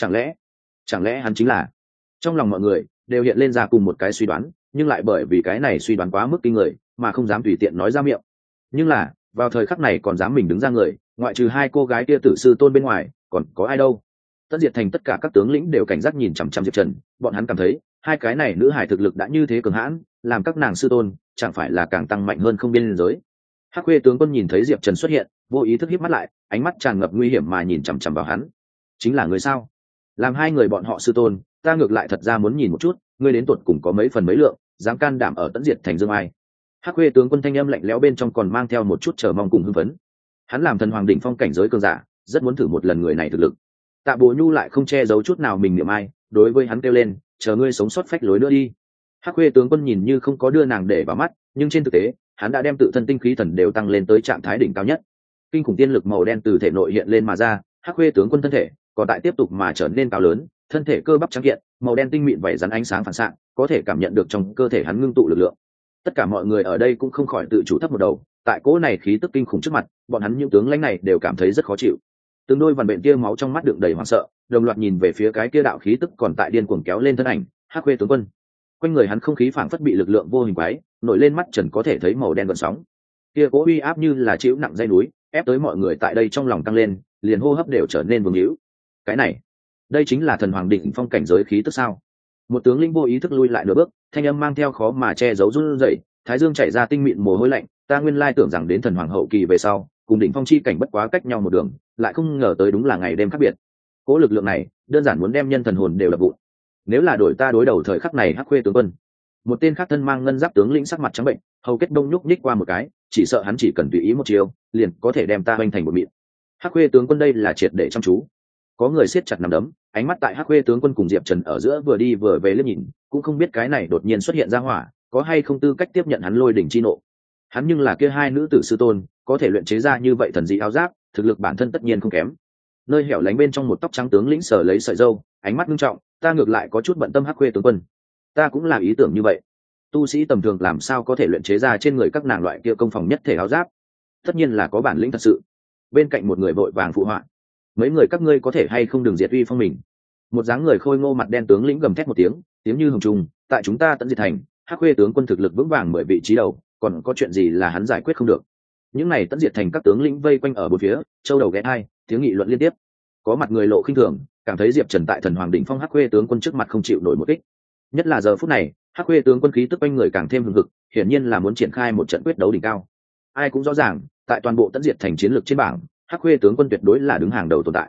Chẳng lẽ hắn chính là? Trong lòng mọi người đều hiện lên ra cùng một cái suy đoán, nhưng lại bởi vì cái này suy đoán quá mức kinh người, mà không dám tùy tiện nói ra miệng. Nhưng là, vào thời khắc này còn dám mình đứng ra người, ngoại trừ hai cô gái kia tử sư tôn bên ngoài, còn có ai đâu? Tất Diệt Thành tất cả các tướng lĩnh đều cảnh giác nhìn chằm chằm Diệp Trần, bọn hắn cảm thấy, hai cái này nữ hải thực lực đã như thế cường hãn, làm các nàng sư tôn, chẳng phải là càng tăng mạnh hơn không biên giới. Hắc Khuê tướng quân nhìn thấy Diệp Trần xuất hiện, vô ý thức híp mắt lại, ánh mắt tràn ngập nguy hiểm mà nhìn chằm chằm vào hắn. Chính là người sao? Làm hai người bọn họ sư tôn, ta ngược lại thật ra muốn nhìn một chút, ngươi đến tuột cùng có mấy phần mấy lượng, dám can đảm ở Tẫn Diệt Thành dương ai? Hắc Khuê tướng quân thanh âm lạnh lẽo bên trong còn mang theo một chút chờ mong cùng hưng phấn. Hắn làm thần hoàng đỉnh phong cảnh giới cường giả, rất muốn thử một lần người này thực lực. Tạ Bồ Nhu lại không che giấu chút nào mình niệm ai, đối với hắn kêu lên, chờ ngươi sống sót phách lối nữa đi. Hắc Khuê tướng quân nhìn như không có đưa nàng để vào mắt, nhưng trên thực tế, hắn đã đem tự thân tinh khí thần đều tăng lên tới trạng thái đỉnh cao nhất. Kinh khủng tiên lực màu đen từ thể nội hiện lên mà ra, Hắc Khuê tướng quân thân thể còn tại tiếp tục mà trở nên cao lớn, thân thể cơ bắp trắng kiện, màu đen tinh mịn vảy rắn ánh sáng phản xạ, có thể cảm nhận được trong cơ thể hắn ngưng tụ lực lượng. Tất cả mọi người ở đây cũng không khỏi tự chủ thấp một đầu, tại cỗ này khí tức kinh khủng trước mặt, bọn hắn những tướng lãnh này đều cảm thấy rất khó chịu. Từng đôi vằn bệnh tia máu trong mắt đựng đầy hoảng sợ, đồng loạt nhìn về phía cái kia đạo khí tức còn tại điên cuồng kéo lên thân ảnh, Hắc Khuê tướng quân. Quanh người hắn không khí phảng phất bị lực lượng vô hình quái, nổi lên mắt trần có thể thấy màu đen gợn sóng. Kia cố uy áp như là chịu nặng dây núi, ép tới mọi người tại đây trong lòng tăng lên, liền hô hấp đều trở nên vương hữu. Cái này, đây chính là thần hoàng đỉnh phong cảnh giới khí tức sao? Một tướng linh vô ý thức lui lại nửa bước, thanh âm mang theo khó mà che giấu run rẩy, thái dương chảy ra tinh mịn mồ hôi lạnh, ta nguyên lai tưởng rằng đến thần hoàng hậu kỳ về sau, cùng đỉnh phong chi cảnh bất quá cách nhau một đường, lại không ngờ tới đúng là ngày đêm khác biệt. Cố lực lượng này, đơn giản muốn đem nhân thần hồn đều đập vụn. Nếu là đổi ta đối đầu thời khắc này Hắc Khuê tướng quân, một tên khác thân mang ngân giáp tướng lĩnh sắc mặt trắng bệnh, hầu kết đông nhúc nhích qua một cái, chỉ sợ hắn chỉ cần tùy ý một chiều, liền có thể đem ta hoành thành một mịn. Hắc Khuê tướng quân đây là triệt để chăm chú. Có người siết chặt nắm đấm, ánh mắt tại Hắc Khuê tướng quân cùng Diệp Trần ở giữa vừa đi vừa về liếc nhìn, cũng không biết cái này đột nhiên xuất hiện ra hỏa, có hay không tư cách tiếp nhận hắn lôi đỉnh chi nộ. Hắn nhưng là kia hai nữ tử sư tôn, có thể luyện chế ra như vậy thần dị áo giáp, thực lực bản thân tất nhiên không kém. Nơi hẻo lánh bên trong một tóc trắng tướng lĩnh sở lấy sợi râu, ánh mắt nghiêm trọng, ta ngược lại có chút bận tâm Hắc Khuê tướng quân. Ta cũng là ý tưởng như vậy. Tu sĩ tầm thường làm sao có thể luyện chế ra trên người các nàng loại kia công phòng nhất thể áo giáp? Tất nhiên là có bản lĩnh thật sự. Bên cạnh một người vội vàng phụ họa, mấy người các ngươi có thể hay không đừng diệt uy phong mình. Một dáng người khôi ngô mặt đen tướng lĩnh gầm thét một tiếng, tiếng như hồng trùng, tại chúng ta Tẫn Diệt Thành, Hắc Khuê tướng quân thực lực vững vàng 10 vị trí đầu, còn có chuyện gì là hắn giải quyết không được? Những này Tẫn Diệt Thành các tướng lĩnh vây quanh ở bốn phía, châu đầu ghé hai, tiếng nghị luận liên tiếp. Có mặt người lộ khinh thường, cảm thấy Diệp Trần tại thần hoàng đỉnh phong Hắc Khuê tướng quân trước mặt không chịu nổi một kích. Nhất là giờ phút này, Hắc Khuê tướng quân khí tức quanh người càng thêm hừng hực, hiển nhiên là muốn triển khai một trận quyết đấu đỉnh cao. Ai cũng rõ ràng, tại toàn bộ Tẫn Diệt Thành chiến lược trên bảng, Hắc Khuê tướng quân tuyệt đối là đứng hàng đầu tồn tại.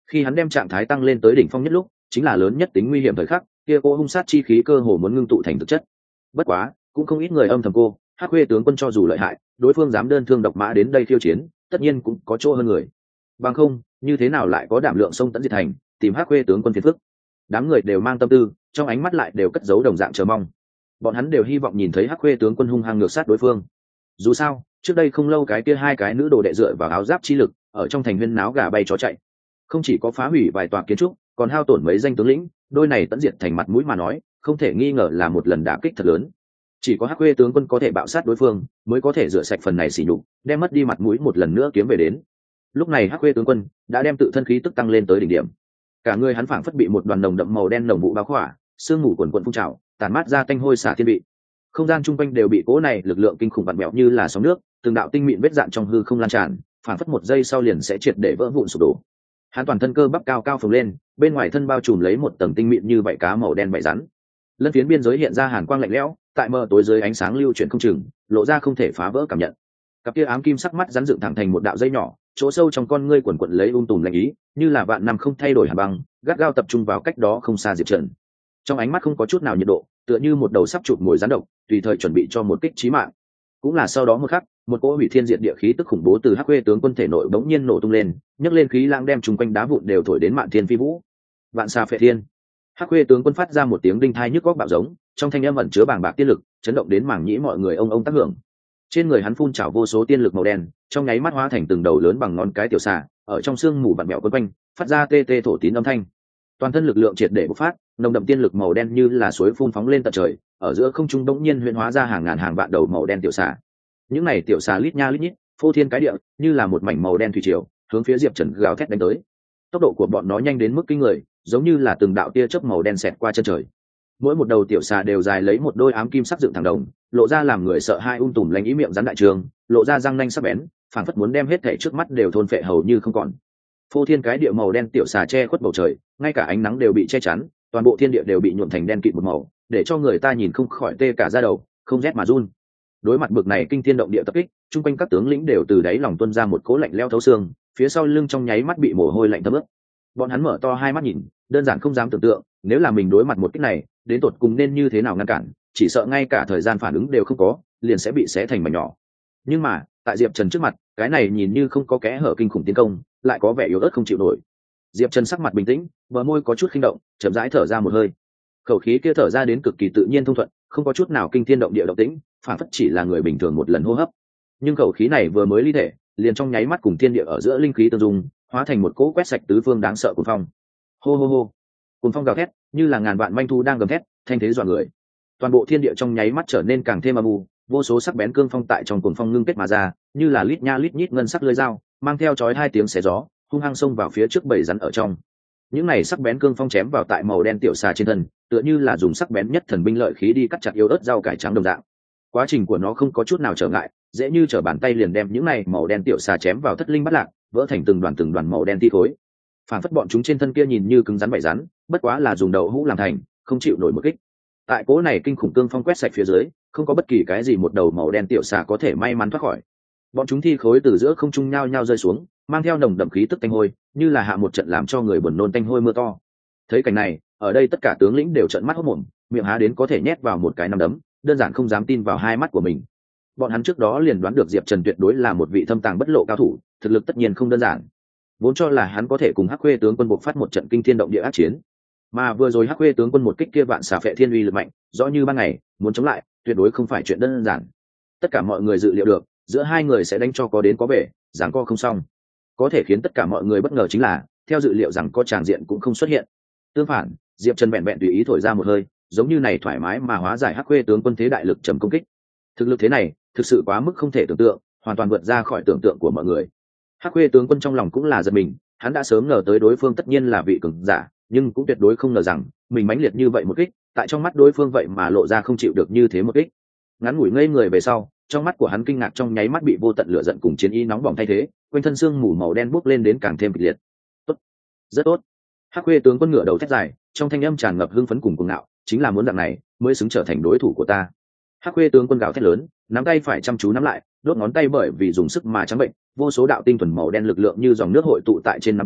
Khi hắn đem trạng thái tăng lên tới đỉnh phong nhất lúc, chính là lớn nhất tính nguy hiểm thời khắc, kia cô hung sát chi khí cơ hồ muốn ngưng tụ thành thực chất. Bất quá cũng không ít người âm thầm cô Hắc Khuê tướng quân cho dù lợi hại, đối phương dám đơn thương độc mã đến đây khiêu chiến, tất nhiên cũng có chỗ hơn người. Bằng không như thế nào lại có đảm lượng xông tấn diệt thành tìm Hắc Khuê tướng quân phiền phức. Đám người đều mang tâm tư, trong ánh mắt lại đều cất giấu đồng dạng chờ mong. Bọn hắn đều hy vọng nhìn thấy Hắc Khuê tướng quân hung hăng ngược sát đối phương. Dù sao trước đây không lâu cái kia hai cái nữ đồ đệ dựa vào áo giáp chi lực ở trong thành huyên náo gà bay chó chạy, không chỉ có phá hủy vài tòa kiến trúc, còn hao tổn mấy danh tướng lĩnh. Đôi này tận diệt thành mặt mũi mà nói, không thể nghi ngờ là một lần đả kích thật lớn. Chỉ có Hắc Khuê tướng quân có thể bạo sát đối phương, mới có thể rửa sạch phần này sỉ nhục, đem mất đi mặt mũi một lần nữa kiếm về đến. Lúc này Hắc Khuê tướng quân đã đem tự thân khí tức tăng lên tới đỉnh điểm, cả người hắn phảng phất bị một đoàn nồng đậm màu đen nồng vụ bao khỏa, sương mù quần quần phun trào, tàn mát ra tanh hôi xả thiên vị. Không gian chung quanh đều bị cỗ này lực lượng kinh khủng vặn vẹo như là sóng nước, từng đạo tinh mịn vết dạn trong hư không lan tràn, phảng phất một giây sau liền sẽ triệt để vỡ vụn sụp đổ. Hắn toàn thân cơ bắp cao cao phồng lên, bên ngoài thân bao trùm lấy một tầng tinh mịn như vảy cá màu đen vảy rắn. Lân phiến biên giới hiện ra hàn quang lạnh lẽo, tại mờ tối dưới ánh sáng lưu chuyển không chừng, lộ ra không thể phá vỡ cảm nhận. Cặp kia ám kim sắc mắt rắn dựng thẳng thành một đạo dây nhỏ, chỗ sâu trong con ngươi quần quật lấy tùm lạnh ý, như là vạn năm không thay đổi hàn băng, gắt gao tập trung vào cách đó không xa Diệp Trần. Trong ánh mắt không có chút nào nhiệt độ, tựa như một đầu sắp chụp mồi rắn độc, tùy thời chuẩn bị cho một kích chí mạng. Cũng là sau đó một khắc, một cỗ hủy thiên diệt địa khí tức khủng bố từ Hắc Khuê tướng quân thể nội bỗng nhiên nổ tung lên, nhấc lên khí lãng đem chung quanh đá vụn đều thổi đến mạn thiên phi vũ. Vạn xà phệ thiên. Hắc Khuê tướng quân phát ra một tiếng đinh thai nhức góc bạo giống, trong thanh âm ẩn chứa bàng bạc tiên lực, chấn động đến mảng nhĩ mọi người ông tác hưởng. Trên người hắn phun trào vô số tiên lực màu đen, trong nháy mắt hóa thành từng đầu lớn bằng ngón cái tiểu xà, ở trong sương mù vặn vẹo quấn quanh, phát ra tê tê thổ tín âm thanh. Toàn thân lực lượng triệt để bộc phát, nồng đậm tiên lực màu đen như là suối phun phóng lên tận trời, ở giữa không trung bỗng nhiên huyễn hóa ra hàng ngàn hàng vạn đầu màu đen tiểu xà. Những này tiểu xà lít nha lít nhít, phô thiên cái địa, như là một mảnh màu đen thủy triều, hướng phía Diệp Trần gào thét đánh tới. Tốc độ của bọn nó nhanh đến mức kinh người, giống như là từng đạo tia chớp màu đen xẹt qua chân trời. Mỗi một đầu tiểu xà đều dài lấy một đôi ám kim sắc dựng thẳng đồng, lộ ra làm người sợ hai tùm lánh ý miệng rắn đại trường, lộ ra răng nanh sắc bén, phảng phất muốn đem hết thảy trước mắt đều thôn phệ hầu như không còn. Phô thiên cái địa màu đen tiểu xà che khuất bầu trời, ngay cả ánh nắng đều bị che chắn, toàn bộ thiên địa đều bị nhuộm thành đen kịt một màu, để cho người ta nhìn không khỏi tê cả da đầu, không rét mà run. Đối mặt bực này kinh thiên động địa tập kích, chung quanh các tướng lĩnh đều từ đáy lòng tuôn ra một cỗ lạnh lẽo thấu xương, phía sau lưng trong nháy mắt bị mồ hôi lạnh thấm ướt. Bọn hắn mở to hai mắt nhìn, đơn giản không dám tưởng tượng, nếu là mình đối mặt một kích này, đến tột cùng nên như thế nào ngăn cản, chỉ sợ ngay cả thời gian phản ứng đều không có, liền sẽ bị xé thành mảnh nhỏ. Nhưng mà, tại Diệp Trần trước mặt, cái này nhìn như không có kẽ hở kinh khủng tiến công, lại có vẻ yếu ớt không chịu nổi. Diệp Trần sắc mặt bình tĩnh, bờ môi có chút khinh động, chậm rãi thở ra một hơi. Khẩu khí kia thở ra đến cực kỳ tự nhiên thông thuận, không có chút nào kinh thiên động địa động tĩnh, phản phất chỉ là người bình thường một lần hô hấp. Nhưng khẩu khí này vừa mới ly thể, liền trong nháy mắt cùng thiên địa ở giữa linh khí tương dung, hóa thành một cỗ quét sạch tứ phương đáng sợ cuồng phong. Hô hô hô. Cuồng phong gào thét, như là ngàn vạn manh thu đang gầm thét, thanh thế dọa người. Toàn bộ thiên địa trong nháy mắt trở nên càng thêm âm u, vô số sắc bén cương phong tại trong cuồng phong ngưng kết mà ra, như là lít nha lít nhít ngân sắc lưỡi dao, mang theo chói hai tiếng xé gió, hung hăng xông vào phía trước bầy rắn ở trong. Những này sắc bén cương phong chém vào tại màu đen tiểu xà trên thân, tựa như là dùng sắc bén nhất thần binh lợi khí đi cắt chặt yếu ớt rau cải trắng đồng dạng. Quá trình của nó không có chút nào trở ngại, dễ như trở bàn tay liền đem những này màu đen tiểu xà chém vào thất linh bắt lạc, vỡ thành từng đoàn màu đen thi khối. Phản phất bọn chúng trên thân kia nhìn như cứng rắn vảy rắn, bất quá là dùng đậu hũ làm thành, không chịu nổi một kích. Tại cố này kinh khủng cương phong quét sạch phía dưới, không có bất kỳ cái gì một đầu màu đen tiểu xà có thể may mắn thoát khỏi. Bọn chúng thi khối từ giữa không trung nhao nhao rơi xuống, mang theo nồng đậm khí tức tanh hôi, như là hạ một trận làm cho người buồn nôn tanh hôi mưa to. Thấy cảnh này, ở đây tất cả tướng lĩnh đều trợn mắt hốt mồm, miệng há đến có thể nhét vào một cái nắm đấm, đơn giản không dám tin vào hai mắt của mình. Bọn hắn trước đó liền đoán được Diệp Trần tuyệt đối là một vị thâm tàng bất lộ cao thủ, thực lực tất nhiên không đơn giản. Vốn cho là hắn có thể cùng Hắc Khuê tướng quân buộc phát một trận kinh thiên động địa ác chiến, mà vừa rồi Hắc Khuê tướng quân một kích kia vạn xà phệ thiên uy lực mạnh, rõ như ban ngày, muốn chống lại, tuyệt đối không phải chuyện đơn giản. Tất cả mọi người dự liệu được, giữa hai người sẽ đánh cho có đến có về, giằng co không xong. Có thể khiến tất cả mọi người bất ngờ chính là, theo dự liệu rằng có tràng diện cũng không xuất hiện. Tương phản, Diệp Trần vẹn vẹn tùy ý thổi ra một hơi, giống như này thoải mái mà hóa giải Hắc Khuê tướng quân thế đại lực trầm công kích. Thực lực thế này, thực sự quá mức không thể tưởng tượng, hoàn toàn vượt ra khỏi tưởng tượng của mọi người. Hắc Khuê tướng quân trong lòng cũng là giật mình, hắn đã sớm ngờ tới đối phương tất nhiên là vị cường giả, nhưng cũng tuyệt đối không ngờ rằng mình mãnh liệt như vậy một kích, tại trong mắt đối phương vậy mà lộ ra không chịu được như thế một kích. Ngắn ngủi ngây người về sau, trong mắt của hắn kinh ngạc trong nháy mắt bị vô tận lửa giận cùng chiến ý nóng bỏng thay thế, quanh thân xương mù màu đen bốc lên đến càng thêm kịch liệt. Tốt, rất tốt. Hắc Khuê tướng quân ngửa đầu thét dài, trong thanh âm tràn ngập hưng phấn cùng cuồng ngạo, chính là muốn dạng này mới xứng trở thành đối thủ của ta. Hắc Khuê tướng quân gào thét lớn, nắm tay phải chăm chú nắm lại, đốt ngón tay bởi vì dùng sức mà trắng bệnh, vô số đạo tinh thuần màu đen lực lượng như dòng nước hội tụ tại trên nắm tay,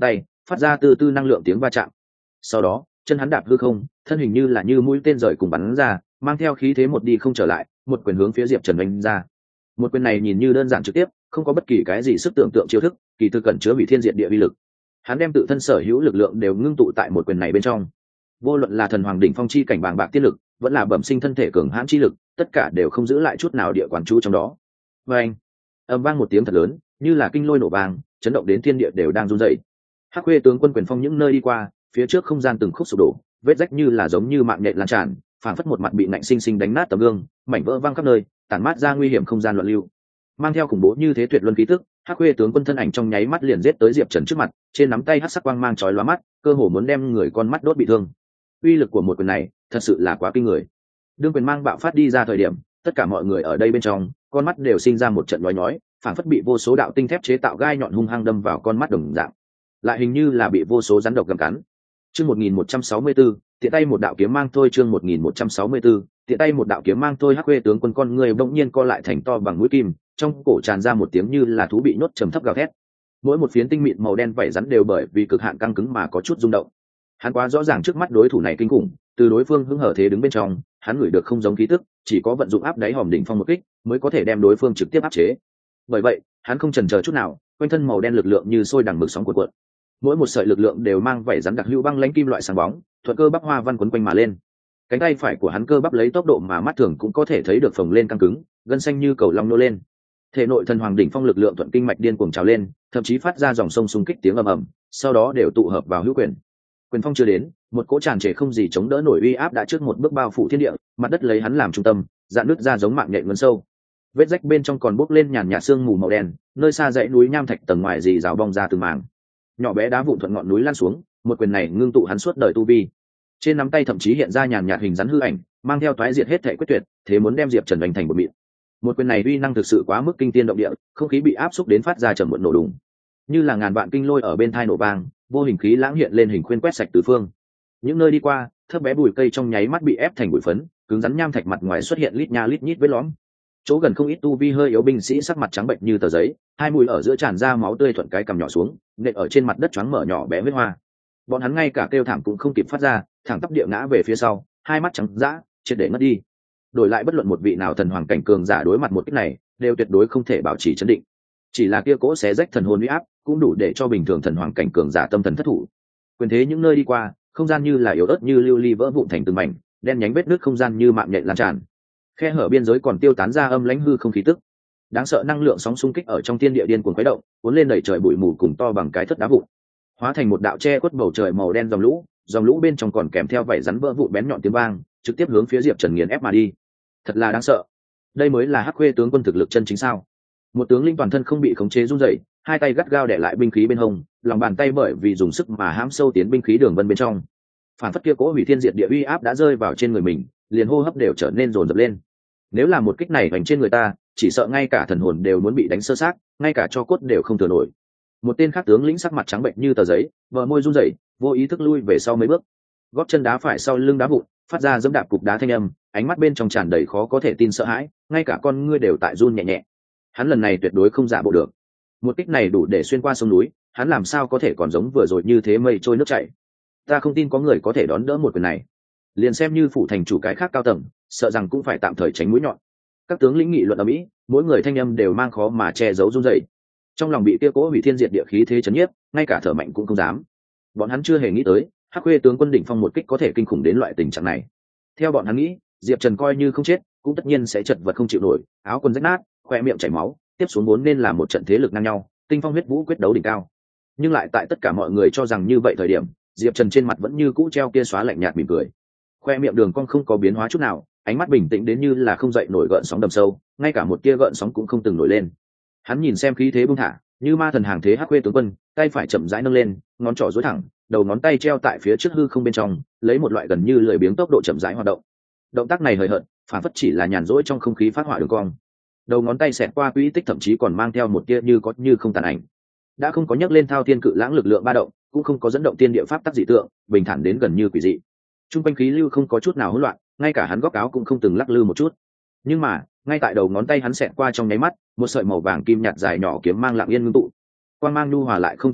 phát ra từ từ năng lượng tiếng va chạm. Sau đó chân hắn đạp hư không, thân hình như là như mũi tên rời cùng bắn ra, mang theo khí thế một đi không trở lại, một quyền hướng phía Diệp Trần đánh ra. Một quyền này nhìn như đơn giản trực tiếp, không có bất kỳ cái gì sức tưởng tượng chiêu thức, kỳ thực cẩn chứa hủy thiên diệt địa uy lực. Hắn đem tự thân sở hữu lực lượng đều ngưng tụ tại một quyền này bên trong. Vô luận là thần hoàng đỉnh phong chi cảnh bàng bạc tiên lực, vẫn là bẩm sinh thân thể cường hãn chi lực, tất cả đều không giữ lại chút nào địa quản chú trong đó. Oeng! Âm vang một tiếng thật lớn, như là kinh lôi nổ vang, chấn động đến thiên địa đều đang run rẩy. Hắc Khuê tướng quân quyền phong những nơi đi qua, phía trước không gian từng khúc sụp đổ, vết rách như là giống như mạng nhện lan tràn, phảng phất một mặt bị nạnh sinh sinh đánh nát tấm gương, mảnh vỡ văng khắp nơi, tản mát ra nguy hiểm không gian loạn lưu. Mang theo khủng bố như thế tuyệt luân khí tức, Hắc Khuê tướng quân thân ảnh trong nháy mắt liền giết tới Diệp Trần trước mặt, trên nắm tay hắc sắc quang mang chói lóa mắt, cơ hồ muốn đem người con mắt đốt bị thương. Uy lực của một quyền này, thật sự là quá kinh người. Đương quyền mang bạo phát đi ra thời điểm, tất cả mọi người ở đây bên trong, con mắt đều sinh ra một trận nhói nhói, phảng phất bị vô số đạo tinh thép chế tạo gai nhọn hung hăng đâm vào con mắt đồng dạng, lại hình như là bị vô số rắn độc gặm cắn. Chương 1164, tiện tay một đạo kiếm mang thôi. Chương 1164, tiện tay một đạo kiếm mang thôi. Hắc Khuê tướng quân con người bỗng nhiên co lại thành to bằng mũi kim, trong cổ tràn ra một tiếng như là thú bị nhốt trầm thấp gào thét. Mỗi một phiến tinh mịn màu đen vảy rắn đều bởi vì cực hạn căng cứng mà có chút rung động. Hắn quá rõ ràng trước mắt đối thủ này kinh khủng, từ đối phương hứng hở thế đứng bên trong, hắn ngửi được không giống khí tức, chỉ có vận dụng áp đáy hòm đỉnh phong một kích mới có thể đem đối phương trực tiếp áp chế. Bởi vậy, hắn không chần chờ chút nào, quanh thân màu đen lực lượng như sôi đằng mực sóng cuộn. Mỗi một sợi lực lượng đều mang vảy rắn đặc hữu băng lãnh kim loại sáng bóng, thuận cơ bắp hoa văn quấn quanh mà lên. Cánh tay phải của hắn cơ bắp lấy tốc độ mà mắt thường cũng có thể thấy được phồng lên căng cứng, gân xanh như cầu long nô lên. Thể nội thần hoàng đỉnh phong lực lượng thuận kinh mạch điên cuồng trào lên, thậm chí phát ra dòng sông xung kích tiếng ầm ầm, sau đó đều tụ hợp vào hữu quyền. Quyền phong chưa đến, một cỗ tràn trề không gì chống đỡ nổi uy áp đã trước một bước bao phủ thiên địa, mặt đất lấy hắn làm trung tâm, dạn nứt ra giống mạng nhện ngấn sâu. Vết rách bên trong còn bốc lên nhàn nhạt sương mù màu đen, nơi xa dãy núi nham thạch tầng ngoài dì rào bong ra từng mảng. Nhỏ bé đá vụn thuận ngọn núi lan xuống, một quyền này ngưng tụ hắn suốt đời tu vi. Trên nắm tay thậm chí hiện ra nhàn nhạt hình rắn hư ảnh, mang theo toái diệt hết thể quyết tuyệt, thế muốn đem Diệp Trần đánh thành một mịn. Một quyền này uy năng thực sự quá mức kinh thiên động địa, không khí bị áp xúc đến phát ra trầm muộn nổ đùng, như là ngàn vạn kinh lôi ở bên thai nổ vang, vô hình khí lãng hiện lên hình khuyên quét sạch tứ phương. Những nơi đi qua, thấp bé bụi cây trong nháy mắt bị ép thành bụi phấn, cứng rắn nham thạch mặt ngoài xuất hiện lít nha lít nhít vết lõm. Chỗ gần không ít tu vi hơi yếu binh sĩ sắc mặt trắng bệnh như tờ giấy, hai mũi ở giữa tràn ra máu tươi thuận cái cằm nhỏ xuống, nện ở trên mặt đất choáng mở nhỏ bé vết hoa. Bọn hắn ngay cả kêu thảm cũng không kịp phát ra, thẳng tắp địa ngã về phía sau, hai mắt trắng dã, triệt để ngất đi. Đổi lại bất luận một vị nào thần hoàng cảnh cường giả đối mặt một kích này, đều tuyệt đối không thể bảo trì trấn định. Chỉ là kia cỗ xé rách thần hồn uy áp, cũng đủ để cho bình thường thần hoàng cảnh cường giả tâm thần thất thủ. Quyền thế những nơi đi qua, không gian như là yếu ớt như lưu ly vỡ vụn thành từng mảnh, đen nhánh vết nước không gian như mạng nhện lan tràn. Khe hở biên giới còn tiêu tán ra âm lãnh hư không khí tức. Đáng sợ năng lượng sóng xung kích ở trong thiên địa điên cuồng khuấy động, cuốn lên đẩy trời bụi mù cùng to bằng cái thất đá vụn, hóa thành một đạo che khuất bầu trời màu đen dòng lũ bên trong còn kèm theo vảy rắn vỡ vụn bén nhọn tiếng vang, trực tiếp hướng phía Diệp Trần nghiền ép mà đi. Thật là đáng sợ. Đây mới là Hắc Khuê tướng quân thực lực chân chính sao? Một tướng linh toàn thân không bị khống chế run rẩy, hai tay gắt gao đè lại binh khí bên hông, lòng bàn tay bởi vì dùng sức mà hãm sâu tiến binh khí đường vân bên trong. Phản phất kia cố hủy thiên diệt địa uy áp đã rơi vào trên người mình, liền hô hấp đều trở nên dồn dập lên. Nếu là một kích này hành trên người ta, chỉ sợ ngay cả thần hồn đều muốn bị đánh sơ xác, ngay cả tro cốt đều không thừa nổi. Một tên khác tướng lĩnh sắc mặt trắng bệnh như tờ giấy, bờ môi run rẩy, vô ý thức lui về sau mấy bước. Gót chân đá phải sau lưng đá vụn, phát ra dẫm đạp cục đá thanh âm, ánh mắt bên trong tràn đầy khó có thể tin sợ hãi, ngay cả con ngươi đều tại run nhẹ nhẹ. Hắn lần này tuyệt đối không giả bộ được. Một kích này đủ để xuyên qua sông núi, hắn làm sao có thể còn giống vừa rồi như thế mây trôi nước chảy. Ta không tin có người có thể đón đỡ một quyền này. Liền xem như phủ thành chủ cái khác cao tầng, sợ rằng cũng phải tạm thời tránh mũi nhọn. Các tướng lĩnh nghị luận ở mỹ, mỗi người thanh âm đều mang khó mà che giấu run rẩy. Trong lòng bị kia cố hủy thiên diệt địa khí thế chấn nhiếp, ngay cả thở mạnh cũng không dám. Bọn hắn chưa hề nghĩ tới, Hắc Khuê tướng quân đỉnh phong một kích có thể kinh khủng đến loại tình trạng này. Theo bọn hắn nghĩ, Diệp Trần coi như không chết, cũng tất nhiên sẽ chật vật không chịu nổi, áo quần rách nát, khoe miệng chảy máu, tiếp xuống vốn nên là một trận thế lực ngang nhau, tinh phong huyết vũ quyết đấu đỉnh cao. Nhưng lại tại tất cả mọi người cho rằng như vậy thời điểm, Diệp Trần trên mặt vẫn như cũ treo kia xóa lạnh nhạt mỉm cười. Khoe miệng đường cong không có biến hóa chút nào, ánh mắt bình tĩnh đến như là không dậy nổi gợn sóng đầm sâu, ngay cả một tia gợn sóng cũng không từng nổi lên. Hắn nhìn xem khí thế buông thả, như ma thần hàng thế Hắc Khuê tướng quân, tay phải chậm rãi nâng lên, ngón trỏ duỗi thẳng, đầu ngón tay treo tại phía trước hư không bên trong, lấy một loại gần như lười biếng tốc độ chậm rãi hoạt động. Động tác này hời hợt, phản phất chỉ là nhàn rỗi trong không khí phát họa đường cong. Đầu ngón tay xẹt qua quỹ tích thậm chí còn mang theo một tia như có như không tàn ảnh. Đã không có nhấc lên thao thiên cự lãng lực lượng ba động, cũng không có dẫn động tiên địa pháp tắc dị tượng, bình thản đến gần như quỷ dị. Trung quanh khí lưu không có chút nào hỗn loạn, ngay cả hắn góc áo cũng không từng lắc lư một chút. Nhưng mà, ngay tại đầu ngón tay hắn xẹt qua trong nháy mắt, một sợi màu vàng kim nhạt dài nhỏ kiếm mang lặng yên ngưng tụ. Quang mang nhu hòa lại không trứng mắt,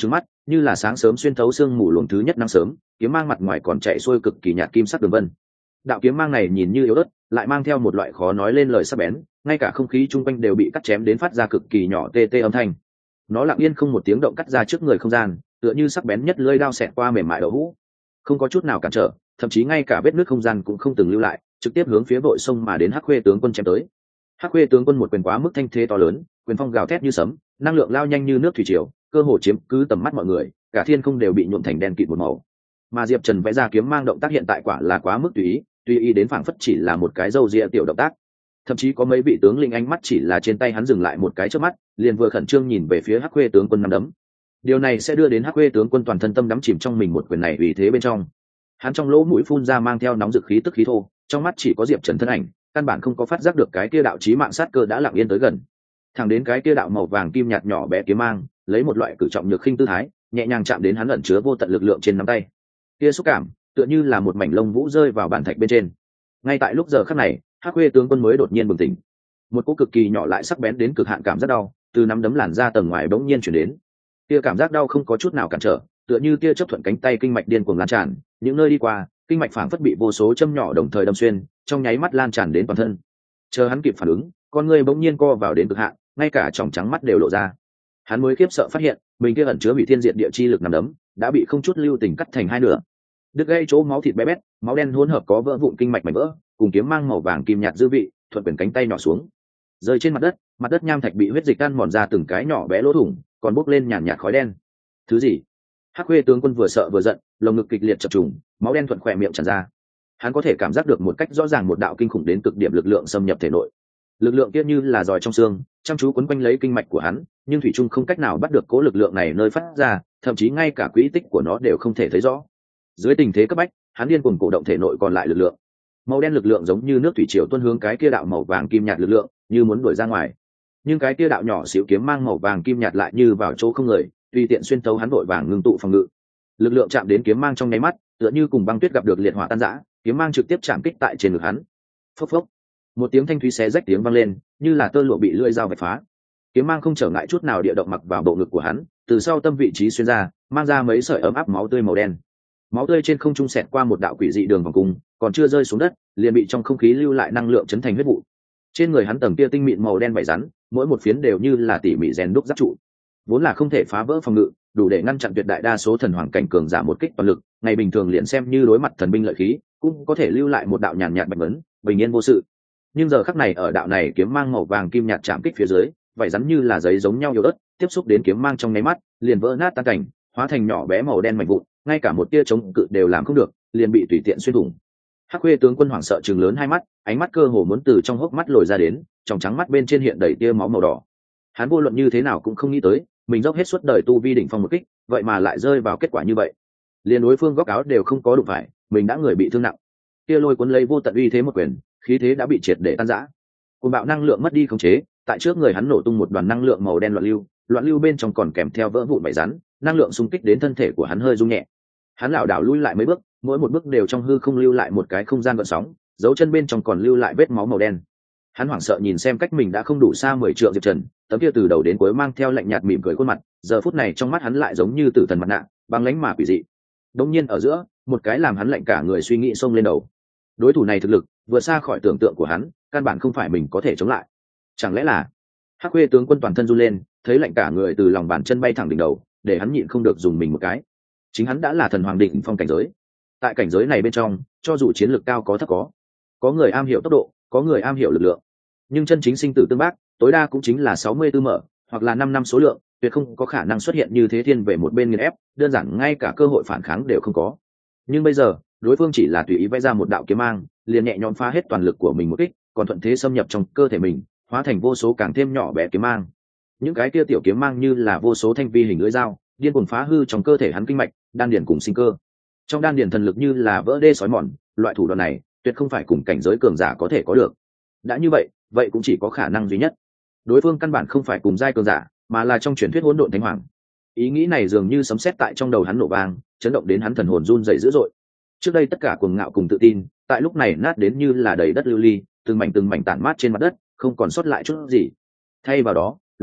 như là sáng sớm xuyên thấu sương mù luồng thứ nhất nắng sớm, kiếm mang mặt ngoài còn chạy xuôi cực kỳ nhạt kim sắc đường vân. Đạo kiếm mang này nhìn như yếu ớt, lại mang theo một loại khó nói lên lời sắc bén, ngay cả không khí chung quanh đều bị cắt chém đến phát ra cực kỳ nhỏ tê tê âm thanh. Nó lặng yên không một tiếng động cắt ra trước người không gian, tựa như sắc bén nhất lưỡi dao xẹt qua mềm mại đậu hũ, không có chút nào cản trở, thậm chí ngay cả vết nứt không gian cũng không từng lưu lại, trực tiếp hướng phía vội sông mà đến Hắc Khuê tướng quân chém tới. Hắc Khuê tướng quân một quyền quá mức thanh thế to lớn, quyền phong gào thét như sấm, năng lượng lao nhanh như nước thủy triều, cơ hồ chiếm cứ tầm mắt mọi người, cả thiên không đều bị nhuộm thành đen kịt một màu. Mà Diệp Trần vẽ ra kiếm mang động tác hiện tại quả là quá mức tùy ý đến phảng phất chỉ là một cái râu ria tiểu động tác. Thậm chí có mấy vị tướng linh ánh mắt chỉ là trên tay hắn dừng lại một cái chớp mắt, liền vừa khẩn trương nhìn về phía Hắc Khuê tướng quân nắm đấm. Điều này sẽ đưa đến Hắc Khuê tướng quân toàn thân tâm đắm chìm trong mình một quyền này vì thế bên trong. Hắn trong lỗ mũi phun ra mang theo nóng dực khí tức khí thô, trong mắt chỉ có Diệp Trần thân ảnh, căn bản không có phát giác được cái kia đạo chí mạng sát cơ đã lặng yên tới gần. Thẳng đến cái kia đạo màu vàng kim nhạt nhỏ bé kiếm mang, lấy một loại cử trọng nhược khinh tư thái, nhẹ nhàng chạm đến hắn ẩn chứa vô tận lực lượng trên nắm tay. Kia xúc cảm, tựa như là một mảnh lông vũ rơi vào bàn thạch bên trên. Ngay tại lúc giờ khắc này, Hắc Khuê tướng quân mới đột nhiên bừng tỉnh. Một cú cực kỳ nhỏ lại sắc bén đến cực hạn cảm giác đau, từ nắm đấm làn ra tầng ngoài bỗng nhiên chuyển đến. Kia cảm giác đau không có chút nào cản trở, tựa như tia chớp thuận cánh tay kinh mạch điên cuồng lan tràn, những nơi đi qua, kinh mạch phảng phất bị vô số châm nhỏ đồng thời đâm xuyên, trong nháy mắt lan tràn đến toàn thân. Chờ hắn kịp phản ứng, con người bỗng nhiên co vào đến cực hạn, ngay cả tròng trắng mắt đều lộ ra. Hắn mới khiếp sợ phát hiện, mình kia ẩn chứa bị thiên diệt địa chi lực nằm đấm, đã bị không chút lưu tình cắt thành hai nửa. Đứt gãy chỗ máu thịt bé bét, máu đen hỗn hợp có vỡ vụn kinh mạch mảnh vỡ, cùng kiếm mang màu vàng kim nhạt dư vị, thuận quyền cánh tay nhỏ xuống, rơi trên mặt đất nham thạch bị huyết dịch tan mòn ra từng cái nhỏ bé lỗ thủng, còn bốc lên nhàn nhạt khói đen. Thứ gì? Hắc Khuê tướng quân vừa sợ vừa giận, lồng ngực kịch liệt chập trùng, máu đen thuận khỏe miệng tràn ra. Hắn có thể cảm giác được một cách rõ ràng một đạo kinh khủng đến cực điểm lực lượng xâm nhập thể nội. Lực lượng kia như là giòi trong xương, chăm chú quấn quanh lấy kinh mạch của hắn, nhưng thủy trung không cách nào bắt được cố lực lượng này nơi phát ra, thậm chí ngay cả quỹ tích của nó đều không thể thấy rõ. Dưới tình thế cấp bách, hắn điên cuồng cổ động thể nội còn lại lực lượng. Màu đen lực lượng giống như nước thủy triều tuôn hướng cái kia đạo màu vàng kim nhạt lực lượng, như muốn đuổi ra ngoài. Nhưng cái kia đạo nhỏ xíu kiếm mang màu vàng kim nhạt lại như vào chỗ không người, tùy tiện xuyên thấu hắn vội vàng ngưng tụ phòng ngự. Lực lượng chạm đến kiếm mang trong nháy mắt, tựa như cùng băng tuyết gặp được liệt hỏa tan rã, kiếm mang trực tiếp chạm kích tại trên ngực hắn. Phốc phốc, một tiếng thanh thúy xé rách tiếng vang lên, như là tơ lụa bị lưỡi dao vạch phá. Kiếm mang không trở ngại chút nào địa động mặc vào bộ ngực của hắn, từ sau tâm vị trí xuyên ra, mang ra mấy sợi ấm áp máu tươi màu đen. Máu tươi trên không trung xẹt qua một đạo quỷ dị đường vòng cung, còn chưa rơi xuống đất, liền bị trong không khí lưu lại năng lượng chấn thành huyết vụ. Trên người hắn tầng kia tinh mịn màu đen vảy rắn, mỗi một phiến đều như là tỉ mỉ rèn đúc giáp trụ, vốn là không thể phá vỡ phòng ngự, đủ để ngăn chặn tuyệt đại đa số thần hoàng cảnh cường giả một kích toàn lực. Ngày bình thường liền xem như đối mặt thần binh lợi khí, cũng có thể lưu lại một đạo nhàn nhạt bạch vấn, bình yên vô sự. Nhưng giờ khắc này ở đạo này kiếm mang màu vàng kim nhạt chạm kích phía dưới, vảy rắn như là giấy giống nhau yếu ớt, tiếp xúc đến kiếm mang trong nháy mắt, liền vỡ nát tan cảnh, hóa thành nhỏ bé màu đen mảnh vụn, ngay cả một tia chống cự đều làm không được, liền bị tùy tiện xuyên thủng. Hắc Khuê tướng quân hoảng sợ trừng lớn hai mắt, ánh mắt cơ hồ muốn từ trong hốc mắt lồi ra đến, trong trắng mắt bên trên hiện đầy tia máu màu đỏ. Hắn vô luận như thế nào cũng không nghĩ tới, mình dốc hết suốt đời tu vi đỉnh phong một kích, vậy mà lại rơi vào kết quả như vậy. Liên đối phương góc áo đều không có đụng phải, mình đã người bị thương nặng. Tia lôi cuốn lấy vô tận uy thế một quyền, khí thế đã bị triệt để tan rã. Cuồng bạo năng lượng mất đi khống chế, tại trước người hắn nổ tung một đoàn năng lượng màu đen loạn lưu bên trong còn kèm theo vỡ vụn vảy rắn, năng lượng xung kích đến thân thể của hắn hơi rung nhẹ. Hắn lảo đảo lui lại mấy bước, mỗi một bước đều trong hư không lưu lại một cái không gian gợn sóng, dấu chân bên trong còn lưu lại vết máu màu đen. Hắn hoảng sợ nhìn xem cách mình đã không đủ xa 10 trượng Diệp Trần, tấm kia từ đầu đến cuối mang theo lạnh nhạt mỉm cười khuôn mặt, giờ phút này trong mắt hắn lại giống như tử thần mặt nạ, băng lãnh mà quỷ dị. Đột nhiên ở giữa, một cái làm hắn lạnh cả người suy nghĩ xông lên đầu. Đối thủ này thực lực vượt xa khỏi tưởng tượng của hắn, căn bản không phải mình có thể chống lại. Chẳng lẽ là Hắc Khuê tướng quân toàn thân run lên, thấy lạnh cả người từ lòng bàn chân bay thẳng đỉnh đầu, để hắn nhịn không được dùng mình một cái. Chính hắn đã là thần hoàng đỉnh phong cảnh giới. Tại cảnh giới này bên trong, cho dù chiến lược cao có thấp có người am hiểu tốc độ, có người am hiểu lực lượng, nhưng chân chính sinh tử tương bác, tối đa cũng chính là 64 mở, hoặc là 5 năm số lượng, tuyệt không có khả năng xuất hiện như thế thiên về một bên nghiền ép, đơn giản ngay cả cơ hội phản kháng đều không có. Nhưng bây giờ, đối phương chỉ là tùy ý vẽ ra một đạo kiếm mang, liền nhẹ nhõm phá hết toàn lực của mình một kích, còn thuận thế xâm nhập trong cơ thể mình, hóa thành vô số càng thêm nhỏ bé kiếm mang. Những cái kia tiểu kiếm mang như là vô số thanh vi hình lưỡi dao, điên cuồng phá hư trong cơ thể hắn kinh mạch, đan điền cùng sinh cơ. Trong đan điền thần lực như là vỡ đê sói mòn, loại thủ đoạn này tuyệt không phải cùng cảnh giới cường giả có thể có được. Đã như vậy, vậy cũng chỉ có khả năng duy nhất. Đối phương căn bản không phải cùng giai cường giả, mà là trong truyền thuyết hỗn độn thánh hoàng. Ý nghĩ này dường như sấm sét tại trong đầu hắn nổ vang, chấn động đến hắn thần hồn run rẩy dữ dội. Trước đây tất cả cuồng ngạo cùng tự tin, tại lúc này nát đến như là đầy đất lưu ly, từng mảnh tản mát trên mặt đất, không còn sót lại chút gì. Thay vào đó,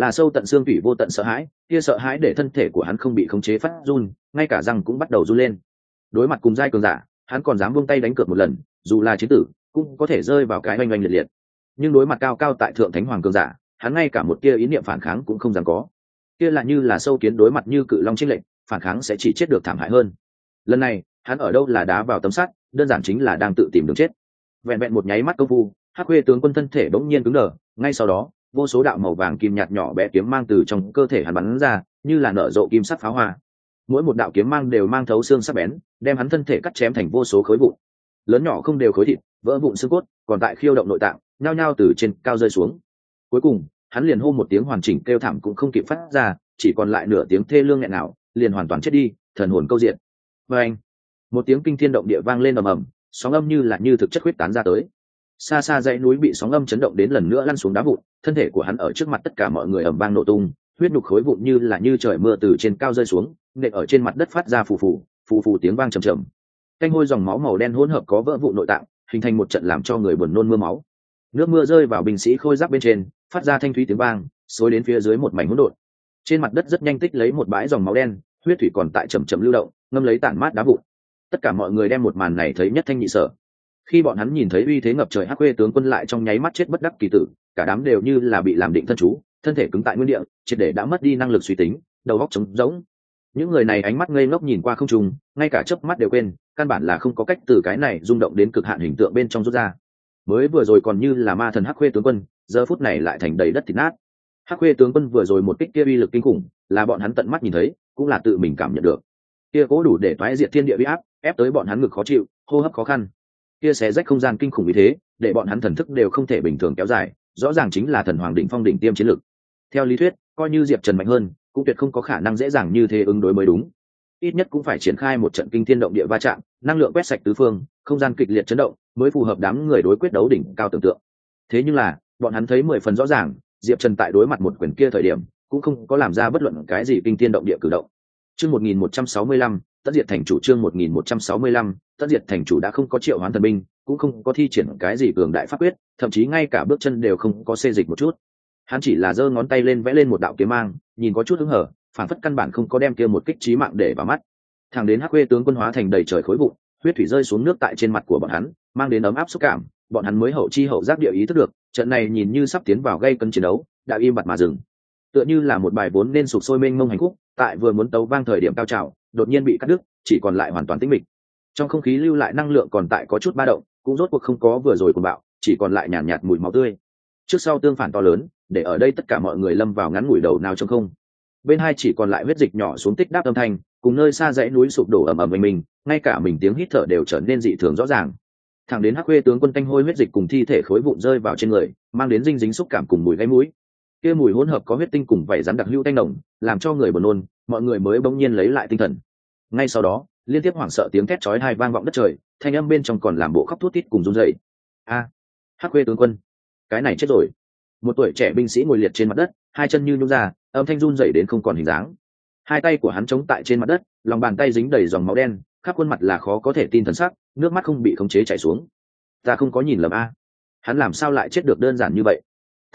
là sâu tận xương tủy vô tận sợ hãi, kia sợ hãi để thân thể của hắn không bị khống chế phát run, ngay cả răng cũng bắt đầu run lên. Đối mặt cùng giai cường giả, hắn còn dám buông tay đánh cược một lần, dù là chiến tử cũng có thể rơi vào cái oanh oanh liệt liệt. Nhưng đối mặt cao cao tại thượng thánh hoàng cường giả, hắn ngay cả một tia ý niệm phản kháng cũng không dám có. Kia là như là sâu kiến đối mặt như cự long chênh lệnh, phản kháng sẽ chỉ chết được thảm hại hơn. Lần này hắn ở đâu là đá vào tấm sắt, đơn giản chính là đang tự tìm đường chết. Vẹn vẹn một nháy mắt công phu, Hắc Khuê tướng quân thân thể bỗng nhiên cứng đờ, ngay sau đó vô số đạo màu vàng kim nhạt nhỏ bé kiếm mang từ trong cơ thể hắn bắn ra, như là nở rộ kim sắc pháo hoa. Mỗi một đạo kiếm mang đều mang thấu xương sắc bén, đem hắn thân thể cắt chém thành vô số khối vụn, lớn nhỏ không đều khối thịt, vỡ vụn xương cốt, còn tại khiêu động nội tạng, nhao nhao từ trên cao rơi xuống. Cuối cùng, hắn liền hô một tiếng hoàn chỉnh kêu thảm cũng không kịp phát ra, chỉ còn lại nửa tiếng thê lương nghẹn ngào, liền hoàn toàn chết đi, thần hồn câu diện. Và anh, một tiếng kinh thiên động địa vang lên ầm ầm, sóng âm như thực chất huyết tán ra tới. Xa xa dãy núi bị sóng âm chấn động đến lần nữa lăn xuống đá vụn, thân thể của hắn ở trước mặt tất cả mọi người ầm vang nổ tung, huyết nhục khối vụn như trời mưa từ trên cao rơi xuống, nện ở trên mặt đất phát ra phù phù tiếng vang trầm trầm. Canh hôi dòng máu màu đen hỗn hợp có vỡ vụn nội tạng, hình thành một trận làm cho người buồn nôn mưa máu. Nước mưa rơi vào binh sĩ khôi giáp bên trên, phát ra thanh thúy tiếng vang, xối đến phía dưới một mảnh hỗn độn. Trên mặt đất rất nhanh tích lấy một bãi dòng máu đen, huyết thủy còn tại chậm chậm lưu động, ngâm lấy tản mát đá vụn. Tất cả mọi người đem một màn này thấy nhất thanh nhị sở. Khi bọn hắn nhìn thấy uy thế ngập trời Hắc Khuê tướng quân lại trong nháy mắt chết bất đắc kỳ tử, cả đám đều như là bị làm định thân chú, thân thể cứng tại nguyên địa, triệt để đã mất đi năng lực suy tính, đầu óc trống rỗng. Những người này ánh mắt ngây ngốc nhìn qua không trung, ngay cả chớp mắt đều quên, căn bản là không có cách từ cái này rung động đến cực hạn hình tượng bên trong rút ra. Mới vừa rồi còn như là ma thần Hắc Khuê tướng quân, giờ phút này lại thành đầy đất thịt nát. Hắc Khuê tướng quân vừa rồi một kích kia uy lực kinh khủng, là bọn hắn tận mắt nhìn thấy, cũng là tự mình cảm nhận được. Kia cố đủ để toái diệt thiên địa uy áp, ép tới bọn hắn ngực khó chịu, hô hấp khó khăn. Kia xé rách không gian kinh khủng như thế, để bọn hắn thần thức đều không thể bình thường kéo dài, rõ ràng chính là thần hoàng đỉnh phong đỉnh tiêm chiến lực. Theo lý thuyết, coi như Diệp Trần mạnh hơn, cũng tuyệt không có khả năng dễ dàng như thế ứng đối mới đúng. Ít nhất cũng phải triển khai một trận kinh thiên động địa va chạm, năng lượng quét sạch tứ phương, không gian kịch liệt chấn động, mới phù hợp đám người đối quyết đấu đỉnh cao tưởng tượng. Thế nhưng là, bọn hắn thấy 10 phần rõ ràng, Diệp Trần tại đối mặt một quyền kia thời điểm, cũng không có làm ra bất luận cái gì kinh thiên động địa cử động. Chương 1165, Tất Diệt Thành chủ chương 1165, Tất Diệt Thành chủ đã không có triệu hoán thần binh, cũng không có thi triển cái gì cường đại pháp quyết, thậm chí ngay cả bước chân đều không có xê dịch một chút. Hắn chỉ là giơ ngón tay lên vẽ lên một đạo kiếm mang, nhìn có chút hứng hở, phản phất căn bản không có đem kia một kích chí mạng để vào mắt. Thẳng đến Hắc Khuê tướng quân hóa thành đầy trời khối vụn, huyết thủy rơi xuống nước tại trên mặt của bọn hắn, mang đến ấm áp xúc cảm, bọn hắn mới hậu chi hậu giác địa ý thức được, trận này nhìn như sắp tiến vào gây cấn chiến đấu, đã im bặt mà dừng. Tựa như là một bài vốn nên sục sôi mênh mông hành khúc, tại vừa muốn tấu vang thời điểm cao trào, đột nhiên bị cắt đứt, chỉ còn lại hoàn toàn tĩnh mịch. Trong không khí lưu lại năng lượng còn tại có chút ba động, cũng rốt cuộc không có vừa rồi cuồng bạo, chỉ còn lại nhàn nhạt mùi máu tươi. Trước sau tương phản to lớn, để ở đây tất cả mọi người lâm vào ngắn ngủi đầu nào trong không. Bên hai chỉ còn lại huyết dịch nhỏ xuống tích đáp âm thanh, cùng nơi xa dãy núi sụp đổ ầm ầm mình, ngay cả mình tiếng hít thở đều trở nên dị thường rõ ràng. Thẳng đến Hắc Khuê tướng quân tanh hôi huyết dịch cùng thi thể khối vụn rơi vào trên người, mang đến dinh dính xúc cảm cùng mùi gáy mũi. Kia mùi hỗn hợp có huyết tinh cùng vảy rắn đặc hữu tanh nồng, làm cho người buồn nôn, mọi người mới bỗng nhiên lấy lại tinh thần. Ngay sau đó, liên tiếp hoảng sợ tiếng thét chói tai vang vọng đất trời, thanh âm bên trong còn làm bộ khóc thút thít cùng run rẩy. A, Hắc Khuê tướng quân, cái này chết rồi. Một tuổi trẻ binh sĩ ngồi liệt trên mặt đất, hai chân như nhũn ra, âm thanh run rẩy đến không còn hình dáng. Hai tay của hắn chống tại trên mặt đất, lòng bàn tay dính đầy dòng máu đen, khắp khuôn mặt là khó có thể tin thần sắc, nước mắt không bị khống chế chảy xuống. Ta không có nhìn lầm a, hắn làm sao lại chết được đơn giản như vậy?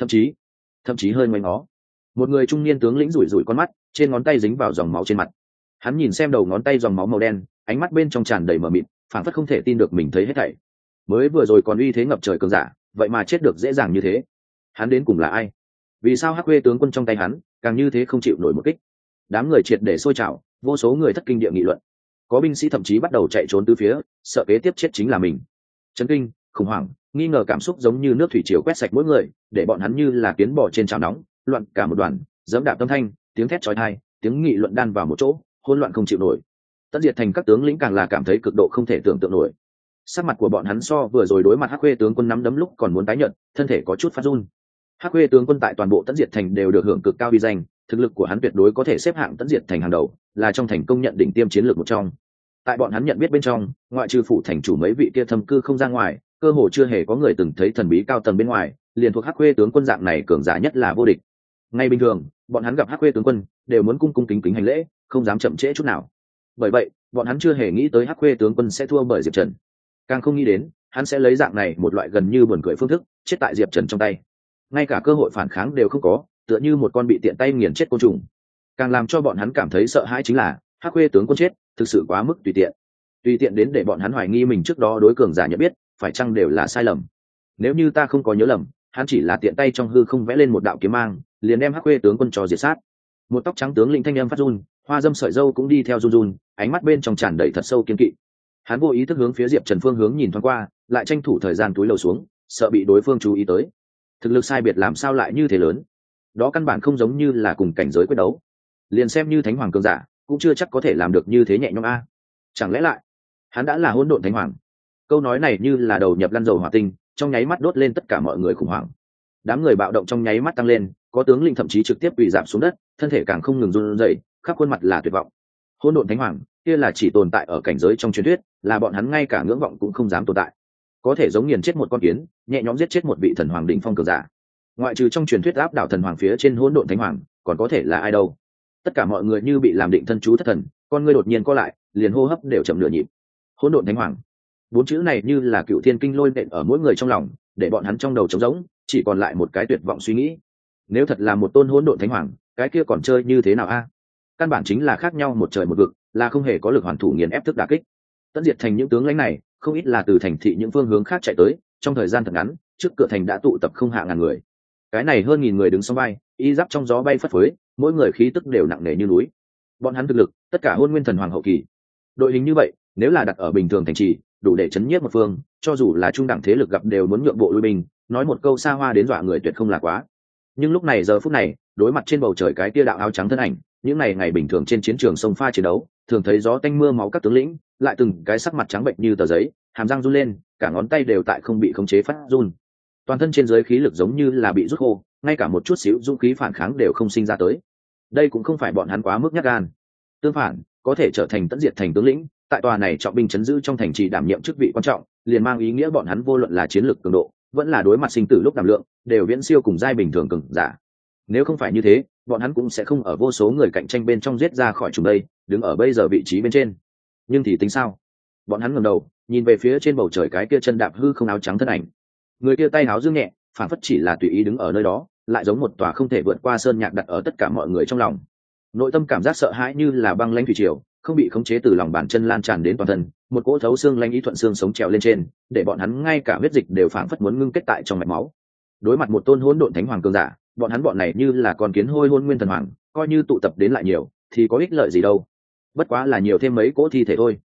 Thậm chí hơi ngoảnh ngó. Một người trung niên tướng lĩnh rủi rủi con mắt, trên ngón tay dính vào dòng máu trên mặt. Hắn nhìn xem đầu ngón tay dòng máu màu đen, ánh mắt bên trong tràn đầy mờ mịt, phảng phất không thể tin được mình thấy hết thảy. Mới vừa rồi còn uy thế ngập trời cường giả, vậy mà chết được dễ dàng như thế. Hắn đến cùng là ai? Vì sao Hắc Khuê tướng quân trong tay hắn càng như thế không chịu nổi một kích? Đám người triệt để sôi trào, vô số người thất kinh địa nghị luận. Có binh sĩ thậm chí bắt đầu chạy trốn tứ phía, sợ kế tiếp chết chính là mình. Chấn kinh, khủng hoảng, nghi ngờ cảm xúc giống như nước thủy triều quét sạch mỗi người, để bọn hắn như là kiến bò trên chảo nóng, loạn cả một đoàn, dẫm đạp âm thanh, tiếng thét chói tai, tiếng nghị luận đan vào một chỗ, hỗn loạn không chịu nổi. Tất Diệt Thành các tướng lĩnh càng là cảm thấy cực độ không thể tưởng tượng nổi. Sắc mặt của bọn hắn so vừa rồi đối mặt Hắc Khuê tướng quân nắm đấm lúc còn muốn tái nhợt, thân thể có chút phát run. Hắc Khuê tướng quân tại toàn bộ Tất Diệt Thành đều được hưởng cực cao uy danh, thực lực của hắn tuyệt đối có thể xếp hạng Tất Diệt Thành hàng đầu, là trong thành công nhận đỉnh tiêm chiến lược một trong. Tại bọn hắn nhận biết bên trong, ngoại trừ phủ thành chủ mấy vị kia thâm cư không ra ngoài, cơ hồ chưa hề có người từng thấy thần bí cao tầng bên ngoài, liền thuộc Hắc Khuê tướng quân dạng này cường giả nhất là vô địch. Ngay bình thường, bọn hắn gặp Hắc Khuê tướng quân đều muốn cung cung kính kính hành lễ, không dám chậm trễ chút nào. Bởi vậy, bọn hắn chưa hề nghĩ tới Hắc Khuê tướng quân sẽ thua bởi Diệp Trần, càng không nghĩ đến hắn sẽ lấy dạng này một loại gần như buồn cười phương thức chết tại Diệp Trần trong tay. Ngay cả cơ hội phản kháng đều không có, tựa như một con bị tiện tay nghiền chết côn trùng. Càng làm cho bọn hắn cảm thấy sợ hãi chính là Hắc Khuê tướng quân chết thực sự quá mức tùy tiện đến để bọn hắn hoài nghi mình trước đó đối cường giả nhận biết phải chăng đều là sai lầm. Nếu như ta không có nhớ lầm, hắn chỉ là tiện tay trong hư không vẽ lên một đạo kiếm mang, liền đem Hắc Khuê tướng quân cho diệt sát. Một tóc trắng tướng lĩnh thanh âm phát run, hoa dâm sợi râu cũng đi theo run run, ánh mắt bên trong tràn đầy thật sâu kiên kỵ. Hắn vô ý thức hướng phía Diệp Trần phương hướng nhìn thoáng qua, lại tranh thủ thời gian túi lầu xuống, sợ bị đối phương chú ý tới. Thực lực sai biệt làm sao lại như thế lớn? Đó căn bản không giống như là cùng cảnh giới quyết đấu. Liền xem như thánh hoàng cường giả, cũng chưa chắc có thể làm được như thế nhẹ nhõm a. Chẳng lẽ lại hắn đã là hỗn độn thánh hoàng? Câu nói này như là đầu nhập lăn dầu hỏa tinh, trong nháy mắt đốt lên tất cả mọi người khủng hoảng. Đám người bạo động trong nháy mắt tăng lên, có tướng lĩnh thậm chí trực tiếp quỳ rạp xuống đất, thân thể càng không ngừng run rẩy, khắp khuôn mặt là tuyệt vọng. Hỗn độn thánh hoàng, kia là chỉ tồn tại ở cảnh giới trong truyền thuyết, là bọn hắn ngay cả ngưỡng vọng cũng không dám tồn tại. Có thể giống nghiền chết một con kiến, nhẹ nhõm giết chết một vị thần hoàng đỉnh phong cường giả. Ngoại trừ trong truyền thuyết áp đảo thần hoàng phía trên hỗn độn thánh hoàng, còn có thể là ai đâu? Tất cả mọi người như bị làm định thân chú thất thần, con ngươi đột nhiên co lại, liền hô hấp đều chậm nửa nhịp. Hỗn độn thánh hoàng, bốn chữ này như là cựu thiên kinh lôi nện ở mỗi người trong lòng, để bọn hắn trong đầu trống rỗng, chỉ còn lại một cái tuyệt vọng suy nghĩ. Nếu thật là một tôn hỗn độn thánh hoàng, cái kia còn chơi như thế nào a? Căn bản chính là khác nhau một trời một vực, là không hề có lực hoàn thủ nghiền ép thức đả kích. Tận diệt thành những tướng lãnh này, không ít là từ thành thị những phương hướng khác chạy tới, trong thời gian thật ngắn, trước cửa thành đã tụ tập không hạ ngàn người. Cái này hơn nghìn người đứng song vai, y giáp trong gió bay phất phới, mỗi người khí tức đều nặng nề như núi. Bọn hắn thực lực, tất cả hôn nguyên thần hoàng hậu kỳ. Đội hình như vậy, nếu là đặt ở bình thường thành trì, đủ để chấn nhiếp một phương, cho dù là trung đẳng thế lực gặp đều muốn nhượng bộ lui binh, nói một câu xa hoa đến dọa người tuyệt không là quá. Nhưng lúc này giờ phút này, đối mặt trên bầu trời cái kia đạo áo trắng thân ảnh, những này ngày bình thường trên chiến trường sông pha chiến đấu, thường thấy gió tanh mưa máu các tướng lĩnh, lại từng cái sắc mặt trắng bệnh như tờ giấy, hàm răng run lên, cả ngón tay đều tại không bị khống chế phát run. Toàn thân trên dưới khí lực giống như là bị rút khô, ngay cả một chút xíu dũng khí phản kháng đều không sinh ra tới. Đây cũng không phải bọn hắn quá mức nhát gan, tương phản, có thể trở thành tận diệt thành tướng lĩnh, tại tòa này trọng binh chấn giữ trong thành trì đảm nhiệm chức vị quan trọng, liền mang ý nghĩa bọn hắn vô luận là chiến lược cường độ, vẫn là đối mặt sinh tử lúc đảm lượng, đều viễn siêu cùng giai bình thường cường giả. Nếu không phải như thế, bọn hắn cũng sẽ không ở vô số người cạnh tranh bên trong giết ra khỏi chúng đây, đứng ở bây giờ vị trí bên trên. Nhưng thì tính sao? Bọn hắn ngẩng đầu, nhìn về phía trên bầu trời cái kia chân đạp hư không áo trắng thân ảnh. Người kia tay áo dương nhẹ, phản phất chỉ là tùy ý đứng ở nơi đó, lại giống một tòa không thể vượt qua sơn nhạc đặt ở tất cả mọi người trong lòng. Nội tâm cảm giác sợ hãi như là băng lãnh thủy triều, không bị khống chế từ lòng bàn chân lan tràn đến toàn thân, một cỗ thấu xương lãnh ý thuận xương sống trèo lên trên, để bọn hắn ngay cả huyết dịch đều phảng phất muốn ngưng kết tại trong mạch máu. Đối mặt một tôn hỗn độn thánh hoàng cường giả, bọn này như là con kiến hôi hôn nguyên thần hoàng, coi như tụ tập đến lại nhiều, thì có ích lợi gì đâu? Bất quá là nhiều thêm mấy cỗ thi thể thôi.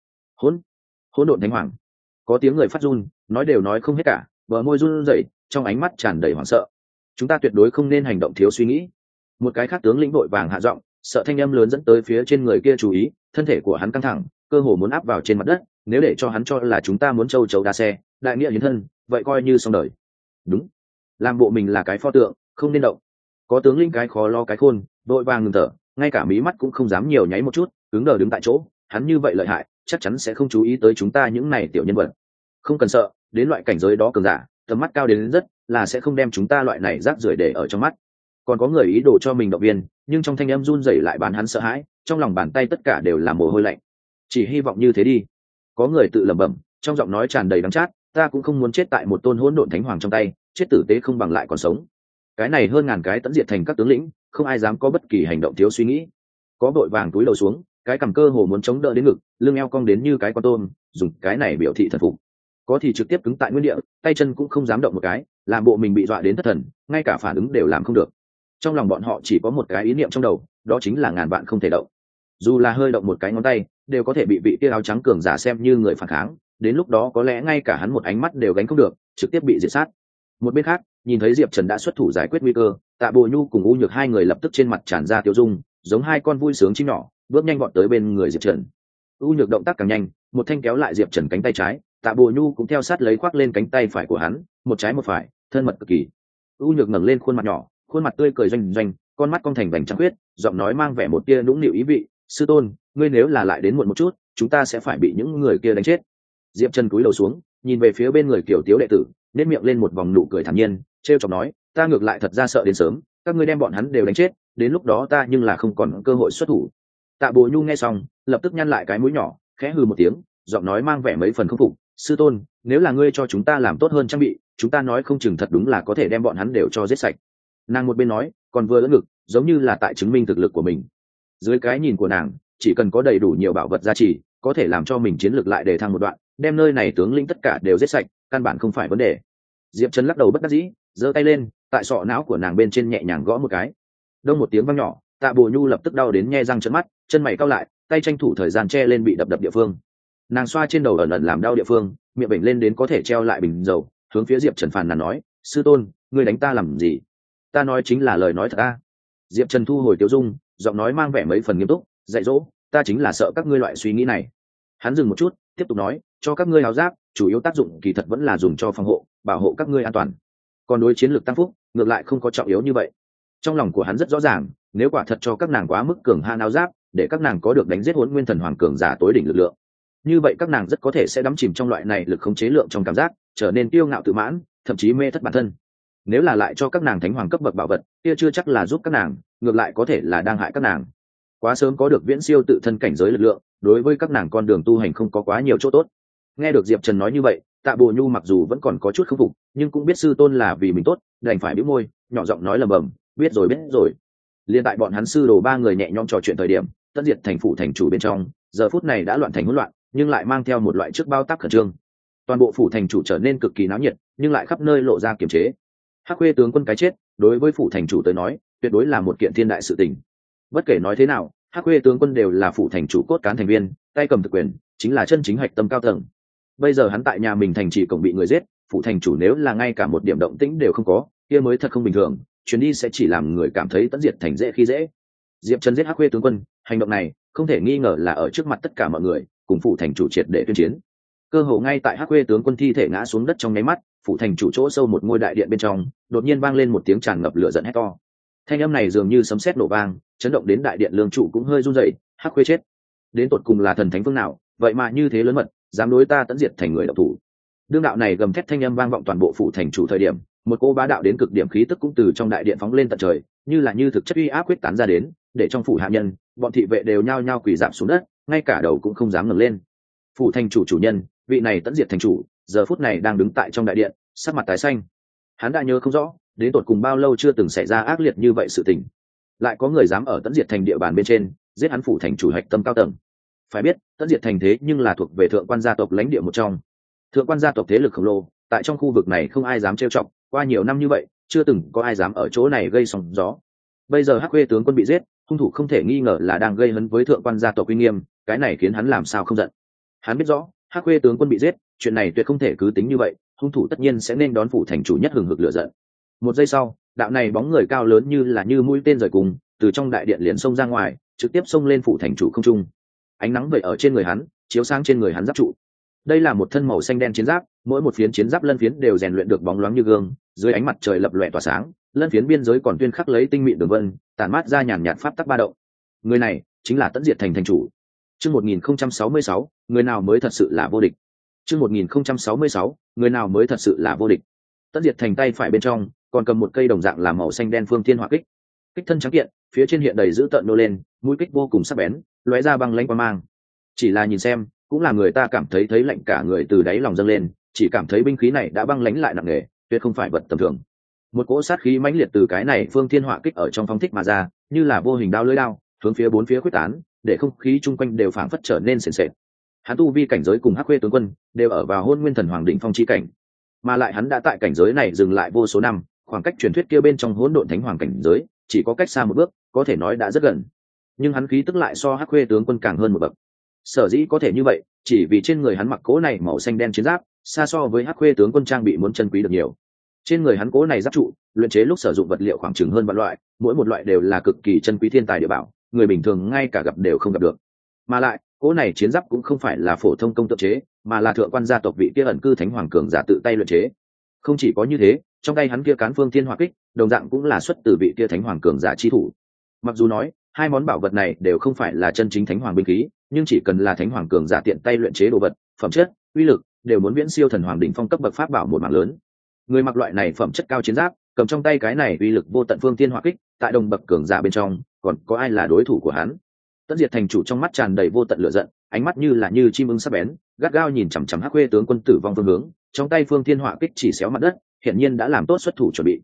Hỗn độn thánh hoàng. Có tiếng người phát run, nói đều nói không hết cả, bờ môi run rẩy, trong ánh mắt tràn đầy hoảng sợ. Chúng ta tuyệt đối không nên hành động thiếu suy nghĩ. Một cái khác tướng lĩnh vội vàng hạ giọng, sợ thanh âm lớn dẫn tới phía trên người kia chú ý, thân thể của hắn căng thẳng, cơ hồ muốn áp vào trên mặt đất, nếu để cho hắn cho là chúng ta muốn châu chấu đa xe, đại nghĩa hiến thân, vậy coi như xong đời. Đúng, làm bộ mình là cái pho tượng, không nên động. Có tướng lĩnh cái khó lo cái khôn, vội vàng ngừng thở, ngay cả mí mắt cũng không dám nhiều nháy một chút, cứng đờ đứng tại chỗ. Hắn như vậy lợi hại, chắc chắn sẽ không chú ý tới chúng ta những này tiểu nhân vật. Không cần sợ, đến loại cảnh giới đó cường giả, tầm mắt cao đến rất, là sẽ không đem chúng ta loại này rác rưởi để ở trong mắt. Còn có người ý đồ cho mình động viên, nhưng trong thanh âm run rẩy lại bán hắn sợ hãi, trong lòng bàn tay tất cả đều là mồ hôi lạnh. Chỉ hy vọng như thế đi. Có người tự lẩm bẩm, trong giọng nói tràn đầy đắng chát, ta cũng không muốn chết tại một tôn hỗn độn thánh hoàng trong tay, chết tử tế không bằng lại còn sống. Cái này hơn ngàn cái tận diệt thành các tướng lĩnh, không ai dám có bất kỳ hành động thiếu suy nghĩ. Có vội vàng túi đầu xuống, cái cầm cơ hồ muốn chống đỡ đến ngực, lưng eo cong đến như cái con tôm, dùng cái này biểu thị thần phục. Có thì trực tiếp cứng tại nguyên địa, tay chân cũng không dám động một cái, làm bộ mình bị dọa đến thất thần, ngay cả phản ứng đều làm không được. Trong lòng bọn họ chỉ có một cái ý niệm trong đầu, đó chính là ngàn vạn không thể động. Dù là hơi động một cái ngón tay, đều có thể bị vị kia áo trắng cường giả xem như người phản kháng, đến lúc đó có lẽ ngay cả hắn một ánh mắt đều gánh không được, trực tiếp bị diệt sát. Một bên khác, nhìn thấy Diệp Trần đã xuất thủ giải quyết nguy cơ, Tạ Bồ Nhu cùng U Nhược hai người lập tức trên mặt tràn ra tiêu dung, giống hai con vui sướng chim nhỏ, bước nhanh vọt tới bên người Diệp Trần. U Nhược động tác càng nhanh, một thanh kéo lại Diệp Trần cánh tay trái, Tạ Bồ Nhu cũng theo sát lấy khoác lên cánh tay phải của hắn, một trái một phải, thân mật cực kỳ. U Nhược ngẩng lên khuôn mặt nhỏ, khuôn mặt tươi cười doanh doanh, con mắt cong thành vành trăng khuyết, giọng nói mang vẻ một tia nũng nịu ý vị, sư tôn, ngươi nếu là lại đến muộn một chút, chúng ta sẽ phải bị những người kia đánh chết. Diệp Trần cúi đầu xuống, nhìn về phía bên người Kiều Tiếu đệ tử, nét miệng lên một vòng nụ cười thản nhiên, trêu chọc nói, ta ngược lại thật ra sợ đến sớm, các ngươi đem bọn hắn đều đánh chết, đến lúc đó ta nhưng là không còn cơ hội xuất thủ. Tạ Bồ Nhu nghe xong, lập tức nhăn lại cái mũi nhỏ, khẽ hừ một tiếng, giọng nói mang vẻ mấy phần không phục, sư tôn, nếu là ngươi cho chúng ta làm tốt hơn trang bị, chúng ta nói không chừng thật đúng là có thể đem bọn hắn đều cho giết sạch. Nàng một bên nói còn vừa đỡ ngực, giống như là tại chứng minh thực lực của mình. Dưới cái nhìn của nàng, chỉ cần có đầy đủ nhiều bảo vật gia trì, có thể làm cho mình chiến lược lại để thăng một đoạn, đem nơi này tướng lĩnh tất cả đều giết sạch, căn bản không phải vấn đề. Diệp Trần lắc đầu bất đắc dĩ, giơ tay lên, tại sọ não của nàng bên trên nhẹ nhàng gõ một cái. Đông một tiếng vang nhỏ, Tạ Bồ Nhu lập tức đau đến nhe răng trợn mắt, chân mày cau lại, tay tranh thủ thời gian che lên bị đập địa phương. Nàng xoa trên đầu ẩn ẩn làm đau địa phương, miệng bệnh lên đến có thể treo lại bình dầu, hướng phía Diệp Trần phàn nàn nói: "Sư tôn, ngươi đánh ta làm gì?" "Ta nói chính là lời nói thật a." Diệp Trần thu hồi tiêu dung, giọng nói mang vẻ mấy phần nghiêm túc, dạy dỗ: "Ta chính là sợ các ngươi loại suy nghĩ này." Hắn dừng một chút, tiếp tục nói: "Cho các ngươi áo giáp, chủ yếu tác dụng kỳ thật vẫn là dùng cho phòng hộ, bảo hộ các ngươi an toàn. Còn đối chiến lược tăng phúc, ngược lại không có trọng yếu như vậy." Trong lòng của hắn rất rõ ràng, nếu quả thật cho các nàng quá mức cường hãn áo giáp, để các nàng có được đánh giết Hỗn Nguyên Thần Hoàng cường giả tối đỉnh lực lượng, như vậy các nàng rất có thể sẽ đắm chìm trong loại này lực khống chế lượng trong cảm giác, trở nên kiêu ngạo tự mãn, thậm chí mê thất bản thân. Nếu là lại cho các nàng thánh hoàng cấp bậc bảo vật, kia chưa chắc là giúp các nàng, ngược lại có thể là đang hại các nàng. Quá sớm có được viễn siêu tự thân cảnh giới lực lượng, đối với các nàng con đường tu hành không có quá nhiều chỗ tốt. Nghe được Diệp Trần nói như vậy, Tạ Bồ Nhu mặc dù vẫn còn có chút không phục, nhưng cũng biết sư tôn là vì mình tốt, đành phải bĩu môi, nhỏ giọng nói lẩm bẩm: biết rồi biết rồi. Liên tại bọn hắn sư đồ ba người nhẹ nhõm trò chuyện thời điểm, Tất Diệt thành phủ thành chủ bên trong, giờ phút này đã loạn thành hỗn loạn, nhưng lại mang theo một loại trước bao tác khẩn trương. Toàn bộ phủ thành chủ trở nên cực kỳ náo nhiệt, nhưng lại khắp nơi lộ ra kiềm chế. Hắc Khuê tướng quân cái chết, đối với phủ thành chủ tới nói, tuyệt đối là một kiện thiên đại sự tình. Bất kể nói thế nào, Hắc Khuê tướng quân đều là phủ thành chủ cốt cán thành viên, tay cầm thực quyền, chính là chân chính hạch tâm cao tầng. Bây giờ hắn tại nhà mình thành trì cổng bị người giết, phủ thành chủ nếu là ngay cả một điểm động tĩnh đều không có, kia mới thật không bình thường, chuyến đi sẽ chỉ làm người cảm thấy Tẫn Diệt thành dễ khi dễ. Diệp Trần giết Hắc Khuê tướng quân, hành động này không thể nghi ngờ là ở trước mặt tất cả mọi người, cùng phủ thành chủ triệt để tuyên chiến. Cơ hồ ngay tại Hắc Khuê tướng quân thi thể ngã xuống đất trong nháy mắt, phủ thành chủ chỗ sâu một ngôi đại điện bên trong, đột nhiên vang lên một tiếng tràn ngập lửa giận hét to. Thanh âm này dường như sấm sét nổ vang, chấn động đến đại điện lương trụ cũng hơi run rẩy. Hắc Khuê chết, đến tột cùng là thần thánh phương nào, vậy mà như thế lớn mật, dám đối ta Tẫn Diệt thành người độc thủ. Đương đạo này gầm thét thanh âm vang vọng toàn bộ phủ thành chủ thời điểm, một cô bá đạo đến cực điểm khí tức cũng từ trong đại điện phóng lên tận trời, như là như thực chất uy áp quyết tán ra đến, để trong phủ hạ nhân, bọn thị vệ đều nhao nhao quỳ rạp xuống đất, ngay cả đầu cũng không dám ngẩng lên. Phủ thành chủ chủ nhân, vị này Tẫn Diệt thành chủ, giờ phút này đang đứng tại trong đại điện, sắc mặt tái xanh. Hắn đã nhớ không rõ, đến tột cùng bao lâu chưa từng xảy ra ác liệt như vậy sự tình, lại có người dám ở Tẫn Diệt thành địa bàn bên trên giết hắn phủ thành chủ hạch tâm cao tầng. Phải biết, Tẫn Diệt thành thế nhưng là thuộc về thượng quan gia tộc lãnh địa một trong. Thượng quan gia tộc thế lực khổng lồ, tại trong khu vực này không ai dám trêu chọc, qua nhiều năm như vậy, chưa từng có ai dám ở chỗ này gây sóng gió. Bây giờ Hắc Khuê tướng quân bị giết, hung thủ không thể nghi ngờ là đang gây hấn với thượng quan gia tộc uy nghiêm, cái này khiến hắn làm sao không giận. Hắn biết rõ, Hắc Khuê tướng quân bị giết, chuyện này tuyệt không thể cứ tính như vậy, hung thủ tất nhiên sẽ nên đón phủ thành chủ nhất hừng hực lửa giận. Một giây sau, đạo này bóng người cao lớn như mũi tên rời cùng, từ trong đại điện liền xông ra ngoài, trực tiếp xông lên phủ thành chủ không trung. Ánh nắng vẩy ở trên người hắn, chiếu sang trên người hắn giáp trụ. Đây là một thân màu xanh đen chiến giáp, mỗi một phiến chiến giáp lân phiến đều rèn luyện được bóng loáng như gương, dưới ánh mặt trời lập lòe tỏa sáng, lân phiến biên giới còn tuyên khắc lấy tinh mịn đường vân, tản mát ra nhàn nhạt pháp tắc ba động. Người này chính là Tẫn Diệt thành thành chủ. Chương 1066, người nào mới thật sự là vô địch. Chương 1066, người nào mới thật sự là vô địch. Tẫn Diệt thành tay phải bên trong còn cầm một cây đồng dạng làm màu xanh đen phương thiên hỏa kích. Kích thân trắng kiện, phía trên hiện đầy dữ tợn nô lên, mũi kích vô cùng sắc bén, lóe ra băng lãnh quang mang. Chỉ là nhìn xem, cũng là người ta cảm thấy lạnh cả người từ đáy lòng dâng lên, chỉ cảm thấy binh khí này đã băng lãnh lại nặng nề, tuyệt không phải vật tầm thường. Một cỗ sát khí mãnh liệt từ cái này phương thiên hỏa kích ở trong phong thích mà ra, như là vô hình đao lưỡi đao, hướng phía bốn phía quyết tán, để không khí chung quanh đều phảng phất trở nên sền sệt. Hắn tu vi cảnh giới cùng Hắc Khuê tướng quân đều ở vào Hôn Nguyên Thần Hoàng đỉnh phong chi cảnh, mà lại hắn đã tại cảnh giới này dừng lại vô số năm, khoảng cách truyền thuyết kia bên trong Hỗn Độn Thánh Hoàng cảnh giới chỉ có cách xa một bước, có thể nói đã rất gần. Nhưng hắn khí tức lại so Hắc Khuê tướng quân càng hơn một bậc. Sở dĩ có thể như vậy, chỉ vì trên người hắn mặc cố này màu xanh đen chiến giáp, xa so với Hắc Khuê tướng quân trang bị muốn chân quý được nhiều. Trên người hắn cố này giáp trụ, luyện chế lúc sử dụng vật liệu khoảng chừng hơn vạn loại, mỗi một loại đều là cực kỳ chân quý thiên tài địa bảo, người bình thường ngay cả gặp đều không gặp được. Mà lại, cố này chiến giáp cũng không phải là phổ thông công tượng chế, mà là thượng quan gia tộc vị kia ẩn cư thánh hoàng cường giả tự tay luyện chế. Không chỉ có như thế, trong tay hắn kia cán phương thiên hỏa kích, đồng dạng cũng là xuất từ vị kia thánh hoàng cường giả chi thủ. Mặc dù nói, hai món bảo vật này đều không phải là chân chính thánh hoàng binh khí, nhưng chỉ cần là thánh hoàng cường giả tiện tay luyện chế đồ vật, phẩm chất, uy lực đều muốn viễn siêu thần hoàng đỉnh phong cấp bậc pháp bảo một mảng lớn. Người mặc loại này phẩm chất cao chiến giáp, cầm trong tay cái này uy lực vô tận phương thiên hỏa kích, tại đồng bậc cường giả bên trong, còn có ai là đối thủ của hắn? Tẫn Diệt thành chủ trong mắt tràn đầy vô tận lửa giận, ánh mắt như chim ưng sắc bén, gắt gao nhìn chằm chằm Hắc Khuê tướng quân tử vong phương hướng, trong tay phương thiên hỏa kích chỉ xéo mặt đất, hiển nhiên đã làm tốt xuất thủ chuẩn bị.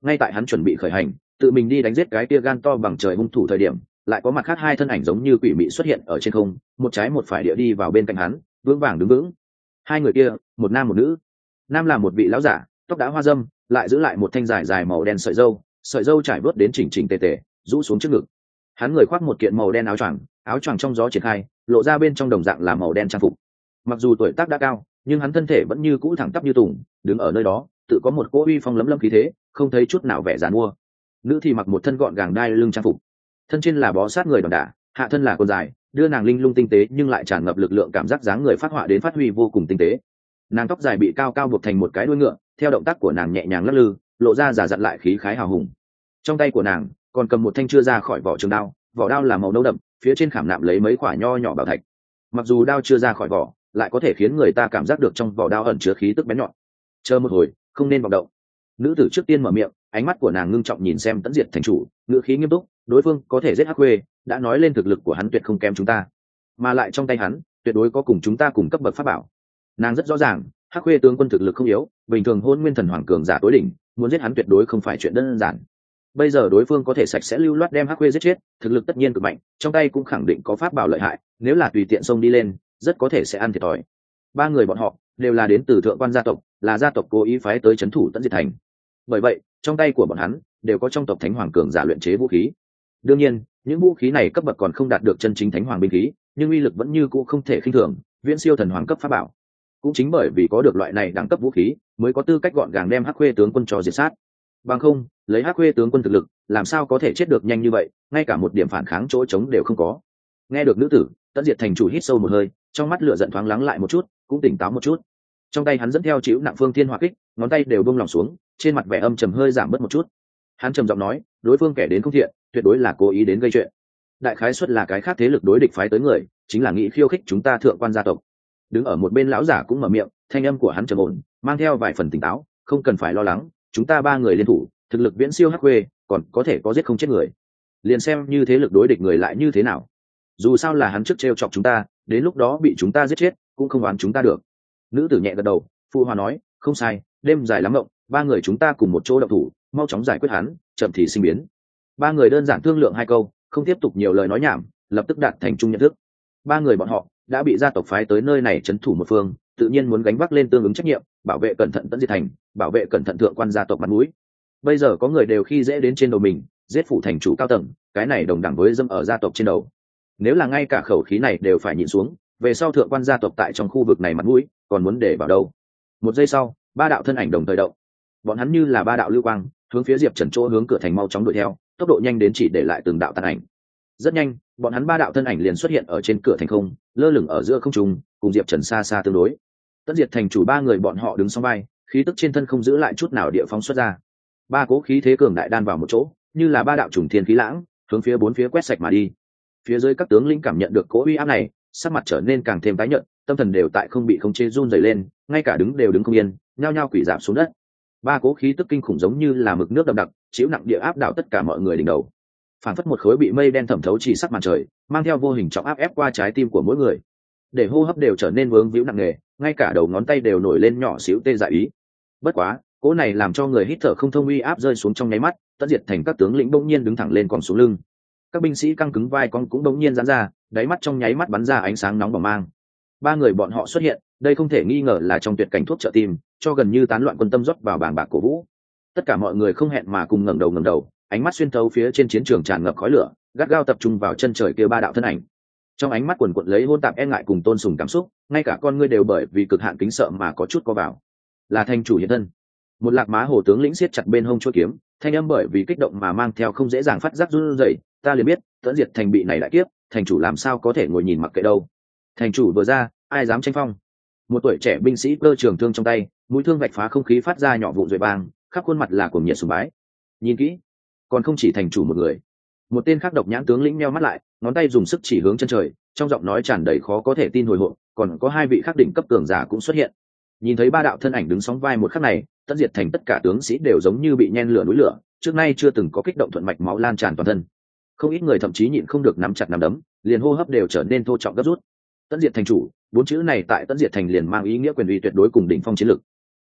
ngay tại hắn chuẩn bị khởi hành tự mình đi đánh giết cái tia gan to bằng trời hung thủ thời điểm, lại có mặt khác hai thân ảnh giống như quỷ mị xuất hiện ở trên không, một trái một phải địa đi vào bên cạnh hắn, vững vàng đứng vững. Hai người kia, một nam một nữ. Nam là một vị lão giả, tóc đã hoa râm, lại giữ lại một thanh dài dài màu đen sợi râu trải bớt đến chỉnh chỉnh tề tề, rũ xuống trước ngực. Hắn người khoác một kiện màu đen áo choàng trong gió triển khai, lộ ra bên trong đồng dạng là màu đen trang phục. Mặc dù tuổi tác đã cao, nhưng hắn thân thể vẫn như cũ thẳng tắp như tùng, đứng ở nơi đó, tự có một cỗ uy phong lấm lấm khí thế, không thấy chút nào vẻ giàn mua. Nữ thì mặc một thân gọn gàng đai lưng trang phục, thân trên là bó sát người đòn đả, hạ thân là quần dài, đưa nàng linh lung tinh tế nhưng lại tràn ngập lực lượng, cảm giác dáng người phát họa đến phát huy vô cùng tinh tế. Nàng tóc dài bị cao cao buộc thành một cái đuôi ngựa, theo động tác của nàng nhẹ nhàng lắc lư, lộ ra giả dặn lại khí khái hào hùng. Trong tay của nàng còn cầm một thanh chưa ra khỏi vỏ trường đao, vỏ đao là màu nâu đậm, phía trên khảm nạm lấy mấy quả nho nhỏ bảo thạch. Mặc dù đao chưa ra khỏi vỏ, lại có thể khiến người ta cảm giác được trong vỏ đao ẩn chứa khí tức bén nhọn. Chờ một hồi, không nên vọng động. Nữ tử trước tiên mở miệng, ánh mắt của nàng ngưng trọng nhìn xem Tẫn Diệt thành chủ, ngữ khí nghiêm túc, đối phương có thể giết Hắc Khuê, đã nói lên thực lực của hắn tuyệt không kém chúng ta, mà lại trong tay hắn tuyệt đối có cùng chúng ta cùng cấp bậc pháp bảo. Nàng rất rõ ràng, Hắc Khuê tướng quân thực lực không yếu, bình thường Hôn Nguyên Thần Hoàng cường giả tối đỉnh, muốn giết hắn tuyệt đối không phải chuyện đơn giản. Bây giờ đối phương có thể sạch sẽ lưu loát đem Hắc Khuê giết chết, thực lực tất nhiên cực mạnh, trong tay cũng khẳng định có pháp bảo lợi hại, nếu là tùy tiện xông đi lên, rất có thể sẽ ăn thiệt thòi. Ba người bọn họ đều là đến từ thượng quan gia tộc, là gia tộc cố ý phái tới trấn thủ Tẫn Diệt thành. Bởi vậy, trong tay của bọn hắn đều có trong tộc Thánh Hoàng cường giả luyện chế vũ khí. Đương nhiên, những vũ khí này cấp bậc còn không đạt được chân chính Thánh Hoàng binh khí, nhưng uy lực vẫn như cũ không thể khinh thường, viễn siêu thần hoàng cấp pháp bảo. Cũng chính bởi vì có được loại này đẳng cấp vũ khí, mới có tư cách gọn gàng đem Hắc Khuê tướng quân cho diệt sát. Bằng không, lấy Hắc Khuê tướng quân thực lực, làm sao có thể chết được nhanh như vậy, ngay cả một điểm phản kháng chỗ trống đều không có. Nghe được nữ tử, Tẫn Diệt thành chủ hít sâu một hơi, trong mắt lửa giận thoáng lắng lại một chút, cũng tỉnh táo một chút. Trong tay hắn dẫn theo chịu nặng phương thiên hỏa kích, ngón tay đều buông lỏng xuống, trên mặt vẻ âm trầm hơi giảm bớt một chút. Hắn trầm giọng nói, đối phương kẻ đến không thiện, tuyệt đối là cố ý đến gây chuyện. Đại khái suất là cái khác thế lực đối địch phái tới người, chính là nghĩ khiêu khích chúng ta thượng quan gia tộc. Đứng ở một bên lão giả cũng mở miệng, thanh âm của hắn trầm ổn, mang theo vài phần tỉnh táo, không cần phải lo lắng, chúng ta ba người liên thủ, thực lực viễn siêu Hắc Khuê, còn có thể có giết không chết người. Liền xem như thế lực đối địch người lại như thế nào, dù sao là hắn trước trêu chọc chúng ta, đến lúc đó bị chúng ta giết chết, cũng không oán chúng ta được. Nữ tử nhẹ gật đầu, phụ hòa nói, không sai, đêm dài lắm mộng, ba người chúng ta cùng một chỗ động thủ, mau chóng giải quyết hắn, chậm thì sinh biến. Ba người đơn giản thương lượng hai câu, không tiếp tục nhiều lời nói nhảm, lập tức đạt thành chung nhận thức. Ba người bọn họ đã bị gia tộc phái tới nơi này trấn thủ một phương, tự nhiên muốn gánh vác lên tương ứng trách nhiệm, bảo vệ cẩn thận Tẫn Diệt thành, bảo vệ cẩn thận thượng quan gia tộc mặt mũi. Bây giờ có người đều khi dễ đến trên đầu mình, giết phủ thành chủ cao tầng, cái này đồng đẳng với dâm ở gia tộc trên đầu. Nếu là ngay cả khẩu khí này đều phải nhịn xuống, về sau thượng quan gia tộc tại trong khu vực này mặt mũi còn muốn để vào đâu? Một giây sau, ba đạo thân ảnh đồng thời động, bọn hắn như là ba đạo lưu quang, hướng phía Diệp Trần chỗ hướng cửa thành mau chóng đuổi theo, tốc độ nhanh đến chỉ để lại từng đạo tàn ảnh. Rất nhanh, bọn hắn ba đạo thân ảnh liền xuất hiện ở trên cửa thành không, lơ lửng ở giữa không trung, cùng Diệp Trần xa xa tương đối. Tẫn Diệt thành chủ ba người bọn họ đứng song vai, khí tức trên thân không giữ lại chút nào địa phóng xuất ra. Ba cố khí thế cường đại đan vào một chỗ, như là ba đạo trùng thiên khí lãng, hướng phía bốn phía quét sạch mà đi. Phía dưới các tướng lĩnh cảm nhận được cỗ uy áp này, sắc mặt trở nên càng thêm tái nhợt, tâm thần đều tại không bị khống chế run rẩy lên, ngay cả đứng đều đứng không yên, nhao nhao quỳ rạp xuống đất. Ba cố khí tức kinh khủng giống như là mực nước đậm đặc, chịu nặng địa áp đảo tất cả mọi người đỉnh đầu. Phản phất một khối bị mây đen thẩm thấu chỉ sắc màn trời, mang theo vô hình trọng áp ép qua trái tim của mỗi người, để hô hấp đều trở nên vướng víu nặng nề, ngay cả đầu ngón tay đều nổi lên nhỏ xíu tê dại ý. Bất quá, cỗ này làm cho người hít thở không thông, uy áp rơi xuống trong nháy mắt, Tẫn Diệt thành các tướng lĩnh bỗng nhiên đứng thẳng lên còn xuống lưng. Các binh sĩ căng cứng vai con cũng bỗng nhiên giãn ra, đáy mắt trong nháy mắt bắn ra ánh sáng nóng bỏng mang. Ba người bọn họ xuất hiện, đây không thể nghi ngờ là trong tuyệt cảnh thuốc trợ tim, cho gần như tán loạn quân tâm rót vào bàng bạc cổ vũ. Tất cả mọi người không hẹn mà cùng ngẩng đầu, ánh mắt xuyên thấu phía trên chiến trường tràn ngập khói lửa, gắt gao tập trung vào chân trời kia ba đạo thân ảnh. Trong ánh mắt quần quật lấy hỗn tạp e ngại cùng tôn sùng cảm xúc, ngay cả con ngươi đều bởi vì cực hạn kính sợ mà có chút co vào. Là thành chủ hiện thân. Một lạc má hồ tướng lĩnh siết chặt bên hông chuôi kiếm, thanh âm bởi vì kích động mà mang theo không dễ dàng phát giác run rẩy, ta liền biết, Tẫn Diệt thành bị này đại kiếp, thành chủ làm sao có thể ngồi nhìn mặc kệ đâu. Thành chủ vừa ra, ai dám tranh phong. Một tuổi trẻ binh sĩ cơ trường thương trong tay, mũi thương vạch phá không khí phát ra nhỏ vụn rồi bang, khắp khuôn mặt là cuồng nhiệt sùng bái. Nhìn kỹ, còn không chỉ thành chủ một người. Một tên khác độc nhãn tướng lĩnh meo mắt lại, ngón tay dùng sức chỉ hướng chân trời, trong giọng nói tràn đầy khó có thể tin hồi hộp, còn có hai vị khác đỉnh cấp cường giả cũng xuất hiện. Nhìn thấy ba đạo thân ảnh đứng sóng vai một khắc này, Tẫn Diệt thành tất cả tướng sĩ đều giống như bị nhen lửa núi lửa, trước nay chưa từng có kích động thuận mạch máu lan tràn toàn thân. Không ít người thậm chí nhịn không được nắm chặt nắm đấm, liền hô hấp đều trở nên thô trọng gấp rút. Tẫn Diệt thành chủ, bốn chữ này tại Tẫn Diệt thành liền mang ý nghĩa quyền uy tuyệt đối cùng đỉnh phong chiến lực.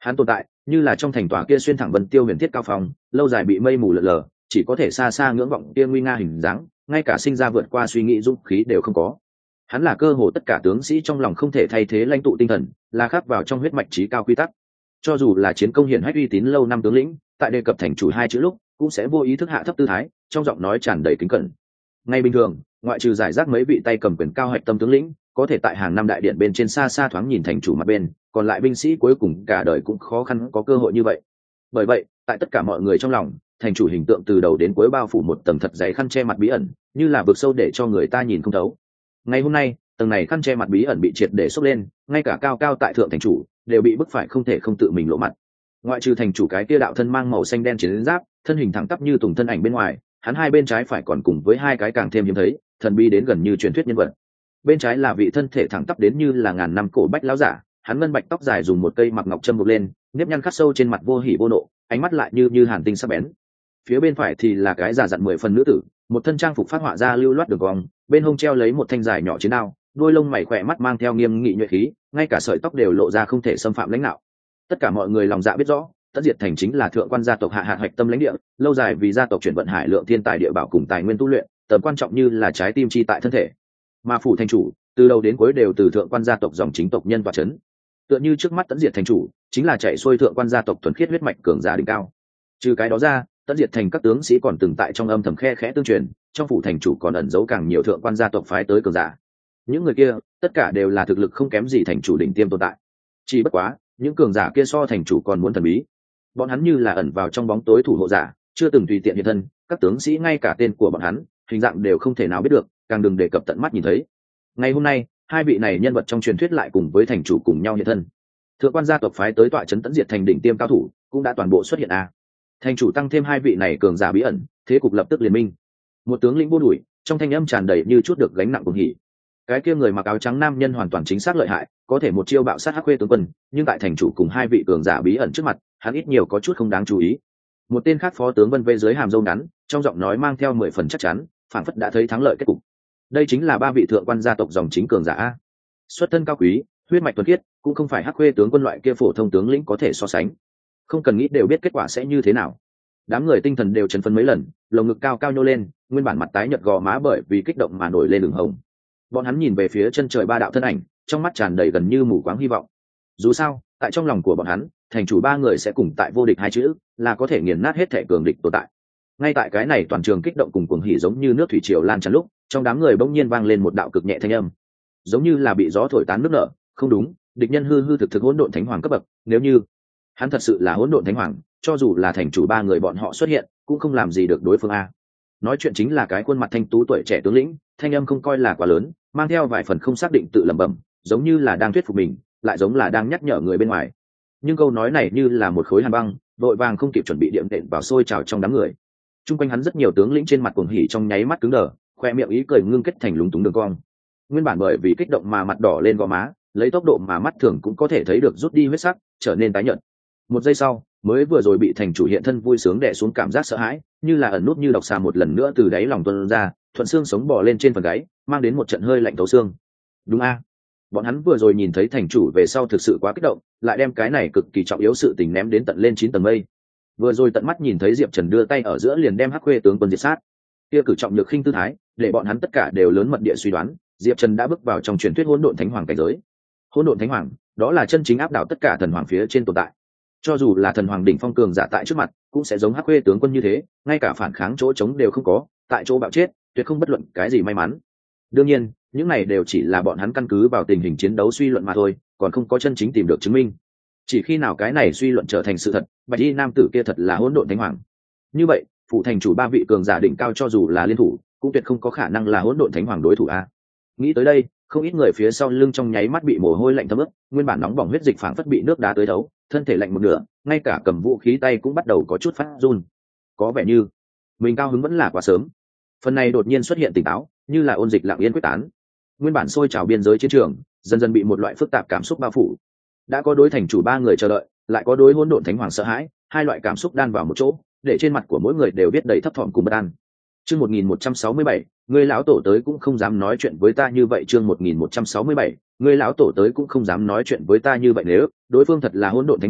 Hắn tồn tại như là trong thành tòa kia xuyên thẳng vân tiêu huyền thiết cao phong, lâu dài bị mây mù lờ lờ, chỉ có thể xa xa ngưỡng vọng kia nguy nga hình dáng, ngay cả sinh ra vượt qua suy nghĩ dũng khí đều không có. Hắn là cơ hồ tất cả tướng sĩ trong lòng không thể thay thế lãnh tụ tinh thần, là khắc vào trong huyết mạch trí cao quy tắc. Cho dù là chiến công hiển hách uy tín lâu năm tướng lĩnh, tại đề cập thành chủ hai chữ lúc, cũng sẽ vô ý thức hạ thấp tư thái, trong giọng nói tràn đầy kính cẩn. Ngay bình thường, ngoại trừ giải rác mấy vị tay cầm quyền cao hạch tâm tướng lĩnh, có thể tại hàng năm đại điện bên trên xa xa thoáng nhìn thành chủ mặt bên, còn lại binh sĩ cuối cùng cả đời cũng khó khăn có cơ hội như vậy. Bởi vậy, tại tất cả mọi người trong lòng, thành chủ hình tượng từ đầu đến cuối bao phủ một tầng thật dày khăn che mặt bí ẩn, như là vực sâu để cho người ta nhìn không thấu. Ngày hôm nay, tầng này khăn che mặt bí ẩn bị triệt để xốc lên, ngay cả cao cao tại thượng thành chủ đều bị bức phải không thể không tự mình lộ mặt. Ngoại trừ thành chủ cái kia đạo thân mang màu xanh đen chiến giáp, thân hình thẳng tắp như tùng thân ảnh bên ngoài, hắn hai bên trái phải còn cùng với hai cái càng thêm hiếm thấy, thần bí đến gần như truyền thuyết nhân vật. Bên trái là vị thân thể thẳng tắp đến như là ngàn năm cổ bách lão giả, hắn ngân bạch tóc dài dùng một cây mặc ngọc châm buộc lên, nếp nhăn khắc sâu trên mặt vô hỉ vô nộ, ánh mắt lại như hàn tinh sắc bén. Phía bên phải thì là cái già dặn 10 phần nữ tử, một thân trang phục phát họa ra lưu loát đường cong, bên hông treo lấy một thanh dài nhỏ chiến đao, đôi lông mày khỏe mắt mang theo nghiêm nghị nhuệ khí, ngay cả sợi tóc đều lộ ra không thể xâm phạm lãnh đạo. Tất cả mọi người lòng dạ biết rõ, Tất Diệt Thành chính là thượng quan gia tộc hạ hạt hoạch tâm lãnh địa, lâu dài vì gia tộc chuyển vận hải lượng thiên tài địa bảo cùng tài nguyên tu luyện, tầm quan trọng như là trái tim chi tại thân thể. Mà phủ thành chủ, từ đầu đến cuối đều từ thượng quan gia tộc dòng chính tộc nhân và chấn. Tựa như trước mắt Tất Diệt Thành chủ, chính là chạy xuôi thượng quan gia tộc thuần khiết huyết mạch cường giả đỉnh cao. Trừ cái đó ra, Tất Diệt Thành các tướng sĩ còn từng tại trong âm thầm khe khẽ tương truyền, trong phủ thành chủ còn ẩn giấu càng nhiều thượng quan gia tộc phái tới cường giả. Những người kia, tất cả đều là thực lực không kém gì thành chủ đỉnh tiêm tồn tại. Chỉ bất quá, những cường giả kia so thành chủ còn muốn thần bí. Bọn hắn như là ẩn vào trong bóng tối thủ hộ giả, chưa từng tùy tiện hiện thân, các tướng sĩ ngay cả tên của bọn hắn, hình dạng đều không thể nào biết được, càng đừng đề cập tận mắt nhìn thấy. Ngày hôm nay, hai vị này nhân vật trong truyền thuyết lại cùng với thành chủ cùng nhau hiện thân. Thượng quan gia tộc phái tới tọa trấn Tẫn Diệt Thành đỉnh tiêm cao thủ, cũng đã toàn bộ xuất hiện a. Thành chủ tăng thêm hai vị này cường giả bí ẩn, thế cục lập tức liên minh. Một tướng lĩnh buôn đuổi, trong thanh âm tràn đầy như chút được gánh nặng cuồng hỉ. Cái kia người mặc áo trắng nam nhân hoàn toàn chính xác lợi hại, có thể một chiêu bạo sát Hắc Khuê tướng quân, nhưng tại thành chủ cùng hai vị cường giả bí ẩn trước mặt, hắn ít nhiều có chút không đáng chú ý. Một tên khác phó tướng Vân Vê dưới hàm râu ngắn, trong giọng nói mang theo 10 phần chắc chắn, phảng phất đã thấy thắng lợi kết cục. Đây chính là ba vị thượng quan gia tộc dòng chính cường giả a. Xuất thân cao quý, huyết mạch thuần khiết, cũng không phải Hắc Khuê tướng quân loại kia phổ thông tướng lĩnh có thể so sánh. Không cần nghĩ đều biết kết quả sẽ như thế nào. Đám người tinh thần đều chấn phấn mấy lần, lồng ngực cao cao nhô lên, nguyên bản mặt tái nhợt gò má bởi vì kích động mà nổi lên đường hồng. Bọn hắn nhìn về phía chân trời ba đạo thân ảnh, trong mắt tràn đầy gần như mù quáng hy vọng. Dù sao, tại trong lòng của bọn hắn, thành chủ ba người sẽ cùng tại vô địch hai chữ, là có thể nghiền nát hết thể cường địch tồn tại. Ngay tại cái này toàn trường kích động cùng cuồng hỉ giống như nước thủy triều lan tràn lúc, trong đám người bỗng nhiên vang lên một đạo cực nhẹ thanh âm, giống như là bị gió thổi tán nước nở. Không đúng, địch nhân hư hư thực thực hỗn độn thánh hoàng cấp bậc, nếu như hắn thật sự là hỗn độn thánh hoàng, cho dù là thành chủ ba người bọn họ xuất hiện, cũng không làm gì được đối phương a. Nói chuyện chính là cái khuôn mặt thanh tú tuổi trẻ tướng lĩnh, thanh âm không coi là quá lớn, mang theo vài phần không xác định tự lẩm bẩm, giống như là đang thuyết phục mình, lại giống là đang nhắc nhở người bên ngoài. Nhưng câu nói này như là một khối hàn băng, vội vàng không kịp chuẩn bị điểm đệm vào sôi trào trong đám người. Trung quanh hắn rất nhiều tướng lĩnh trên mặt cuồng hỉ trong nháy mắt cứng đờ, khoe miệng ý cười ngưng kết thành lúng túng đường cong. Nguyên bản bởi vì kích động mà mặt đỏ lên gò má, lấy tốc độ mà mắt thường cũng có thể thấy được rút đi huyết sắc, trở nên tái nhợt. Một giây sau, mới vừa rồi bị thành chủ hiện thân vui sướng đè xuống cảm giác sợ hãi, như là ẩn nút như độc xà một lần nữa từ đáy lòng tuôn ra, thuận xương sống bò lên trên phần gáy, mang đến một trận hơi lạnh thấu xương. Đúng a, bọn hắn vừa rồi nhìn thấy thành chủ về sau thực sự quá kích động, lại đem cái này cực kỳ trọng yếu sự tình ném đến tận lên 9 tầng mây. Vừa rồi tận mắt nhìn thấy Diệp Trần đưa tay ở giữa liền đem Hắc Khuê tướng quân diệt sát, kia cử trọng nhược khinh tư thái, để bọn hắn tất cả đều lớn mật địa suy đoán, Diệp Trần đã bước vào trong truyền thuyết hỗn độn thánh hoàng cảnh giới. Hỗn độn thánh hoàng, đó là chân chính áp đảo tất cả thần hoàng phía trên tồn tại. Cho dù là thần hoàng đỉnh phong cường giả tại trước mặt, cũng sẽ giống Hắc Khuê tướng quân như thế, ngay cả phản kháng chỗ chống đều không có, tại chỗ bạo chết, tuyệt không bất luận cái gì may mắn. Đương nhiên, những này đều chỉ là bọn hắn căn cứ vào tình hình chiến đấu suy luận mà thôi, còn không có chân chính tìm được chứng minh. Chỉ khi nào cái này suy luận trở thành sự thật, bạch y nam tử kia thật là hỗn độn thánh hoàng, như vậy phụ thành chủ ba vị cường giả đỉnh cao cho dù là liên thủ, cũng tuyệt không có khả năng là hỗn độn thánh hoàng đối thủ a. Nghĩ tới đây, không ít người phía sau lưng trong nháy mắt bị mồ hôi lạnh thấm ướt, nguyên bản nóng bỏng huyết dịch phảng phất bị nước đá tới thấu, thân thể lạnh một nửa, ngay cả cầm vũ khí tay cũng bắt đầu có chút phát run. Có vẻ như mình cao hứng vẫn là quá sớm. Phần này đột nhiên xuất hiện tỉnh táo, như là ôn dịch lặng yên quyết tán. Nguyên bản sôi trào biên giới chiến trường, dần dần bị một loại phức tạp cảm xúc bao phủ. Đã có đối thành chủ ba người chờ đợi, lại có đối hỗn độn thánh hoàng sợ hãi, hai loại cảm xúc đan vào một chỗ, để trên mặt của mỗi người đều viết đầy thấp thỏm cùng bất an. Chương 1167, người lão tổ tới cũng không dám nói chuyện với ta như vậy. Chương 1167, người lão tổ tới cũng không dám nói chuyện với ta như vậy. Nếu đối phương thật là hỗn độn thánh hoàng,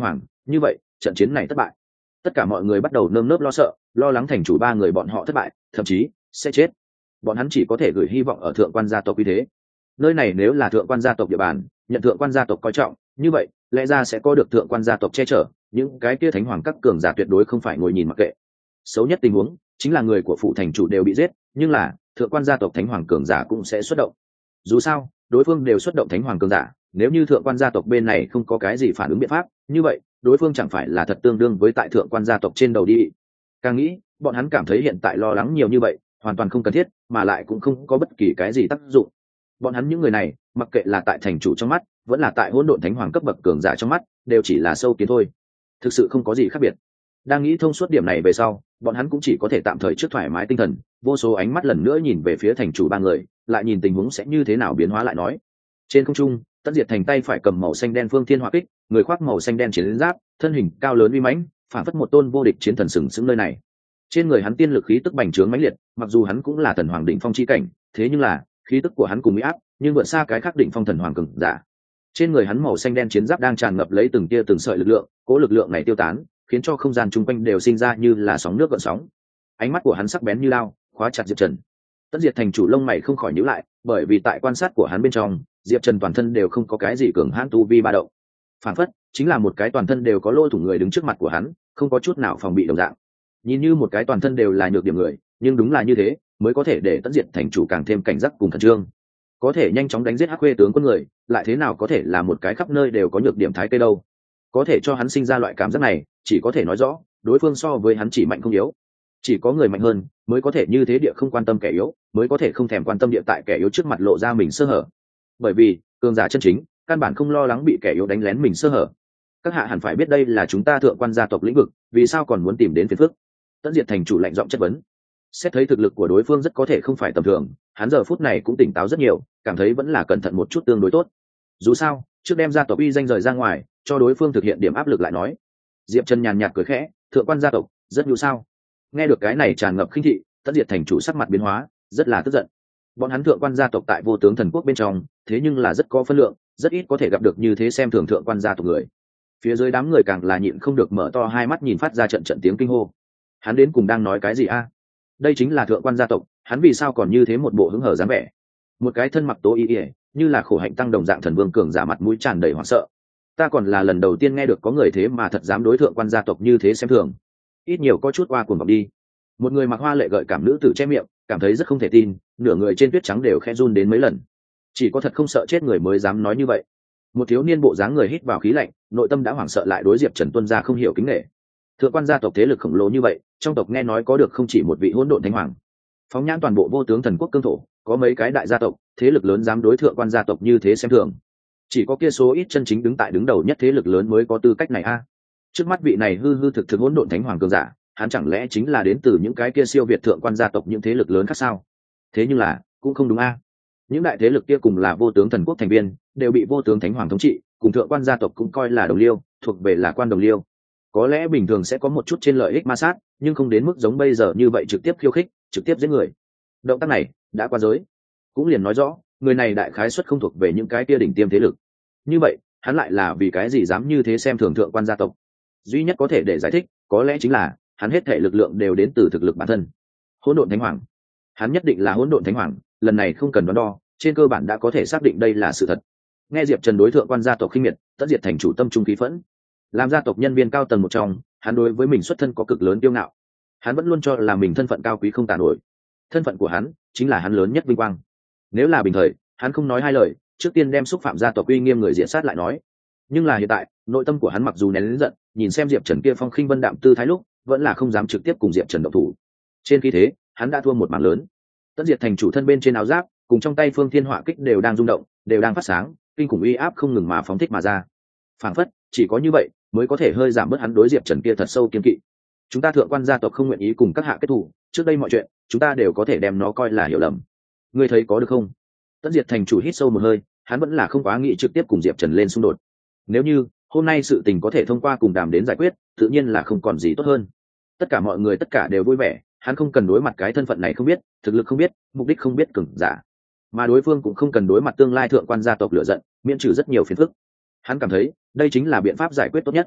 như vậy trận chiến này thất bại, tất cả mọi người bắt đầu nơm nớp lo sợ, lo lắng thành chủ ba người bọn họ thất bại, thậm chí sẽ chết. Bọn hắn chỉ có thể gửi hy vọng ở thượng quan gia tộc uy thế. Nơi này nếu là thượng quan gia tộc địa bàn, nhận thượng quan gia tộc coi trọng, như vậy lẽ ra sẽ có được thượng quan gia tộc che chở, những cái kia thánh hoàng các cường giả tuyệt đối không phải ngồi nhìn mặc kệ. Xấu nhất tình huống chính là người của phụ thành chủ đều bị giết, nhưng là thượng quan gia tộc thánh hoàng cường giả cũng sẽ xuất động. Dù sao đối phương đều xuất động thánh hoàng cường giả, nếu như thượng quan gia tộc bên này không có cái gì phản ứng biện pháp, như vậy đối phương chẳng phải là thật tương đương với tại thượng quan gia tộc trên đầu đi. Càng nghĩ bọn hắn cảm thấy hiện tại lo lắng nhiều như vậy hoàn toàn không cần thiết, mà lại cũng không có bất kỳ cái gì tác dụng. Bọn hắn những người này mặc kệ là tại thành chủ trong mắt vẫn là tại hỗn độn thánh hoàng cấp bậc cường giả trong mắt đều chỉ là sâu kiến thôi, thực sự không có gì khác biệt. Đang nghĩ thông suốt điểm này về sau, bọn hắn cũng chỉ có thể tạm thời trước thoải mái tinh thần, vô số ánh mắt lần nữa nhìn về phía thành chủ ba người, lại nhìn tình huống sẽ như thế nào biến hóa lại nói. Trên không trung, Tất Diệt Thành tay phải cầm màu xanh đen phương thiên hỏa kích, người khoác màu xanh đen chiến giáp, thân hình cao lớn uy mãnh, phản phất một tôn vô địch chiến thần sừng sững nơi này. Trên người hắn tiên lực khí tức bành trướng mãnh liệt, mặc dù hắn cũng là thần hoàng đỉnh phong chi cảnh, thế nhưng là khí tức của hắn cùng uy áp, nhưng vượt xa cái khác đỉnh phong thần hoàng cường giả. Trên người hắn màu xanh đen chiến giáp đang tràn ngập lấy từng tia từng sợi lực lượng, cố lực lượng này tiêu tán, khiến cho không gian chung quanh đều sinh ra như là sóng nước gợn sóng. Ánh mắt của hắn sắc bén như lao, khóa chặt Diệp Trần. Tất Diệt Thành chủ lông mày không khỏi nhíu lại, bởi vì tại quan sát của hắn bên trong, Diệp Trần toàn thân đều không có cái gì cường hãn tu vi ba động, phản phất chính là một cái toàn thân đều có lỗ thủng người đứng trước mặt của hắn, không có chút nào phòng bị đồng dạng. Nhìn như một cái toàn thân đều là nhược điểm người, nhưng đúng là như thế mới có thể để Tất Diệt Thành chủ càng thêm cảnh giác cùng khẩn trương. Có thể nhanh chóng đánh giết Hắc Khuê tướng quân người, lại thế nào có thể là một cái khắp nơi đều có nhược điểm thái cây đâu? Có thể cho hắn sinh ra loại cảm giác này, chỉ có thể nói rõ đối phương so với hắn chỉ mạnh không yếu. Chỉ có người mạnh hơn mới có thể như thế địa không quan tâm kẻ yếu, mới có thể không thèm quan tâm địa tại kẻ yếu trước mặt lộ ra mình sơ hở. Bởi vì cường giả chân chính căn bản không lo lắng bị kẻ yếu đánh lén mình sơ hở. Các hạ hẳn phải biết đây là chúng ta thượng quan gia tộc lĩnh vực, vì sao còn muốn tìm đến phiền phức? Tất Diệt Thành chủ lạnh giọng chất vấn. Xét thấy thực lực của đối phương rất có thể không phải tầm thường, hắn giờ phút này cũng tỉnh táo rất nhiều, cảm thấy vẫn là cẩn thận một chút tương đối tốt. Dù sao trước đem gia tộc uy danh rời ra ngoài, cho đối phương thực hiện điểm áp lực lại nói. Diệp Trần nhàn nhạt cười khẽ, thượng quan gia tộc rất nhu sao? Nghe được cái này tràn ngập khinh thị, Tất Diệt Thành chủ sắc mặt biến hóa, rất là tức giận. Bọn hắn thượng quan gia tộc tại vô tướng thần quốc bên trong, thế nhưng là rất có phân lượng, rất ít có thể gặp được như thế xem thường thượng quan gia tộc người. Phía dưới đám người càng là nhịn không được mở to hai mắt nhìn phát ra trận trận tiếng kinh hô. Hắn đến cùng đang nói cái gì a? Đây chính là thượng quan gia tộc, hắn vì sao còn như thế một bộ hứng hở dáng vẻ? Một cái thân mặc tố y, như là khổ hạnh tăng đồng dạng thần vương cường giả mặt mũi tràn đầy hoảng sợ. Ta còn là lần đầu tiên nghe được có người thế mà thật dám đối thượng quan gia tộc như thế xem thường. Ít nhiều có chút oa cuồng vọng đi. Một người mặc hoa lệ gợi cảm nữ tử che miệng, cảm thấy rất không thể tin, nửa người trên tuyết trắng đều khẽ run đến mấy lần. Chỉ có thật không sợ chết người mới dám nói như vậy. Một thiếu niên bộ dáng người hít vào khí lạnh, nội tâm đã hoảng sợ lại đối Diệp Trần tuân ra không hiểu kính nể. Thượng quan gia tộc thế lực khổng lồ như vậy, trong tộc nghe nói có được không chỉ một vị hỗn độn thánh hoàng. Phóng nhãn toàn bộ vô tướng thần quốc cương thổ, có mấy cái đại gia tộc, thế lực lớn dám đối thượng quan gia tộc như thế xem thường. Chỉ có kia số ít chân chính đứng tại đứng đầu nhất thế lực lớn mới có tư cách này a. Trước mắt vị này hư hư thực thực hỗn độn thánh hoàng cường giả, hắn chẳng lẽ chính là đến từ những cái kia siêu việt thượng quan gia tộc những thế lực lớn khác sao? Thế nhưng là cũng không đúng a. Những đại thế lực kia cùng là vô tướng thần quốc thành viên, đều bị vô tướng thánh hoàng thống trị, cùng thượng quan gia tộc cũng coi là đồng liêu, thuộc về là quan đồng liêu. Có lẽ bình thường sẽ có một chút trên lợi ích ma sát, nhưng không đến mức giống bây giờ như vậy trực tiếp khiêu khích, trực tiếp giết người. Động tác này đã qua giới, cũng liền nói rõ người này đại khái suất không thuộc về những cái kia đỉnh tiêm thế lực. Như vậy hắn lại là vì cái gì dám như thế xem thường thượng quan gia tộc? Duy nhất có thể để giải thích có lẽ chính là hắn hết thể lực lượng đều đến từ thực lực bản thân. Hỗn độn thánh hoàng, hắn nhất định là hỗn độn thánh hoàng, lần này không cần đoán đo, trên cơ bản đã có thể xác định đây là sự thật. Nghe Diệp Trần đối thượng quan gia tộc khinh miệt, Tất Diệt Thành chủ tâm trung khí phẫn. Làm gia tộc nhân viên cao tầng một trong, hắn đối với mình xuất thân có cực lớn kiêu ngạo. Hắn vẫn luôn cho là mình thân phận cao quý không tả nổi. Thân phận của hắn chính là hắn lớn nhất vinh quang. Nếu là bình thời, hắn không nói hai lời, trước tiên đem xúc phạm gia tộc uy nghiêm người diện sát lại nói. Nhưng là hiện tại, nội tâm của hắn mặc dù nén lớn giận, nhìn xem Diệp Trần kia phong khinh vân đạm tư thái lúc, vẫn là không dám trực tiếp cùng Diệp Trần động thủ. Trên khí thế, hắn đã thua một mảng lớn. Tất Diệt Thành chủ thân bên trên áo giáp, cùng trong tay phương thiên hỏa kích đều đang rung động, đều đang phát sáng, kinh khủng uy áp không ngừng mà phóng thích mà ra. Phảng phất, chỉ có như vậy mới có thể hơi giảm bớt hắn đối Diệp Trần kia thật sâu kiên kỵ. Chúng ta thượng quan gia tộc không nguyện ý cùng các hạ kết thù, trước đây mọi chuyện, chúng ta đều có thể đem nó coi là hiểu lầm. Ngươi thấy có được không? Tất Diệt Thành chủ hít sâu một hơi, hắn vẫn là không quá nghĩ trực tiếp cùng Diệp Trần lên xung đột. Nếu như hôm nay sự tình có thể thông qua cùng đàm đến giải quyết, tự nhiên là không còn gì tốt hơn. Tất cả mọi người tất cả đều vui vẻ, hắn không cần đối mặt cái thân phận này không biết, thực lực không biết, mục đích không biết cường giả, mà đối phương cũng không cần đối mặt tương lai thượng quan gia tộc lựa giận, miễn trừ rất nhiều phiền phức. Hắn cảm thấy đây chính là biện pháp giải quyết tốt nhất.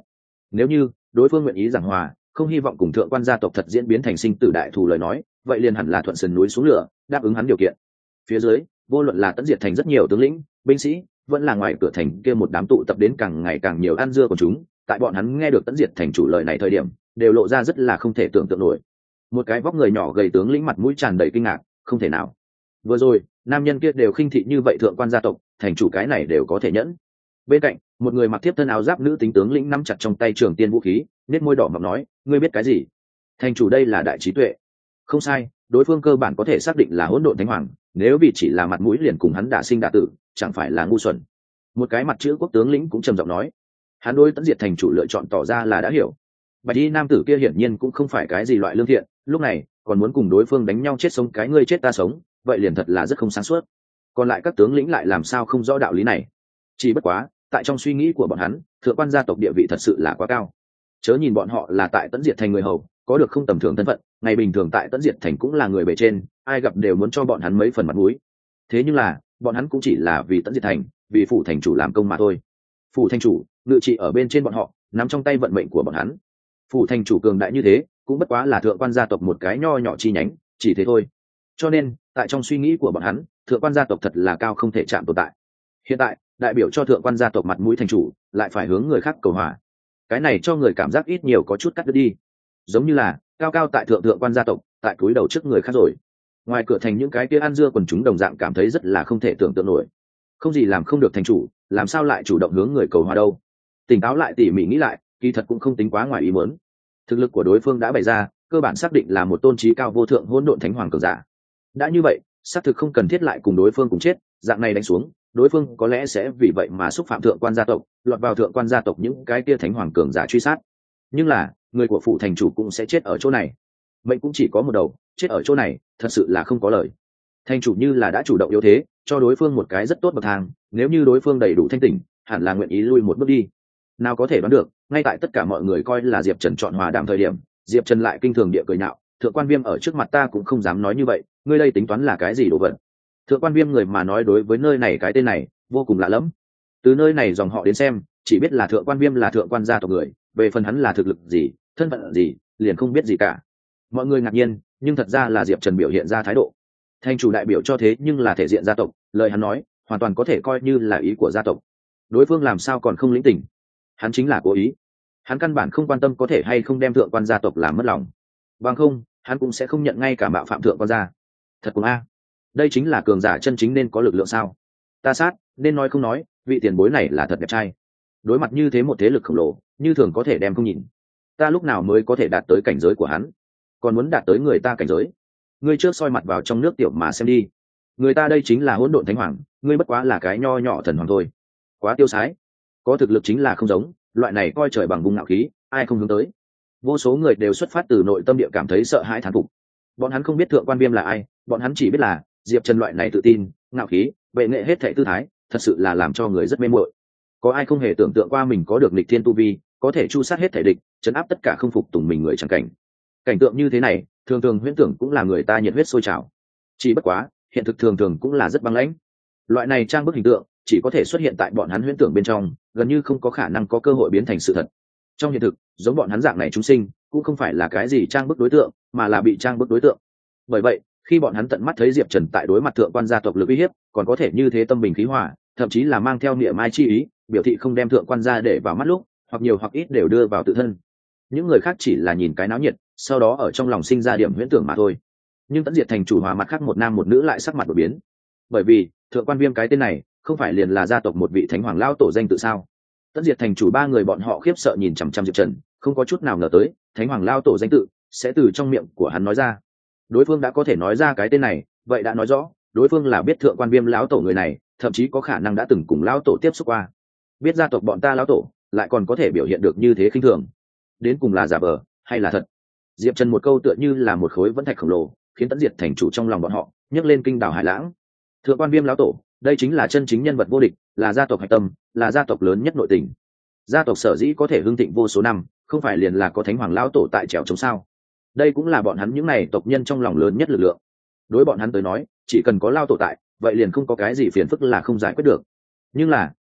Nếu như đối phương nguyện ý giảng hòa, không hy vọng cùng thượng quan gia tộc thật diễn biến thành sinh tử đại thù lời nói, vậy liền hẳn là thuận sườn núi xuống lửa, đáp ứng hắn điều kiện. Phía dưới, vô luận là Tẫn Diệt thành rất nhiều tướng lĩnh, binh sĩ, vẫn là ngoài cửa thành kia một đám tụ tập đến càng ngày càng nhiều ăn dưa của chúng, tại bọn hắn nghe được Tẫn Diệt thành chủ lời này thời điểm, đều lộ ra rất là không thể tưởng tượng nổi. Một cái vóc người nhỏ gầy tướng lĩnh mặt mũi tràn đầy kinh ngạc, không thể nào. Vừa rồi, nam nhân kia đều khinh thị như vậy thượng quan gia tộc, thành chủ cái này đều có thể nhẫn. Bên cạnh, một người mặc thiếp thân áo giáp nữ tính tướng lĩnh nắm chặt trong tay trường tiên vũ khí, nét môi đỏ mọng nói, ngươi biết cái gì? Thành chủ đây là đại trí tuệ. Không sai, đối phương cơ bản có thể xác định là hỗn độn thánh hoàng, nếu vì chỉ là mặt mũi liền cùng hắn đả sinh đả tử, chẳng phải là ngu xuẩn. Một cái mặt chữ quốc tướng lĩnh cũng trầm giọng nói, hắn đối Tẫn Diệt thành chủ lựa chọn tỏ ra là đã hiểu. Bạch y nam tử kia hiển nhiên cũng không phải cái gì loại lương thiện, lúc này còn muốn cùng đối phương đánh nhau chết sống, cái ngươi chết ta sống, vậy liền thật là rất không sáng suốt. Còn lại các tướng lĩnh lại làm sao không rõ đạo lý này? Chỉ bất quá, tại trong suy nghĩ của bọn hắn, thượng quan gia tộc địa vị thật sự là quá cao. Chớ nhìn bọn họ là tại Tẫn Diệt thành người hầu, có được không tầm thường thân phận, ngày bình thường tại Tẫn Diệt thành cũng là người bề trên, ai gặp đều muốn cho bọn hắn mấy phần mặt mũi. Thế nhưng là, bọn hắn cũng chỉ là vì Tẫn Diệt thành, vì phủ thành chủ làm công mà thôi. Phủ thành chủ ngự trị ở bên trên bọn họ, nắm trong tay vận mệnh của bọn hắn. Phủ thành chủ cường đại như thế, cũng bất quá là thượng quan gia tộc một cái nho nhỏ chi nhánh, chỉ thế thôi. Cho nên, tại trong suy nghĩ của bọn hắn, thượng quan gia tộc thật là cao không thể chạm tồn tại. Hiện tại, đại biểu cho thượng quan gia tộc mặt mũi thành chủ, lại phải hướng người khác cầu hòa. Cái này cho người cảm giác ít nhiều có chút cắt đứt đi. Giống như là cao cao tại thượng quan gia tộc, tại cúi đầu trước người khác rồi. Ngoài cửa thành những cái kia ăn dưa quần chúng đồng dạng cảm thấy rất là không thể tưởng tượng nổi. Không gì làm không được thành chủ, làm sao lại chủ động hướng người cầu hòa đâu? Tỉnh táo lại tỉ mỉ nghĩ lại, kỳ thật cũng không tính quá ngoài ý muốn. Thực lực của đối phương đã bày ra, cơ bản xác định là một tôn trí cao vô thượng hỗn độn thánh hoàng cường giả. Đã như vậy, xác thực không cần thiết lại cùng đối phương cùng chết, dạng này đánh xuống, đối phương có lẽ sẽ vì vậy mà xúc phạm thượng quan gia tộc, lọt vào thượng quan gia tộc những cái kia thánh hoàng cường giả truy sát. Nhưng là, người của phủ thành chủ cũng sẽ chết ở chỗ này. Mệnh cũng chỉ có một đầu, chết ở chỗ này, thật sự là không có lời. Thành chủ như là đã chủ động yếu thế, cho đối phương một cái rất tốt bậc thang, nếu như đối phương đầy đủ thanh tỉnh, hẳn là nguyện ý lui một bước đi. Nào có thể đoán được, ngay tại tất cả mọi người coi là Diệp Trần chọn hòa đàm thời điểm, Diệp Trần lại kinh thường địa cười nhạo, thượng quan Viêm ở trước mặt ta cũng không dám nói như vậy, ngươi đây tính toán là cái gì đồ vật? Thượng quan Viêm người mà nói đối với nơi này cái tên này vô cùng lạ lẫm. Từ nơi này dòng họ đến xem, chỉ biết là thượng quan Viêm là thượng quan gia tộc người, về phần hắn là thực lực gì, thân phận gì, liền không biết gì cả. Mọi người ngạc nhiên, nhưng thật ra là Diệp Trần biểu hiện ra thái độ. Thành chủ đại biểu cho thế nhưng là thể diện gia tộc, lời hắn nói hoàn toàn có thể coi như là ý của gia tộc. Đối phương làm sao còn không lĩnh tỉnh? Hắn chính là cố ý. Hắn căn bản không quan tâm có thể hay không đem thượng quan gia tộc làm mất lòng. Bằng không, hắn cũng sẽ không nhận ngay cả mạo phạm thượng quan gia. Thật cùng a, đây chính là cường giả chân chính nên có lực lượng sao? Ta sát, nên nói không nói, vị tiền bối này là thật đẹp trai. Đối mặt như thế một thế lực khổng lồ, như thường có thể đem không nhìn. Ta lúc nào mới có thể đạt tới cảnh giới của hắn? Còn muốn đạt tới người ta cảnh giới? Ngươi trước soi mặt vào trong nước tiểu mà xem đi. Người ta đây chính là hỗn độn thánh hoàng, ngươi bất quá là cái nho nhỏ thần hoàng thôi. Quá tiêu sái. Có thực lực chính là không giống, loại này coi trời bằng vùng ngạo khí, ai không hướng tới. Vô số người đều xuất phát từ nội tâm địa cảm thấy sợ hãi thán phục. Bọn hắn không biết thượng quan Viêm là ai, bọn hắn chỉ biết là Diệp Trần loại này tự tin, ngạo khí, bệ nghệ hết thảy tư thái, thật sự là làm cho người rất mê muội. Có ai không hề tưởng tượng qua mình có được nghịch thiên tu vi, có thể chu sát hết thảy địch, trấn áp tất cả không phục tùng mình người chẳng cảnh. Cảnh tượng như thế này, thường thường huyễn tưởng cũng là người ta nhiệt huyết sôi trào. Chỉ bất quá, hiện thực thường thường cũng là rất băng lãnh. Loại này trang bức hình tượng chỉ có thể xuất hiện tại bọn hắn huyễn tưởng bên trong, gần như không có khả năng có cơ hội biến thành sự thật. Trong hiện thực, giống bọn hắn dạng này chúng sinh, cũng không phải là cái gì trang bức đối tượng, mà là bị trang bức đối tượng. Bởi vậy, khi bọn hắn tận mắt thấy Diệp Trần tại đối mặt thượng quan gia tộc lực uy hiếp, còn có thể như thế tâm bình khí hòa, thậm chí là mang theo niệm mai chi ý, biểu thị không đem thượng quan gia để vào mắt lúc, hoặc nhiều hoặc ít đều đưa vào tự thân. Những người khác chỉ là nhìn cái náo nhiệt, sau đó ở trong lòng sinh ra điểm huyễn tưởng mà thôi. Nhưng Tẫn Diệt thành chủ hòa mặt khác một nam một nữ lại sắc mặt đổi biến. Bởi vì, thượng quan Viêm cái tên này, không phải liền là gia tộc một vị thánh hoàng lao tổ danh tự sao? Tẫn Diệt thành chủ ba người bọn họ khiếp sợ nhìn chằm chằm Diệp Trần, không có chút nào ngờ tới, thánh hoàng lao tổ danh tự sẽ từ trong miệng của hắn nói ra. Đối phương đã có thể nói ra cái tên này, vậy đã nói rõ, đối phương là biết thượng quan Viêm lão tổ người này, thậm chí có khả năng đã từng cùng lão tổ tiếp xúc qua. Biết gia tộc bọn ta lão tổ, lại còn có thể biểu hiện được như thế khinh thường. Đến cùng là giả vờ hay là thật? Diệp Trần một câu tựa như là một khối vẫn thạch khổng lồ, khiến Tẫn Diệt thành chủ trong lòng bọn họ nhấc lên kinh đảo hải lãng. Thượng quan Viêm lão tổ, đây chính là chân chính nhân vật vô địch, là gia tộc hạch tâm, là gia tộc lớn nhất nội tình. Gia tộc sở dĩ có thể hưng thịnh vô số năm, không phải liền là có thánh hoàng lão tổ tại trèo chống sao? Đây cũng là bọn hắn những này tộc nhân trong lòng lớn nhất lực lượng. Đối bọn hắn tới nói, chỉ cần có lão tổ tại, vậy liền không có cái gì phiền phức là không giải quyết được. Nhưng là,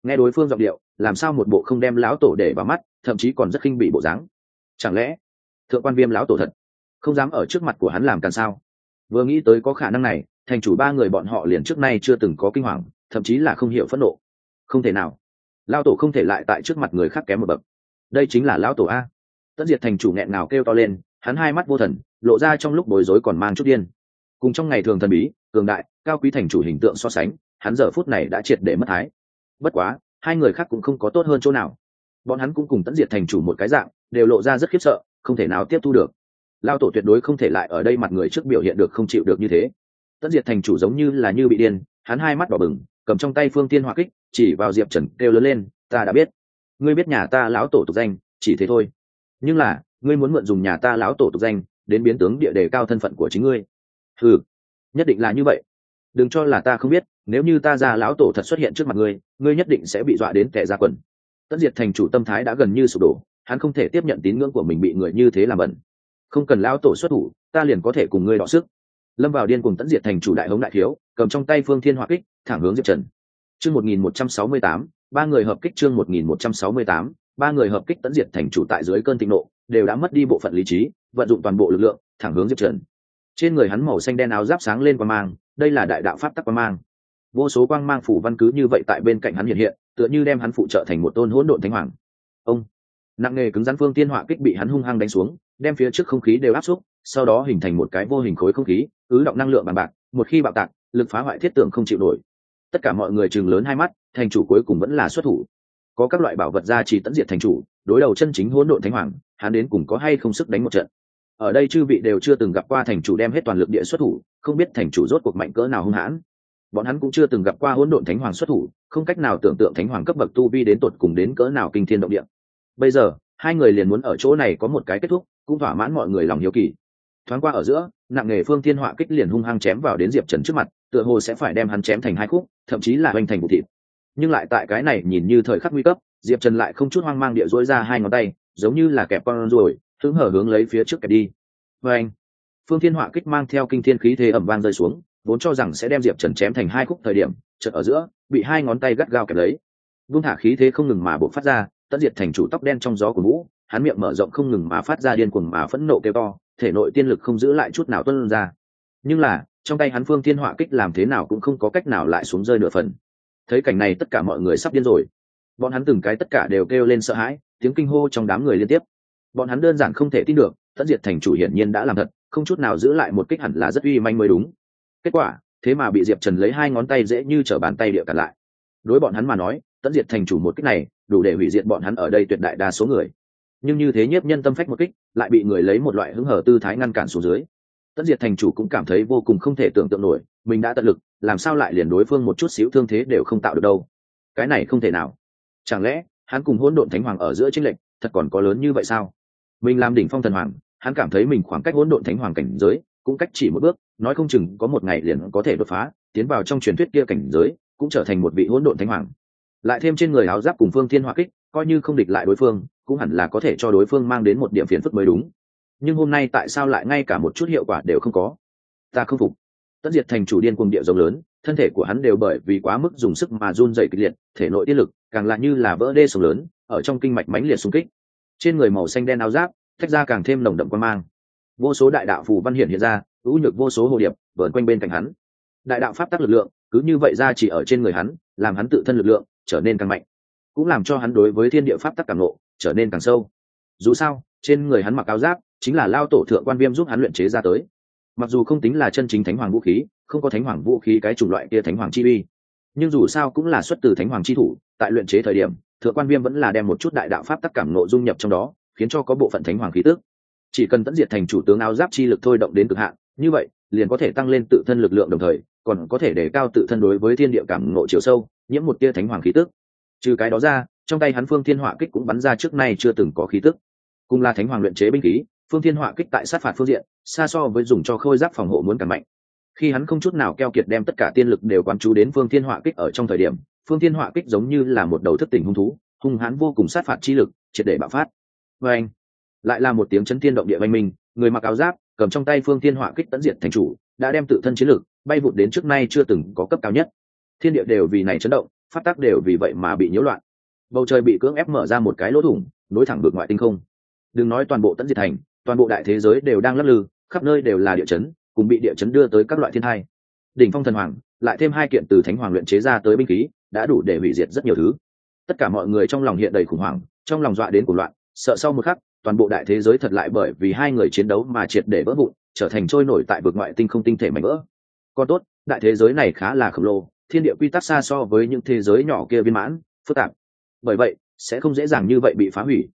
nghe đối phương giọng điệu làm sao một bộ không đem lão tổ để vào mắt, thậm chí còn rất khinh bị bộ dáng. Chẳng lẽ thượng quan viêm lão tổ thật không dám ở trước mặt của hắn làm càn sao? Vừa nghĩ tới có khả năng này, thành chủ ba người bọn họ liền trước nay chưa từng có kinh hoàng, thậm chí là không hiểu phẫn nộ. Không thể nào, lão tổ không thể lại tại trước mặt người khác kém một bậc. Đây chính là lão tổ a. Tất Diệt thành chủ nghẹn ngào kêu to lên, hắn hai mắt vô thần, lộ ra trong lúc bối rối còn mang chút điên. Cùng trong ngày thường thần bí, cường đại, cao quý thành chủ hình tượng so sánh, hắn giờ phút này đã triệt để mất thái. Bất quá, hai người khác cũng không có tốt hơn chỗ nào. Bọn hắn cũng cùng Tẫn Diệt thành chủ một cái dạng, đều lộ ra rất khiếp sợ, không thể nào tiếp thu được. Lão tổ tuyệt đối không thể lại ở đây mặt người trước biểu hiện được không chịu được như thế. Tẫn Diệt thành chủ giống như là như bị điên, hắn hai mắt đỏ bừng, cầm trong tay Phương Tiên Hỏa Kích, chỉ vào Diệp Trần kêu lớn lên, "Ta đã biết, ngươi biết nhà ta lão tổ tục danh, chỉ thế thôi. Nhưng là, ngươi muốn mượn dùng nhà ta lão tổ tục danh, đến biến tướng địa đề cao thân phận của chính ngươi." "Ừ, nhất định là như vậy. Đừng cho là ta không biết, nếu như ta ra lão tổ thật xuất hiện trước mặt ngươi, ngươi nhất định sẽ bị dọa đến kẻ ra quần." Tẫn Diệt thành chủ tâm thái đã gần như sụp đổ, hắn không thể tiếp nhận tín ngưỡng của mình bị người như thế làm bẩn. "Không cần lão tổ xuất thủ, ta liền có thể cùng ngươi đọ sức." Lâm vào điên cùng Tẫn Diệt thành chủ đại hống đại thiếu, cầm trong tay Phương Thiên Hỏa Kích, thẳng hướng Diệp Trần. Chương 1168, ba người hợp kích. Chương 1168, ba người hợp kích. Tẫn Diệt thành chủ tại dưới cơn thịnh nộ, đều đã mất đi bộ phận lý trí, vận dụng toàn bộ lực lượng, thẳng hướng Diệp Trần. Trên người hắn màu xanh đen áo giáp sáng lên quang mang, đây là đại đạo pháp tắc quang mang. Vô số quang mang phủ văn cứ như vậy tại bên cạnh hắn hiện hiện, tựa như đem hắn phụ trợ thành một tôn hỗn độn thánh hoàng. Ông nặng nề cứng rắn Phương Tiên Hỏa Kích bị hắn hung hăng đánh xuống, đem phía trước không khí đều áp xúc, sau đó hình thành một cái vô hình khối không khí, ứ động năng lượng bằng bạc, một khi bạo tạc, lực phá hoại thiết tượng không chịu nổi. Tất cả mọi người trừng lớn hai mắt, thành chủ cuối cùng vẫn là xuất thủ. Có các loại bảo vật gia trì Tẫn Diệt thành chủ, đối đầu chân chính hỗn độn thánh hoàng, hắn đến cùng có hay không sức đánh một trận. Ở đây chư vị đều chưa từng gặp qua thành chủ đem hết toàn lực địa xuất thủ, không biết thành chủ rốt cuộc mạnh cỡ nào hung hãn. Bọn hắn cũng chưa từng gặp qua hỗn độn thánh hoàng xuất thủ, không cách nào tưởng tượng thánh hoàng cấp bậc tu vi đến tột cùng đến cỡ nào kinh thiên động địa. Bây giờ, hai người liền muốn ở chỗ này có một cái kết thúc, cũng thỏa mãn mọi người lòng hiếu kỳ. Thoáng qua ở giữa, nặng nề Phương Thiên Hỏa Kích liền hung hăng chém vào đến Diệp Trần trước mặt, tựa hồ sẽ phải đem hắn chém thành hai khúc, thậm chí là hoành thành bụi thịt. Nhưng lại tại cái này nhìn như thời khắc nguy cấp, Diệp Trần lại không chút hoang mang địa duỗi ra hai ngón tay, giống như là kẹp con ruồi, hứng hở hướng lấy phía trước kẹp đi. Và anh, Phương Thiên Hỏa Kích mang theo kinh thiên khí thế ầm vang rơi xuống, vốn cho rằng sẽ đem Diệp Trần chém thành hai khúc thời điểm, chợt ở giữa, bị hai ngón tay gắt gao kẹp lấy. Vung thả khí thế không ngừng mà bộc phát ra, Tẫn Diệt thành chủ tóc đen trong gió của vũ, hắn miệng mở rộng không ngừng mà phát ra điên cuồng mà phẫn nộ kêu to, thể nội tiên lực không giữ lại chút nào tuôn ra. Nhưng là, trong tay hắn Phương Thiên Hỏa Kích làm thế nào cũng không có cách nào lại xuống rơi nửa phần. Thấy cảnh này tất cả mọi người sắp điên rồi. Bọn hắn từng cái tất cả đều kêu lên sợ hãi, tiếng kinh hô trong đám người liên tiếp. Bọn hắn đơn giản không thể tin được, Tẫn Diệt thành chủ hiển nhiên đã làm thật, không chút nào giữ lại một kích hẳn là rất uy manh mới đúng. Kết quả, thế mà bị Diệp Trần lấy hai ngón tay dễ như trở bàn tay địa cản lại. Đối bọn hắn mà nói, Tẫn Diệt thành chủ một kích này, đủ để hủy diệt bọn hắn ở đây tuyệt đại đa số người. Nhưng như thế nhiếp nhân tâm phách một kích, lại bị người lấy một loại hứng hở tư thái ngăn cản xuống dưới. Tẫn Diệt thành chủ cũng cảm thấy vô cùng không thể tưởng tượng nổi, mình đã tận lực, làm sao lại liền đối phương một chút xíu thương thế đều không tạo được đâu. Cái này không thể nào. Chẳng lẽ, hắn cùng hỗn độn thánh hoàng ở giữa chênh lệch, thật còn có lớn như vậy sao? Mình làm đỉnh phong thần hoàng, hắn cảm thấy mình khoảng cách hỗn độn thánh hoàng cảnh giới, cũng cách chỉ một bước, nói không chừng có một ngày liền có thể đột phá, tiến vào trong truyền thuyết kia cảnh giới, cũng trở thành một vị hỗn độn thánh hoàng. Lại thêm trên người áo giáp cùng Phương Thiên Hỏa Kích, coi như không địch lại đối phương, cũng hẳn là có thể cho đối phương mang đến một điểm phiền phức mới đúng. Nhưng hôm nay tại sao lại ngay cả một chút hiệu quả đều không có? Ta không phục. Tẫn Diệt thành chủ điên cuồng địa giống lớn, thân thể của hắn đều bởi vì quá mức dùng sức mà run rẩy kịch liệt, thể nội tiên lực càng là như là vỡ đê sông lớn, ở trong kinh mạch mãnh liệt xung kích. Trên người màu xanh đen áo giáp, tách ra càng thêm nồng đậm quang mang. Vô số đại đạo phù văn hiện ra, ưu nhược vô số hồ điệp vờn quanh bên cạnh hắn. Đại đạo pháp tắc lực lượng cứ như vậy ra chỉ ở trên người hắn, làm hắn tự thân lực lượng trở nên càng mạnh, cũng làm cho hắn đối với thiên địa pháp tắc càng ngộ trở nên càng sâu. Dù sao, trên người hắn mặc áo giáp chính là lao tổ thượng quan viêm giúp hắn luyện chế ra tới. Mặc dù không tính là chân chính thánh hoàng vũ khí, không có thánh hoàng vũ khí cái chủng loại kia thánh hoàng chi uy, nhưng dù sao cũng là xuất từ thánh hoàng chi thủ. Tại luyện chế thời điểm, thượng quan viêm vẫn là đem một chút đại đạo pháp tắc cảm ngộ dung nhập trong đó, khiến cho có bộ phận thánh hoàng khí tức. Chỉ cần Tẫn Diệt thành chủ tướng áo giáp chi lực thôi động đến cực hạn, như vậy liền có thể tăng lên tự thân lực lượng, đồng thời còn có thể đề cao tự thân đối với thiên địa cảm ngộ chiều sâu, nhiễm một tia thánh hoàng khí tức. Trừ cái đó ra, trong tay hắn Phương Thiên Hỏa Kích cũng bắn ra trước nay chưa từng có khí tức. Cùng là thánh hoàng luyện chế binh khí, Phương Thiên Hỏa Kích tại sát phạt phương diện xa so với dùng cho khôi giáp phòng hộ muốn càng mạnh. Khi hắn không chút nào keo kiệt đem tất cả tiên lực đều quán chú đến Phương Thiên Hỏa Kích ở trong thời điểm, Phương Thiên Hỏa Kích giống như là một đầu thức tỉnh hung thú, hung hãn vô cùng, sát phạt chi lực triệt để bạo phát. Và anh, lại là một tiếng chấn thiên động địa vang minh, người mặc áo giáp, cầm trong tay Phương Thiên Hỏa Kích Tẫn Diệt thành chủ, đã đem tự thân chiến lực bay vụt đến trước nay chưa từng có cấp cao nhất. Thiên địa đều vì này chấn động, pháp tắc đều vì vậy mà bị nhiễu loạn. Bầu trời bị cưỡng ép mở ra một cái lỗ thủng, nối thẳng vực ngoại tinh không. Đừng nói toàn bộ Tẫn Diệt Thành, toàn bộ đại thế giới đều đang lắc lư, khắp nơi đều là địa chấn, cùng bị địa chấn đưa tới các loại thiên tai. Đỉnh Phong Thần Hoàng, lại thêm 2 kiện từ Thánh Hoàng luyện chế ra tới binh khí, đã đủ để hủy diệt rất nhiều thứ. Tất cả mọi người trong lòng hiện đầy khủng hoảng, trong lòng dọa đến cuồng loạn, sợ sau một khắc, toàn bộ đại thế giới thật lại bởi vì 2 người chiến đấu mà triệt để vỡ vụn, trở thành trôi nổi tại vực ngoại tinh không tinh thể mảnh vỡ. Còn tốt, đại thế giới này khá là khổng lồ, thiên địa quy tắc xa so với những thế giới nhỏ kia viên mãn, phức tạp. Bởi vậy, sẽ không dễ dàng như vậy bị phá hủy.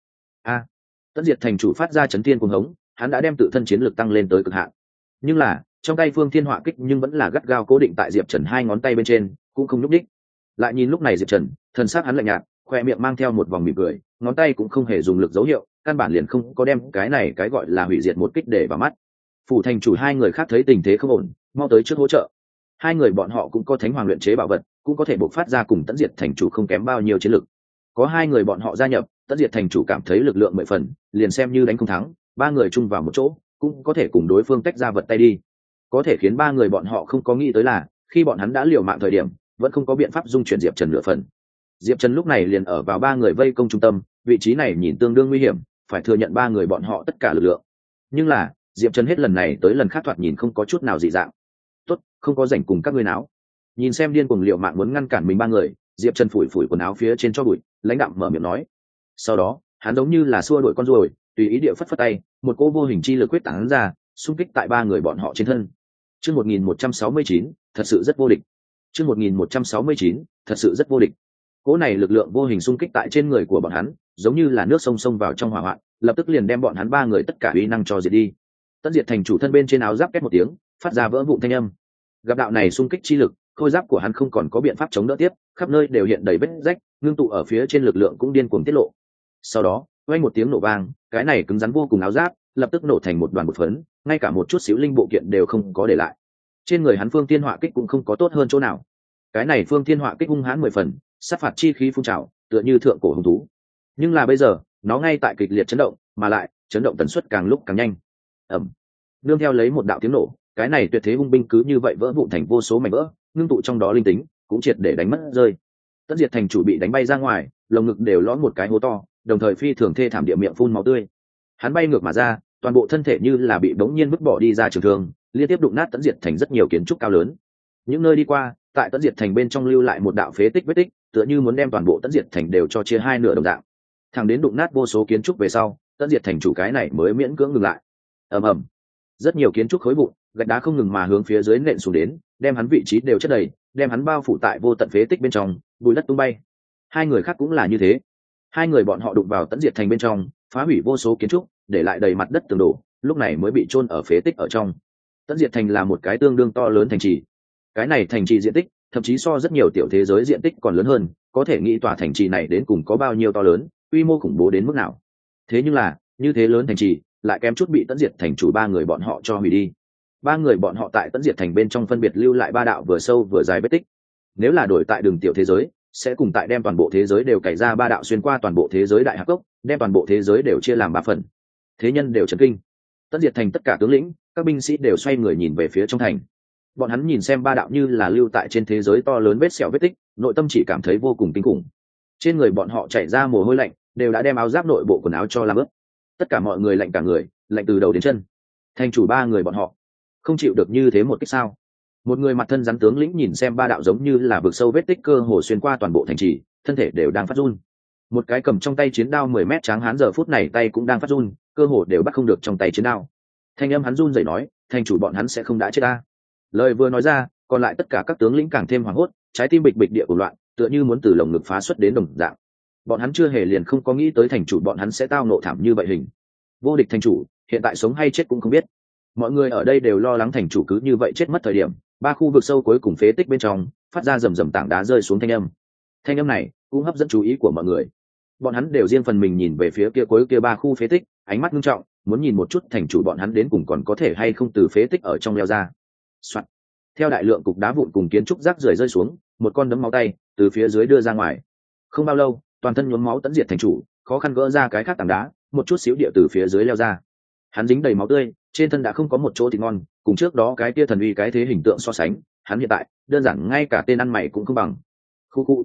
Tẫn Diệt Thành chủ phát ra chấn thiên cuồng hống, hắn đã đem tự thân chiến lực tăng lên tới cực hạn. Nhưng là, trong tay Phương Thiên Họa Kích nhưng vẫn là gắt gao cố định tại Diệp Trần 2 ngón tay bên trên, cũng không nhúc nhích. Lại nhìn lúc này Diệp Trần, thần sắc hắn lạnh nhạt, khoe miệng mang theo một vòng mỉm cười, ngón tay cũng không hề dùng lực dấu hiệu, căn bản liền không có đem cái này cái gọi là hủy diệt một kích để vào mắt. Phủ thành chủ 2 người khác thấy tình thế không ổn, mau tới trước hỗ trợ. 2 người bọn họ cũng có Thánh Hoàng luyện chế bảo vật, cũng có thể bộc phát ra cùng Tẫn Diệt Thành chủ không kém bao nhiêu chiến lực. Có 2 người bọn họ gia nhập, Tẫn Diệt Thành chủ cảm thấy lực lượng 10 phần, liền xem như đánh không thắng, 3 người chung vào một chỗ, cũng có thể cùng đối phương tách ra vật tay đi. Có thể khiến 3 người bọn họ không có nghĩ tới là, khi bọn hắn đã liều mạng thời điểm, vẫn không có biện pháp dung chuyển Diệp Trần nửa phần. Diệp Trần lúc này liền ở vào 3 người vây công trung tâm, vị trí này nhìn tương đương nguy hiểm, phải thừa nhận 3 người bọn họ tất cả lực lượng. Nhưng là, Diệp Trần hết lần này tới lần khác thoạt nhìn không có chút nào dị dạng. Tốt, không có rảnh cùng các ngươi náo. Nhìn xem điên cuồng liều mạng muốn ngăn cản mình 3 người, Diệp Trần phủi phủi quần áo phía trên cho bụi, lãnh đạm mở miệng nói. Sau đó, hắn giống như là xua đuổi con ruồi, tùy ý địa phất phất tay, một cỗ vô hình chi lực quyết tán ra, xung kích tại 3 người bọn họ trên thân. Chương 1169, thật sự rất vô địch. Chương 1169, thật sự rất vô địch. Cỗ này lực lượng vô hình xung kích tại trên người của bọn hắn, giống như là nước sông xông vào trong hỏa hoạn, lập tức liền đem bọn hắn 3 người tất cả uy năng cho diệt đi. Tẫn Diệt Thành chủ thân bên trên áo giáp két một tiếng, phát ra vỡ vụn thanh âm. Gặp đạo này xung kích chi lực, khôi giáp của hắn không còn có biện pháp chống đỡ tiếp, khắp nơi đều hiện đầy vết rách, ngưng tụ ở phía trên lực lượng cũng điên cuồng tiết lộ. Sau đó, vang một tiếng nổ vang, cái này cứng rắn vô cùng áo giáp, lập tức nổ thành một đoàn bột phấn, ngay cả một chút xíu linh bộ kiện đều không có để lại. Trên người hắn Phương Thiên Họa Kích cũng không có tốt hơn chỗ nào. Cái này Phương Thiên Họa Kích hung hãn 10 phần, sát phạt chi khí phun trào, tựa như thượng cổ hung thú. Nhưng là bây giờ, nó ngay tại kịch liệt chấn động, mà lại, chấn động tần suất càng lúc càng nhanh. Nương theo lấy một đạo tiếng nổ, cái này tuyệt thế hung binh cứ như vậy vỡ vụn thành vô số mảnh vỡ, ngưng tụ trong đó linh tính, cũng triệt để đánh mất rơi. Tẫn Diệt Thành chủ bị đánh bay ra ngoài, lồng ngực đều lõm một cái hố to, đồng thời phi thường thê thảm địa miệng phun máu tươi. Hắn bay ngược mà ra, toàn bộ thân thể như là bị bỗng nhiên vứt bỏ đi ra trường thương, liên tiếp đụng nát Tẫn Diệt Thành rất nhiều kiến trúc cao lớn. Những nơi đi qua, tại Tẫn Diệt Thành bên trong lưu lại một đạo phế tích vết tích, tựa như muốn đem toàn bộ Tẫn Diệt Thành đều cho chia hai nửa đồng dạng. Thẳng đến đụng nát vô số kiến trúc về sau, Tẫn Diệt Thành chủ cái này mới miễn cưỡng ngừng lại. Ầm ầm, rất nhiều kiến trúc khối vụn, gạch đá không ngừng mà hướng phía dưới nện xuống đến, đem hắn vị trí đều chất đầy, đem hắn bao phủ tại vô tận phế tích bên trong, bụi đất tung bay. 2 người khác cũng là như thế. 2 người bọn họ đụng vào Tẫn Diệt Thành bên trong, phá hủy vô số kiến trúc, để lại đầy mặt đất tường đổ, lúc này mới bị chôn ở phế tích ở trong. Tẫn Diệt Thành là một cái tương đương to lớn thành trì. Cái này thành trì diện tích, thậm chí so rất nhiều tiểu thế giới diện tích còn lớn hơn, có thể nghĩ tòa thành trì này đến cùng có bao nhiêu to lớn, quy mô khủng bố đến mức nào. Thế nhưng là, như thế lớn thành trì, lại kém chút bị Tẫn Diệt Thành chủ 3 người bọn họ cho hủy đi. 3 người bọn họ tại Tẫn Diệt Thành bên trong phân biệt lưu lại 3 đạo vừa sâu vừa dài vết tích. Nếu là đổi tại đường tiểu thế giới, sẽ cùng tại đem toàn bộ thế giới đều cày ra 3 đạo xuyên qua toàn bộ thế giới đại hạp cốc, đem toàn bộ thế giới đều chia làm 3 phần. Thế nhân đều chấn kinh. Tẫn Diệt Thành tất cả tướng lĩnh, các binh sĩ đều xoay người nhìn về phía trong thành. Bọn hắn nhìn xem 3 đạo như là lưu tại trên thế giới to lớn vết sẹo vết tích, nội tâm chỉ cảm thấy vô cùng kinh khủng. Trên người bọn họ chảy ra mồ hôi lạnh, đều đã đem áo giáp nội bộ quần áo cho làm ướt. Tất cả mọi người lạnh cả người, lạnh từ đầu đến chân. Thành chủ 3 người bọn họ không chịu được như thế một kích sao? Một người mặt thân rắn tướng lĩnh nhìn xem 3 đạo giống như là vực sâu vết tích cơ hồ xuyên qua toàn bộ thành trì, thân thể đều đang phát run. Một cái cầm trong tay chiến đao 10 mét tráng hán giờ phút này tay cũng đang phát run, cơ hồ đều bắt không được trong tay chiến đao. Thanh âm hắn run rẩy nói, thành chủ bọn hắn sẽ không đã chết ta. Lời vừa nói ra, còn lại tất cả các tướng lĩnh càng thêm hoảng hốt, trái tim bịch bịch địa của loạn, tựa như muốn từ lồng ngực phá xuất đến đồng dạng. Bọn hắn chưa hề liền không có nghĩ tới thành chủ bọn hắn sẽ tao nộ thảm như vậy hình. Vô địch thành chủ, hiện tại sống hay chết cũng không biết. Mọi người ở đây đều lo lắng thành chủ cứ như vậy chết mất thời điểm, 3 khu vực sâu cuối cùng phế tích bên trong phát ra rầm rầm tảng đá rơi xuống thanh âm. Thanh âm này cũng hấp dẫn chú ý của mọi người. Bọn hắn đều riêng phần mình nhìn về phía kia cuối kia 3 khu phế tích, ánh mắt nghiêm trọng, muốn nhìn một chút thành chủ bọn hắn đến cùng còn có thể hay không từ phế tích ở trong leo ra. Soạn. Theo đại lượng cục đá vụn cùng kiến trúc rác rưởi rơi xuống, một con đấm máu tay từ phía dưới đưa ra ngoài. Không bao lâu, toàn thân nhuốm máu Tẫn Diệt thành chủ khó khăn gỡ ra cái khác tảng đá, một chút xíu địa từ phía dưới leo ra. Hắn dính đầy máu tươi, trên thân đã không có một chỗ thịt ngon, cùng trước đó cái kia thần uy cái thế hình tượng so sánh, hắn hiện tại đơn giản ngay cả tên ăn mày cũng không bằng. Khu khu,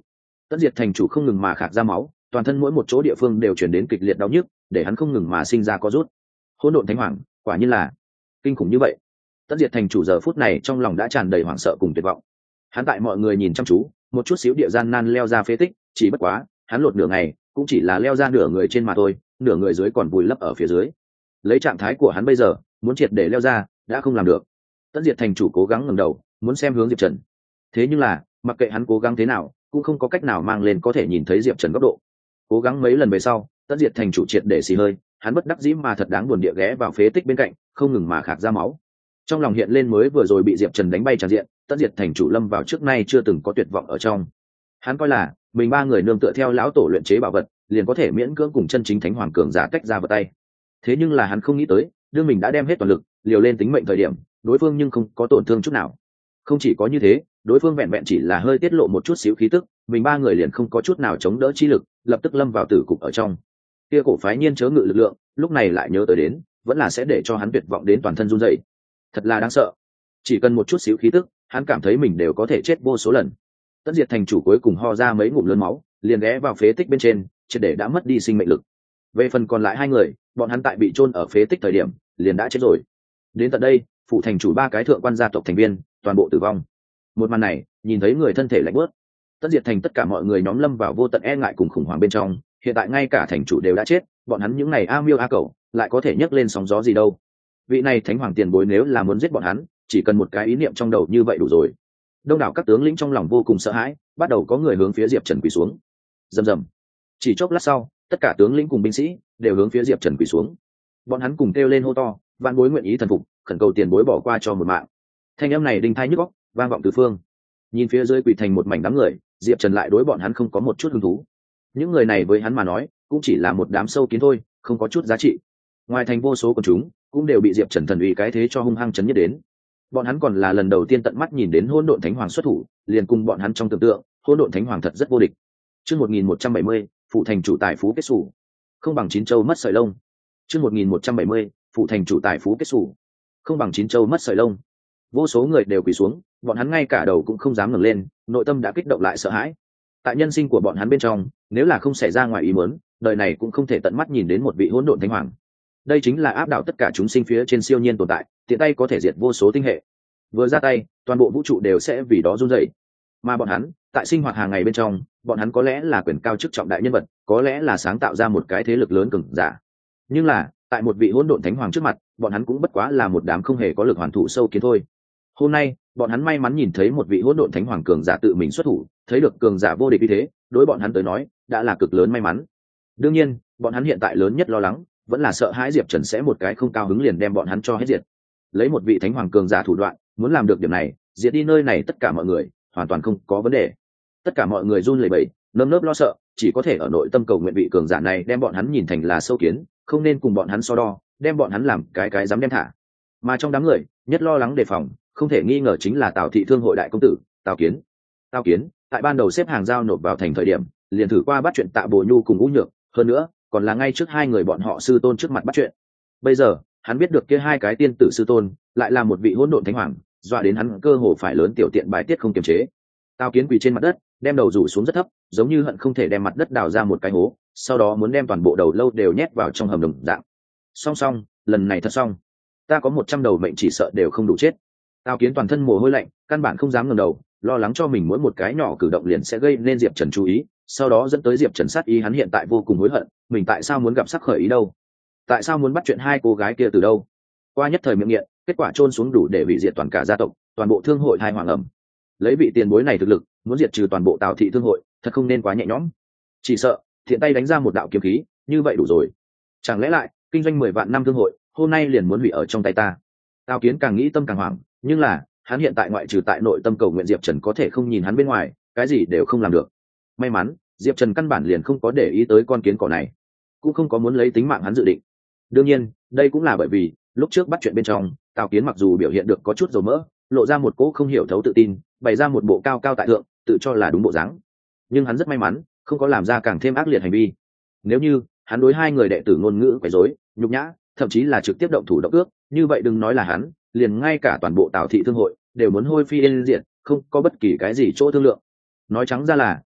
Tất Diệt thành chủ không ngừng mà khạc ra máu, toàn thân mỗi một chỗ địa phương đều chuyển đến kịch liệt đau nhức, để hắn không ngừng mà sinh ra có rút. Hỗn độn thánh hoàng, quả nhiên là kinh khủng như vậy. Tất Diệt thành chủ giờ phút này trong lòng đã tràn đầy hoảng sợ cùng tuyệt vọng. Hắn tại mọi người nhìn chăm chú, một chút xíu địa gian nan leo ra phế tích, chỉ bất quá, hắn lột nửa ngày, cũng chỉ là leo ra nửa người trên mà thôi, nửa người dưới còn vùi lấp ở phía dưới. Lấy trạng thái của hắn bây giờ, muốn triệt để leo ra, đã không làm được. Tất Diệt thành chủ cố gắng ngẩng đầu, muốn xem hướng Diệp Trần. Thế nhưng là, mặc kệ hắn cố gắng thế nào, cũng không có cách nào mang lên có thể nhìn thấy Diệp Trần góc độ. Cố gắng mấy lần về sau, Tất Diệt thành chủ triệt để xì hơi, hắn bất đắc dĩ mà thật đáng buồn địa ghé vào phế tích bên cạnh, không ngừng mà khạc ra máu. Trong lòng hiện lên mới vừa rồi bị Diệp Trần đánh bay tràn diện, Tất Diệt thành chủ lâm vào trước nay chưa từng có tuyệt vọng ở trong. Hắn coi là mình ba người nương tựa theo lão tổ luyện chế bảo vật, liền có thể miễn cưỡng cùng chân chính thánh hoàng cường giả tách ra vào tay. Thế nhưng là hắn không nghĩ tới, đương mình đã đem hết toàn lực, liều lên tính mệnh thời điểm, đối phương nhưng không có tổn thương chút nào. Không chỉ có như thế, đối phương vẹn vẹn chỉ là hơi tiết lộ một chút xíu khí tức, mình ba người liền không có chút nào chống đỡ chi lực, lập tức lâm vào tử cục ở trong. Kia cổ phái nhiên chớ ngự lực lượng, lúc này lại nhớ tới đến, vẫn là sẽ để cho hắn tuyệt vọng đến toàn thân run rẩy. Thật là đáng sợ. Chỉ cần một chút xíu khí tức, hắn cảm thấy mình đều có thể chết vô số lần. Tất Diệt thành chủ cuối cùng ho ra mấy ngụm lớn máu, liền ghé vào phế tích bên trên, triệt để đã mất đi sinh mệnh lực. Về phần còn lại hai người, bọn hắn tại bị chôn ở phế tích thời điểm, liền đã chết rồi. Đến tận đây, phụ thành chủ ba cái thượng quan gia tộc thành viên, toàn bộ tử vong. Một màn này, nhìn thấy người thân thể lạnh bớt. Tất Diệt thành tất cả mọi người nhóm lâm vào vô tận e ngại cùng khủng hoảng bên trong, hiện tại ngay cả thành chủ đều đã chết, bọn hắn những này a miêu a cẩu, lại có thể nhấc lên sóng gió gì đâu. Vị này thánh hoàng tiền bối nếu là muốn giết bọn hắn, chỉ cần một cái ý niệm trong đầu như vậy đủ rồi. Đông đảo các tướng lĩnh trong lòng vô cùng sợ hãi, bắt đầu có người hướng phía Diệp Trần quỳ xuống. Rầm rầm. Chỉ chốc lát sau, tất cả tướng lĩnh cùng binh sĩ đều hướng phía Diệp Trần quỳ xuống. Bọn hắn cùng kêu lên hô to, vạn bối nguyện ý thần phục, khẩn cầu tiền bối bỏ qua cho một mạng. Thanh âm này đinh tai nhức óc, vang vọng tứ phương. Nhìn phía dưới quỳ thành một mảnh đám người, Diệp Trần lại đối bọn hắn không có một chút hứng thú. Những người này với hắn mà nói, cũng chỉ là một đám sâu kiến thôi, không có chút giá trị. Ngoài thành vô số quần chúng, cũng đều bị Diệp Trần thần uy cái thế cho hung hăng chấn nhất đến. Bọn hắn còn là lần đầu tiên tận mắt nhìn đến Hỗn Độn Thánh Hoàng xuất thủ, liền cùng bọn hắn trong tưởng tượng, Hỗn Độn Thánh Hoàng thật rất vô địch. Chương 1170, phụ thành chủ tài phú kết sủ. Không bằng chín châu mất sợi lông. Chương 1170, phụ thành chủ tài phú kết sủ. Không bằng chín châu mất sợi lông. Vô số người đều quỳ xuống, bọn hắn ngay cả đầu cũng không dám ngẩng lên, nội tâm đã kích động lại sợ hãi. Tại nhân sinh của bọn hắn bên trong, nếu là không xảy ra ngoài ý muốn, đời này cũng không thể tận mắt nhìn đến một vị Hỗn Độn Thánh Hoàng. Đây chính là áp đảo tất cả chúng sinh phía trên siêu nhiên tồn tại, tiện tay có thể diệt vô số tinh hệ. Vừa ra tay, toàn bộ vũ trụ đều sẽ vì đó run rẩy. Mà bọn hắn, tại sinh hoạt hàng ngày bên trong, bọn hắn có lẽ là quyền cao chức trọng đại nhân vật, có lẽ là sáng tạo ra một cái thế lực lớn cường giả. Nhưng là, tại một vị Hỗn Độn Thánh Hoàng trước mặt, bọn hắn cũng bất quá là một đám không hề có lực hoàn thủ sâu kiến thôi. Hôm nay, bọn hắn may mắn nhìn thấy một vị Hỗn Độn Thánh Hoàng cường giả tự mình xuất thủ, thấy được cường giả vô địch như thế, đối bọn hắn tới nói, đã là cực lớn may mắn. Đương nhiên, bọn hắn hiện tại lớn nhất lo lắng, vẫn là sợ hãi Diệp Trần sẽ một cái không cao hứng liền đem bọn hắn cho hết diệt. Lấy một vị Thánh Hoàng cường giả thủ đoạn, muốn làm được điểm này, diệt đi nơi này tất cả mọi người, hoàn toàn không có vấn đề. Tất cả mọi người run lẩy bẩy, nơm nớp lo sợ, chỉ có thể ở nội tâm cầu nguyện vị cường giả này đem bọn hắn nhìn thành là sâu kiến, không nên cùng bọn hắn so đo, đem bọn hắn làm cái dám đem thả. Mà trong đám người, nhất lo lắng đề phòng, không thể nghi ngờ chính là Tào thị thương hội đại công tử, Tào Kiến. Tào Kiến, tại ban đầu xếp hàng giao nộp vào thành thời điểm, liền thử qua bắt chuyện Tạ Bồ Nhu cùng U Nhược, hơn nữa, còn là ngay trước hai người bọn họ sư tôn trước mặt bắt chuyện. Bây giờ, hắn biết được kia hai cái tiên tử sư tôn, lại là một vị Hỗn Độn Thánh Hoàng, dọa đến hắn cơ hồ phải lớn tiểu tiện bài tiết không kiềm chế. Tào Kiến quỳ trên mặt đất, đem đầu rủ xuống rất thấp, giống như hận không thể đem mặt đất đào ra một cái hố, sau đó muốn đem toàn bộ đầu lâu đều nhét vào trong hầm đồng dạng. Song, lần này thật xong. Ta có 100 đầu mệnh chỉ sợ đều không đủ chết. Tào Kiến toàn thân mồ hôi lạnh, căn bản không dám ngẩng đầu, lo lắng cho mình mỗi một cái nhỏ cử động liền sẽ gây nên Diệp Trần chú ý, sau đó dẫn tới Diệp Trần sát ý. Hắn hiện tại vô cùng hối hận, mình tại sao muốn gặp sắc khởi ý đâu? Tại sao muốn bắt chuyện hai cô gái kia từ đâu? Qua nhất thời miệng nghiện, kết quả chôn xuống đủ để hủy diệt toàn cả gia tộc, toàn bộ thương hội hai hoàng ẩm. Lấy vị tiền bối này thực lực, muốn diệt trừ toàn bộ Tào thị thương hội, thật không nên quá nhẹ nhõm. Chỉ sợ, thiện tay đánh ra một đạo kiếm khí, như vậy đủ rồi. Chẳng lẽ lại, kinh doanh 10 vạn năm thương hội, hôm nay liền muốn hủy ở trong tay ta? Tào Kiến càng nghĩ tâm càng hoảng, nhưng là, hắn hiện tại ngoại trừ tại nội tâm cầu nguyện Diệp Trần có thể không nhìn hắn bên ngoài, cái gì đều không làm được. May mắn, Diệp Trần căn bản liền không có để ý tới con kiến cỏ này, cũng không có muốn lấy tính mạng hắn dự định. Đương nhiên, đây cũng là bởi vì, lúc trước bắt chuyện bên trong, Tào Kiến mặc dù biểu hiện được có chút dầu mỡ, lộ ra một cỗ không hiểu thấu tự tin, bày ra một bộ cao cao tại thượng, tự cho là đúng bộ dáng. Nhưng hắn rất may mắn, không có làm ra càng thêm ác liệt hành vi. Nếu như hắn đối hai người đệ tử ngôn ngữ quấy rối, nhục nhã, thậm chí là trực tiếp động thủ động cước, như vậy đừng nói là hắn, liền ngay cả toàn bộ Tào thị thương hội đều muốn hôi phi yên diệt, không có bất kỳ cái gì chỗ thương lượng. Nói trắng ra là,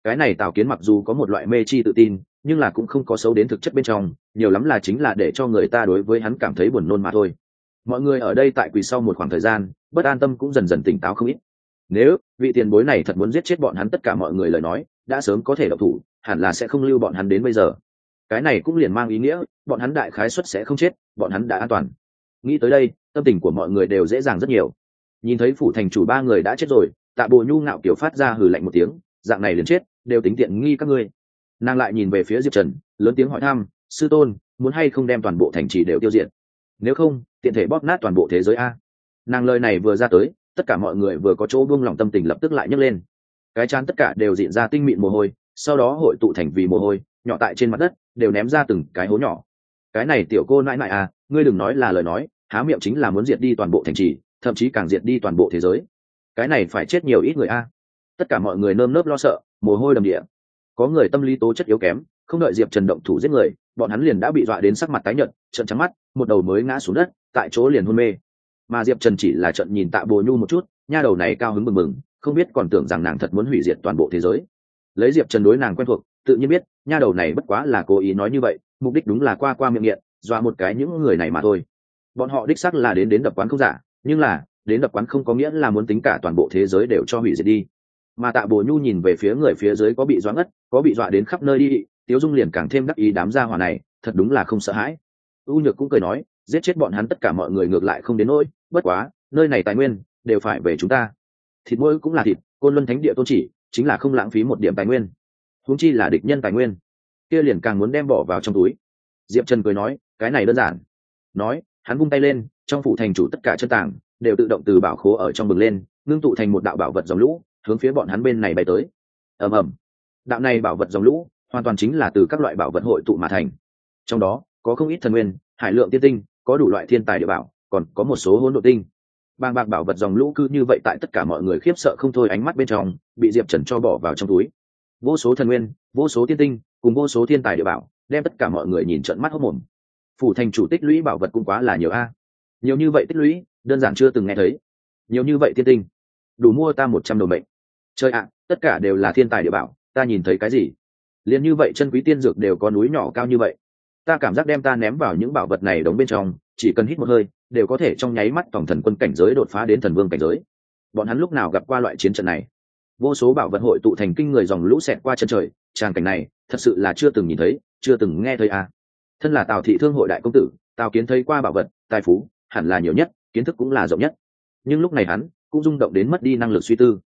Cái này Tào Kiến mặc dù có một loại mê chi tự tin, nhưng là cũng không có xấu đến thực chất bên trong, nhiều lắm là chính là để cho người ta đối với hắn cảm thấy buồn nôn mà thôi. Mọi người ở đây tại quỳ sau một khoảng thời gian, bất an tâm cũng dần dần tỉnh táo không ít. Nếu vị tiền bối này thật muốn giết chết bọn hắn tất cả mọi người lời nói, đã sớm có thể động thủ, hẳn là sẽ không lưu bọn hắn đến bây giờ. Cái này cũng liền mang ý nghĩa, bọn hắn đại khái suất sẽ không chết, bọn hắn đã an toàn. Nghĩ tới đây, tâm tình của mọi người đều dễ dàng rất nhiều. Nhìn thấy phủ thành chủ ba người đã chết rồi, Tạ Bồ Nhu ngạo kiểu phát ra hừ lạnh một tiếng, dạng này liền chết, đều tính tiện nghi các ngươi. Nàng lại nhìn về phía Diệp Trần, lớn tiếng hỏi thăm, sư tôn, muốn hay không đem toàn bộ thành trì đều tiêu diệt? Nếu không, tiện thể bóp nát toàn bộ thế giới a. Nàng lời này vừa ra tới, tất cả mọi người vừa có chỗ buông lòng tâm tình lập tức lại nhấc lên. Cái chán tất cả đều dịn ra tinh mịn mồ hôi, sau đó hội tụ thành vì mồ hôi, nhỏ tại trên mặt đất, đều ném ra từng cái hố nhỏ. Cái này tiểu cô nãi nãi à, ngươi đừng nói là lời nói, há miệng chính là muốn diệt đi toàn bộ thành trì, thậm chí càng diệt đi toàn bộ thế giới. Cái này phải chết nhiều ít người a. Tất cả mọi người nơm nớp lo sợ, mồ hôi đầm địa. Có người tâm lý tố chất yếu kém, không đợi Diệp Trần động thủ giết người, bọn hắn liền đã bị dọa đến sắc mặt tái nhợt, trợn trắng mắt, một đầu mới ngã xuống đất, tại chỗ liền hôn mê. Mà Diệp Trần chỉ là trợn nhìn Tạ Bồ Nhu một chút, nha đầu này cao hứng mừng mừng, không biết còn tưởng rằng nàng thật muốn hủy diệt toàn bộ thế giới. Lấy Diệp Trần đối nàng quen thuộc, tự nhiên biết, nha đầu này bất quá là cố ý nói như vậy, mục đích đúng là qua miệng nghiện, dọa một cái những người này mà thôi. Bọn họ đích xác là đến đập quán không giả, nhưng là đến đập quán không có nghĩa là muốn tính cả toàn bộ thế giới đều cho hủy diệt đi. Mà Tạ Bồ Nhu nhìn về phía người phía dưới có bị dọa ngất, có bị dọa đến khắp nơi đi, Tiếu Dung liền càng thêm đắc ý đám gia hỏa này, thật đúng là không sợ hãi. U Nhược cũng cười nói, giết chết bọn hắn tất cả mọi người ngược lại không đến nỗi, bất quá, nơi này tài nguyên đều phải về chúng ta. Thịt mỗi cũng là thịt, Côn Luân Thánh Địa tôn chỉ, chính là không lãng phí một điểm tài nguyên. Huống chi là địch nhân tài nguyên, kia liền càng muốn đem bỏ vào trong túi. Diệp Trần cười nói, cái này đơn giản. Nói, hắn vung tay lên, trong phủ thành chủ tất cả chân tàng đều tự động từ bảo khố ở trong bừng lên, ngưng tụ thành một đạo bảo vật dòng lũ, hướng phía bọn hắn bên này bay tới. Ầm ầm. Đạo này bảo vật dòng lũ, hoàn toàn chính là từ các loại bảo vật hội tụ mà thành. Trong đó, có không ít thần nguyên, hải lượng tiên tinh, có đủ loại thiên tài địa bảo, còn có một số hỗn độn tinh. Bàng bạc bảo vật dòng lũ cứ như vậy tại tất cả mọi người khiếp sợ không thôi ánh mắt bên trong, bị Diệp Trần cho bỏ vào trong túi. Vô số thần nguyên, vô số tiên tinh, cùng vô số thiên tài địa bảo, đem tất cả mọi người nhìn trợn mắt hốt mồm. Phủ thành chủ tích lũy bảo vật cũng quá là nhiều a. Nhiều như vậy tích lũy, đơn giản chưa từng nghe thấy. Nhiều như vậy tiên tinh, đủ mua ta 100 đầu mệnh. Trời ạ, tất cả đều là thiên tài địa bảo, ta nhìn thấy cái gì? Liên như vậy chân quý tiên dược đều có núi nhỏ cao như vậy. Ta cảm giác đem ta ném vào những bảo vật này đóng bên trong, chỉ cần hít một hơi, đều có thể trong nháy mắt tổng thần quân cảnh giới đột phá đến thần vương cảnh giới. Bọn hắn lúc nào gặp qua loại chiến trận này? Vô số bảo vật hội tụ thành kinh người dòng lũ xẹt qua chân trời, tràng cảnh này, thật sự là chưa từng nhìn thấy, chưa từng nghe thấy a. Thân là Tào thị thương hội đại công tử, Tào Kiến thấy qua bảo vật, tài phú, hẳn là nhiều nhất, kiến thức cũng là rộng nhất. Nhưng lúc này hắn cũng rung động đến mất đi năng lực suy tư.